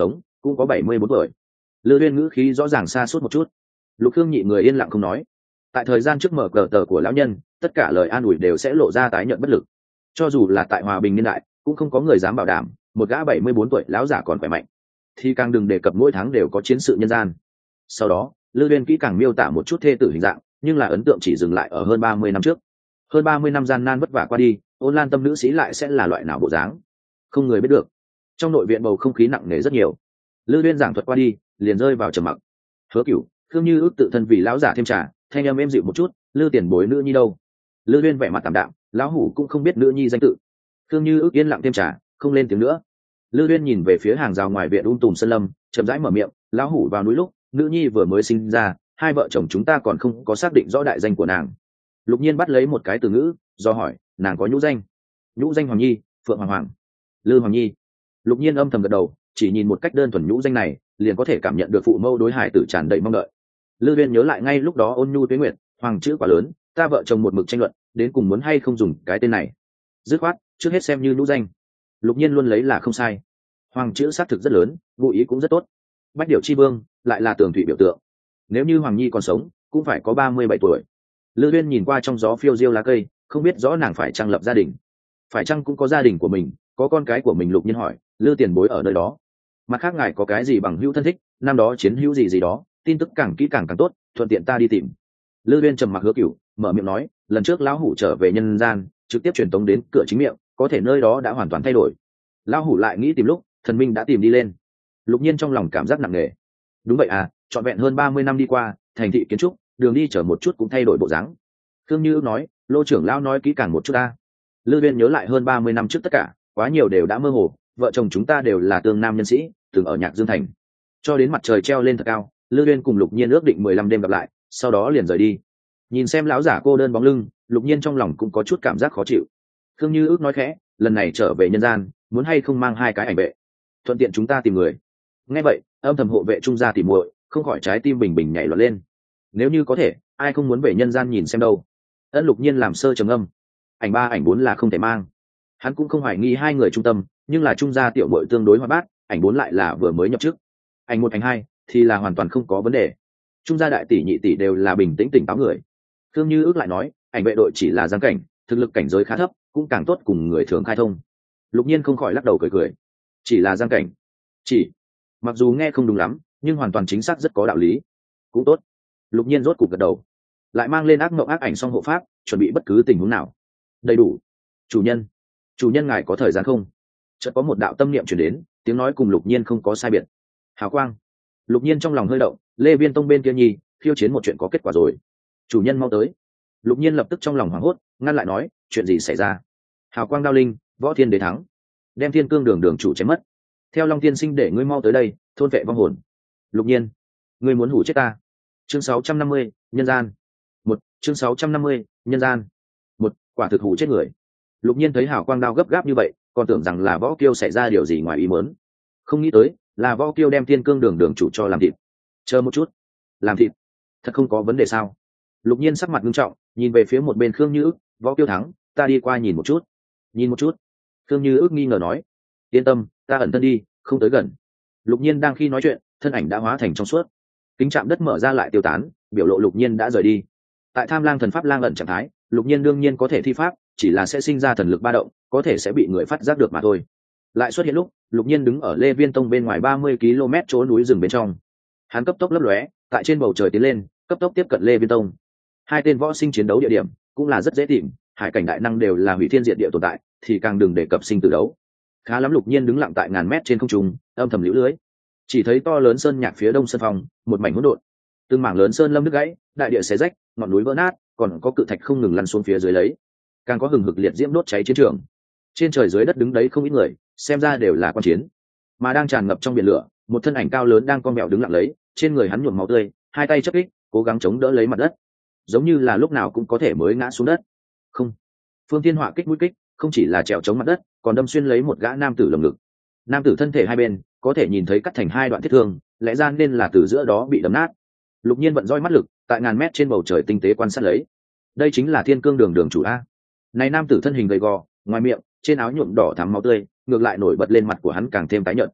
cũng có bảy mươi bốn tuổi. Lư Uyên ngữ khí rõ ràng xa suốt một chút. Lục Khương nhị người yên lặng không nói. Tại thời gian trước mở cờ tờ của lão nhân, tất cả lời an ủi đều sẽ lộ ra tái nhợt bất lực. Cho dù là tại hòa bình niên đại, cũng không có người dám bảo đảm một gã bảy mươi bốn tuổi lão giả còn khỏe mạnh, thì càng đừng đề cập mỗi tháng đều có chiến sự nhân gian. Sau đó, Lư Uyên kỹ càng miêu tả một chút thê tử hình dạng, nhưng là ấn tượng chỉ dừng lại ở hơn ba mươi năm trước. Hơn ba mươi năm gian nan vất vả qua đi, Ôn Lan Tâm nữ sĩ lại sẽ là loại nào bộ dáng, không người biết được. Trong nội viện bầu không khí nặng nề rất nhiều. Lư Uyên giảng thuật qua đi, liền rơi vào trầm mặc. Hứa Cửu, Khương Như ước tự thân vì lão giả thêm trà, thanh âm êm dịu một chút, Lư tiền bối nữ nhi đâu? Lư Uyên vẻ mặt tạm đạm, lão hủ cũng không biết nữ nhi danh tự. Khương Như ước yên lặng thêm trà, không lên tiếng nữa. Lư Uyên nhìn về phía hàng rào ngoài viện um tùm sơn lâm, chậm rãi mở miệng, lão hủ vào núi lúc, nữ nhi vừa mới sinh ra, hai vợ chồng chúng ta còn không có xác định rõ đại danh của nàng. Lục Nhiên bắt lấy một cái từ ngữ, do hỏi, nàng có nhũ danh? Nhũ danh Hoàng Nhi, Phượng Hoàng Hoàng. Lư Hoàng Nhi. Lục Nhiên âm thầm gật đầu, chỉ nhìn một cách đơn thuần nhũ danh này, liền có thể cảm nhận được phụ mâu đối hải tử tràn đầy mong đợi. Lư Uyên nhớ lại ngay lúc đó ôn nhu tuế nguyệt, hoàng chữ quá lớn, ta vợ chồng một mực tranh luận, đến cùng muốn hay không dùng cái tên này. Dứt khoát, trước hết xem như nhũ danh. Lục Nhiên luôn lấy là không sai. Hoàng chữ xác thực rất lớn, ngụ ý cũng rất tốt. Bách điểu chi vương lại là tường thủy biểu tượng. Nếu như Hoàng Nhi còn sống, cũng phải có ba mươi bảy tuổi. Lư Uyên nhìn qua trong gió phiêu diêu lá cây, không biết rõ nàng phải chăng lập gia đình, phải chăng cũng có gia đình của mình, có con cái của mình. Lục Nhiên hỏi, Lư tiền bối ở nơi đó, mặt khác ngài có cái gì bằng hữu thân thích, năm đó chiến hữu gì gì đó, tin tức càng kỹ càng càng tốt, thuận tiện ta đi tìm. Lư Uyên trầm mặc Hứa Cửu mở miệng nói, lần trước lão hủ trở về nhân gian, trực tiếp truyền tống đến cửa chính miệng, có thể nơi đó đã hoàn toàn thay đổi. Lão hủ lại nghĩ tìm lúc, thần minh đã tìm đi lên. Lục Nhiên trong lòng cảm giác nặng nề. Đúng vậy à, trọn vẹn hơn ba mươi năm đi qua, thành thị kiến trúc, đường đi chở một chút cũng thay đổi bộ dáng. Khương Như nói, Lô trưởng lão nói kỹ càng một chút ta. Lư Uyên nhớ lại hơn ba mươi năm trước tất cả, quá nhiều đều đã mơ hồ, vợ chồng chúng ta đều là tương nam nhân sĩ, từng ở Nhạc Dương thành. Cho đến mặt trời treo lên thật cao, Lư Uyên cùng Lục Nhiên ước định mười lăm đêm gặp lại, sau đó liền rời đi. Nhìn xem lão giả cô đơn bóng lưng, Lục Nhiên trong lòng cũng có chút cảm giác khó chịu. Khương Như ước nói khẽ, lần này trở về nhân gian, muốn hay không mang hai cái ảnh vệ, thuận tiện chúng ta tìm người. Nghe vậy, âm thầm hộ vệ trung gia tìm muội, không khỏi trái tim bình bình nhảy loạn lên. Nếu như có thể, ai không muốn về nhân gian nhìn xem đâu. Ân Lục Nhiên làm sơ trầm âm, ảnh ba ảnh bốn là không thể mang. Hắn cũng không hoài nghi hai người trung tâm, nhưng là trung gia tiểu muội tương đối hoạt bát, ảnh bốn lại là vừa mới nhập chức. Ảnh một ảnh hai thì là hoàn toàn không có vấn đề. Trung gia đại tỷ nhị tỷ đều là bình tĩnh tỉnh táo người. Thương Như ước lại nói, ảnh vệ đội chỉ là giang cảnh, thực lực cảnh giới khá thấp, cũng càng tốt cùng người thường khai thông. Lục Nhiên không khỏi lắc đầu cười cười. Chỉ là giang cảnh, chỉ mặc dù nghe không đúng lắm, nhưng hoàn toàn chính xác rất có đạo lý. Cũng tốt. Lục Nhiên rốt cục gật đầu, lại mang lên ác mộng ác ảnh song hộ pháp, chuẩn bị bất cứ tình huống nào. Đầy đủ. Chủ nhân, chủ nhân ngài có thời gian không? Chợt có một đạo tâm niệm truyền đến, tiếng nói cùng Lục Nhiên không có sai biệt. Hào quang. Lục Nhiên trong lòng hơi động, Lê Viên Tông bên kia nhi, khiêu chiến một chuyện có kết quả rồi. Chủ nhân mau tới. Lục Nhiên lập tức trong lòng hoảng hốt, ngăn lại nói, chuyện gì xảy ra? Hào quang đao linh, võ thiên đế thắng, đem thiên cương đường đường chủ chém mất. Theo Long Tiên Sinh để ngươi mau tới đây, thôn vệ vong hồn. Lục Nhiên, ngươi muốn hủ chết ta. Chương sáu trăm năm mươi, nhân gian. Một, chương sáu trăm năm mươi, nhân gian. Một, quả thực hủ chết người. Lục Nhiên thấy hào quang đao gấp gáp như vậy, còn tưởng rằng là võ kiêu xảy ra điều gì ngoài ý muốn. Không nghĩ tới, là võ kiêu đem thiên cương đường đường chủ cho làm thịt. Chờ một chút, làm thịt? Thật không có vấn đề sao? Lục Nhiên sắc mặt nghiêm trọng, nhìn về phía một bên Khương Như ước, võ kiêu thắng, ta đi qua nhìn một chút. Nhìn một chút. Khương Như ước nghi ngờ nói, yên tâm, ta ẩn thân đi, không tới gần. Lục Nhiên đang khi nói chuyện, thân ảnh đã hóa thành trong suốt, kính chạm đất mở ra lại tiêu tán, biểu lộ Lục Nhiên đã rời đi. Tại Tham Lang thần pháp lang ẩn trạng thái, Lục Nhiên đương nhiên có thể thi pháp, chỉ là sẽ sinh ra thần lực ba động, có thể sẽ bị người phát giác được mà thôi. Lại xuất hiện lúc, Lục Nhiên đứng ở Lê Viên Tông bên ngoài ba mươi ki lô mét chỗ núi rừng bên trong. Hắn cấp tốc lấp lóe, tại trên bầu trời tiến lên, cấp tốc tiếp cận Lê Viên Tông. Hai tên võ sinh chiến đấu địa điểm cũng là rất dễ tìm, hải cảnh đại năng đều là hủy thiên diệt địa tồn tại, thì càng đừng đề cập sinh tử đấu. Khá lắm. Lục Nhiên đứng lặng tại ngàn mét trên không trung, âm thầm liễu lưới. Chỉ thấy to lớn sơn nhạc phía đông sân phòng, một mảnh hỗn độn, từng mảng lớn sơn lâm đứt gãy, đại địa xé rách, ngọn núi vỡ nát, còn có cự thạch không ngừng lăn xuống phía dưới lấy, càng có hừng hực liệt diễm đốt cháy chiến trường. Trên trời dưới đất đứng đấy không ít người, xem ra đều là quan chiến. Mà đang tràn ngập trong biển lửa, một thân ảnh cao lớn đang con mèo đứng lặng lấy, trên người hắn nhuộm máu tươi, hai tay chấp kích, cố gắng chống đỡ lấy mặt đất, giống như là lúc nào cũng có thể mới ngã xuống đất. Không, Phương Thiên Họa kích mũi kích, không chỉ là trèo chống mặt đất, còn đâm xuyên lấy một gã nam tử lồng ngực. Nam tử thân thể hai bên có thể nhìn thấy cắt thành hai đoạn thiết thương, lẽ ra nên là từ giữa đó bị đâm nát. Lục Nhiên vận roi mắt lực, tại ngàn mét trên bầu trời tinh tế quan sát lấy. Đây chính là thiên cương đường đường chủ a. Này nam tử thân hình gầy gò, ngoài miệng, trên áo nhuộm đỏ thắm máu tươi, ngược lại nổi bật lên mặt của hắn càng thêm tái nhợt.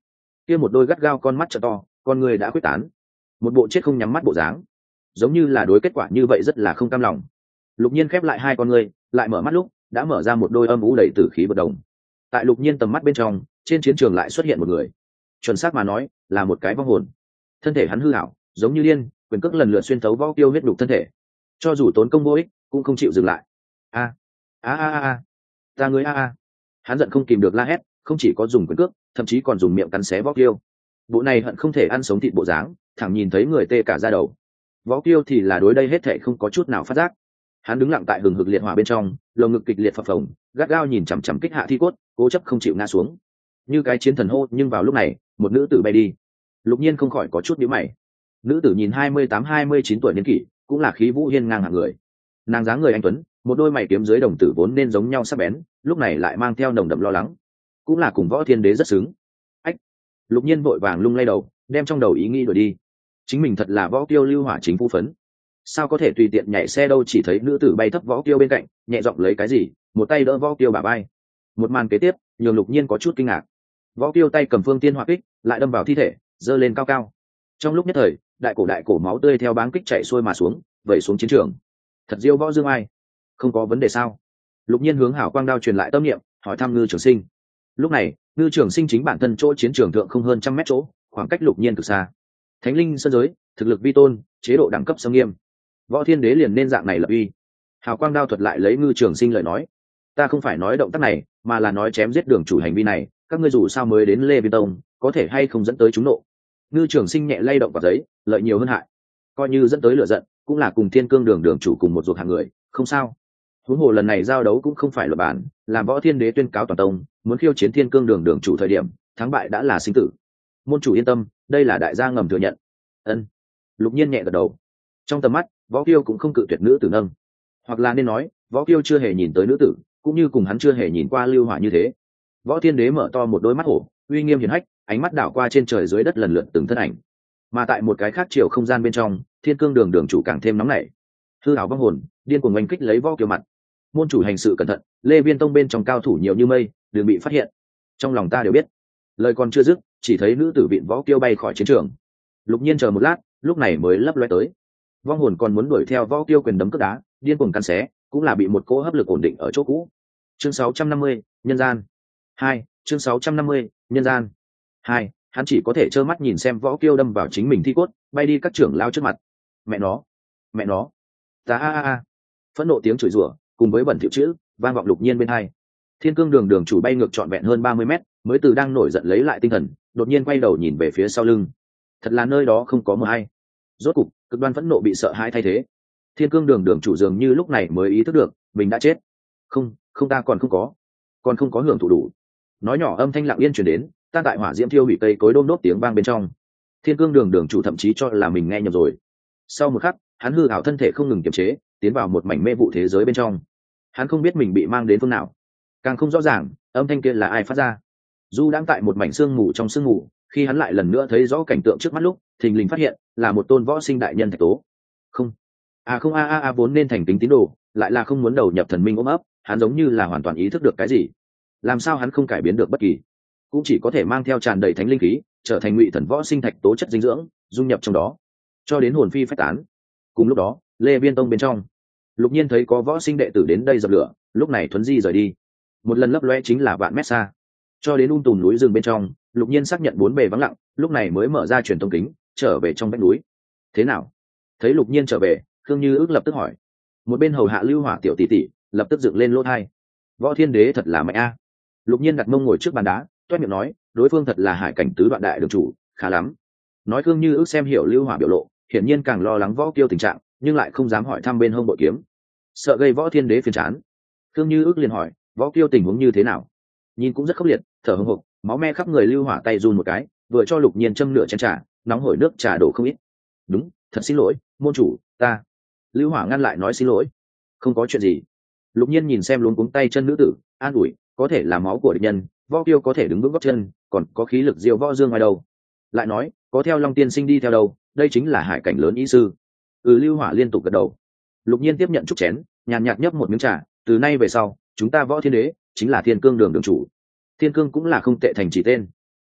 kia một đôi gắt gao con mắt trợ to, con người đã quyết tán, một bộ chết không nhắm mắt bộ dáng, giống như là đối kết quả như vậy rất là không cam lòng. Lục Nhiên khép lại hai con người, lại mở mắt lúc đã mở ra một đôi âm u đầy tử khí bất động. Tại Lục Nhiên tầm mắt bên trong, trên chiến trường lại xuất hiện một người, chuẩn xác mà nói là một cái vong hồn. Thân thể hắn hư ảo, giống như điên, quyền cước lần lượt xuyên thấu võ tiêu huyết đục thân thể, cho dù tốn công vô ích cũng không chịu dừng lại. A a a a, ta ngươi a a. Hắn giận không kìm được la hét, không chỉ có dùng quyền cước, thậm chí còn dùng miệng cắn xé võ tiêu. Bộ này hận không thể ăn sống thịt bộ dáng, thẳng nhìn thấy người tê cả da đầu. Võ tiêu thì là đối đây hết thảy không có chút nào phát giác. Hắn đứng lặng tại hừng hực liệt hỏa bên trong, lồng ngực kịch liệt phập phồng, gắt gao nhìn chằm chằm kích hạ thi cốt, cố chấp không chịu ngã xuống. Như cái chiến thần hô, nhưng vào lúc này, một nữ tử bay đi. Lục Nhiên không khỏi có chút nhíu mày. Nữ tử nhìn hai mươi tám hai mươi chín tuổi niên kỷ, cũng là khí vũ hiên ngang hạng người. Nàng dáng người anh tuấn, một đôi mày kiếm dưới đồng tử vốn nên giống nhau sắc bén, lúc này lại mang theo nồng đậm lo lắng, cũng là cùng Võ Thiên Đế rất xứng. Ách! Lục Nhiên vội vàng lung lay đầu, đem trong đầu ý nghĩ đuổi đi. Chính mình thật là Võ Kiêu lưu hỏa chính phu phấn, sao có thể tùy tiện nhảy xe đâu? Chỉ thấy nữ tử bay thấp Võ Kiêu bên cạnh, nhẹ giọng lấy cái gì, một tay đỡ Võ Kiêu bả vai. Một màn kế tiếp nhường Lục Nhiên có chút kinh ngạc. Võ Kiêu tay cầm phương tiên hỏa kích, lại đâm vào thi thể, giơ lên cao cao. Trong lúc nhất thời, đại cổ đại cổ máu tươi theo báng kích chạy xuôi mà xuống, vẩy xuống chiến trường. Thật diêu Võ Dương ai? Không có vấn đề sao? Lục Nhiên hướng hảo quang đao truyền lại tâm niệm, hỏi thăm Ngư Trường Sinh. Lúc này, Ngư Trường Sinh chính bản thân chỗ chiến trường thượng không hơn trăm mét chỗ, khoảng cách Lục Nhiên cực xa. Thánh linh sơn giới, thực lực vi tôn, chế độ đẳng cấp xâm nghiêm. Võ Thiên Đế liền nên dạng này lập uy. Hảo quang đao thuật lại lấy Ngư Trường Sinh lời nói, ta không phải nói động tác này, mà là nói chém giết đường chủ hành vi này, các ngươi dù sao mới đến Lê Vi Tông, có thể hay không dẫn tới chúng nộ. Ngư Trường Sinh nhẹ lay động vào giấy, lợi nhiều hơn hại, coi như dẫn tới lửa giận, cũng là cùng Thiên Cương Đường đường chủ cùng một ruột hàng người, không sao. Huống hồ lần này giao đấu cũng không phải luật bản, làm Võ Thiên Đế tuyên cáo toàn tông, muốn khiêu chiến Thiên Cương Đường đường chủ thời điểm, thắng bại đã là sinh tử. Môn chủ yên tâm, đây là đại gia ngầm thừa nhận. Ân. Lục Nhiên nhẹ gật đầu. Trong tầm mắt, Võ Kiêu cũng không cự tuyệt nữ tử nâng, hoặc là nên nói, Võ Kiêu chưa hề nhìn tới nữ tử, cũng như cùng hắn chưa hề nhìn qua lưu hỏa như thế. Võ Thiên Đế mở to một đôi mắt hổ, uy nghiêm hiển hách, ánh mắt đảo qua trên trời dưới đất lần lượt từng thân ảnh. Mà tại một cái khác chiều không gian bên trong, Thiên Cương Đường đường chủ càng thêm nóng nảy. Hư ảo vong hồn, điên cuồng oanh kích lấy Võ Kiêu mặt. Môn chủ hành sự cẩn thận, Lê Viên Tông bên trong cao thủ nhiều như mây, đừng bị phát hiện. Trong lòng ta đều biết. Lời còn chưa dứt, chỉ thấy nữ tử vịn Võ Kiêu bay khỏi chiến trường. Lục Nhiên chờ một lát, lúc này mới lấp loé tới. Vong hồn còn muốn đuổi theo Võ Kiêu quyền đấm cước đá, điên cuồng cắn xé, cũng là bị một cỗ hấp lực ổn định ở chỗ cũ. Chương sáu trăm năm mươi, nhân gian. Hai, chương sáu trăm năm mươi, nhân gian. Hai, hắn chỉ có thể trơ mắt nhìn xem Võ Kiêu đâm vào chính mình thi cốt, bay đi các trưởng lao trước mặt. Mẹ nó, mẹ nó. Ta a a a. Phẫn nộ tiếng chửi rủa, cùng với bẩn thỉu chữ, vang vọng Lục Nhiên bên hai. Thiên Cương Đường đường chủ bay ngược trọn vẹn hơn ba mươi mét, mới từ đang nổi giận lấy lại tinh thần, đột nhiên quay đầu nhìn về phía sau lưng. Thật là nơi đó không có mờ hay. Rốt cục, cực đoan phẫn nộ bị sợ hãi thay thế. Thiên Cương Đường đường chủ dường như lúc này mới ý thức được, mình đã chết. Không, không ta còn không có, còn không có hưởng thụ đủ. Nói nhỏ âm thanh lặng yên truyền đến, ta tại hỏa diễm thiêu hủy cây cối đôm đốt tiếng vang bên trong. Thiên Cương Đường đường chủ thậm chí cho là mình nghe nhầm rồi. Sau một khắc, hắn hư ảo thân thể không ngừng kiềm chế, tiến vào một mảnh mê vụ thế giới bên trong. Hắn không biết mình bị mang đến phương nào, càng không rõ ràng âm thanh kia là ai phát ra. Du đang tại một mảnh sương mù trong sương mù, khi hắn lại lần nữa thấy rõ cảnh tượng trước mắt lúc, thình lình phát hiện là một tôn võ sinh đại nhân Thạch Tố. Không, à không a a a vốn nên thành kính tín đồ, lại là không muốn đầu nhập thần minh ôm ấp. Hắn giống như là hoàn toàn ý thức được cái gì. Làm sao hắn không cải biến được bất kỳ, cũng chỉ có thể mang theo tràn đầy thánh linh khí, trở thành ngụy thần võ sinh Thạch Tố chất dinh dưỡng, dung nhập trong đó, cho đến hồn phi phách tán. Cùng lúc đó, Lê Viên Tông bên trong, Lục Nhiên thấy có võ sinh đệ tử đến đây dập lửa, lúc này thuấn di rời đi. Một lần lấp loe chính là vạn mét xa, cho đến um tùm núi rừng bên trong, Lục Nhiên xác nhận bốn bề vắng lặng, lúc này mới mở ra truyền thông kính, trở về trong vách núi. Thế nào? Thấy Lục Nhiên trở về, Khương Như ước lập tức hỏi. Một bên hầu hạ lưu hỏa tiểu tỷ tỷ lập tức dựng lên lỗ thai. Võ Thiên Đế thật là mạnh a. Lục Nhiên đặt mông ngồi trước bàn đá, toét miệng nói, đối phương thật là hải cảnh tứ đoạn đại đường chủ, khá lắm. Nói Khương Như ước xem hiểu lưu hỏa biểu lộ, hiển nhiên càng lo lắng Võ Kiêu tình trạng, nhưng lại không dám hỏi thăm bên hông bội kiếm, sợ gây Võ Thiên Đế phiền chán. Khương Như ước liền hỏi, Võ Kiêu tình huống như thế nào? Nhìn cũng rất khốc liệt, thở hổn hộc, máu me khắp người. Lưu hỏa tay run một cái, vừa cho Lục Nhiên châm nửa chén trà, nóng hổi nước trà đổ không ít. Đúng, thật xin lỗi, môn chủ, ta. Lưu hỏa ngăn lại nói xin lỗi. Không có chuyện gì. Lục Nhiên nhìn xem luống cuống tay chân nữ tử, an ủi, có thể là máu của địch nhân, Võ Kiêu có thể đứng vững gót chân, còn có khí lực diêu Võ Dương ngoài đầu. Lại nói, có theo Long Tiên Sinh đi theo đâu, đây chính là hải cảnh lớn ý sư. Ừ, Lưu hỏa liên tục gật đầu. Lục Nhiên tiếp nhận chúc chén, nhàn nhạt nhấp một miếng trà, từ nay về sau, chúng ta Võ Thiên Đế chính là Thiên Cương Đường đường chủ. Thiên Cương cũng là không tệ thành chỉ tên.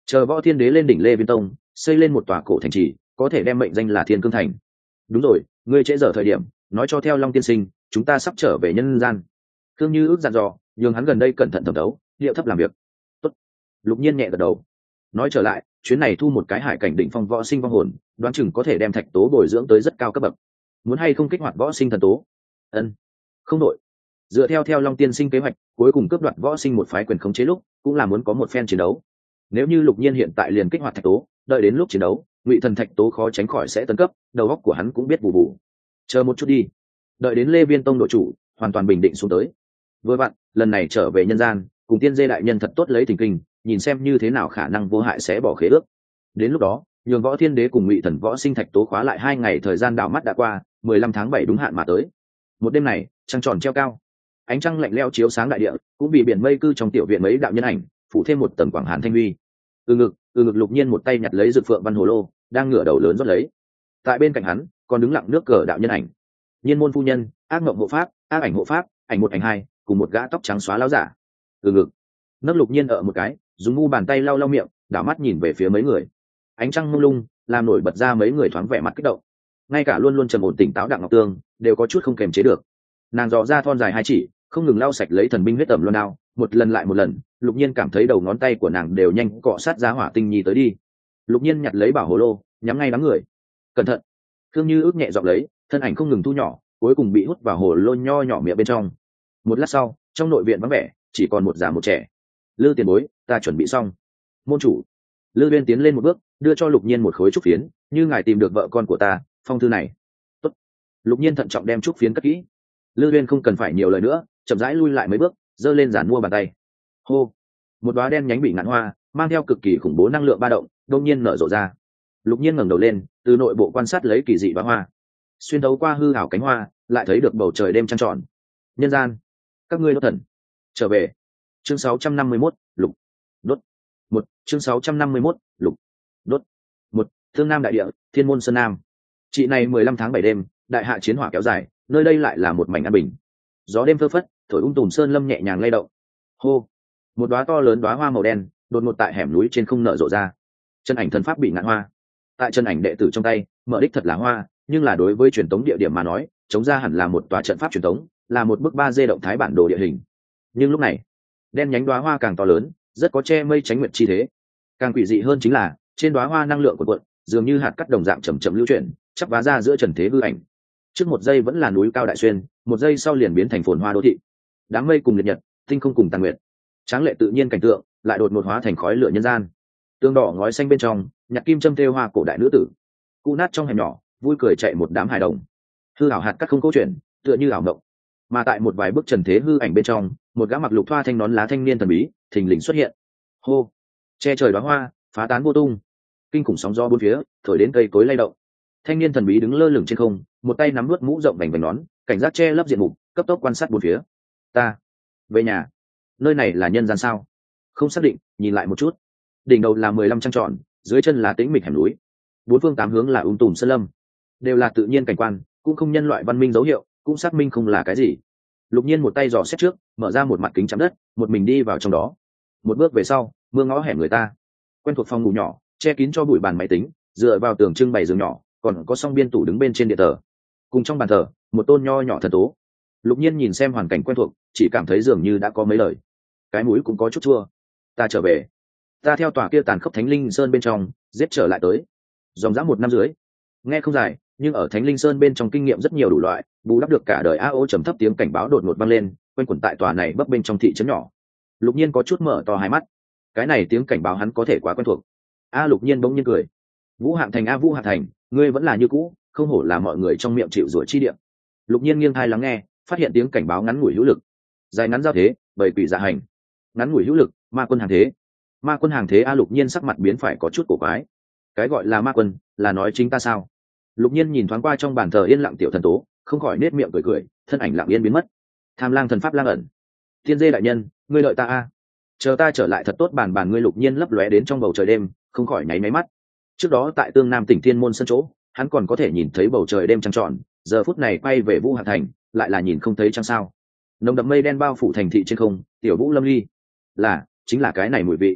chờ võ thiên đế lên đỉnh lê viên tông xây lên một tòa cổ thành trì, có thể đem mệnh danh là Thiên Cương Thành. Đúng rồi, ngươi trễ giờ thời điểm nói cho theo Long tiên sinh chúng ta sắp trở về nhân gian. Thương Như ước dặn dò nhường hắn gần đây cẩn thận thẩm đấu, điệu thấp làm việc. Tốt. Lục Nhiên nhẹ gật đầu. Nói trở lại, chuyến này thu một cái hải cảnh đỉnh phong võ sinh vong hồn, đoán chừng có thể đem thạch tố bồi dưỡng tới rất cao cấp bậc. Muốn hay không kích hoạt võ sinh thần tố? Ân. Không đội. Dựa theo theo Long tiên sinh kế hoạch, cuối cùng cướp đoạt võ sinh một phái quyền khống chế lúc, cũng là muốn có một phen chiến đấu. Nếu như Lục Nhiên hiện tại liền kích hoạt thạch tố, đợi đến lúc chiến đấu, Ngụy Thần thạch tố khó tránh khỏi sẽ tấn cấp, đầu óc của hắn cũng biết bù bù. Chờ một chút đi. Đợi đến Lê Viên Tông đội chủ hoàn toàn bình định xuống tới. Vừa vặn, lần này trở về nhân gian, cùng Tiên Dê đại nhân thật tốt lấy thỉnh kinh, nhìn xem như thế nào khả năng vô hại sẽ bỏ khế ước. Đến lúc đó, nhường Võ Thiên Đế cùng Ngụy Thần võ sinh thạch tố khóa lại hai ngày thời gian đảo mắt đã qua, mười lăm tháng bảy đúng hạn mà tới. Một đêm này, trăng tròn treo cao, ánh trăng lạnh lẽo chiếu sáng đại địa, cũng bị biển mây cư trong tiểu viện mấy đạo nhân ảnh phủ thêm một tầng quảng hàn thanh huy. Từ ngực, từ ngực Lục Nhiên một tay nhặt lấy Dược Phượng Văn Hồ Lô, đang ngửa đầu lớn rót lấy. Tại bên cạnh hắn, còn đứng lặng nước cờ đạo nhân ảnh. Nhiên môn phu nhân, ác mộng hộ pháp, ác ảnh hộ pháp, ảnh một ảnh hai, cùng một gã tóc trắng xóa láo giả. Từ ngực, nấc Lục Nhiên ở một cái, dùng ngu bàn tay lau lau miệng, đảo mắt nhìn về phía mấy người. Ánh trăng mông lung, làm nổi bật ra mấy người thoáng vẻ mặt kích động. Ngay cả luôn luôn trầm ổn tỉnh táo Đặng Ngọc Tương đều có chút không kềm chế được. Nàng dò ra thon dài hai chỉ, không ngừng lau sạch lấy thần binh huyết tẩm luân đao, một lần lại một lần, Lục Nhiên cảm thấy đầu ngón tay của nàng đều nhanh cọ sát ra hỏa tinh nhi tới đi. Lục Nhiên nhặt lấy bảo hồ lô, nhắm ngay đám người. Cẩn thận. Thương Như ước nhẹ giọng lấy, thân ảnh không ngừng thu nhỏ, cuối cùng bị hút vào hồ lô nho nhỏ miệng bên trong. Một lát sau, trong nội viện vắng vẻ, chỉ còn một già một trẻ. Lư tiền bối, ta chuẩn bị xong. Môn chủ. Lư Uyên tiến lên một bước, đưa cho Lục Nhiên một khối trúc phiến, như ngài tìm được vợ con của ta, phong thư này. Tốt. Lục Nhiên thận trọng đem trúc phiến cất kỹ. Lư Uyên không cần phải nhiều lời nữa, chậm rãi lui lại mấy bước, giơ lên giản mua bàn tay. Hô. Một đóa đen nhánh bị ngạn hoa, mang theo cực kỳ khủng bố năng lượng ba động, đột nhiên nở rộ ra. Lục Nhiên ngẩng đầu lên, từ nội bộ quan sát lấy kỳ dị đóa hoa. Xuyên thấu qua hư ảo cánh hoa, lại thấy được bầu trời đêm trăng tròn. Nhân gian, các ngươi đốt thần, trở về. Chương sáu trăm năm mươi mốt, lục đốt. Một, chương sáu trăm năm mươi mốt, lục đốt. Một, Thương Nam đại địa, Thiên môn sơn nam. Chị này mười lăm tháng bảy đêm, đại hạ chiến hỏa kéo dài, nơi đây lại là một mảnh an bình. Gió đêm phơ phất, thổi ung tùm sơn lâm nhẹ nhàng lay động. Hô, một đóa to lớn đóa hoa màu đen, đột ngột tại hẻm núi trên không nở rộ ra. Chân ảnh thần pháp bị ngạn hoa. Tại chân ảnh đệ tử trong tay, mở đích thật là hoa, nhưng là đối với truyền tống địa điểm mà nói, chống ra hẳn là một tòa trận pháp truyền tống, là một bức ba d động thái bản đồ địa hình. Nhưng lúc này, đen nhánh đóa hoa càng to lớn, rất có che mây tránh nguyệt chi thế. Càng quỷ dị hơn chính là, trên đóa hoa năng lượng của cuộn, dường như hạt cắt đồng dạng chậm chậm lưu chuyển, chắp vá ra giữa trần thế hư ảnh. Trước một giây vẫn là núi cao đại xuyên, một giây sau liền biến thành phồn hoa đô thị. Đám mây cùng liệt nhật, tinh không cùng tàn nguyệt. Tráng lệ tự nhiên cảnh tượng, lại đột ngột hóa thành khói lửa nhân gian. Tương đỏ ngói xanh bên trong, nhạc kim châm thêu hoa cổ đại nữ tử. Cụ nát trong hẻm nhỏ, vui cười chạy một đám hài đồng. Hư ảo hạt cắt không câu chuyện, tựa như ảo mộng. Mà tại một vài bức trần thế hư ảnh bên trong, một gã mặc lục thoa thanh nón lá thanh niên thần bí, thình lình xuất hiện. Hô, che trời đóa hoa, phá tán vô tung. Kinh khủng sóng gió bốn phía, thổi đến cây cối lay động. Thanh niên thần bí đứng lơ lửng trên không, một tay nắm nuốt mũ rộng vành vành nón, cảnh giác che lấp diện mục, cấp tốc quan sát bốn phía. Ta về nhà. Nơi này là nhân gian sao? Không xác định, nhìn lại một chút. Đỉnh đầu là mười lăm trăng tròn, dưới chân là tĩnh mịch hẻm núi. Bốn phương tám hướng là ung tùm sơn lâm, đều là tự nhiên cảnh quan, cũng không nhân loại văn minh dấu hiệu, cũng xác minh không là cái gì. Lục Nhiên một tay dò xét trước, mở ra một mặt kính chắn đất, một mình đi vào trong đó. Một bước về sau, mưa ngõ hẻm người ta. Quen thuộc phòng ngủ nhỏ, che kín cho bụi bàn máy tính, dựa vào tường trưng bày giường nhỏ, còn có song biên tủ đứng bên trên điện thờ. Cùng trong bàn thờ, một tôn nho nhỏ thần tố. Lục Nhiên nhìn xem hoàn cảnh quen thuộc, chỉ cảm thấy dường như đã có mấy lời. Cái mũi cũng có chút chua. Ta trở về. Ta theo tòa kia tàn khốc Thánh Linh Sơn bên trong, giết trở lại tới. Dòng dã một năm dưới. Nghe không dài, nhưng ở Thánh Linh Sơn bên trong kinh nghiệm rất nhiều đủ loại, bù đắp được cả đời a ô trầm thấp tiếng cảnh báo đột ngột vang lên, quanh quẩn tại tòa này bấp bên trong thị trấn nhỏ. Lục Nhiên có chút mở to hai mắt. Cái này tiếng cảnh báo hắn có thể quá quen thuộc. A Lục Nhiên bỗng nhiên cười. Vũ Hạng Thành a Vũ Hạng Thành, ngươi vẫn là như cũ, không hổ là mọi người trong miệng chịu rủa chi địa. Lục Nhiên nghiêng tai lắng nghe, phát hiện tiếng cảnh báo ngắn ngủi hữu lực. Dài ngắn giao thế, bảy quỷ dạ hành. Ngắn ngủi hữu lực, ma quân hàng thế. Ma quân hàng thế a Lục Nhiên sắc mặt biến phải có chút cổ quái. Cái gọi là ma quân, là nói chính ta sao? Lục Nhiên nhìn thoáng qua trong bàn thờ yên lặng tiểu thần tố, không khỏi nết miệng cười cười, thân ảnh lặng yên biến mất. Tham lang thần pháp lang ẩn. Thiên Dê đại nhân, ngươi đợi ta a. Chờ ta trở lại thật tốt bàn bàn ngươi. Lục Nhiên lấp lóe đến trong bầu trời đêm, không khỏi nháy máy mắt. Trước đó tại Tương Nam tỉnh Thiên môn sân chỗ, hắn còn có thể nhìn thấy bầu trời đêm trăng tròn, giờ phút này quay về Vũ Hạng Thành, lại là nhìn không thấy trăng sao. Nồng đậm mây đen bao phủ thành thị trên không, tiểu vũ lâm ly. Là, chính là cái này mùi vị.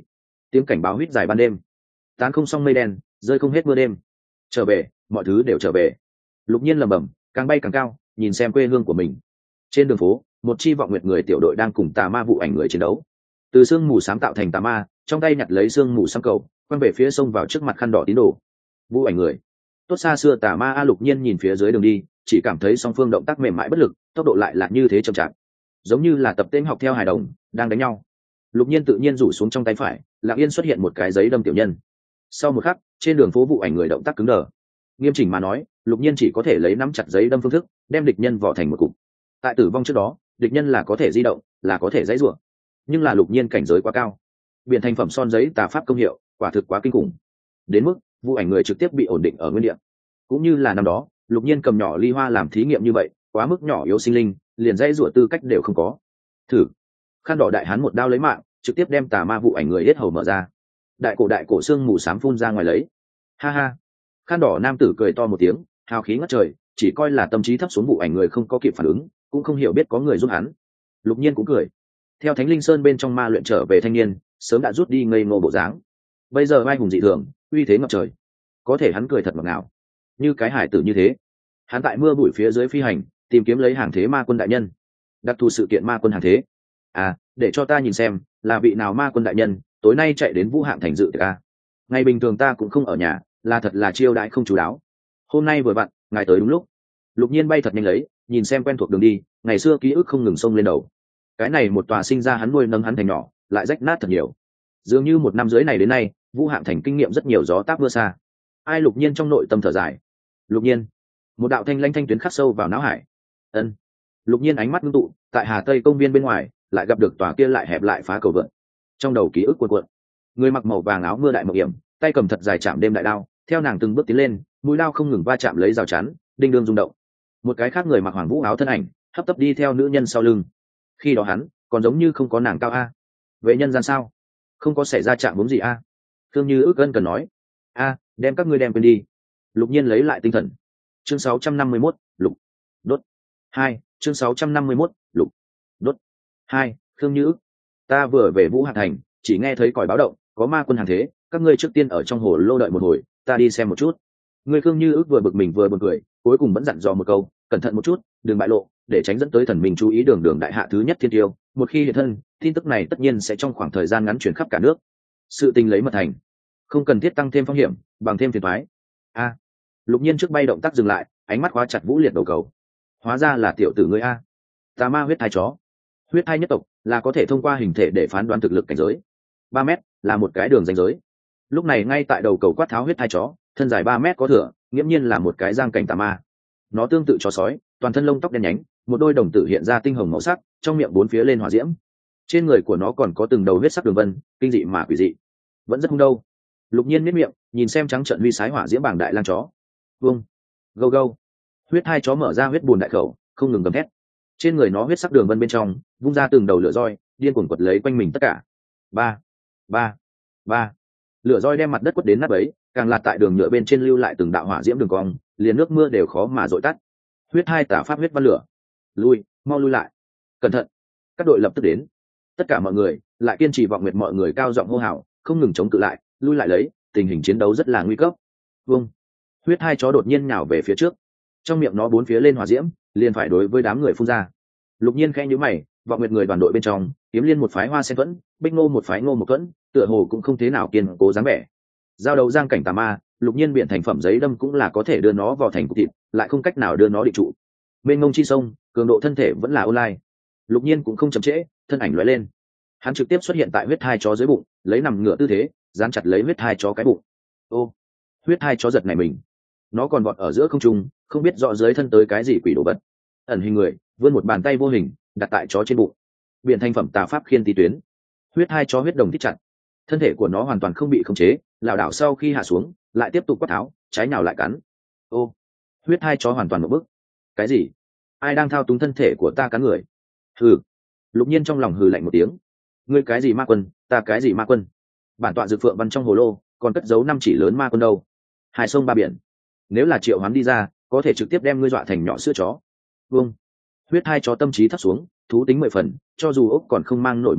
tiếng cảnh báo huýt dài ban đêm, tán không xong mây đen, rơi không hết mưa đêm. Trở về, mọi thứ đều trở về. Lục Nhiên lẩm bẩm, càng bay càng cao, nhìn xem quê hương của mình. Trên đường phố, một chi vọng nguyệt người tiểu đội đang cùng tà ma vụ ảnh người chiến đấu. Từ sương mù sáng tạo thành tà ma, trong tay nhặt lấy sương mù sáng cầu, quăng về phía sông vào trước mặt khăn đỏ tín đồ. Vụ ảnh người, tốt xa xưa tà ma a. Lục Nhiên nhìn phía dưới đường đi, chỉ cảm thấy song phương động tác mềm mại bất lực, tốc độ lại là như thế chậm chạp, giống như là tập tên học theo hài đồng đang đánh nhau. Lục Nhiên tự nhiên rủ xuống trong tay phải, lặng yên xuất hiện một cái giấy đâm tiểu nhân. Sau một khắc, trên đường phố vụ ảnh người động tác cứng đờ. Nghiêm chỉnh mà nói, Lục Nhiên chỉ có thể lấy nắm chặt giấy đâm phương thức, đem địch nhân vò thành một cục. Tại tử vong trước đó, địch nhân là có thể di động, là có thể dãy rủa, nhưng là Lục Nhiên cảnh giới quá cao, biển thành phẩm son giấy tà pháp công hiệu, quả thực quá kinh khủng. Đến mức vụ ảnh người trực tiếp bị ổn định ở nguyên địa. Cũng như là năm đó, Lục Nhiên cầm nhỏ ly hoa làm thí nghiệm như vậy, quá mức nhỏ yếu sinh linh, liền dãy rủa tư cách đều không có. Thử, khăn đỏ đại hán một đao lấy mạng, trực tiếp đem tà ma vụ ảnh người hết hầu mở ra. Đại cổ đại cổ xương mù xám phun ra ngoài lấy. Ha ha. Khăn đỏ nam tử cười to một tiếng, hào khí ngất trời, chỉ coi là tâm trí thấp xuống vụ ảnh người không có kịp phản ứng, cũng không hiểu biết có người giúp hắn. Lục Nhiên cũng cười. Theo Thánh Linh Sơn bên trong ma luyện trở về thanh niên, sớm đã rút đi ngây ngô bộ dáng. Bây giờ vai hùng dị thường, uy thế ngập trời. Có thể hắn cười thật ngọt ngào, như cái hải tử như thế. Hắn tại mưa bụi phía dưới phi hành, tìm kiếm lấy hàng thế ma quân đại nhân. Đặc thù sự kiện ma quân hàng thế. À, để cho ta nhìn xem, là vị nào ma quân đại nhân, tối nay chạy đến Vũ Hạng thành dự tiệc a. Ngày bình thường ta cũng không ở nhà, là thật là chiêu đãi không chú đáo. Hôm nay vừa vặn, ngài tới đúng lúc. Lục Nhiên bay thật nhanh lấy, nhìn xem quen thuộc đường đi, ngày xưa ký ức không ngừng xông lên đầu. Cái này một tòa sinh ra hắn nuôi nâng hắn thành nhỏ, lại rách nát thật nhiều. Dường như một năm dưới này đến nay, Vũ Hạng thành kinh nghiệm rất nhiều gió táp mưa xa. Ai Lục Nhiên trong nội tâm thở dài. Lục Nhiên, một đạo thanh lanh thanh tuyến khắc sâu vào não hải. Ân. Lục Nhiên ánh mắt ngưng tụ, tại Hà Tây công viên bên ngoài, lại gặp được tòa kia lại hẹp lại phá cầu vượt. Trong đầu ký ức cuộn cuộn. Người mặc màu vàng áo mưa đại mộng hiểm, tay cầm thật dài chạm đêm đại đao, theo nàng từng bước tiến lên, mũi đao không ngừng va chạm lấy rào chắn, đinh đương rung động. Một cái khác người mặc hoàng vũ áo thân ảnh, hấp tấp đi theo nữ nhân sau lưng. Khi đó hắn, còn giống như không có nàng cao a. Vệ nhân gian sao? Không có xảy ra chạm bóng gì a? À? Thương Như ước ân cần nói. A, đem các ngươi đem quên đi. Lục Nhiên lấy lại tinh thần. Chương sáu trăm năm mươi mốt, lục đốt hai. Chương sáu trăm năm mươi mốt, lục đốt hai. Thương Như ước, ta vừa về Vũ Hạng thành, chỉ nghe thấy còi báo động, có ma quân hàng thế, các ngươi trước tiên ở trong hồ lô đợi một hồi, ta đi xem một chút. Người Khương Như ước vừa bực mình vừa buồn cười, cuối cùng vẫn dặn dò một câu, cẩn thận một chút, đừng bại lộ, để tránh dẫn tới thần mình chú ý. Đường đường đại hạ thứ nhất thiên tiêu, một khi hiện thân, tin tức này tất nhiên sẽ trong khoảng thời gian ngắn truyền khắp cả nước. Sự tình lấy mật thành, không cần thiết tăng thêm phong hiểm, bằng thêm phiền toái. A. Lục Nhiên trước bay động tác dừng lại, ánh mắt khóa chặt Vũ Liệt đầu cầu. Hóa ra là tiểu tử ngươi a. Tà ma huyết thai chó. Huyết thai nhất tộc là có thể thông qua hình thể để phán đoán thực lực cảnh giới. Ba mét là một cái đường ranh giới. Lúc này ngay tại đầu cầu quát tháo huyết thai chó, thân dài ba mét có thừa, nghiễm nhiên là một cái giang cảnh tà ma. Nó tương tự chó sói, toàn thân lông tóc đen nhánh, một đôi đồng tử hiện ra tinh hồng màu sắc, trong miệng bốn phía lên hỏa diễm. Trên người của nó còn có từng đầu huyết sắc đường vân, kinh dị mà quỷ dị. Vẫn rất hung đâu. Lục Nhiên miết miệng, nhìn xem trắng trợn huy sái hỏa diễm bảng đại lang chó. Vung, gâu gâu. Huyết hai chó mở ra huyết bùn đại khẩu, không ngừng gầm thét. Trên người nó huyết sắc đường vân bên trong, vung ra từng đầu lửa roi, điên cuồng quật lấy quanh mình tất cả. Ba, ba, ba. Lửa roi đem mặt đất quất đến nát bấy, càng là tại đường nhựa bên trên lưu lại từng đạo hỏa diễm đường cong, liền nước mưa đều khó mà dội tắt. Huyết hai tả pháp huyết văn lửa. Lui, mau lui lại. Cẩn thận. Các đội lập tức đến. Tất cả mọi người lại kiên trì vọng nguyệt, mọi người cao giọng hô hào, không ngừng chống cự lại, lui lại lấy, tình hình chiến đấu rất là nguy cấp. Vung. Huyết hai chó đột nhiên nhào về phía trước, trong miệng nó bốn phía lên hỏa diễm, liền phải đối với đám người phun ra. Lục Nhiên khẽ nhíu mày, vọng nguyệt người đoàn đội bên trong, kiếm liên một phái hoa sen thuẫn, bích ngô một phái ngô một thuẫn, tựa hồ cũng không thế nào kiên cố dáng vẻ. Giao đấu giang cảnh tà ma, Lục Nhiên biện thành phẩm giấy đâm cũng là có thể đưa nó vào thành cục thịt, lại không cách nào đưa nó định trụ. Bên ngông chi sông, cường độ thân thể vẫn là online. Lục Nhiên cũng không chậm trễ, thân ảnh lóe lên, hắn trực tiếp xuất hiện tại huyết hai chó dưới bụng, lấy nằm ngửa tư thế, dán chặt lấy huyết hai chó cái bụng. Ô, huyết hai chó giật này mình, nó còn vọt ở giữa không trung, không biết rõ dưới thân tới cái gì quỷ đồ vật. Ẩn hình người vươn một bàn tay vô hình đặt tại chó trên bụng, biện thành phẩm tà pháp khiên tí tuyến. Huyết hai chó huyết đồng thích chặt, thân thể của nó hoàn toàn không bị khống chế, lảo đảo sau khi hạ xuống, lại tiếp tục quát tháo, trái nào lại cắn. Ô, huyết hai chó hoàn toàn một bức. Cái gì? Ai đang thao túng thân thể của ta cắn người? Hừ. Lục Nhiên trong lòng hừ lạnh một tiếng. Ngươi cái gì ma quân, ta cái gì ma quân? Bản tọa Dược Phượng Văn trong hồ lô còn cất giấu năm chỉ lớn ma quân đâu. Hai sông ba biển, nếu là triệu hoán đi ra, có thể trực tiếp đem ngươi dọa thành nhỏ sữa chó. Vương. Huyết hai chó tâm trí thấp xuống, thú tính mười phần, cho dù ốc còn không mang nổi mình ốc,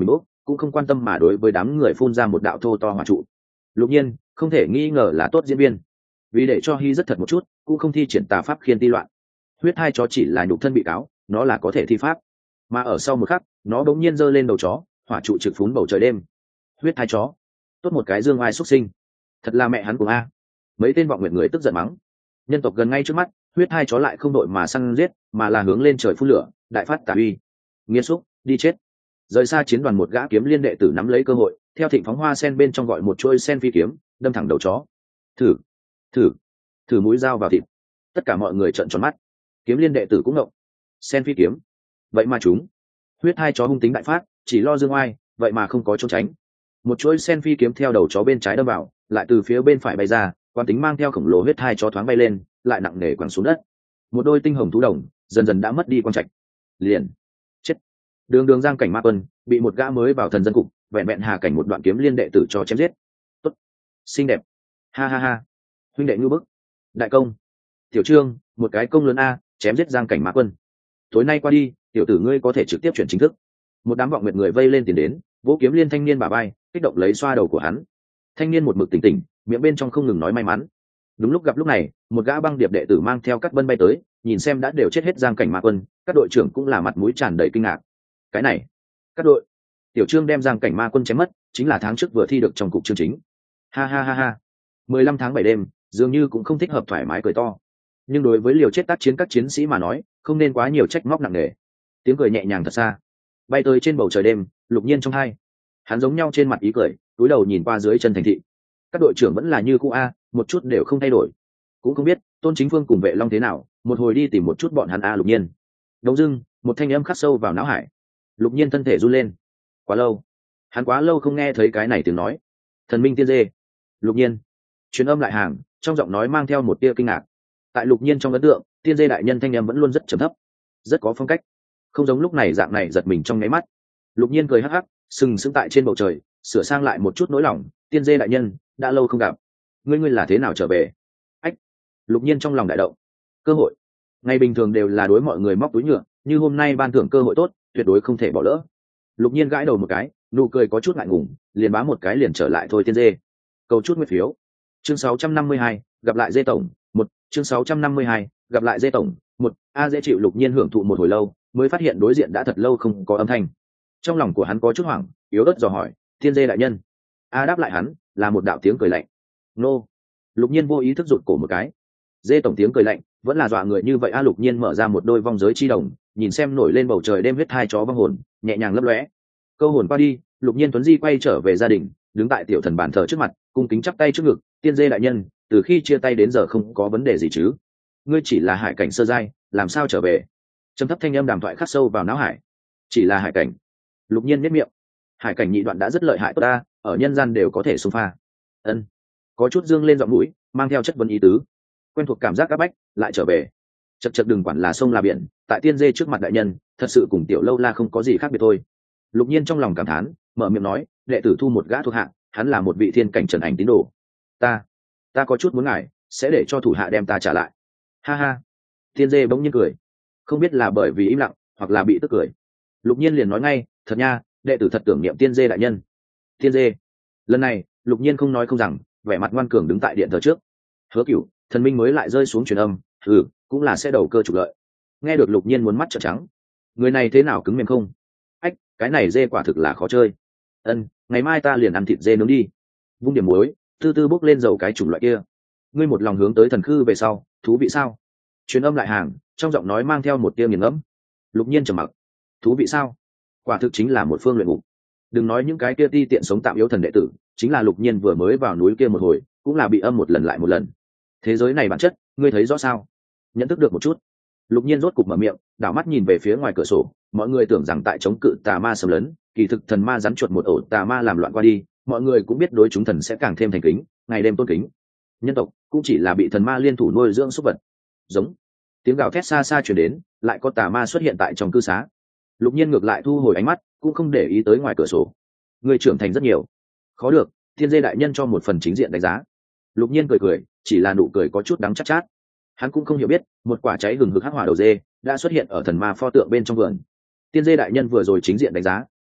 cũng không quan tâm mà đối với đám người phun ra một đạo thô to hỏa trụ. Lục Nhiên không thể nghi ngờ là tốt diễn viên, vì để cho Hy rất thật một chút cũng không thi triển tà pháp khiên ti loạn. Huyết hai chó chỉ là nhục thân bị cáo, nó là có thể thi pháp, mà ở sau một khắc nó bỗng nhiên giơ lên đầu chó, hỏa trụ trực phún bầu trời đêm. Huyết hai chó, tốt một cái dương oai xuất sinh, thật là mẹ hắn cùng a. Mấy tên vọng nguyện người tức giận mắng. Nhân tộc gần ngay trước mắt, huyết hai chó lại không đội mà săn giết, mà là hướng lên trời phun lửa, đại phát tà uy. Nghiên xúc, đi chết. Rời xa chiến đoàn một gã kiếm liên đệ tử nắm lấy cơ hội, theo thịnh phóng hoa sen bên trong gọi một chuôi sen phi kiếm, đâm thẳng đầu chó. Thử, thử, thử mũi dao vào thịt. Tất cả mọi người trợn tròn mắt. Kiếm liên đệ tử cũng ngộng. Sen phi kiếm, vậy mà chúng. Huyết hai chó hung tính đại phát, chỉ lo dương oai, vậy mà không có trốn tránh. Một chuôi sen phi kiếm theo đầu chó bên trái đâm vào, lại từ phía bên phải bay ra, quán tính mang theo khổng lồ huyết hai chó thoáng bay lên, lại nặng nề quẳng xuống đất. Một đôi tinh hồng thú đồng dần dần đã mất đi quang trạch. Liền chết. Đường đường giang cảnh ma quân bị một gã mới vào thần dân cục vẹn vẹn hà cảnh một đoạn kiếm liên đệ tử cho chém giết. Tốt, xinh đẹp, ha ha ha, huynh đệ ngưu bức, đại công. Tiểu Trương, một cái công lớn a, chém giết giang cảnh ma quân. Tối nay qua đi, tiểu tử ngươi có thể trực tiếp chuyển chính thức. Một đám vọng nguyệt người vây lên tiền đến, vỗ kiếm liên thanh niên bà bay, kích động lấy xoa đầu của hắn. Thanh niên một mực tỉnh tỉnh, miệng bên trong không ngừng nói may mắn. Đúng lúc gặp lúc này, một gã băng điệp đệ tử mang theo các bân bay tới, nhìn xem đã đều chết hết giang cảnh ma quân, các đội trưởng cũng là mặt mũi tràn đầy kinh ngạc. Cái này, các đội, Tiểu Trương đem giang cảnh ma quân chém mất, chính là tháng trước vừa thi được trong cục chương chính. Ha ha ha ha. mười lăm tháng bảy đêm, dường như cũng không thích hợp thoải mái cười to. Nhưng đối với liều chết tác chiến các chiến sĩ mà nói, không nên quá nhiều trách móc nặng nề. Tiếng cười nhẹ nhàng thật xa, bay tới trên bầu trời đêm, Lục Nhiên trong hai. Hắn giống nhau trên mặt ý cười, cúi đầu nhìn qua dưới chân thành thị. Các đội trưởng vẫn là như cũ a, một chút đều không thay đổi. Cũng không biết Tôn Chính Phương cùng Vệ Long thế nào, một hồi đi tìm một chút bọn hắn a. Lục Nhiên. Đông dưng, một thanh âm khắc sâu vào não hải. Lục Nhiên thân thể run lên. Quá lâu, hắn quá lâu không nghe thấy cái này tiếng nói. Thần minh tiên dê. Lục Nhiên. Truyền âm lại hàng, trong giọng nói mang theo một tia kinh ngạc. Tại Lục Nhiên trong ấn tượng, tiên dê đại nhân thanh âm vẫn luôn rất trầm thấp, rất có phong cách, không giống lúc này dạng này giật mình trong nháy mắt. Lục Nhiên cười hắc hắc, sừng sững tại trên bầu trời, sửa sang lại một chút nỗi lòng. Tiên dê đại nhân, đã lâu không gặp, ngươi ngươi là thế nào trở về? Ách. Lục Nhiên trong lòng đại động. Cơ hội, ngày bình thường đều là đối mọi người móc túi nhựa, như hôm nay ban thưởng cơ hội tốt, tuyệt đối không thể bỏ lỡ. Lục Nhiên gãi đầu một cái, nụ cười có chút ngại ngùng, liền bám một cái liền trở lại thôi tiên dê. Cầu chút nguyên phiếu. Chương sáu trăm năm mươi hai, gặp lại dê tổng. Một. Chương sáu trăm năm mươi hai, gặp lại dê tổng. Một. A dễ chịu. Lục Nhiên hưởng thụ một hồi lâu, mới phát hiện đối diện đã thật lâu không có âm thanh. Trong lòng của hắn có chút hoảng, yếu ớt dò hỏi, tiên dê đại nhân. A đáp lại hắn là một đạo tiếng cười lạnh. Nô. Lục Nhiên vô ý thức rụt cổ một cái. Dê tổng tiếng cười lạnh vẫn là dọa người như vậy a. Lục Nhiên mở ra một đôi vong giới chi đồng, nhìn xem nổi lên bầu trời đêm huyết hai chó vong hồn nhẹ nhàng lấp lóe. Câu hồn qua đi, Lục Nhiên tuấn di quay trở về gia đình, đứng tại tiểu thần bàn thờ trước mặt, cung kính chắp tay trước ngực. Tiên dê đại nhân, từ khi chia tay đến giờ không có vấn đề gì chứ? Ngươi chỉ là hải cảnh sơ giai, làm sao trở về? Trầm thấp thanh âm đàm thoại khắc sâu vào não hải. Chỉ là hải cảnh. Lục Nhiên nhếch miệng. Hải cảnh nhị đoạn đã rất lợi hại tốt ta, ở nhân gian đều có thể xung pha. Ân. Có chút dương lên giọng mũi, mang theo chất vấn ý tứ. Quen thuộc cảm giác áp bách, lại trở về. Chậc chậc đừng quản là sông là biển, tại tiên dê trước mặt đại nhân, thật sự cùng tiểu lâu la không có gì khác biệt thôi. Lục Nhiên trong lòng cảm thán, mở miệng nói, đệ tử thu một gã thuộc hạ, hắn là một vị thiên cảnh trần ảnh tín đồ. Ta, ta có chút muốn ngại, sẽ để cho thủ hạ đem ta trả lại. Ha ha. Tiên dê bỗng nhiên cười, không biết là bởi vì im lặng, hoặc là bị tức cười. Lục Nhiên liền nói ngay, thật nha, đệ tử thật tưởng niệm tiên dê đại nhân. Tiên dê. Lần này, Lục Nhiên không nói không rằng, vẻ mặt ngoan cường đứng tại điện thờ trước. Hứa Cửu, thần minh mới lại rơi xuống truyền âm, ừ, cũng là sẽ đầu cơ trục lợi. Nghe được Lục Nhiên muốn mắt trợn trắng. Người này thế nào cứng mềm không? Ách, cái này dê quả thực là khó chơi. Ân, ngày mai ta liền ăn thịt dê nướng đi. Vung điểm muối, tư tư bốc lên dầu cái chủng loại kia. Ngươi một lòng hướng tới thần khư về sau, thú vị sao? Truyền âm lại hàng, trong giọng nói mang theo một tia nghiền ngẫm. Lục Nhiên trầm mặc. Thú vị sao? Quả thực chính là một phương luyện ngục. Đừng nói những cái kia ti tiện sống tạm yếu thần đệ tử, chính là Lục Nhiên vừa mới vào núi kia một hồi, cũng là bị âm một lần lại một lần. Thế giới này bản chất, ngươi thấy rõ sao? Nhận thức được một chút. Lục Nhiên rốt cục mở miệng, đảo mắt nhìn về phía ngoài cửa sổ, mọi người tưởng rằng tại chống cự tà ma xâm lấn, kỳ thực thần ma rắn chuột một ổ tà ma làm loạn qua đi, mọi người cũng biết đối chúng thần sẽ càng thêm thành kính, ngày đêm tôn kính. Nhân tộc cũng chỉ là bị thần ma liên thủ nuôi dưỡng súc vật. Giống. Tiếng gào thét xa xa truyền đến, lại có tà ma xuất hiện tại trong cư xá. Lục Nhiên ngược lại thu hồi ánh mắt, cũng không để ý tới ngoài cửa sổ. Người trưởng thành rất nhiều. Khó được, thiên dê đại nhân cho một phần chính diện đánh giá. Lục Nhiên cười cười, chỉ là nụ cười có chút đắng chát chát. Hắn cũng không hiểu biết, một quả cháy hừng hực hắc hỏa đầu dê đã xuất hiện ở thần ma pho tượng bên trong vườn. Tiên dê đại nhân vừa rồi chính diện đánh giá,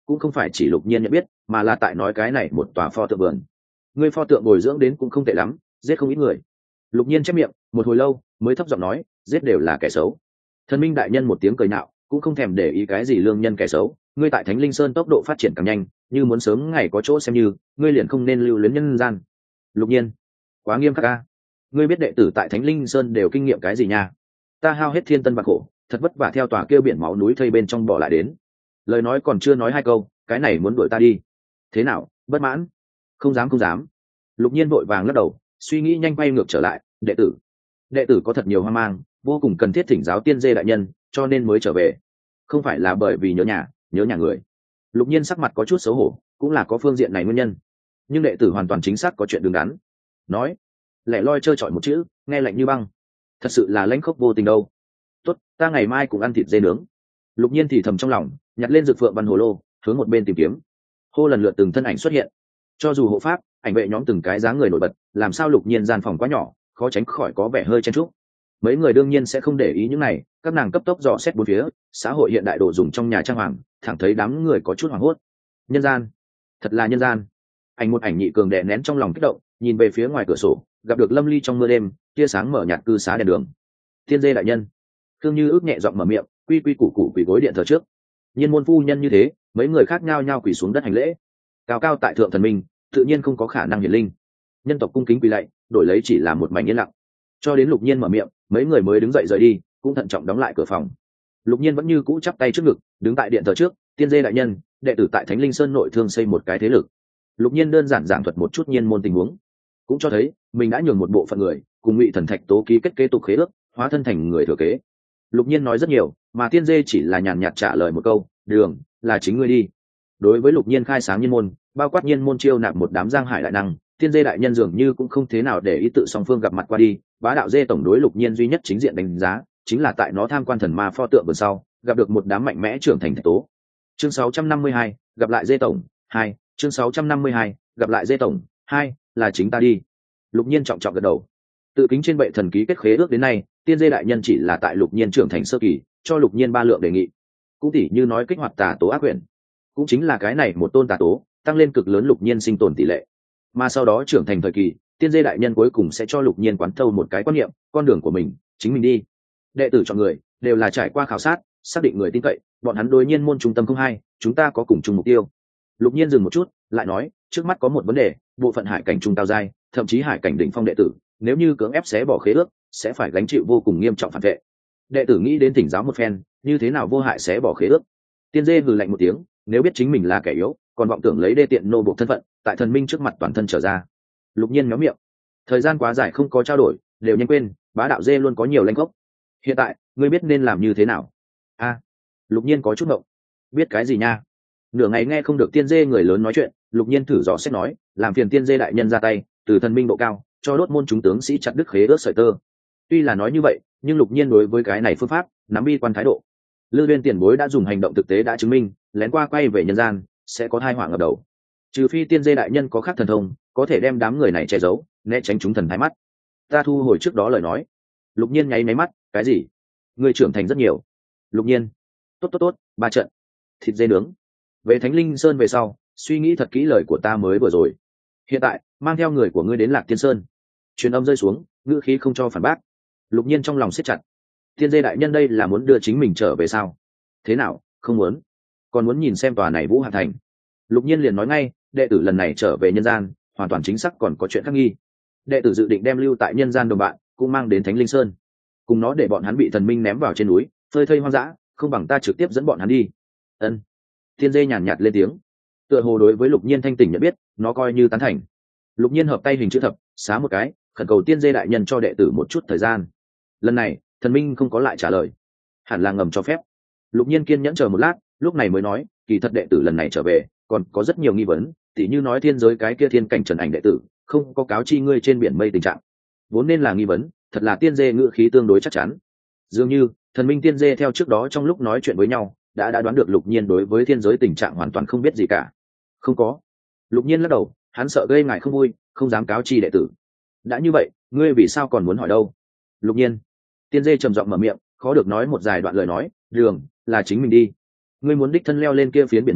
cũng không phải chỉ Lục Nhiên nhận biết, mà là tại nói cái này một tòa pho tượng vườn. Ngươi pho tượng bồi dưỡng đến cũng không tệ lắm, giết không ít người. Lục Nhiên chép miệng một hồi lâu mới thấp giọng nói, giết đều là kẻ xấu. Thần minh đại nhân một tiếng cười nạo, cũng không thèm để ý cái gì lương nhân kẻ xấu. Ngươi tại Thánh Linh Sơn tốc độ phát triển càng nhanh, như muốn sớm ngày có chỗ xem như, ngươi liền không nên lưu luyến nhân gian. Lục Nhiên, quá nghiêm khắc a. Ngươi biết đệ tử tại Thánh Linh Sơn đều kinh nghiệm cái gì nha? Ta hao hết thiên tân bạc khổ, thật vất vả theo tòa kêu biển máu núi thây bên trong bỏ lại đến. Lời nói còn chưa nói hai câu, cái này muốn đuổi ta đi. Thế nào, bất mãn? Không dám không dám. Lục Nhiên vội vàng lắc đầu, suy nghĩ nhanh quay ngược trở lại. Đệ tử, đệ tử có thật nhiều hoang mang, vô cùng cần thiết thỉnh giáo Tiên Dê đại nhân, cho nên mới trở về. Không phải là bởi vì nhớ nhà, nhớ nhà người. Lục Nhiên sắc mặt có chút xấu hổ, cũng là có phương diện này nguyên nhân. Nhưng đệ tử hoàn toàn chính xác có chuyện đứng đắn. Nói, lẻ loi trơ trọi một chữ, nghe lạnh như băng. Thật sự là lãnh khốc vô tình đâu. Tốt, ta ngày mai cũng ăn thịt dê nướng. Lục Nhiên thì thầm trong lòng, nhặt lên dược phượng văn hồ lô, hướng một bên tìm kiếm. Hô lần lượt từng thân ảnh xuất hiện. Cho dù hộ pháp, ảnh vệ nhóm từng cái dáng người nổi bật, làm sao Lục Nhiên gian phòng quá nhỏ, khó tránh khỏi có vẻ hơi chen chúc. Mấy người đương nhiên sẽ không để ý những này, các nàng cấp tốc dò xét bốn phía, xã hội hiện đại đồ dùng trong nhà trang hoàng, thẳng thấy đám người có chút hoảng hốt. Nhân gian, thật là nhân gian. Ảnh một ảnh nhị cường đè nén trong lòng kích động, nhìn về phía ngoài cửa sổ, gặp được Lâm Ly trong mưa đêm, tia sáng mở nhạt cư xá đèn đường. Tiên Dê đại nhân. Thương Như ước nhẹ giọng mở miệng, quy quy củ củ quỳ gối điện thờ trước. Nhiên môn phu nhân như thế, mấy người khác nhao nhao quỳ xuống đất hành lễ. Cao cao tại thượng thần minh, tự nhiên không có khả năng hiển linh. Nhân tộc cung kính quỳ lạy, đổi lấy chỉ là một mảnh yên lặng. Cho đến Lục Nhiên mở miệng, mấy người mới đứng dậy rời đi, cũng thận trọng đóng lại cửa phòng. Lục Nhiên vẫn như cũ chắp tay trước ngực, đứng tại điện thờ trước. Tiên Dê đại nhân, đệ tử tại Thánh Linh Sơn nội thương xây một cái thế lực. Lục Nhiên đơn giản giảng thuật một chút nhiên môn tình huống, cũng cho thấy mình đã nhường một bộ phận người cùng Ngụy Thần Thạch Tố ký kết kế tục khế ước, hóa thân thành người thừa kế. Lục Nhiên nói rất nhiều, mà Tiên Dê chỉ là nhàn nhạt trả lời một câu, đường là chính ngươi đi. Đối với Lục Nhiên khai sáng nhiên môn, bao quát nhiên môn chiêu nạp một đám giang hải đại năng, Tiên Dê đại nhân dường như cũng không thế nào để ý tự song phương gặp mặt qua đi. Bá đạo dê tổng đối Lục Nhiên duy nhất chính diện đánh giá, chính là tại nó tham quan thần ma pho tượng vừa sau, gặp được một đám mạnh mẽ trưởng thành Thạch Tố. Chương sáu trăm năm mươi hai, gặp lại dê tổng hai. Chương sáu trăm năm mươi hai, gặp lại dê tổng hai, là chính ta đi. Lục Nhiên trọng trọng gật đầu. Tự kính trên bệ thần ký kết khế ước đến nay, Tiên Dê đại nhân chỉ là tại Lục Nhiên trưởng thành sơ kỳ, cho Lục Nhiên ba lượng đề nghị. Cũng tỉ như nói kích hoạt tà tố ác quyển, cũng chính là cái này một tôn tà tố, tăng lên cực lớn Lục Nhiên sinh tồn tỷ lệ. Mà sau đó trưởng thành thời kỳ, Tiên Dê đại nhân cuối cùng sẽ cho Lục Nhiên quán thâu một cái quan niệm, con đường của mình, chính mình đi. Đệ tử chọn người đều là trải qua khảo sát, xác định người tin cậy, bọn hắn đối nhiên môn trung tâm không hai, chúng ta có cùng chung mục tiêu. Lục Nhiên dừng một chút, lại nói, trước mắt có một vấn đề, bộ phận hải cảnh trung cao giai, thậm chí hải cảnh đỉnh phong đệ tử, nếu như cưỡng ép xé bỏ khế ước, sẽ phải gánh chịu vô cùng nghiêm trọng phản vệ. Đệ tử nghĩ đến thỉnh giáo một phen, như thế nào vô hại xé bỏ khế ước. Tiên Dê hừ lạnh một tiếng, nếu biết chính mình là kẻ yếu, còn vọng tưởng lấy đê tiện nô buộc thân phận, tại thần minh trước mặt toàn thân trở ra. Lục Nhiên méo miệng, thời gian quá dài không có trao đổi, đều nhanh quên, bá đạo dê luôn có nhiều lanh gốc. Hiện tại, ngươi biết nên làm như thế nào? A, Lục Nhiên có chút ngộng, biết cái gì nha? Nửa ngày nghe không được Tiên Dê người lớn nói chuyện, Lục Nhiên thử dò xét nói, làm phiền Tiên Dê đại nhân ra tay, từ thần minh độ cao, cho đốt môn chúng tướng sĩ chặt đứt khế ước sợi tơ. Tuy là nói như vậy, nhưng Lục Nhiên đối với cái này phương pháp nắm bi quan thái độ. Lư Viên tiền bối đã dùng hành động thực tế đã chứng minh, lén qua quay về nhân gian sẽ có tai họa ngập đầu. Trừ phi Tiên Dê đại nhân có khác thần thông, có thể đem đám người này che giấu, né tránh chúng thần thái mắt. Ta thu hồi trước đó lời nói. Lục Nhiên nháy máy mắt, cái gì? Người trưởng thành rất nhiều. Lục Nhiên, tốt tốt tốt, ba trận thịt dê nướng. Về Thánh Linh Sơn về sau, suy nghĩ thật kỹ lời của ta mới vừa rồi. Hiện tại mang theo người của ngươi đến Lạc Tiên Sơn. Truyền âm rơi xuống, ngữ khí không cho phản bác. Lục Nhiên trong lòng siết chặt. Tiên Dê đại nhân đây là muốn đưa chính mình trở về sao? Thế nào, không muốn? Còn muốn nhìn xem tòa này Vũ Hạ Thành. Lục Nhiên liền nói ngay, đệ tử lần này trở về nhân gian, hoàn toàn chính xác còn có chuyện khác nghi. Đệ tử dự định đem lưu tại nhân gian đồng bạn, cũng mang đến Thánh Linh Sơn, cùng nó để bọn hắn bị thần minh ném vào trên núi, phơi thây hoang dã, không bằng ta trực tiếp dẫn bọn hắn đi. Ân. Tiên Dê nhàn nhạt lên tiếng, tựa hồ đối với Lục Nhiên thanh tỉnh nhận biết, nó coi như tán thành. Lục Nhiên hợp tay hình chữ thập, xá một cái, khẩn cầu Tiên Dê đại nhân cho đệ tử một chút thời gian. Lần này, thần minh không có lại trả lời, hẳn là ngầm cho phép. Lục Nhiên kiên nhẫn chờ một lát, lúc này mới nói, kỳ thật đệ tử lần này trở về, còn có rất nhiều nghi vấn, tỉ như nói thiên giới cái kia thiên cảnh trần ảnh đệ tử, không có cáo chi ngươi trên biển mây tình trạng. Vốn nên là nghi vấn, thật là Tiên Dê ngữ khí tương đối chắc chắn. Dường như, thần minh Tiên Dê theo trước đó trong lúc nói chuyện với nhau, đã đã đoán được Lục Nhiên đối với thiên giới tình trạng hoàn toàn không biết gì cả. Không có. Lục Nhiên lắc đầu, hắn sợ gây ngại không vui, không dám cáo chi đệ tử. Đã như vậy, ngươi vì sao còn muốn hỏi đâu? Lục Nhiên. Tiên Dê trầm giọng mở miệng, khó được nói một dài đoạn lời nói, đường là chính mình đi. Ngươi muốn đích thân leo lên kia phiến biển mây,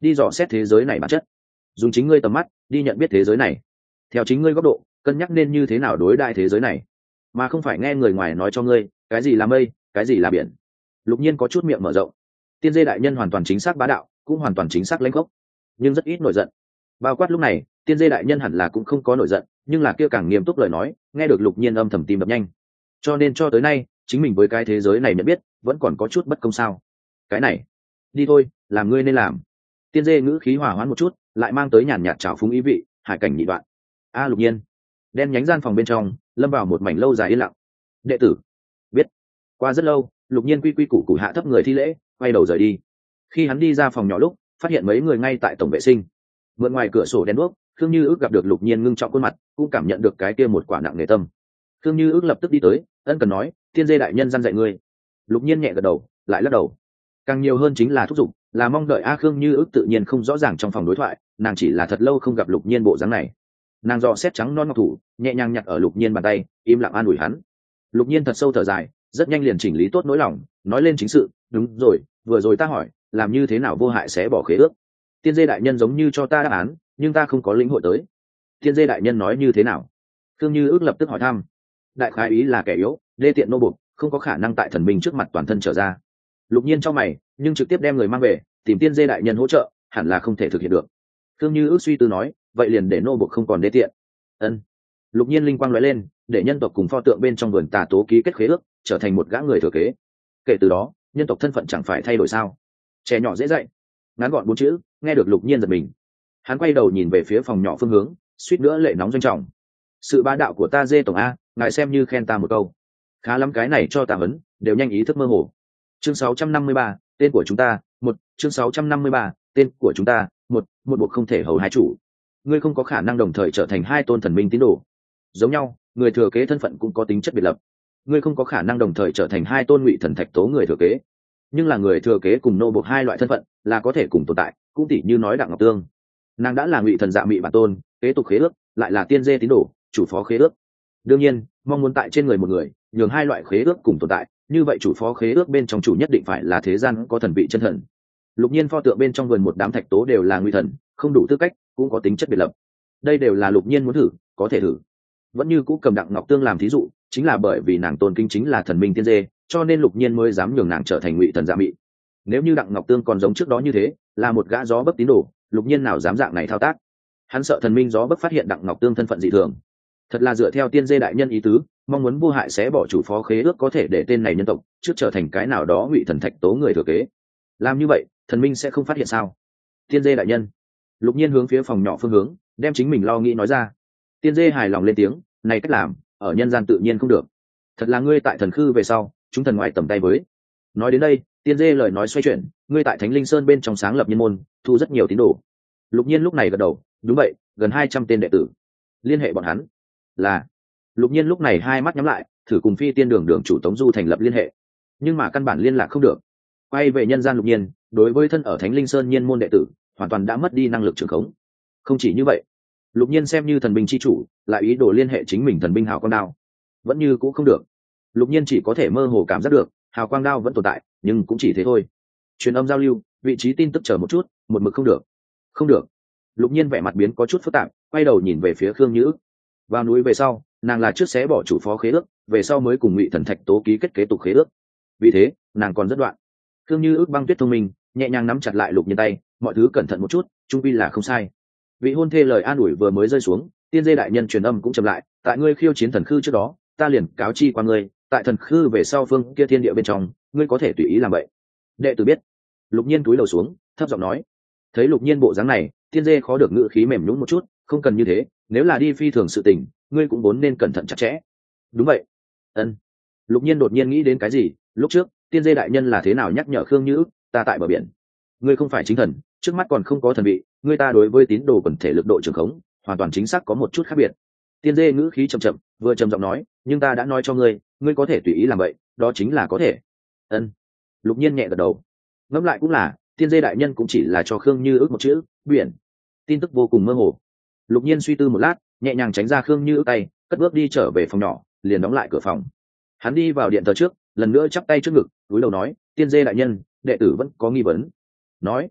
đi dò xét thế giới này bản chất, dùng chính ngươi tầm mắt đi nhận biết thế giới này, theo chính ngươi góc độ cân nhắc nên như thế nào đối đại thế giới này, mà không phải nghe người ngoài nói cho ngươi cái gì là mây, cái gì là biển. Lục Nhiên có chút miệng mở rộng. Tiên Dê đại nhân hoàn toàn chính xác bá đạo, cũng hoàn toàn chính xác lãnh khốc, nhưng rất ít nổi giận. Bao quát lúc này, Tiên Dê đại nhân hẳn là cũng không có nổi giận, nhưng là kia càng nghiêm túc lời nói, nghe được Lục Nhiên âm thầm tim đập nhanh. Cho nên cho tới nay, chính mình với cái thế giới này nhận biết, vẫn còn có chút bất công sao? Cái này, đi thôi, làm ngươi nên làm. Tiên Dê ngữ khí hòa hoãn một chút, lại mang tới nhàn nhạt trào phúng ý vị, hải cảnh nhị đoạn. A Lục Nhiên. Đen nhánh gian phòng bên trong, lâm vào một mảnh lâu dài yên lặng. Đệ tử, biết. Qua rất lâu, Lục Nhiên quy quy củ củ hạ thấp người thi lễ, quay đầu rời đi. Khi hắn đi ra phòng nhỏ lúc, phát hiện mấy người ngay tại tổng vệ sinh. Mượn ngoài cửa sổ đèn đuốc, Khương Như Ước gặp được Lục Nhiên ngưng trọng khuôn mặt, cũng cảm nhận được cái kia một quả nặng nề tâm. Khương Như Ước lập tức đi tới, ân cần nói, Tiên Dê đại nhân gian dạy ngươi. Lục Nhiên nhẹ gật đầu, lại lắc đầu. Càng nhiều hơn chính là thúc giục, là mong đợi. A Khương Như Ước tự nhiên không rõ ràng trong phòng đối thoại, nàng chỉ là thật lâu không gặp Lục Nhiên bộ dáng này. Nàng dò xét trắng non ngọc thủ, nhẹ nhàng nhặt ở Lục Nhiên bàn tay, im lặng an ủi hắn. Lục Nhiên thật sâu thở dài, rất nhanh liền chỉnh lý tốt nỗi lòng, nói lên chính sự. Đúng rồi, vừa rồi ta hỏi, làm như thế nào vô hại sẽ bỏ khế ước. Tiên Dê đại nhân giống như cho ta đáp án, nhưng ta không có lĩnh hội tới. Tiên Dê đại nhân nói như thế nào? Khương Như Ước lập tức hỏi thăm. Đại khái ý là kẻ yếu, đê tiện nô bộc, không có khả năng tại thần minh trước mặt toàn thân trở ra. Lục Nhiên trong mày, nhưng trực tiếp đem người mang về, tìm Tiên Dê đại nhân hỗ trợ, hẳn là không thể thực hiện được. Khương Như Ước suy tư nói, vậy liền để nô bộc không còn đê tiện. Ân. Lục Nhiên linh quang lóe lên, để nhân tộc cùng pho tượng bên trong vườn tà tố ký kết khế ước, trở thành một gã người thừa kế. Kể từ đó, nhân tộc thân phận chẳng phải thay đổi sao? Trẻ nhỏ dễ dạy. Ngắn gọn bốn chữ, nghe được Lục Nhiên giật mình. Hắn quay đầu nhìn về phía phòng nhỏ phương hướng, suýt nữa lệ nóng doanh trọng. Sự bá đạo của ta Dê tổng a, ngài xem như khen ta một câu. Khá lắm, cái này cho ta hấn, đều nhanh ý thức mơ hồ. Chương sáu trăm năm mươi ba, tên của chúng ta, một, chương sáu trăm năm mươi ba, tên của chúng ta, một, một buộc không thể hầu hai chủ. Ngươi không có khả năng đồng thời trở thành hai tôn thần minh tín đồ. Giống nhau, người thừa kế thân phận cũng có tính chất biệt lập. Ngươi không có khả năng đồng thời trở thành hai tôn ngụy thần thạch tố người thừa kế. Nhưng là người thừa kế cùng nô buộc hai loại thân phận là có thể cùng tồn tại, cũng tỉ như nói Đặng Ngọc Tương. Nàng đã là ngụy thần dạ mị bản tôn, kế tục khế ước, lại là Tiên Dê tín đồ, chủ phó khế ước. Đương nhiên, mong muốn tại trên người một người, nhường hai loại khế ước cùng tồn tại, như vậy chủ phó khế ước bên trong chủ nhất định phải là thế gian có thần vị chân thần. Lục Nhiên pho tượng bên trong vườn một đám thạch tố đều là ngụy thần, không đủ tư cách, cũng có tính chất biệt lập. Đây đều là Lục Nhiên muốn thử, có thể thử. Vẫn như cũ cầm Đặng Ngọc Tương làm thí dụ, chính là bởi vì nàng tôn kính chính là thần minh Tiên Dê, cho nên Lục Nhiên mới dám nhường nàng trở thành ngụy thần dạ mị. Nếu như Đặng Ngọc Tương còn giống trước đó như thế, là một gã gió bấc tín đồ, Lục Nhiên nào dám dạng này thao tác. Hắn sợ thần minh gió bấc phát hiện Đặng Ngọc Tương thân phận dị thường. Thật là dựa theo Tiên Dê đại nhân ý tứ, mong muốn vô hại sẽ bỏ chủ phó khế ước có thể để tên này nhân tộc trước trở thành cái nào đó ngụy thần thạch tố người thừa kế. Làm như vậy, thần minh sẽ không phát hiện sao? Tiên Dê đại nhân. Lục Nhiên hướng phía phòng nhỏ phương hướng, đem chính mình lo nghĩ nói ra. Tiên Dê hài lòng lên tiếng, này cách làm, ở nhân gian tự nhiên không được. Thật là ngươi tại thần khư về sau, chúng thần ngoại tầm tay với. Nói đến đây, Tiên Dê lời nói xoay chuyển, ngươi tại Thánh Linh Sơn bên trong sáng lập nhân môn, thu rất nhiều tín đồ. Lục Nhiên lúc này gật đầu, đúng vậy, gần hai trăm tên đệ tử. Liên hệ bọn hắn. Là. Lục Nhiên lúc này hai mắt nhắm lại, thử cùng Phi Tiên Đường đường chủ Tống Du thành lập liên hệ. Nhưng mà căn bản liên lạc không được. Quay về nhân gian Lục Nhiên, đối với thân ở Thánh Linh Sơn nhiên môn đệ tử, hoàn toàn đã mất đi năng lực trưởng khống. Không chỉ như vậy, Lục Nhiên xem như thần binh chi chủ, lại ý đồ liên hệ chính mình thần binh hào quang đao, vẫn như cũ không được. Lục Nhiên chỉ có thể mơ hồ cảm giác được, hào quang đao vẫn tồn tại, nhưng cũng chỉ thế thôi. Truyền âm giao lưu, vị trí tin tức chờ một chút, một mực không được. Không được. Lục Nhiên vẻ mặt biến có chút phức tạp, quay đầu nhìn về phía Khương Như Ước. Vào núi về sau, nàng là trước xé bỏ chủ phó khế ước, về sau mới cùng ngụy thần thạch tố ký kết kế tục khế ước. Vì thế, nàng còn rất đoạn. Khương Như Ước băng tuyết thông minh, nhẹ nhàng nắm chặt lại Lục Nhiên tay, mọi thứ cẩn thận một chút, chung quy là không sai. Vị hôn thê lời an ủi vừa mới rơi xuống, Tiên Dê đại nhân truyền âm cũng chậm lại, tại ngươi khiêu chiến thần khư trước đó, ta liền cáo chi qua ngươi, tại thần khư về sau phương kia thiên địa bên trong, ngươi có thể tùy ý làm vậy. Đệ tử biết. Lục Nhiên cúi đầu xuống, thấp giọng nói. Thấy Lục Nhiên bộ dáng này, Tiên Dê khó được ngữ khí mềm nhũn một chút, không cần như thế, nếu là đi phi thường sự tình, ngươi cũng vốn nên cẩn thận chặt chẽ. Đúng vậy. Ân. Lục Nhiên đột nhiên nghĩ đến cái gì, lúc trước, Tiên Dê đại nhân là thế nào nhắc nhở Khương Như Ước, ta tại bờ biển. Ngươi không phải chính thần, trước mắt còn không có thần vị, ngươi ta đối với tín đồ quần thể lực độ trường khống, hoàn toàn chính xác có một chút khác biệt. Tiên Dê ngữ khí chậm chậm, vừa trầm giọng nói, nhưng ta đã nói cho ngươi, ngươi có thể tùy ý làm vậy, đó chính là có thể. Ân. Lục Nhiên nhẹ gật đầu. Ngẫm lại cũng là, Tiên Dê đại nhân cũng chỉ là cho Khương Như Ước một chữ, biển. Tin tức vô cùng mơ hồ. Lục Nhiên suy tư một lát, nhẹ nhàng tránh ra Khương Như Ước tay, cất bước đi trở về phòng nhỏ, liền đóng lại cửa phòng. Hắn đi vào điện thờ trước, lần nữa chắp tay trước ngực, cúi đầu nói, Tiên Dê đại nhân, đệ tử vẫn có nghi vấn. Nói.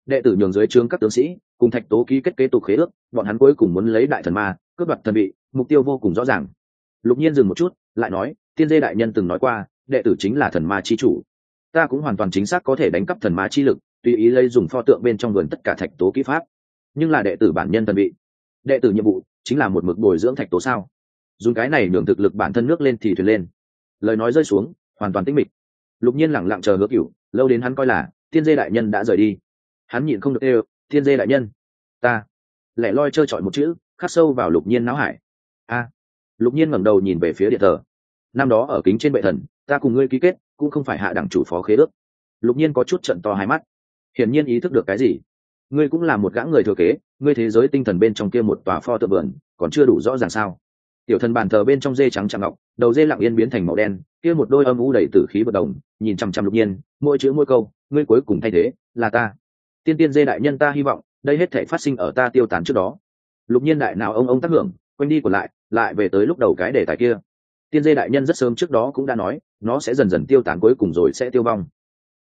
đệ tử nhường dưới trướng các tướng sĩ cùng thạch tố ký kết kế tục khế ước, bọn hắn cuối cùng muốn lấy đại thần ma cướp đoạt thần vị, mục tiêu vô cùng rõ ràng. Lục Nhiên dừng một chút lại nói, tiên dê đại nhân từng nói qua đệ tử chính là thần ma chi chủ, ta cũng hoàn toàn chính xác có thể đánh cắp thần ma chi lực, tùy ý lấy dùng pho tượng bên trong vườn tất cả thạch tố kỹ pháp, nhưng là đệ tử bản nhân thần vị, đệ tử nhiệm vụ chính là một mực bồi dưỡng thạch tố sao? Dùng cái này nhường thực lực bản thân nước lên thì thuyền lên. Lời nói rơi xuống hoàn toàn tĩnh mịch. Lục Nhiên lẳng lặng chờ Hứa Cửu, lâu đến hắn coi là tiên dê đại nhân đã rời đi, hắn nhịn không được kêu, tiên dê đại nhân. Ta lẻ loi trơ trọi một chữ khắc sâu vào Lục Nhiên não hải. A. Lục Nhiên ngẩng đầu nhìn về phía điện thờ. Năm đó ở kính trên bệ thần, ta cùng ngươi ký kết cũng không phải hạ đẳng chủ phó khế ước. Lục Nhiên có chút trợn to hai mắt, hiển nhiên ý thức được cái gì. Ngươi cũng là một gã người thừa kế, ngươi thế giới tinh thần bên trong kia một tòa pho tượng vườn còn chưa đủ rõ ràng sao? Tiểu thần bàn thờ bên trong dê trắng chạm ngọc, đầu dê lặng yên biến thành màu đen, kia một đôi âm u đầy tử khí bất động, nhìn chằm chằm Lục Nhiên, mỗi chữ mỗi câu, ngươi cuối cùng thay thế là ta. Tiên tiên dê đại nhân, ta hy vọng đây hết thảy phát sinh ở ta tiêu tán trước đó. Lục Nhiên đại nào ông ông tác hưởng, quanh đi còn lại, lại về tới lúc đầu cái đề tài kia. Tiên dê đại nhân rất sớm trước đó cũng đã nói, nó sẽ dần dần tiêu tán cuối cùng rồi sẽ tiêu vong.